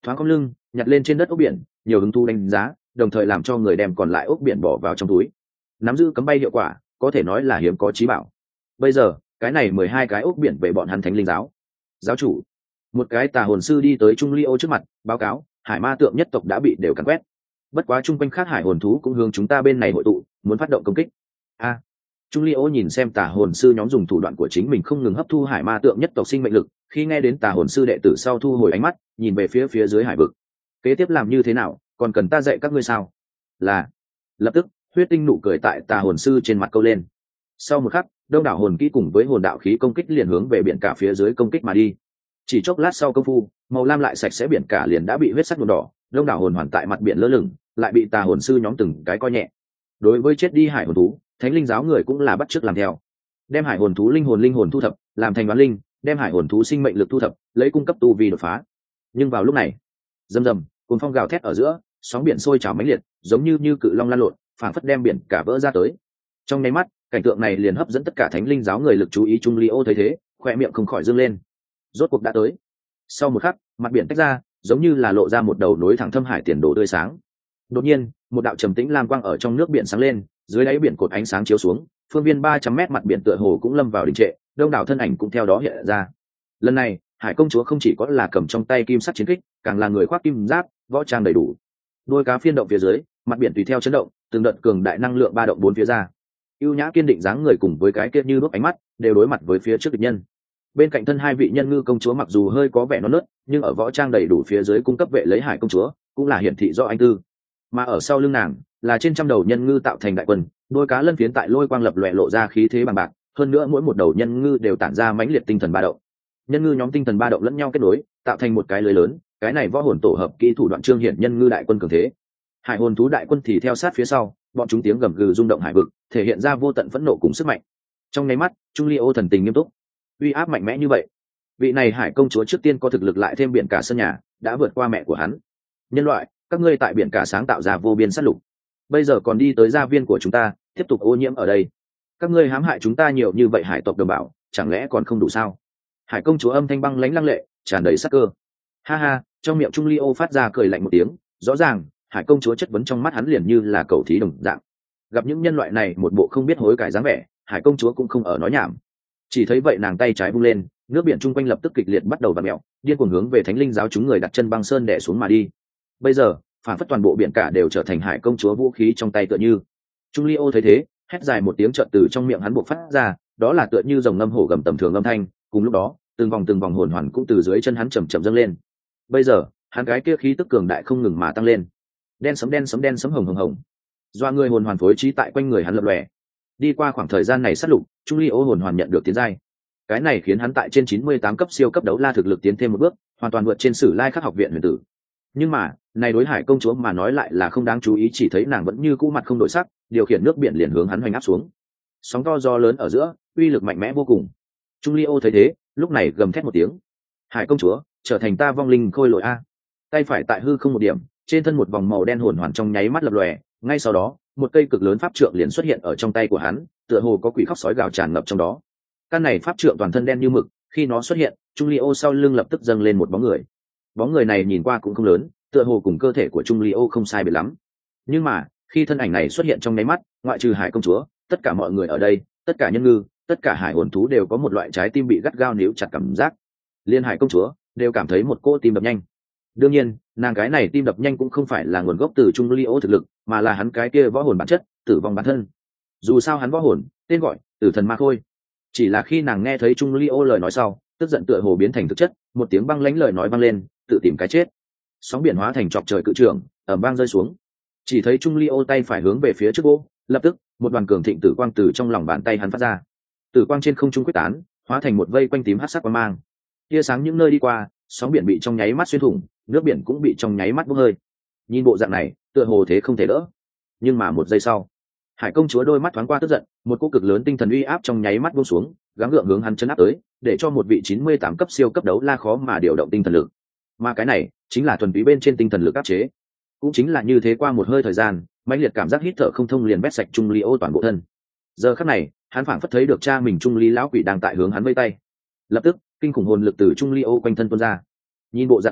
thoáng cong lưng nhặt lên trên đất ốc biển, nhiều hứng thú đánh giá, đồng thời làm cho người đem còn lại ốc biển bỏ vào trong túi. Nắm giữ cấm bay hiệu quả có thể nói là hiếm có chí bảo. Bây giờ cái này mười hai cái ốc biển về bọn hắn thánh linh giáo. Giáo chủ, một cái tà hồn sư đi tới Trung Ly Ô trước mặt báo cáo, hải ma tượng nhất tộc đã bị đều cắn quét, bất quá chung quanh khác hải hồn thú cũng hướng chúng ta bên này hội tụ, muốn phát động công kích. A, Trung Ly Ô nhìn xem tà hồn sư nhóm dùng thủ đoạn của chính mình không ngừng hấp thu hải ma tượng nhất tộc sinh mệnh lực, khi nghe đến tà hồn sư đệ tử sau thu hồi ánh mắt, nhìn về phía phía dưới hải vực. Kế tiếp làm như thế nào, còn cần ta dạy các ngươi sao? Là. Lập tức huyết tinh nụ cười tại tà hồn sư trên mặt câu lên. Sau một khắc, đông đảo hồn kỹ cùng với hồn đạo khí công kích liền hướng về biển cả phía dưới công kích mà đi. Chỉ chốc lát sau công phu, màu lam lại sạch sẽ biển cả liền đã bị huyết sắc nhuộm đỏ, đông đảo hồn hoàn tại mặt biển lơ lửng, lại bị tà hồn sư nhóm từng cái coi nhẹ. Đối với chết đi hải hồn thú, thánh linh giáo người cũng là bắt chước làm theo, đem hải hồn thú linh hồn linh hồn thu thập, làm thành đoán linh, đem hải hồn thú sinh mệnh lực thu thập, lấy cung cấp tu vi đột phá. Nhưng vào lúc này, rầm rầm, cuồng phong gào thét ở giữa, sóng biển sôi trào mãnh liệt, giống như như cự long lan lộn, phảng phất đem biển cả vỡ ra tới. Trong nháy mắt, cảnh tượng này liền hấp dẫn tất cả thánh linh giáo người lực chú ý. Trung Ly Ô thấy thế, khoe miệng không khỏi dương lên. Rốt cuộc đã tới. Sau một khắc, mặt biển tách ra, giống như là lộ ra một đầu nối thẳng thâm hải tiền đồ tươi sáng. Đột nhiên, một đạo trầm tĩnh lam quang ở trong nước biển sáng lên, dưới đáy biển cột ánh sáng chiếu xuống, phương viên ba trăm mét mặt biển tựa hồ cũng lâm vào đình trệ, đông đảo thân ảnh cũng theo đó hiện ra. Lần này, hải công chúa không chỉ có là cầm trong tay kim sắt chiến kích, càng là người khoác kim giáp, võ trang đầy đủ. Đôi cá phiên động phía dưới, mặt biển tùy theo chấn động, từng đợt cường đại năng lượng ba động bốn phía ra. Ưu nhã kiên định dáng người cùng với cái kia như đuốc ánh mắt, đều đối mặt với phía trước địch nhân. Bên cạnh thân hai vị nhân ngư công chúa mặc dù hơi có vẻ non nớt, nhưng ở võ trang đầy đủ phía dưới cung cấp vệ lấy hải công chúa, cũng là hiển thị do anh tư. Mà ở sau lưng nàng, là trên trăm đầu nhân ngư tạo thành đại quân, đôi cá lân phiến tại lôi quang lập lòe lộ ra khí thế bằng bạc, hơn nữa mỗi một đầu nhân ngư đều tản ra mãnh liệt tinh thần ba động. Nhân ngư nhóm tinh thần ba động lẫn nhau kết nối, tạo thành một cái lưới lớn, cái này võ hồn tổ hợp kỹ thủ đoạn trương hiển nhân ngư đại quân cường thế. Hải hồn thú đại quân thì theo sát phía sau, bọn chúng tiếng gầm gừ rung động hải vực, thể hiện ra vô tận phẫn nộ cùng sức mạnh. Trong nháy mắt, Trung Ly Ô thần tình nghiêm túc. Uy áp mạnh mẽ như vậy, vị này hải công chúa trước tiên có thực lực lại thêm biển cả sân nhà, đã vượt qua mẹ của hắn. Nhân loại, các ngươi tại biển cả sáng tạo ra vô biên sát lục, bây giờ còn đi tới gia viên của chúng ta, tiếp tục ô nhiễm ở đây. Các ngươi hãm hại chúng ta nhiều như vậy hải tộc đồng bào, chẳng lẽ còn không đủ sao? Hải công chúa âm thanh băng lãnh lăng lệ, tràn đầy sắc cơ. Ha ha, trong miệng Trung Ly Ô phát ra cười lạnh một tiếng, rõ ràng hải công chúa chất vấn trong mắt hắn liền như là cầu thí đồng dạng. Gặp những nhân loại này một bộ không biết hối cải dáng vẻ, hải công chúa cũng không ở nói nhảm. Chỉ thấy vậy nàng tay trái vung lên, nước biển chung quanh lập tức kịch liệt bắt đầu vặn mèo, điên cuồng hướng về thánh linh giáo chúng người đặt chân băng sơn đè xuống mà đi. Bây giờ, phản phất toàn bộ biển cả đều trở thành hải công chúa vũ khí trong tay tựa như. Trung Ly Ô thấy thế, hét dài một tiếng trợn từ trong miệng hắn buộc phát ra, đó là tựa như dòng ngâm hổ gầm tầm thường âm thanh. Cùng lúc đó, từng vòng từng vòng hồn hoàn cũng từ dưới chân hắn chậm chậm dâng lên. Bây giờ, hắn cái kia khí tức cường đại không ngừng mà tăng lên. Đen sấm đen sấm đen sấm hồng hồng hồng. Doa người hồn hoàn phối trí tại quanh người hắn lập lòe. Đi qua khoảng thời gian này sát lục, Trung Ly Ô hồn hoàn nhận được tiến giai. Cái này khiến hắn tại trên chín mươi tám cấp siêu cấp đấu la thực lực tiến thêm một bước, hoàn toàn vượt trên Sử Lai Khắc học viện huyền tử. Nhưng mà, này đối hải công chúa mà nói lại là không đáng chú ý, chỉ thấy nàng vẫn như cũ mặt không đổi sắc, điều khiển nước biển liền hướng hắn hoành áp xuống. Sóng to gió lớn ở giữa, uy lực mạnh mẽ vô cùng. Trung Ly Ô thấy thế, lúc này gầm thét một tiếng. Hải công chúa, trở thành ta vong linh khôi lội a. Tay phải tại hư không một điểm, trên thân một vòng màu đen hồn hoàn trong nháy mắt lập lòe, ngay sau đó, một cây cực lớn pháp trượng liền xuất hiện ở trong tay của hắn, tựa hồ có quỷ khóc sói gào tràn ngập trong đó. Căn này pháp trượng toàn thân đen như mực, khi nó xuất hiện, Trung Ly Ô sau lưng lập tức dâng lên một bóng người. Bóng người này nhìn qua cũng không lớn, tựa hồ cùng cơ thể của Trung Ly Ô không sai biệt lắm. Nhưng mà, khi thân ảnh này xuất hiện trong nháy mắt, ngoại trừ hải công chúa, tất cả mọi người ở đây, tất cả nhân ngư, tất cả hải hồn thú đều có một loại trái tim bị gắt gao níu chặt cảm giác. Liên hải công chúa đều cảm thấy một cô tim đập nhanh. Đương nhiên, nàng cái này tim đập nhanh cũng không phải là nguồn gốc từ Trung Ly Ô thực lực, mà là hắn cái kia võ hồn bản chất, tử vong bản thân. Dù sao hắn võ hồn, tên gọi Tử Thần Ma Khôi. Chỉ là khi nàng nghe thấy Trung Ly Ô lời nói sau, tức giận tựa hồ biến thành thực chất, một tiếng băng lãnh lời nói vang lên, tự tìm cái chết. Sóng biển hóa thành chọc trời cự trường, ầm vang rơi xuống. Chỉ thấy Trung Ly Ô tay phải hướng về phía trước gỗ, lập tức, một đoàn cường thịnh tử quang từ trong lòng bàn tay hắn phát ra. Tử quang trên không trung quyết tán, hóa thành một vây quanh tím hắc sắc quang mang. Tia sáng những nơi đi qua, sóng biển bị trong nháy mắt xuyên thủng, nước biển cũng bị trong nháy mắt bốc hơi. Nhìn bộ dạng này, tựa hồ thế không thể đỡ. Nhưng mà một giây sau, hải công chúa đôi mắt thoáng qua tức giận, một cỗ cực lớn tinh thần uy áp trong nháy mắt buông xuống, gắng gượng hướng hắn chấn áp tới, để cho một vị chín mươi tám cấp siêu cấp đấu la khó mà điều động tinh thần lực. Mà cái này chính là thuần túy bên trên tinh thần lực áp chế. Cũng chính là như thế, qua một hơi thời gian, mãnh liệt cảm giác hít thở không thông liền vét sạch Trung Ly Ô toàn bộ thân. Giờ khắc này, hắn phảng phất thấy được cha mình Trung Ly lão quỷ đang tại hướng hắn vây tay. Lập tức, kinh khủng hồn lực từ Trung Ly Ô quanh thân tuôn ra. Nhìn bộ dạng này,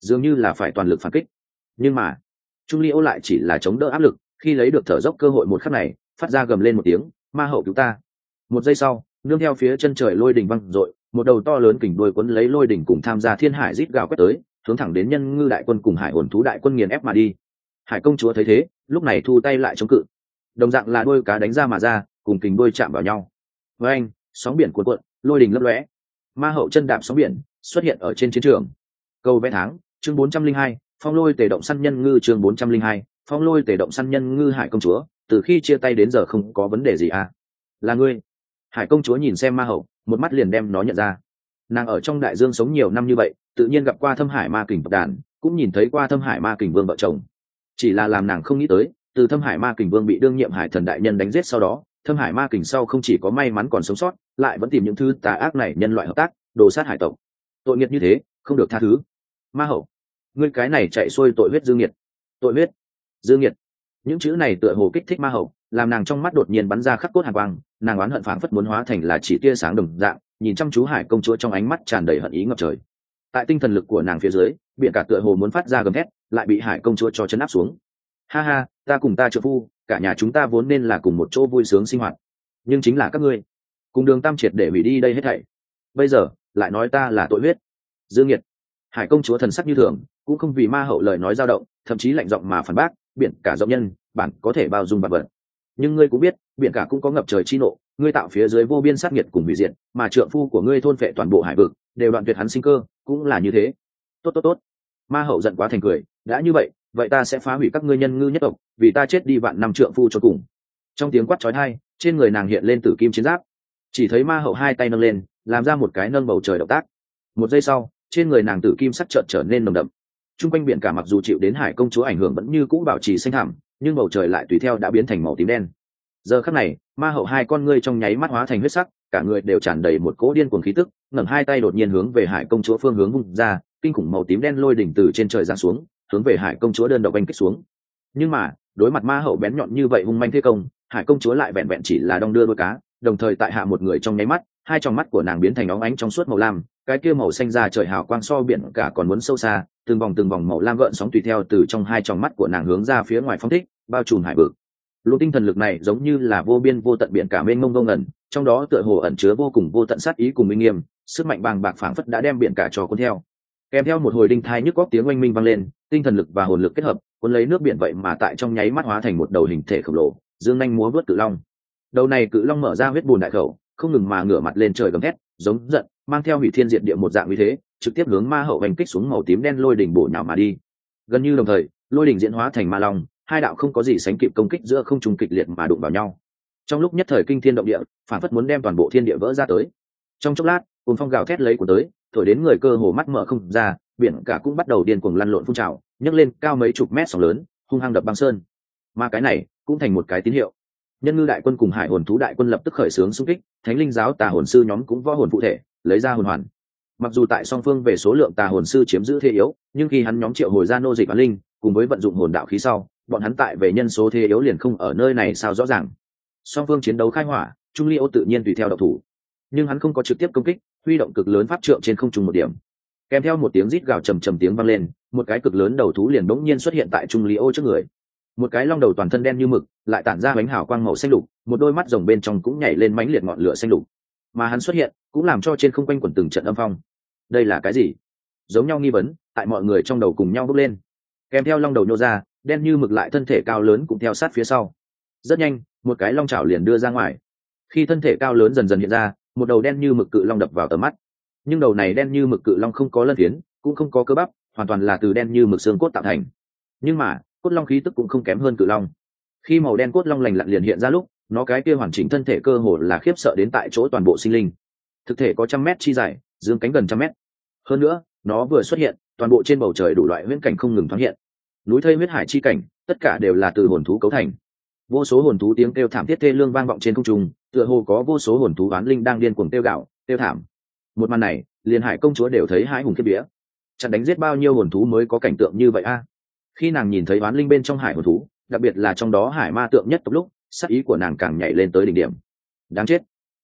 dường như là phải toàn lực phản kích. Nhưng mà Trung Ly Ô lại chỉ là chống đỡ áp lực, khi lấy được thở dốc cơ hội một khắc này, phát ra gầm lên một tiếng, ma hậu cứu ta. Một giây sau, nương theo phía chân trời lôi đỉnh văng dội, một đầu to lớn kình đuôi quấn lấy lôi đỉnh cùng tham gia thiên hải rít gào quét tới, hướng thẳng đến nhân ngư đại quân cùng hải hồn thú đại quân nghiền ép mà đi. Hải công chúa thấy thế, lúc này thu tay lại chống cự. Đồng dạng là đuôi cá đánh ra mà ra, cùng kình đuôi chạm vào nhau. Với anh, sóng biển cuộn cuộn, lôi đỉnh lấp lóe. Ma hậu chân đạp sóng biển, xuất hiện ở trên chiến trường. Câu vẽ tháng, chương bốn trăm linh hai, phong lôi tề động săn nhân ngư chương bốn trăm linh hai, phong lôi tề động săn nhân ngư hải công chúa, từ khi chia tay đến giờ không có vấn đề gì à? Là ngươi? Hải công chúa nhìn xem ma hậu, một mắt liền đem nó nhận ra. Nàng ở trong đại dương sống nhiều năm như vậy, tự nhiên gặp qua Thâm Hải Ma Kình tộc đàn, cũng nhìn thấy qua Thâm Hải Ma Kình Vương vợ chồng. Chỉ là làm nàng không nghĩ tới, từ Thâm Hải Ma Kình Vương bị đương nhiệm Hải Thần đại nhân đánh giết sau đó, Thâm Hải Ma Kình sau không chỉ có may mắn còn sống sót, lại vẫn tìm những thứ tà ác này nhân loại hợp tác, đồ sát hải tộc. Tội nghiệp như thế, không được tha thứ. Ma hậu, ngươi cái này chạy xuôi tội huyết dương nghiệt. Tội huyết dương nghiệt. Những chữ này tựa hồ kích thích ma hậu, làm nàng trong mắt đột nhiên bắn ra khắc cốt hàn quang, nàng oán hận phảng phất muốn hóa thành là chỉ tia sáng đồng dạng, nhìn chăm chú hải công chúa trong ánh mắt tràn đầy hận ý ngập trời. Tại tinh thần lực của nàng phía dưới, biển cả tựa hồ muốn phát ra gầm thét, lại bị hải công chúa cho chấn áp xuống. Ha ha, ta cùng ta trợ phu, cả nhà chúng ta vốn nên là cùng một chỗ vui sướng sinh hoạt, nhưng chính là các ngươi cùng đường tam triệt để hủy đi đây hết thảy, bây giờ lại nói ta là tội huyết dương nghiệt. Hải công chúa thần sắc như thường, cũng không vì ma hậu lời nói dao động, thậm chí lạnh giọng mà phản bác, biển cả rộng nhân, bản có thể bao dung vạn vật, nhưng ngươi cũng biết, biển cả cũng có ngập trời chi nộ, ngươi tạo phía dưới vô biên sát nghiệt cùng hủy diệt, mà trượng phu của ngươi thôn phệ toàn bộ hải vực, đều đoạn tuyệt hắn sinh cơ, cũng là như thế. Tốt tốt tốt. Ma hậu giận quá thành cười, đã như vậy, vậy ta sẽ phá hủy các ngươi nhân ngư nhất tộc, vì ta chết đi vạn năm trượng phu cho cùng. Trong tiếng quát chói tai, trên người nàng hiện lên tử kim chiến giáp. Chỉ thấy ma hậu hai tay nâng lên, làm ra một cái nâng bầu trời động tác. Một giây sau, trên người nàng tử kim sắc chợt trở nên nồng đậm. Trung quanh biển cả mặc dù chịu đến hải công chúa ảnh hưởng vẫn như cũ bảo trì xanh thẳm, nhưng bầu trời lại tùy theo đã biến thành màu tím đen. Giờ khắc này, ma hậu hai con ngươi trong nháy mắt hóa thành huyết sắc, cả người đều tràn đầy một cỗ điên cuồng khí tức, ngẩng hai tay đột nhiên hướng về hải công chúa phương hướng vung ra, kinh khủng màu tím đen lôi đỉnh từ trên trời giáng xuống, hướng về hải công chúa đơn độc oanh kích xuống. Nhưng mà, đối mặt ma hậu bén nhọn như vậy hung manh thế công, hải công chúa lại vẹn vẹn chỉ là đong đưa đôi cá, đồng thời tại hạ một người trong nháy mắt, hai tròng mắt của nàng biến thành óng ánh trong suốt màu lam, cái kia màu xanh ra trời hào quang so biển cả còn muốn sâu xa, từng vòng từng vòng màu lam gợn sóng tùy theo từ trong hai tròng mắt của nàng hướng ra phía ngoài phóng thích, bao trùm hải vực. Luồng tinh thần lực này giống như là vô biên vô tận biển cả mênh mông vô ngần, trong đó tựa hồ ẩn chứa vô cùng vô tận sát ý cùng minh nghiêm, sức mạnh bàng bạc phảng phất đã đem biển cả cho cuốn theo. Kèm theo một hồi đinh thai nhức góc tiếng oanh minh vang lên, tinh thần lực và hồn lực kết hợp, cuốn lấy nước biển vậy mà tại trong nháy mắt hóa thành một đầu hình thể khổng lồ, dương nhanh múa vớt cự long. Đầu này cự long mở ra huyết bùn đại khẩu, không ngừng mà ngửa mặt lên trời gầm thét, giống giận, mang theo hủy thiên diệt địa một dạng uy thế, trực tiếp hướng ma hậu hành kích xuống màu tím đen lôi đỉnh bổ nhào mà đi. Gần như đồng thời, lôi đỉnh diễn hóa thành ma long, hai đạo không có gì sánh kịp công kích giữa không trung kịch liệt mà đụng vào nhau. Trong lúc nhất thời kinh thiên động địa, phản phất muốn đem toàn bộ thiên địa vỡ ra tới. Trong chốc lát, cuồng phong gào thét lấy của tới, thổi đến người cơ hồ mắt mở không ra, biển cả cũng bắt đầu điên cuồng lăn lộn phun trào, nhấc lên cao mấy chục mét sóng lớn, hung hăng đập băng sơn. Mà cái này cũng thành một cái tín hiệu. Nhân ngư đại quân cùng hải hồn thú đại quân lập tức khởi xướng xung kích, thánh linh giáo tà hồn sư nhóm cũng võ hồn phụ thể, lấy ra hồn hoàn. Mặc dù tại song phương về số lượng tà hồn sư chiếm giữ thế yếu, nhưng khi hắn nhóm triệu hồi ra nô dịch và linh, cùng với vận dụng hồn đạo khí sau, bọn hắn tại về nhân số thế yếu liền không ở nơi này sao rõ ràng. Song phương chiến đấu khai hỏa, Trung Ly Ô tự nhiên tùy theo độc thủ, nhưng hắn không có trực tiếp công kích, huy động cực lớn pháp trượng trên không trung một điểm. Kèm theo một tiếng rít gào trầm trầm tiếng vang lên, một cái cực lớn đầu thú liền bỗng nhiên xuất hiện tại Trung Ly Ô trước người. Một cái long đầu toàn thân đen như mực, lại tản ra ánh hào quang màu xanh lục, một đôi mắt rồng bên trong cũng nhảy lên mãnh liệt ngọn lửa xanh lục. Mà hắn xuất hiện, cũng làm cho trên không quanh quẩn từng trận âm phong. Đây là cái gì? Giống nhau nghi vấn, tại mọi người trong đầu cùng nhau bốc lên. Kèm theo long đầu nhô ra, đen như mực lại thân thể cao lớn cũng theo sát phía sau. Rất nhanh, một cái long chảo liền đưa ra ngoài. Khi thân thể cao lớn dần dần hiện ra, một đầu đen như mực cự long đập vào tầm mắt. Nhưng đầu này đen như mực cự long không có lân phiến, cũng không có cơ bắp, hoàn toàn là từ đen như mực xương cốt tạo thành. Nhưng mà, cốt long khí tức cũng không kém hơn cự long. Khi màu đen cốt long lành lặn liền hiện ra lúc, nó cái kia hoàn chỉnh thân thể cơ hồ là khiếp sợ đến tại chỗ toàn bộ sinh linh. Thực thể có trăm mét chi dài, dương cánh gần trăm mét. Hơn nữa, nó vừa xuất hiện, toàn bộ trên bầu trời đủ loại huyễn cảnh không ngừng thoáng hiện. Núi thây huyết hải chi cảnh, tất cả đều là từ hồn thú cấu thành. Vô số hồn thú tiếng kêu thảm thiết thê lương vang vọng trên không trung, tựa hồ có vô số hồn thú oán linh đang điên cuồng kêu gào, kêu thảm. Một màn này, liền hải công chúa đều thấy hãi hùng khiếp vía. Chẳng đánh giết bao nhiêu hồn thú mới có cảnh tượng như vậy a? Khi nàng nhìn thấy oán linh bên trong hải hồn thú, đặc biệt là trong đó hải ma tượng nhất tộc lúc, sắc ý của nàng càng nhảy lên tới đỉnh điểm. Đáng chết!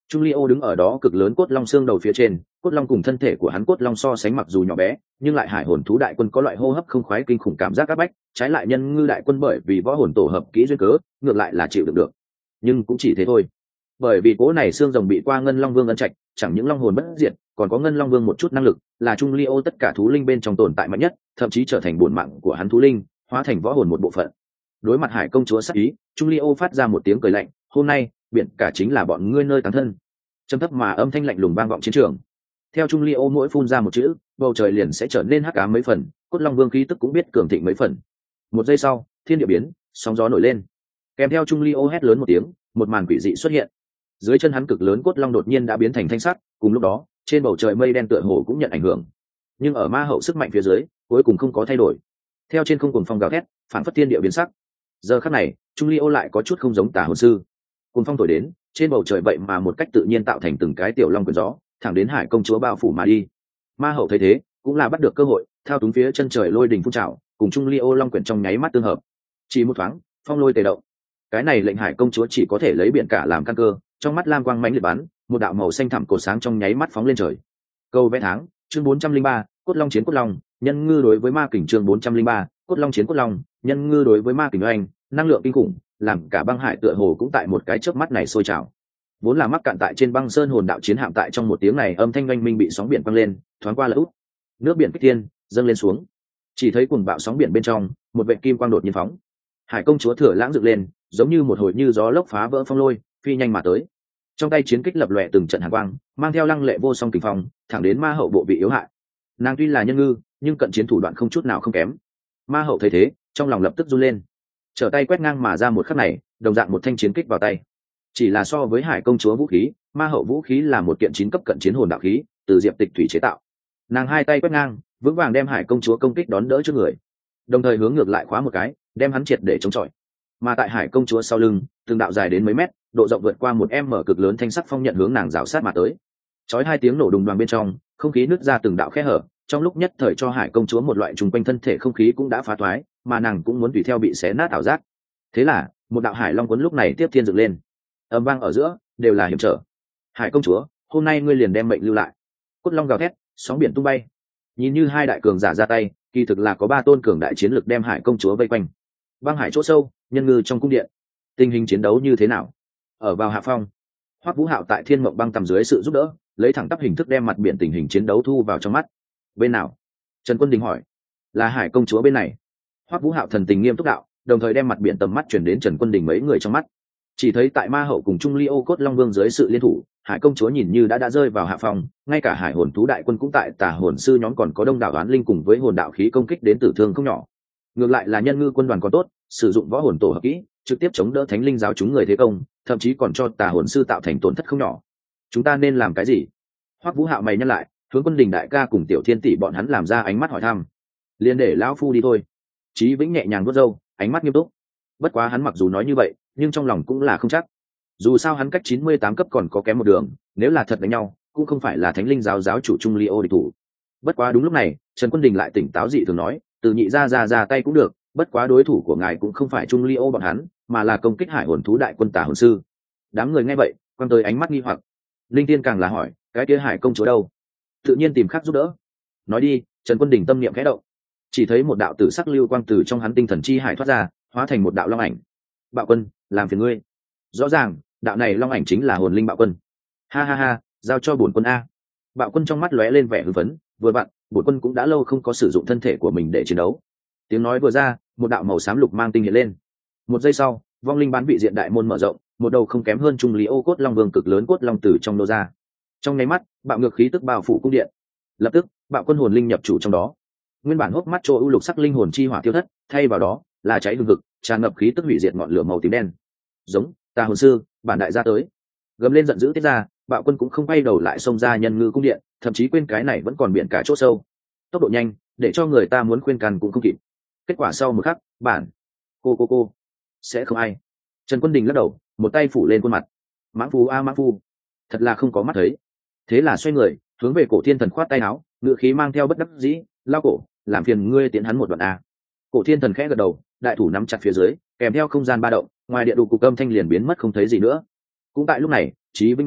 Trung Ly Ô đứng ở đó cực lớn cốt long xương đầu phía trên, cốt long cùng thân thể của hắn cốt long so sánh mặc dù nhỏ bé, nhưng lại hải hồn thú đại quân có loại hô hấp không khoái kinh khủng cảm giác áp bách, trái lại nhân ngư đại quân bởi vì võ hồn tổ hợp kỹ duyên cớ, ngược lại là chịu được được. Nhưng cũng chỉ thế thôi. Bởi vì cố này xương rồng bị qua ngân long vương ấn trạch, chẳng những long hồn bất diệt, còn có ngân long vương một chút năng lực, là Trung Ly Ô tất cả thú linh bên trong tồn tại mạnh nhất, thậm chí trở thành bổn mạng của hắn thú linh, hóa thành võ hồn một bộ phận. Đối mặt hải công chúa sắc ý, Trung Ly Ô phát ra một tiếng cười lạnh, hôm nay biển cả chính là bọn ngươi nơi tán thân. Trầm thấp mà âm thanh lạnh lùng vang vọng chiến trường. Theo Trung Ly Ô mỗi phun ra một chữ, bầu trời liền sẽ trở nên hắc ám mấy phần, cốt long vương khí tức cũng biết cường thịnh mấy phần. Một giây sau, thiên địa biến, sóng gió nổi lên. Kèm theo Trung Ly Ô hét lớn một tiếng, một màn quỷ dị xuất hiện. Dưới chân hắn cực lớn cốt long đột nhiên đã biến thành thanh sắc, cùng lúc đó, trên bầu trời mây đen tựa hồ cũng nhận ảnh hưởng. Nhưng ở ma hậu sức mạnh phía dưới, cuối cùng không có thay đổi. Theo trên không cuồng phong gào thét, phản phất thiên địa biến sắc. Giờ khắc này, Trung Ly Ô lại có chút không giống Tà hồn sư. Cuồng phong thổi đến, trên bầu trời vậy mà một cách tự nhiên tạo thành từng cái tiểu long quyển gió, thẳng đến hải công chúa bao phủ mà đi. Ma hậu thấy thế, cũng là bắt được cơ hội, thao túng phía chân trời lôi đình phun trào, cùng Trung Ly Ô long quyển trong nháy mắt tương hợp. Chỉ một thoáng, phong lôi tề động. Cái này lệnh hải công chúa chỉ có thể lấy biển cả làm căn cơ, trong mắt lam quang mãnh liệt bắn, một đạo màu xanh thẳm cổ sáng trong nháy mắt phóng lên trời. Câu vẽ tháng, chương bốn trăm linh ba, cốt long chiến cốt long, nhân ngư đối với ma kình chương bốn trăm linh ba, cốt long chiến cốt long, nhân ngư đối với ma kình oanh, năng lượng kinh khủng, làm cả băng hải tựa hồ cũng tại một cái chớp mắt này sôi trào. Vốn là mắc cạn tại trên băng sơn hồn đạo chiến hạm tại trong một tiếng này âm thanh oanh minh bị sóng biển văng lên, thoáng qua là út. Nước biển kích thiên, dâng lên xuống. Chỉ thấy cuồng bạo sóng biển bên trong, một vệt kim quang đột nhiên phóng. Hải công chúa thừa lãng dựng lên, giống như một hồi như gió lốc phá vỡ phong lôi, phi nhanh mà tới. Trong tay chiến kích lập lòe từng trận hàn quang, mang theo lăng lệ vô song kình phong, thẳng đến ma hậu bộ vị yếu hại. Nàng tuy là nhân ngư, nhưng cận chiến thủ đoạn không chút nào không kém. Ma hậu thấy thế, trong lòng lập tức run lên. Trở tay quét ngang mà ra một khắc này, đồng dạng một thanh chiến kích vào tay. Chỉ là so với hải công chúa vũ khí, ma hậu vũ khí là một kiện chín cấp cận chiến hồn đạo khí, từ Diệp Tịch thủy chế tạo. Nàng hai tay quét ngang, vững vàng đem hải công chúa công kích đón đỡ trước người, đồng thời hướng ngược lại khóa một cái, đem hắn triệt để chống chọi. Mà tại hải công chúa sau lưng, từng đạo dài đến mấy mét, độ rộng vượt qua một em mở cực lớn thanh sắc phong nhận hướng nàng rào sát mà tới. Chói hai tiếng nổ đùng đoàng bên trong, không khí nứt ra từng đạo khe hở, trong lúc nhất thời cho hải công chúa một loại trùng quanh thân thể không khí cũng đã phá thoái, mà nàng cũng muốn tùy theo bị xé nát ảo giác. Thế là, một đạo hải long cuốn lúc này tiếp thiên dựng lên. Âm vang ở giữa, đều là hiểm trở. Hải công chúa, hôm nay ngươi liền đem mệnh lưu lại. Cốt long gào thét, sóng biển tung bay. Nhìn như hai đại cường giả ra tay, kỳ thực là có ba tôn cường đại chiến lực đem hải công chúa vây quanh. Băng hải chỗ sâu, nhân ngư trong cung điện. Tình hình chiến đấu như thế nào? Ở vào hạ phong, Hoắc Vũ Hạo tại Thiên Mộng Băng tầm dưới sự giúp đỡ, lấy thẳng tắp hình thức đem mặt biển tình hình chiến đấu thu vào trong mắt. Bên nào? Trần Quân Đình hỏi. Là hải công chúa bên này. Hoắc Vũ Hạo thần tình nghiêm túc đạo, đồng thời đem mặt biển tầm mắt chuyển đến Trần Quân Đình mấy người trong mắt. Chỉ thấy tại ma hậu cùng Trung Ly Ô cốt long vương dưới sự liên thủ, hải công chúa nhìn như đã đã rơi vào hạ phong, ngay cả hải hồn thú đại quân cũng tại tà hồn sư nhóm còn có đông đảo đoán linh cùng với hồn đạo khí công kích đến tử thương không nhỏ. Ngược lại là nhân ngư quân đoàn còn tốt, sử dụng võ hồn tổ hợp kỹ, trực tiếp chống đỡ thánh linh giáo chúng người thế công, thậm chí còn cho tà hồn sư tạo thành tổn thất không nhỏ. Chúng ta nên làm cái gì? Hoắc Vũ Hạo mày nhắc lại, hướng Quân Đình đại ca cùng Tiểu Thiên tỷ bọn hắn làm ra ánh mắt hỏi thăm. Liên để lão phu đi thôi. Chí Vĩnh nhẹ nhàng vuốt râu, ánh mắt nghiêm túc. Bất quá hắn mặc dù nói như vậy, nhưng trong lòng cũng là không chắc. Dù sao hắn cách chín mươi tám cấp còn có kém một đường, nếu là thật đánh nhau, cũng không phải là thánh linh giáo giáo chủ Trung Ly Ô địch thủ. Bất quá đúng lúc này, Trần Quân Đình lại tỉnh táo dị thường nói, từ nhị ra ra ra tay cũng được, bất quá đối thủ của ngài cũng không phải Trung Ly Ô bọn hắn, mà là công kích hải hồn thú đại quân tà hồn sư. Đám người nghe vậy, quan tới ánh mắt nghi hoặc. Linh Tiên càng là hỏi, cái kia hải công chúa đâu? Tự nhiên tìm khác giúp đỡ. Nói đi. Trần Quân Đình tâm niệm khẽ động, chỉ thấy một đạo tử sắc lưu quang từ trong hắn tinh thần chi hải thoát ra, hóa thành một đạo long ảnh. Bạo Quân, làm phiền ngươi. Rõ ràng, đạo này long ảnh chính là hồn linh Bạo Quân. Ha ha ha, giao cho bổn quân a. Bạo Quân trong mắt lóe lên vẻ hưng phấn, vừa vặn, bổn quân cũng đã lâu không có sử dụng thân thể của mình để chiến đấu. Tiếng nói vừa ra, một đạo màu xám lục mang tinh hiện lên. Một giây sau, vong linh bán vị diện đại môn mở rộng, một đầu không kém hơn Trung Lý Ô cốt long vương cực lớn cốt long tử trong nô ra. Trong nháy mắt, bạo ngược khí tức bao phủ cung điện. Lập tức, bạo quân hồn linh nhập chủ trong đó. Nguyên bản hốc mắt chỗ ưu lục sắc linh hồn chi hỏa tiêu thất, thay vào đó là cháy hừng hực, tràn ngập khí tức hủy diệt ngọn lửa màu tím đen. Giống, tà hồn sư, bản đại gia tới. Gầm lên giận dữ tiết ra, bạo quân cũng không quay đầu lại xông ra nhân ngư cung điện, thậm chí quên cái này vẫn còn biển cả chỗ sâu. Tốc độ nhanh, để cho người ta muốn khuyên can cũng không kịp. Kết quả sau một khắc, bản cô cô cô sẽ không ai. Trần Quân Đình lắc đầu, một tay phủ lên khuôn mặt. Mãng phu a mãng phu, thật là không có mắt thấy. Thế là xoay người, hướng về Cổ Thiên Thần khoát tay áo, ngựa khí mang theo bất đắc dĩ, lao cổ, làm phiền ngươi tiến hắn một đoạn a. Cổ Thiên Thần khẽ gật đầu, đại thủ nắm chặt phía dưới, kèm theo không gian ba động, ngoài địa đủ cục âm thanh liền biến mất không thấy gì nữa. Cũng tại lúc này, Chí Vĩnh nói,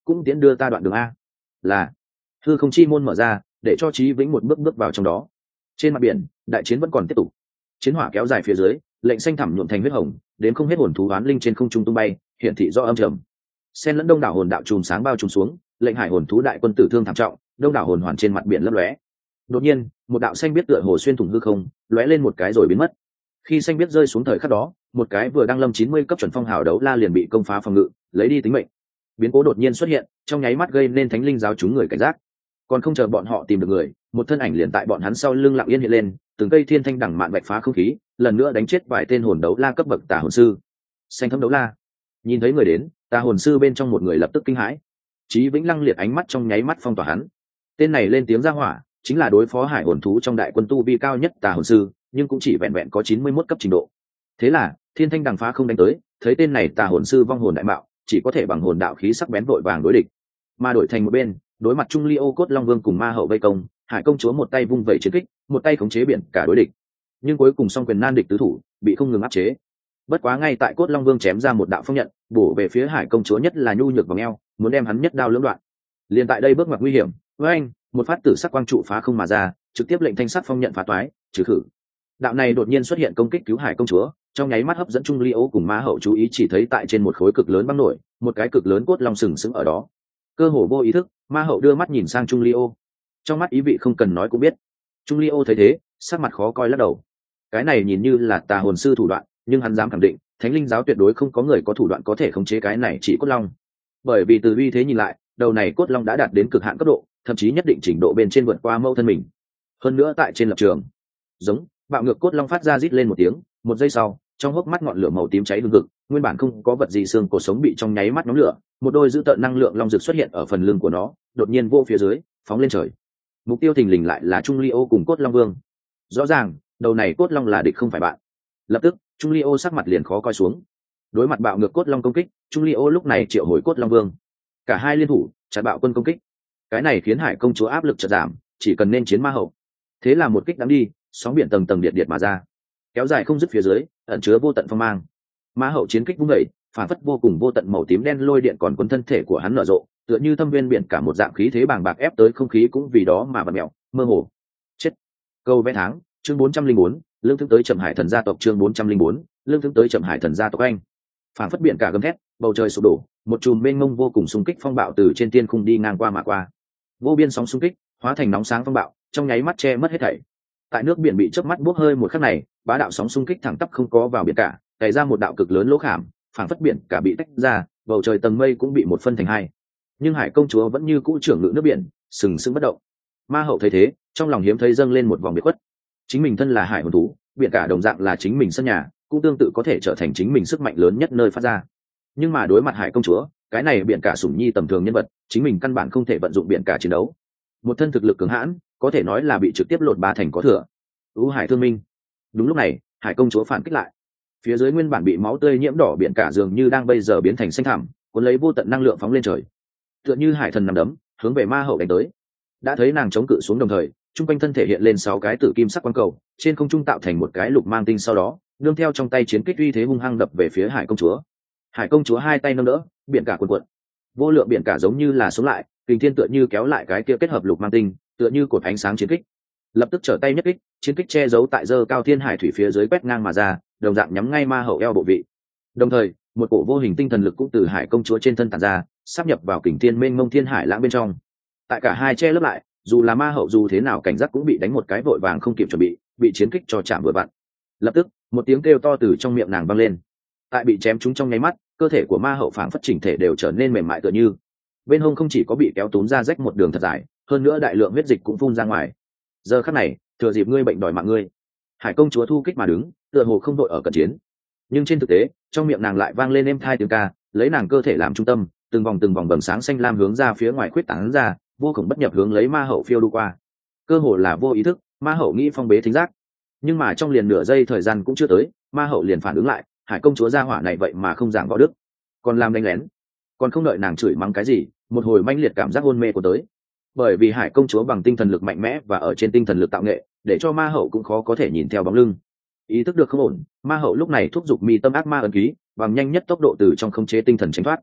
cũng tiễn đưa ta đoạn đường a. Là. Hư không chi môn mở ra, để cho Chí Vĩnh một bước bước vào trong đó. Trên mặt biển, đại chiến vẫn còn tiếp tục. Chiến hỏa kéo dài phía dưới, lệnh xanh thẳm nhuộm thành huyết hồng, đến không hết hồn thú oán linh trên không trung tung bay, hiển thị do âm trầm. Xen lẫn đông đảo hồn đạo chùm sáng bao trùm xuống, lệnh hải hồn thú đại quân tử thương thảm trọng, đông đảo hồn hoàn trên mặt biển lấp lóe. Đột nhiên, một đạo xanh biết tựa hồ xuyên thủng hư không, lóe lên một cái rồi biến mất. Khi xanh biết rơi xuống thời khắc đó, một cái vừa đăng lâm chín mươi cấp chuẩn phong hào đấu la liền bị công phá phòng ngự, lấy đi tính mệnh. Biến cố đột nhiên xuất hiện, trong nháy mắt gây nên thánh linh giáo chúng người cảnh giác. Còn không chờ bọn họ tìm được người, một thân ảnh liền tại bọn hắn sau lưng lặng yên hiện lên, từng cây thiên thanh đẳng mạn vạch phá không khí, lần nữa đánh chết vài tên hồn đấu la cấp bậc tà hồn sư. Xanh thấm đấu la. Nhìn thấy người đến, tà hồn sư bên trong một người lập tức kinh hãi. Chí Vĩnh lăng liệt ánh mắt trong nháy mắt phong tỏa hắn. Tên này lên tiếng ra hỏa, chính là đối phó hải hồn thú trong đại quân tu vi cao nhất tà hồn sư, nhưng cũng chỉ vẹn vẹn có chín mươi mốt cấp trình độ. Thế là, thiên thanh đằng phá không đánh tới, thấy tên này tà hồn sư vong hồn đại mạo, chỉ có thể bằng hồn đạo khí sắc bén vội vàng đối địch. Mà đổi thành một bên, đối mặt Trung Ly Ô Cốt Long Vương cùng ma hậu vây công, hải công chúa một tay vung vẩy chiến kích, một tay khống chế biển cả đối địch. Nhưng cuối cùng song quyền nan địch tứ thủ, bị không ngừng áp chế. Bất quá ngay tại Cốt Long Vương chém ra một đạo phong nhận, bổ về phía hải công chúa nhất là nhu nhược vòng eo, muốn đem hắn nhất đao lưỡng đoạn. Liên tại đây bước ngoặt nguy hiểm, với anh, một phát tử sắc quang trụ phá không mà ra, trực tiếp lệnh thanh sắc phong nhận phá toái, trừ khử. Đạo này đột nhiên xuất hiện công kích cứu hải công chúa, trong nháy mắt hấp dẫn Trung Ly Ô cùng ma hậu chú ý, chỉ thấy tại trên một khối cực lớn băng nổi, một cái cực lớn cốt long sừng sững ở đó. Cơ hồ vô ý thức, ma hậu đưa mắt nhìn sang Trung Ly Ô, trong mắt ý vị không cần nói cũng biết. Trung Ly Ô thấy thế, sắc mặt khó coi lắc đầu. Cái này nhìn như là tà hồn sư thủ đoạn, nhưng hắn dám khẳng định, Thánh Linh giáo tuyệt đối không có người có thủ đoạn có thể khống chế cái này chỉ cốt long. Bởi vì từ uy thế nhìn lại, đầu này cốt long đã đạt đến cực hạn cấp độ, thậm chí nhất định trình độ bên trên vượt qua mẫu thân mình. Hơn nữa tại trên lập trường, giống bạo ngược cốt long phát ra rít lên một tiếng, một giây sau, trong hốc mắt ngọn lửa màu tím cháy hừng hực, nguyên bản không có vật gì xương cổ sống bị trong nháy mắt nhóm lửa, một đôi dữ tợn năng lượng long rực xuất hiện ở phần lưng của nó, đột nhiên vô phía dưới, phóng lên trời. Mục tiêu thình lình lại là Trung Ly Ô cùng cốt long vương. Rõ ràng, đầu này cốt long là địch không phải bạn. Lập tức, Trung Ly Ô sắc mặt liền khó coi xuống. Đối mặt bạo ngược cốt long công kích, Trung Ly Ô lúc này triệu hồi cốt long vương. Cả hai liên thủ, chặn bạo quân công kích. Cái này khiến hải công chúa áp lực chợt giảm, chỉ cần nên chiến ma hậu. Thế là một kích đắm đi, sóng biển tầng tầng điện điện mà ra, kéo dài không dứt phía dưới, ẩn chứa vô tận phong mang. Ma hậu chiến kích vung dậy, phản phất vô cùng vô tận màu tím đen lôi điện còn cuốn thân thể của hắn nở rộ, tựa như thâm viên biển cả một dạng khí thế bàng bạc ép tới không khí cũng vì đó mà bật mèo, mơ hồ. Chết. Câu vẽ tháng, chương bốn trăm linh bốn, lương thương tới Trầm Hải Thần gia tộc chương bốn trăm linh bốn, lương thương tới Trầm Hải Thần gia tộc anh. Phản phất biển cả gầm thét, bầu trời sụp đổ, một chùm mênh mông vô cùng xung kích phong bạo từ trên thiên khung đi ngang qua mà qua. Vô biên sóng xung kích, hóa thành nóng sáng phong bạo, trong nháy mắt che mất hết thảy. Tại nước biển bị chớp mắt bốc hơi một khắc này, bá đạo sóng xung kích thẳng tắp không có vào biển cả, cày ra một đạo cực lớn lỗ khảm, phảng phất biển cả bị tách ra, bầu trời tầng mây cũng bị một phân thành hai. Nhưng hải công chúa vẫn như cũ trưởng ngự nước biển, sừng sững bất động. Ma hậu thấy thế, trong lòng hiếm thấy dâng lên một vòng biệt khuất. Chính mình thân là hải hồn thú, biển cả đồng dạng là chính mình sân nhà, cũng tương tự có thể trở thành chính mình sức mạnh lớn nhất nơi phát ra. Nhưng mà đối mặt hải công chúa, cái này biển cả sủng nhi tầm thường nhân vật, chính mình căn bản không thể vận dụng biển cả chiến đấu. Một thân thực lực cường hãn, có thể nói là bị trực tiếp lột ba thành có thừa. U hải thương minh. Đúng lúc này, hải công chúa phản kích lại. Phía dưới nguyên bản bị máu tươi nhiễm đỏ biển cả dường như đang bây giờ biến thành xanh thẳm, cuốn lấy vô tận năng lượng phóng lên trời. Tựa như hải thần nằm đấm, hướng về ma hậu đánh tới. Đã thấy nàng chống cự xuống đồng thời, trung quanh thân thể hiện lên sáu cái tử kim sắc quang cầu, trên không trung tạo thành một cái lục mang tinh, sau đó, nương theo trong tay chiến kích uy thế hung hăng đập về phía hải công chúa. Hải công chúa hai tay nâng đỡ, biển cả cuồn cuộn. Vô lượng biển cả giống như là sống lại, kình thiên tựa như kéo lại cái kia kết hợp lục mang tinh, tựa như cột ánh sáng chiến kích. Lập tức trở tay nhất kích, chiến kích che giấu tại dơ cao thiên hải thủy phía dưới quét ngang mà ra, đồng dạng nhắm ngay ma hậu eo bộ vị. Đồng thời, một cổ vô hình tinh thần lực cũng từ hải công chúa trên thân tản ra, sáp nhập vào kình thiên mênh mông thiên hải lãng bên trong. Tại cả hai che lấp lại, dù là ma hậu dù thế nào cảnh giác cũng bị đánh một cái vội vàng không kịp chuẩn bị, bị chiến kích cho chạm vừa vặn. Lập tức, một tiếng kêu to từ trong miệng nàng vang lên. Tại bị chém trúng trong nháy mắt, cơ thể của ma hậu phảng phất chỉnh thể đều trở nên mềm mại tựa như. Bên hông không chỉ có bị kéo túm ra rách một đường thật dài, hơn nữa đại lượng huyết dịch cũng phun ra ngoài. Giờ khắc này, thừa dịp ngươi bệnh đòi mạng ngươi, hải công chúa thu kích mà đứng, tựa hồ không đội ở cận chiến. Nhưng trên thực tế, trong miệng nàng lại vang lên êm thai tiếng ca, lấy nàng cơ thể làm trung tâm, từng vòng từng vòng bầm sáng xanh lam hướng ra phía ngoài khuyết tán ra, vô cùng bất nhập hướng lấy ma hậu phiêu đu qua. Cơ hồ là vô ý thức, ma hậu nghĩ phong bế thính giác, nhưng mà trong liền nửa giây thời gian cũng chưa tới, ma hậu liền phản ứng lại, hải công chúa gia hỏa này vậy mà không giảng võ đức, còn làm đánh lén. Còn không đợi nàng chửi mắng cái gì, một hồi manh liệt cảm giác hôn mê của tới. Bởi vì hải công chúa bằng tinh thần lực mạnh mẽ và ở trên tinh thần lực tạo nghệ, để cho ma hậu cũng khó có thể nhìn theo bóng lưng. Ý thức được không ổn, ma hậu lúc này thúc giục mi tâm ác ma ấn ký, bằng nhanh nhất tốc độ từ trong khống chế tinh thần tránh thoát.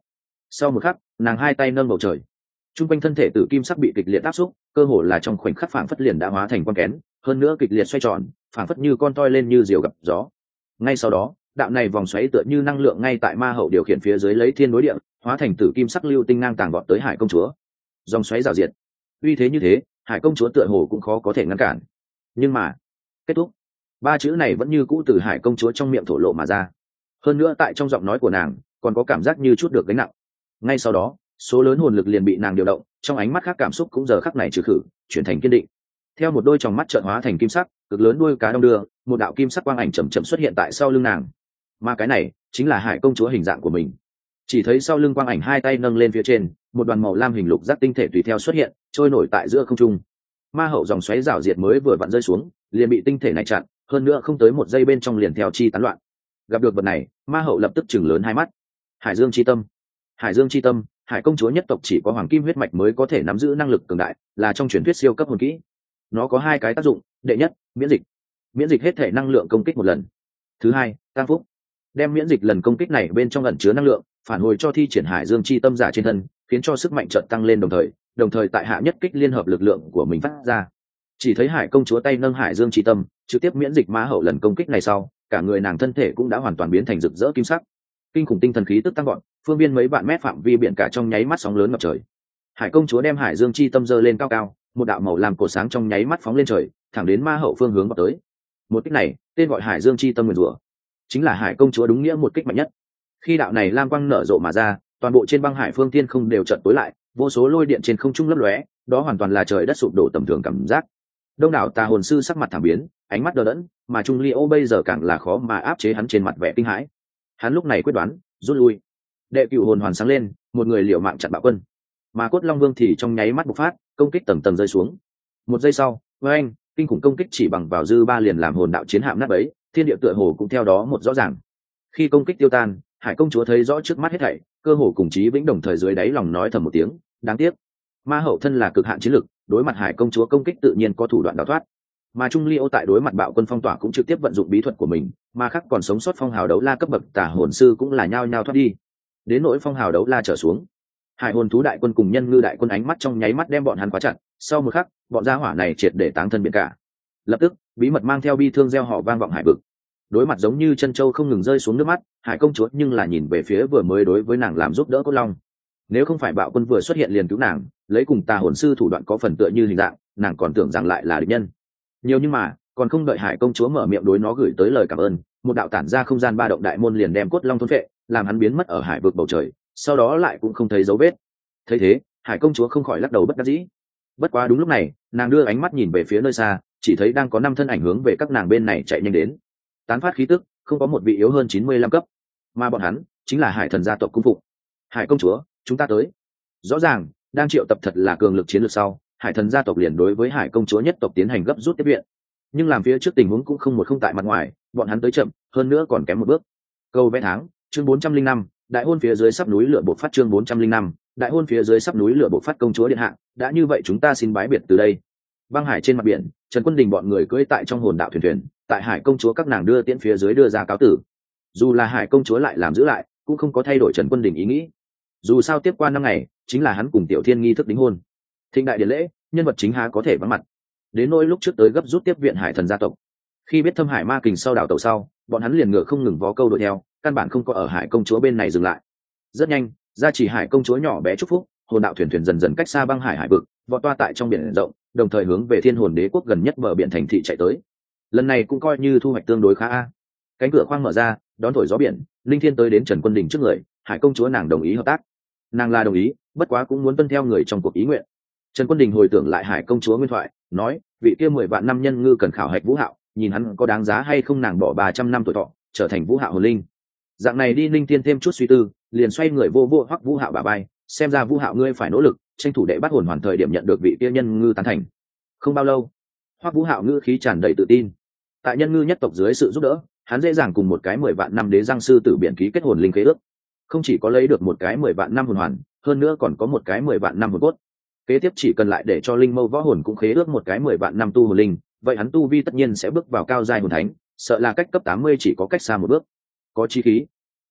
Sau một khắc, nàng hai tay nâng bầu trời, trung quanh thân thể tử kim sắc bị kịch liệt áp xúc, cơ hồ là trong khoảnh khắc phảng phất liền đã hóa thành con kén, hơn nữa kịch liệt xoay tròn, phảng phất như con toi lên như diều gặp gió. Ngay sau đó, đạo này vòng xoáy tựa như năng lượng ngay tại ma hậu điều khiển phía dưới lấy thiên đối địa, hóa thành tử kim sắc lưu tinh ngang tàng vọt tới hải công chúa. Dòng xoáy rào diệt, uy thế như thế, hải công chúa tựa hồ cũng khó có thể ngăn cản. Nhưng mà, kết thúc, ba chữ này vẫn như cũ từ hải công chúa trong miệng thổ lộ mà ra. Hơn nữa tại trong giọng nói của nàng còn có cảm giác như chút được gánh nặng. Ngay sau đó, số lớn hồn lực liền bị nàng điều động, trong ánh mắt khác cảm xúc cũng giờ khắc này trừ khử, chuyển thành kiên định. Theo một đôi tròng mắt trợn hóa thành kim sắc, cực lớn đuôi cá đông đưa, một đạo kim sắc quang ảnh chậm chậm xuất hiện tại sau lưng nàng. Mà cái này chính là hải công chúa hình dạng của mình. Chỉ thấy sau lưng quang ảnh hai tay nâng lên phía trên, một đoàn màu lam hình lục giác tinh thể tùy theo xuất hiện, trôi nổi tại giữa không trung. Ma hậu dòng xoáy rào diệt mới vừa vặn rơi xuống, liền bị tinh thể này chặn, hơn nữa không tới một giây bên trong liền theo chi tán loạn. Gặp được vật này, ma hậu lập tức chừng lớn hai mắt. Hải Dương chi tâm, Hải Dương chi tâm, hải công chúa nhất tộc chỉ có hoàng kim huyết mạch mới có thể nắm giữ năng lực cường đại, là trong truyền thuyết siêu cấp hồn kỹ. Nó có hai cái tác dụng, đệ nhất, miễn dịch, miễn dịch hết thể năng lượng công kích một lần. Thứ hai, tăng phúc, đem miễn dịch lần công kích này bên trong ẩn chứa năng lượng phản hồi cho thi triển hải dương chi tâm giả trên thân, khiến cho sức mạnh trận tăng lên, đồng thời đồng thời tại hạ nhất kích liên hợp lực lượng của mình phát ra. Chỉ thấy hải công chúa tay nâng hải dương chi tâm trực tiếp miễn dịch ma hậu lần công kích này sau, cả người nàng thân thể cũng đã hoàn toàn biến thành rực rỡ kim sắc, kinh khủng tinh thần khí tức tăng gọn, phương biên mấy vạn mét phạm vi biển cả trong nháy mắt sóng lớn ngập trời. Hải công chúa đem hải dương chi tâm giơ lên cao cao, một đạo màu làm cột sáng trong nháy mắt phóng lên trời, thẳng đến ma hậu phương hướng vào tới. Một kích này tên gọi hải dương chi tâm nguyền rủa, chính là hải công chúa đúng nghĩa một kích mạnh nhất. Khi đạo này lam quang nở rộ mà ra, toàn bộ trên băng hải phương tiên không đều chợt tối lại, vô số lôi điện trên không trung lấp lóe, đó hoàn toàn là trời đất sụp đổ tầm thường cảm giác. Đông đảo tà hồn sư sắc mặt thảm biến, ánh mắt đờ đẫn, mà Trung Ly Ô bây giờ càng là khó mà áp chế hắn trên mặt vẻ kinh hãi. Hắn lúc này quyết đoán rút lui. Đệ cửu hồn hoàn sáng lên, một người liều mạng chặn bạo quân, mà cốt long vương thì trong nháy mắt bộc phát, công kích tầng tầng rơi xuống. Một giây sau, với anh kinh khủng công kích chỉ bằng vào dư ba liền làm hồn đạo chiến hạm nát bấy, thiên địa tựa hồ cũng theo đó một rõ ràng. Khi công kích tiêu tan, hải công chúa thấy rõ trước mắt hết thảy, cơ hồ cùng chí vĩnh đồng thời dưới đáy lòng nói thầm một tiếng đáng tiếc. Ma hậu thân là cực hạn chiến lực, đối mặt hải công chúa công kích tự nhiên có thủ đoạn đào thoát, mà Trung Ly Ô tại đối mặt bạo quân phong tỏa cũng trực tiếp vận dụng bí thuật của mình, mà khác còn sống sót phong hào đấu la cấp bậc tà hồn sư cũng là nhao nhao thoát đi. Đến nỗi phong hào đấu la trở xuống, hải hồn thú đại quân cùng nhân ngư đại quân ánh mắt trong nháy mắt đem bọn hắn khóa chặt, sau một khắc bọn gia hỏa này triệt để táng thân biển cả. Lập tức bí mật mang theo bi thương gieo họ vang vọng hải vực. Đối mặt giống như chân châu không ngừng rơi xuống nước mắt, hải công chúa nhưng là nhìn về phía vừa mới đối với nàng làm giúp đỡ cốt long. Nếu không phải bạo quân vừa xuất hiện liền cứu nàng, lấy cùng tà hồn sư thủ đoạn có phần tựa như hình dạng, nàng còn tưởng rằng lại là địch nhân. Nhiều nhưng mà còn không đợi hải công chúa mở miệng đối nó gửi tới lời cảm ơn, một đạo tản ra không gian ba động đại môn liền đem cốt long thôn phệ, làm hắn biến mất ở hải vực bầu trời, sau đó lại cũng không thấy dấu vết. Thấy thế, hải công chúa không khỏi lắc đầu bất đắc dĩ. Bất quá đúng lúc này, nàng đưa ánh mắt nhìn về phía nơi xa, chỉ thấy đang có năm thân ảnh hướng về các nàng bên này chạy nhanh đến, tán phát khí tức, không có một vị yếu hơn chín mươi lăm cấp, mà bọn hắn chính là hải thần gia tộc cung phụng. Hải công chúa, chúng ta tới. Rõ ràng đang triệu tập thật là cường lực chiến lược sau, hải thần gia tộc liền đối với hải công chúa nhất tộc tiến hành gấp rút tiếp viện, nhưng làm phía trước tình huống cũng không một không tại mặt ngoài, bọn hắn tới chậm, hơn nữa còn kém một bước. Câu vẽ tháng, chương bốn trăm linh năm, đại hôn phía dưới sắp núi lửa bộc phát, chương bốn trăm linh năm, đại hôn phía dưới sắp núi lửa bộc phát, công chúa điện hạ, đã như vậy chúng ta xin bái biệt từ đây. Băng hải trên mặt biển, Trần Quân Đình bọn người cưỡi tại trong hồn đạo thuyền thuyền, tại hải công chúa các nàng đưa tiễn phía dưới đưa ra cáo tử. Dù là hải công chúa lại làm giữ lại, cũng không có thay đổi Trần Quân Đình ý nghĩ. Dù sao tiếp qua năm ngày, chính là hắn cùng Tiểu Thiên nghi thức đính hôn. Thịnh đại điển lễ, nhân vật chính há có thể vắng mặt. Đến nỗi lúc trước tới gấp rút tiếp viện hải thần gia tộc, khi biết thâm hải ma kình sau đảo tàu sau, bọn hắn liền ngựa không ngừng vó câu đuổi theo, căn bản không có ở hải công chúa bên này dừng lại. Rất nhanh, gia trì hải công chúa nhỏ bé chúc phúc, hồn đạo thuyền thuyền dần dần cách xa băng hải hải vực, vọt toa tại trong biển rộng, đồng thời hướng về thiên hồn đế quốc gần nhất bờ biển thành thị chạy tới. Lần này cũng coi như thu hoạch tương đối khá a. Cánh cửa khoang mở ra, đón thổi gió biển, linh thiên tới đến Trần Quân Đình trước người, hải công chúa nàng đồng ý hợp tác. Nàng là đồng ý, bất quá cũng muốn tuân theo người trong cuộc ý nguyện. Trần Quân Đình hồi tưởng lại hải công chúa nguyên thoại, nói vị kia mười vạn năm nhân ngư cần khảo hạch Vũ Hạo, nhìn hắn có đáng giá hay không nàng bỏ ba trăm năm tuổi thọ trở thành Vũ Hạo hồn linh. Dạng này đi, linh thiên thêm chút suy tư, liền xoay người vô vô hoắc Vũ Hạo bả vai, xem ra Vũ Hạo ngươi phải nỗ lực, tranh thủ đệ bắt hồn hoàn thời điểm nhận được vị kia nhân ngư tán thành. Không bao lâu, hoắc Vũ Hạo ngữ khí tràn đầy tự tin. Tại nhân ngư nhất tộc dưới sự giúp đỡ, hắn dễ dàng cùng một cái mười vạn năm đế giang sư tử biển ký kết hồn linh khế ước, không chỉ có lấy được một cái mười vạn năm hồn hoàn, hơn nữa còn có một cái mười vạn năm hồn cốt. Kế tiếp chỉ cần lại để cho linh mâu võ hồn cũng khế ước một cái mười vạn năm tu hồn linh, vậy hắn tu vi tất nhiên sẽ bước vào cao giai hồn thánh, sợ là cách cấp tám mươi chỉ có cách xa một bước. Có chi khí,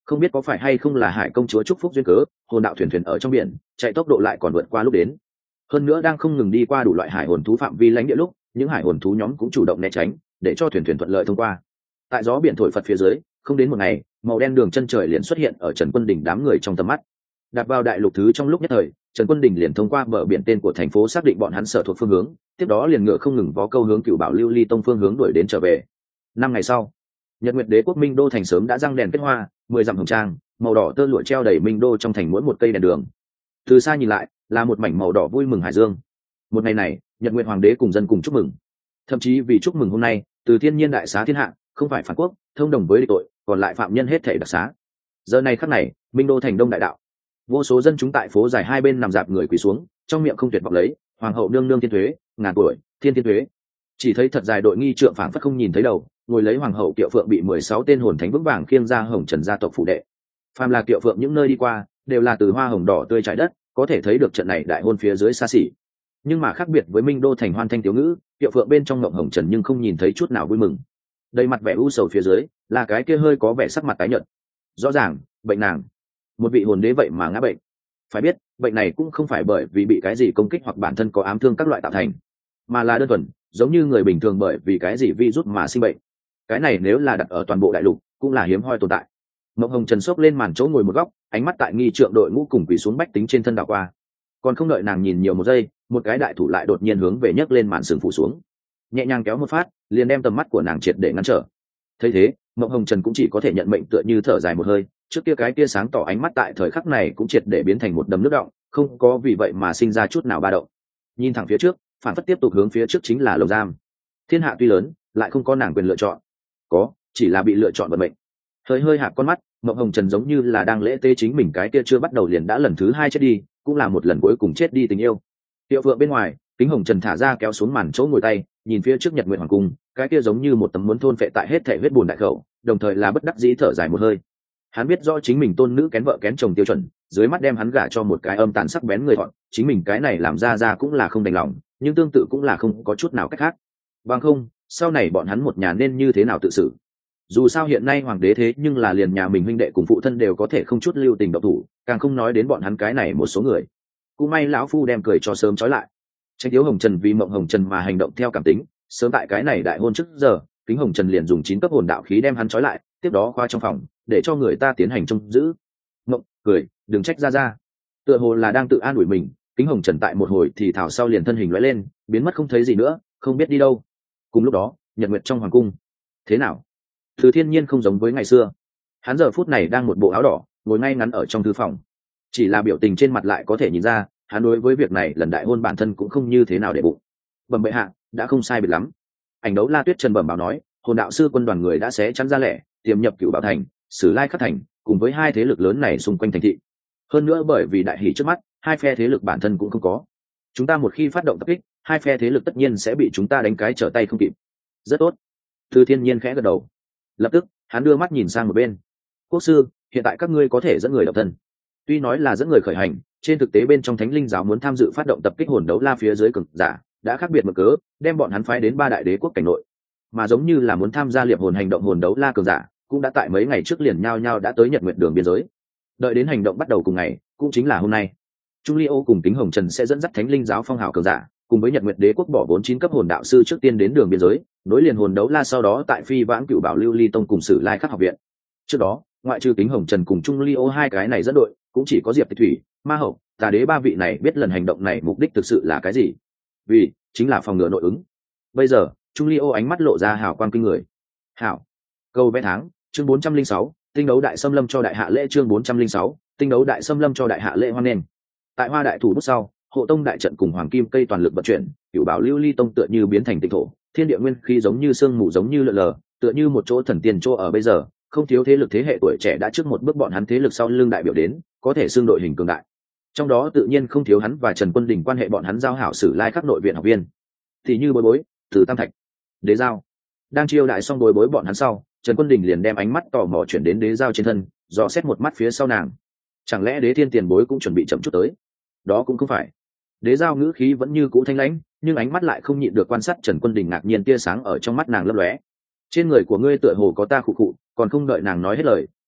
Không biết có phải hay không là hải công chúa chúc phúc duyên cớ, hồn đạo thuyền thuyền ở trong biển chạy tốc độ lại còn vượt qua lúc đến. Hơn nữa đang không ngừng đi qua đủ loại hải hồn thú phạm vi lãnh địa lúc, những hải hồn thú nhóm cũng chủ động né tránh, để cho thuyền thuyền thuận lợi thông qua. Tại gió biển thổi phật phía dưới, không đến một ngày, màu đen đường chân trời liền xuất hiện ở Trần Quân Đình đám người trong tầm mắt. Đạp vào đại lục thứ trong lúc nhất thời, Trần Quân Đình liền thông qua bờ biển tên của thành phố xác định bọn hắn sở thuộc phương hướng, tiếp đó liền ngựa không ngừng vó câu hướng Cửu Bảo Lưu Ly Tông phương hướng đuổi đến trở về. Năm ngày sau, Nhật Nguyệt Đế quốc Minh Đô thành sớm đã răng đèn kết hoa, mười dặm hồng trang, màu đỏ tơ lụa treo đầy Minh Đô trong thành mỗi một cây đèn đường. Từ xa nhìn lại, là một mảnh màu đỏ vui mừng hải dương. Một ngày này, Nhật Nguyệt Hoàng đế cùng dân cùng chúc mừng. Thậm chí vì chúc mừng hôm nay, từ thiên nhiên đại xá thiên hạ, không phải phản quốc, thông đồng với địch tội, còn lại phạm nhân hết thảy đặc xá. Giờ này khắc này, Minh Đô thành đông đại đạo, vô số dân chúng tại phố dài hai bên nằm dạp người quỳ xuống, trong miệng không tuyệt vọng lấy hoàng hậu nương nương thiên thuế, ngàn tuổi thiên thiên thuế. Chỉ thấy thật dài đội nghi trượng phảng phất không nhìn thấy đầu, ngồi lấy hoàng hậu Kiệu Phượng bị mười sáu tên hồn thánh vững vàng khiêng ra Hồng Trần gia tộc phụ đệ. Phàm là Kiệu Phượng những nơi đi qua, đều là từ hoa hồng đỏ tươi trải đất, có thể thấy được trận này đại hôn phía dưới xa xỉ. Nhưng mà khác biệt với Minh Đô thành hoan thanh tiểu ngữ, Kiệu Phượng bên trong ngộng Hồng Trần nhưng không nhìn thấy chút nào vui mừng. Đầy mặt vẻ u sầu phía dưới, là cái kia hơi có vẻ sắc mặt tái nhợt. Rõ ràng, bệnh nàng, một vị hồn đế vậy mà ngã bệnh. Phải biết, bệnh này cũng không phải bởi vì bị cái gì công kích hoặc bản thân có ám thương các loại tạo thành, mà là đơn thuần giống như người bình thường bởi vì cái gì virus mà sinh bệnh. Cái này nếu là đặt ở toàn bộ đại lục, cũng là hiếm hoi tồn tại. Mộng Hồng Trần xốc lên màn chỗ ngồi một góc, ánh mắt tại nghi trượng đội ngũ cùng quỳ xuống bách tính trên thân đảo qua. Còn không đợi nàng nhìn nhiều một giây, một cái đại thủ lại đột nhiên hướng về nhấc lên màn sừng phủ xuống, nhẹ nhàng kéo một phát, liền đem tầm mắt của nàng triệt để ngăn trở. Thấy thế, Mộng Hồng Trần cũng chỉ có thể nhận mệnh, tựa như thở dài một hơi. Trước kia cái kia sáng tỏ ánh mắt tại thời khắc này cũng triệt để biến thành một đầm nước động, không có vì vậy mà sinh ra chút nào ba động. Nhìn thẳng phía trước, phản phất tiếp tục hướng phía trước chính là lồng giam. Thiên hạ tuy lớn, lại không có nàng quyền lựa chọn, có chỉ là bị lựa chọn vận mệnh. Hơi hơi hạp con mắt, Mộng Hồng Trần giống như là đang lễ tế chính mình cái kia chưa bắt đầu liền đã lần thứ hai chết đi, cũng là một lần cuối cùng chết đi tình yêu. Tiệu Phượng bên ngoài, Kính Hồng Trần thả ra kéo xuống màn chỗ ngồi tay, nhìn phía trước Nhật Nguyệt Hoàng cung, cái kia giống như một tấm muốn thôn phệ tại hết thể huyết bùn đại khẩu, đồng thời là bất đắc dĩ thở dài một hơi. Hắn biết rõ chính mình tôn nữ kén vợ kén chồng tiêu chuẩn, dưới mắt đem hắn gả cho một cái âm tàn sắc bén người thọn, chính mình cái này làm ra ra cũng là không đành lòng, nhưng tương tự cũng là không có chút nào cách khác. Bằng không, sau này bọn hắn một nhà nên như thế nào tự xử? Dù sao hiện nay hoàng đế thế nhưng là liền nhà mình huynh đệ cùng phụ thân đều có thể không chút lưu tình độc thủ, càng không nói đến bọn hắn cái này một số người. Cũng may lão phu đem cười cho sớm trói lại. Tranh thiếu Hồng Trần vì Mộng Hồng Trần mà hành động theo cảm tính, sớm tại cái này đại hôn trước giờ, Kính Hồng Trần liền dùng chín cấp hồn đạo khí đem hắn trói lại, tiếp đó khoa trong phòng, để cho người ta tiến hành trông giữ. Mộng cười, đừng trách ra ra. Tựa hồ là đang tự an ủi mình, Kính Hồng Trần tại một hồi thì thảo sau liền thân hình lóe lên, biến mất không thấy gì nữa, không biết đi đâu. Cùng lúc đó, Nhật Nguyệt trong hoàng cung. Thế nào? Thứ Thiên Nhiên không giống với ngày xưa. Hắn giờ phút này đang một bộ áo đỏ, ngồi ngay ngắn ở trong thư phòng. Chỉ là biểu tình trên mặt lại có thể nhìn ra, hắn đối với việc này lần đại hôn bản thân cũng không như thế nào để bụng. Bẩm bệ hạ, đã không sai biệt lắm. Ảnh đấu La Tuyết Trần bẩm báo nói, hồn đạo sư quân đoàn người đã xé chắn ra lẻ, tiềm nhập Cửu Bảo thành, Sử Lai Khắc thành, cùng với hai thế lực lớn này xung quanh thành thị. Hơn nữa bởi vì đại hỷ trước mắt, hai phe thế lực bản thân cũng không có. Chúng ta một khi phát động tập kích, hai phe thế lực tất nhiên sẽ bị chúng ta đánh cái trở tay không kịp. Rất tốt. Thư Thiên Nhiên khẽ gật đầu. Lập tức, hắn đưa mắt nhìn sang một bên. Quốc sư, hiện tại các ngươi có thể dẫn người độc thân. Tuy nói là dẫn người khởi hành, trên thực tế bên trong Thánh Linh giáo muốn tham dự phát động tập kích hồn đấu la phía dưới cực giả, đã khác biệt một cớ, đem bọn hắn phái đến ba đại đế quốc cảnh nội. Mà giống như là muốn tham gia liệp hồn hành động hồn đấu la cường giả, cũng đã tại mấy ngày trước liền nhao nhao đã tới Nhật Nguyệt đường biên giới. Đợi đến hành động bắt đầu cùng ngày, cũng chính là hôm nay, Trung Ly Ô cùng Kính Hồng Trần sẽ dẫn dắt Thánh Linh giáo phong hào cường giả, cùng với Nhật Nguyệt đế quốc bỏ vốn chín cấp hồn đạo sư trước tiên đến đường biên giới, nối liền hồn đấu la, sau đó tại Phi Vãng Cửu Bảo Lưu Ly Tông cùng Sử Lai Khắc học viện. Trước đó, ngoại trừ Kính Hồng Trần cùng Trung Ly Ô hai cái này dẫn đội, cũng chỉ có Diệp Tịch Thủy, Ma Hậu, Tà Đế ba vị này biết lần hành động này mục đích thực sự là cái gì. Vì chính là phòng ngừa nội ứng. Bây giờ, Trung Ly Ô ánh mắt lộ ra hào quang kinh người. Hảo. Câu vẽ tháng, chương bốn trăm linh sáu, tinh đấu đại xâm lâm cho đại hạ lễ, chương bốn trăm linh sáu, tinh đấu đại xâm lâm cho đại hạ lễ hoan nghênh. Tại Hoa đại thủ bút sau, hộ tông đại trận cùng hoàng kim cây toàn lực vận chuyển, Cửu Bảo Lưu Ly Tông tựa như biến thành tịnh thổ, thiên địa nguyên khí giống như sương mù giống như lờ lờ, tựa như một chỗ thần tiên chỗ ở bây giờ, không thiếu thế lực thế hệ tuổi trẻ đã trước một bước bọn hắn thế lực sau lưng đại biểu đến, có thể xương đội hình cường đại. Trong đó tự nhiên không thiếu hắn và Trần Quân Đình quan hệ bọn hắn giao hảo Sử Lai Khắc nội viện học viên, thì như Bối Bối, Từ Tam Thạch, Đế Giao. Đang chiêu đại xong Bối Bối bọn hắn sau, Trần Quân Đình liền đem ánh mắt tò mò chuyển đến Đế Giao trên thân, dò xét một mắt phía sau nàng. Chẳng lẽ Đế Thiên tiền bối cũng chuẩn bị chậm chút tới? Đó cũng không phải. Đế Giao ngữ khí vẫn như cũ thanh lãnh, nhưng ánh mắt lại không nhịn được quan sát Trần Quân Đình, ngạc nhiên tia sáng ở trong mắt nàng lấp lóe. Trên người của ngươi tựa hồ có ta khụ khụ, còn không đợi nàng nói hết lời,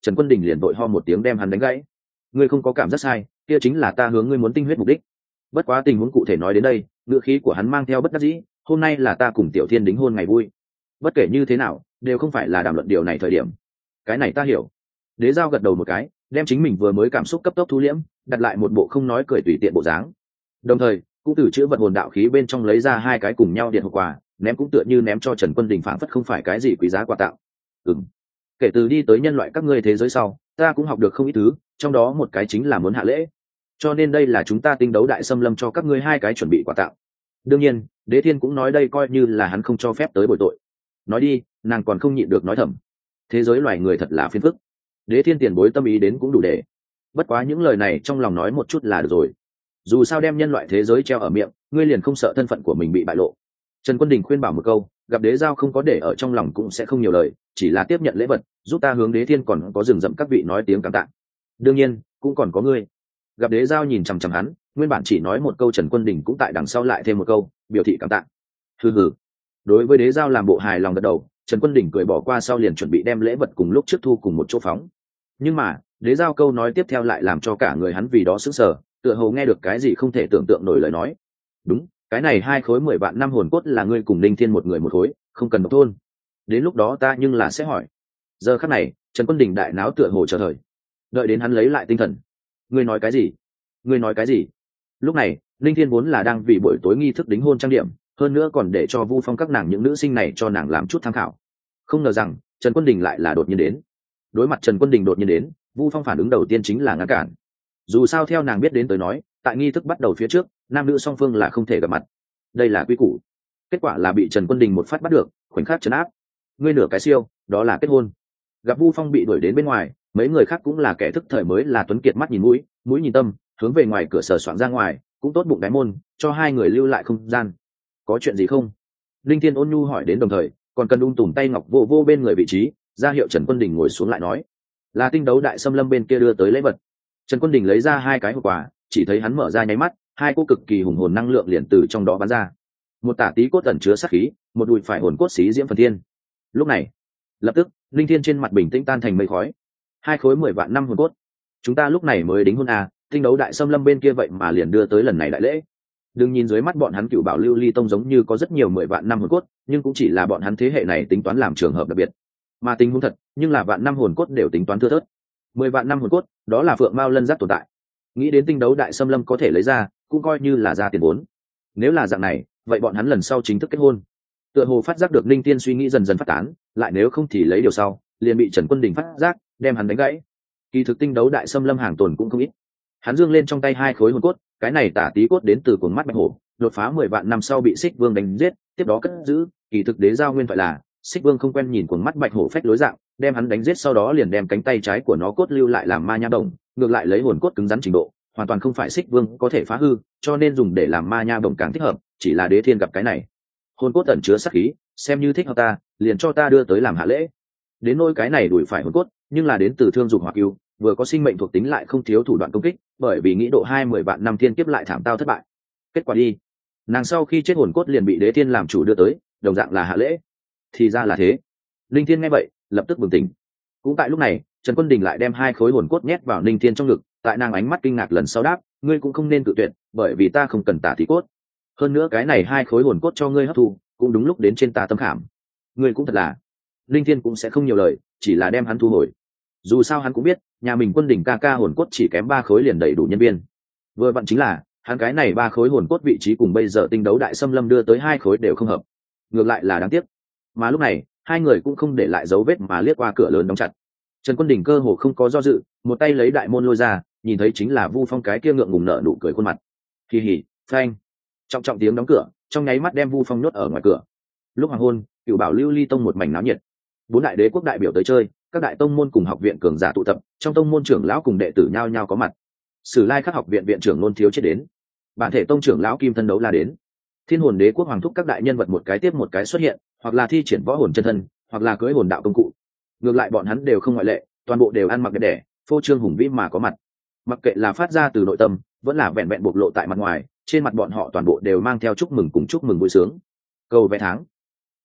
Trần Quân Đình liền vội ho một tiếng đem hắn đánh gãy. Ngươi không có cảm giác sai, kia chính là ta hướng ngươi muốn tinh huyết mục đích. Bất quá tình huống cụ thể nói đến đây, ngữ khí của hắn mang theo bất đắc dĩ, hôm nay là ta cùng Tiểu Thiên đính hôn ngày vui. Bất kể như thế nào, đều không phải là đàm luận điều này thời điểm. Cái này ta hiểu. Đế Giao gật đầu một cái, đem chính mình vừa mới cảm xúc cấp tốc thu liễm, đặt lại một bộ không nói cười tùy tiện bộ dáng. Đồng thời, cũng từ chữ vật hồn đạo khí bên trong lấy ra hai cái cùng nhau điện hộp quà, ném cũng tựa như ném cho Trần Quân Đình phảng phất không phải cái gì quý giá quà tặng. Ừm. Kể từ đi tới nhân loại các ngươi thế giới sau, ta cũng học được không ít thứ, trong đó một cái chính là muốn hạ lễ. Cho nên đây là chúng ta tinh đấu đại xâm lâm cho các ngươi hai cái chuẩn bị quà tặng. Đương nhiên, Đế Thiên cũng nói đây coi như là hắn không cho phép tới bồi tội. Nói đi, nàng còn không nhịn được nói thầm. Thế giới loài người thật là phiền phức. Đế Thiên tiền bối tâm ý đến cũng đủ để. Bất quá những lời này trong lòng nói một chút là được rồi. Dù sao đem nhân loại thế giới treo ở miệng, ngươi liền không sợ thân phận của mình bị bại lộ. Trần Quân Đình khuyên bảo một câu, gặp Đế Giao không có để ở trong lòng cũng sẽ không nhiều lời, chỉ là tiếp nhận lễ vật, giúp ta hướng Đế Thiên còn có rừng rậm các vị nói tiếng cảm tạ. Đương nhiên, cũng còn có ngươi. Gặp Đế Giao nhìn chằm chằm hắn, nguyên bản chỉ nói một câu, Trần Quân Đình cũng tại đằng sau lại thêm một câu, biểu thị cảm tạ. Hừ hừ. Đối với Đế Giao làm bộ hài lòng gật đầu, Trần Quân Đình cười bỏ qua sau liền chuẩn bị đem lễ vật cùng lúc trước thu cùng một chỗ phóng. Nhưng mà, Đế Giao câu nói tiếp theo lại làm cho cả người hắn vì đó sững sờ, tựa hồ nghe được cái gì không thể tưởng tượng nổi lời nói. Đúng, cái này hai khối mười vạn năm hồn cốt là ngươi cùng Linh Thiên một người một khối, không cần độc thôn. Đến lúc đó ta nhưng là sẽ hỏi. Giờ khắc này, Trần Quân Đình đại náo tựa hồ chờ thời. Đợi đến hắn lấy lại tinh thần. Ngươi nói cái gì? Ngươi nói cái gì? Lúc này, Linh Thiên vốn là đang vì buổi tối nghi thức đính hôn trang điểm, hơn nữa còn để cho Vu Phong các nàng những nữ sinh này cho nàng làm chút tham khảo. Không ngờ rằng, Trần Quân Đình lại là đột nhiên đến. Đối mặt Trần Quân Đình đột nhiên đến, Vu Phong phản ứng đầu tiên chính là ngăn cản. Dù sao theo nàng biết đến tới nói, tại nghi thức bắt đầu phía trước, nam nữ song phương là không thể gặp mặt. Đây là quy củ. Kết quả là bị Trần Quân Đình một phát bắt được, khoảnh khắc trấn áp. Ngươi nửa cái siêu, đó là kết hôn. Gặp Vu Phong bị đuổi đến bên ngoài, mấy người khác cũng là kẻ thức thời mới là tuấn kiệt mắt nhìn mũi, mũi nhìn tâm, hướng về ngoài cửa sờ soạng ra ngoài, cũng tốt bụng đáy môn, cho hai người lưu lại không gian. Có chuyện gì không? Linh Thiên ôn nhu hỏi đến, đồng thời còn cần ung tùm tay ngọc vô vô bên người vị trí, ra hiệu Trần Quân Đình ngồi xuống lại nói. Là tinh đấu đại xâm lâm bên kia đưa tới lễ vật. Trần Quân Đình lấy ra hai cái hộp quà, chỉ thấy hắn mở ra nháy mắt, hai cô cực kỳ hùng hồn năng lượng liền từ trong đó bắn ra. Một tả tí cốt ẩn chứa sát khí, một đùi phải hồn cốt xí diễm phần thiên. Lúc này, lập tức, Linh Thiên trên mặt bình tĩnh tan thành mây khói. Hai khối mười vạn năm hồn cốt. Chúng ta lúc này mới đính hôn à, tinh đấu đại xâm lâm bên kia vậy mà liền đưa tới lần này đại lễ. Đừng nhìn dưới mắt bọn hắn Cựu Bảo Lưu Ly Tông giống như có rất nhiều mười vạn năm hồn cốt, nhưng cũng chỉ là bọn hắn thế hệ này tính toán làm trường hợp đặc biệt. Mà tình huống thật, nhưng là vạn năm hồn cốt đều tính toán thưa thớt. Mười vạn năm hồn cốt, đó là phượng mao lân giác tồn tại. Nghĩ đến tinh đấu đại xâm lâm có thể lấy ra, cũng coi như là ra tiền vốn. Nếu là dạng này, vậy bọn hắn lần sau chính thức kết hôn. Tựa hồ phát giác được Linh Tiên suy nghĩ dần dần phát tán, lại nếu không thì lấy điều sau, liền bị Trần Quân Đình phát giác, đem hắn đánh gãy. Kỳ thực tinh đấu đại xâm lâm hàng tồn cũng không ít. Hắn dương lên trong tay hai khối hồn cốt, cái này tả tí cốt đến từ cuồng mắt bạch hổ, đột phá mười vạn năm sau bị Xích Vương đánh giết, tiếp đó cất giữ. Kỳ thực Đế Giao nguyên phải là Xích Vương không quen nhìn cuồng mắt bạch hổ phách lối dạng, đem hắn đánh giết sau đó liền đem cánh tay trái của nó cốt lưu lại làm ma nha đồng, ngược lại lấy hồn cốt cứng rắn trình độ, hoàn toàn không phải Xích Vương có thể phá hư, cho nên dùng để làm ma nha đồng càng thích hợp. Chỉ là Đế Thiên gặp cái này, hồn cốt ẩn chứa sát khí, xem như thích hợp ta, liền cho ta đưa tới làm hạ lễ. Đến nỗi cái này đuổi phải hồn cốt, nhưng là đến từ thương dục hoặc yêu, vừa có sinh mệnh thuộc tính lại không thiếu thủ đoạn công kích, bởi vì nghĩ độ hai mười vạn năm thiên kiếp lại thảm tao thất bại. Kết quả đi, nàng sau khi chết hồn cốt liền bị Đế Thiên làm chủ đưa tới, đồng dạng là hạ lễ. Thì ra là thế. Linh Thiên nghe vậy, lập tức bừng tỉnh. Cũng tại lúc này, Trần Quân Đình lại đem hai khối hồn cốt nhét vào Linh Thiên trong ngực, tại nàng ánh mắt kinh ngạc lần sau đáp, ngươi cũng không nên tự tuyệt, bởi vì ta không cần tả tí cốt. Hơn nữa cái này hai khối hồn cốt cho ngươi hấp thu, cũng đúng lúc đến trên ta tâm khảm. Ngươi cũng thật là. Linh Thiên cũng sẽ không nhiều lời, chỉ là đem hắn thu hồi. Dù sao hắn cũng biết, nhà mình Quân Đình ca ca hồn cốt chỉ kém ba khối liền đầy đủ nhân viên. Vừa vặn chính là, hắn cái này ba khối hồn cốt vị trí cùng bây giờ tinh đấu đại xâm lâm đưa tới hai khối đều không hợp. Ngược lại là đáng tiếc. Mà lúc này, hai người cũng không để lại dấu vết mà liếc qua cửa lớn đóng chặt. Trần Quân Đình cơ hồ không có do dự, một tay lấy đại môn lôi ra, nhìn thấy chính là Vu Phong cái kia ngượng ngùng nở nụ cười khuôn mặt. Kỳ hỉ, phanh. Trọng trọng tiếng đóng cửa, trong nháy mắt đem Vu Phong nhốt ở ngoài cửa. Lúc hoàng hôn, Cựu Bảo Lưu Ly Tông một mảnh náo nhiệt. Bốn đại đế quốc đại biểu tới chơi, các đại tông môn cùng học viện cường giả tụ tập, trong tông môn trưởng lão cùng đệ tử nhao nhao có mặt. Sử Lai Khắc học viện viện trưởng Nôn Thiếu chết đến. Bản thể tông trưởng lão Kim Thân Đấu La đến. Thiên Hồn Đế quốc hoàng thúc các đại nhân vật một cái tiếp một cái xuất hiện, hoặc là thi triển võ hồn chân thân, hoặc là cưỡi hồn đạo công cụ. Ngược lại bọn hắn đều không ngoại lệ, toàn bộ đều ăn mặc đẹp đẽ, phô trương hùng vĩ mà có mặt. Mặc kệ là phát ra từ nội tâm, vẫn là vẹn vẹn bộc lộ tại mặt ngoài, trên mặt bọn họ toàn bộ đều mang theo chúc mừng cùng chúc mừng vui sướng. Cầu vẽ tháng,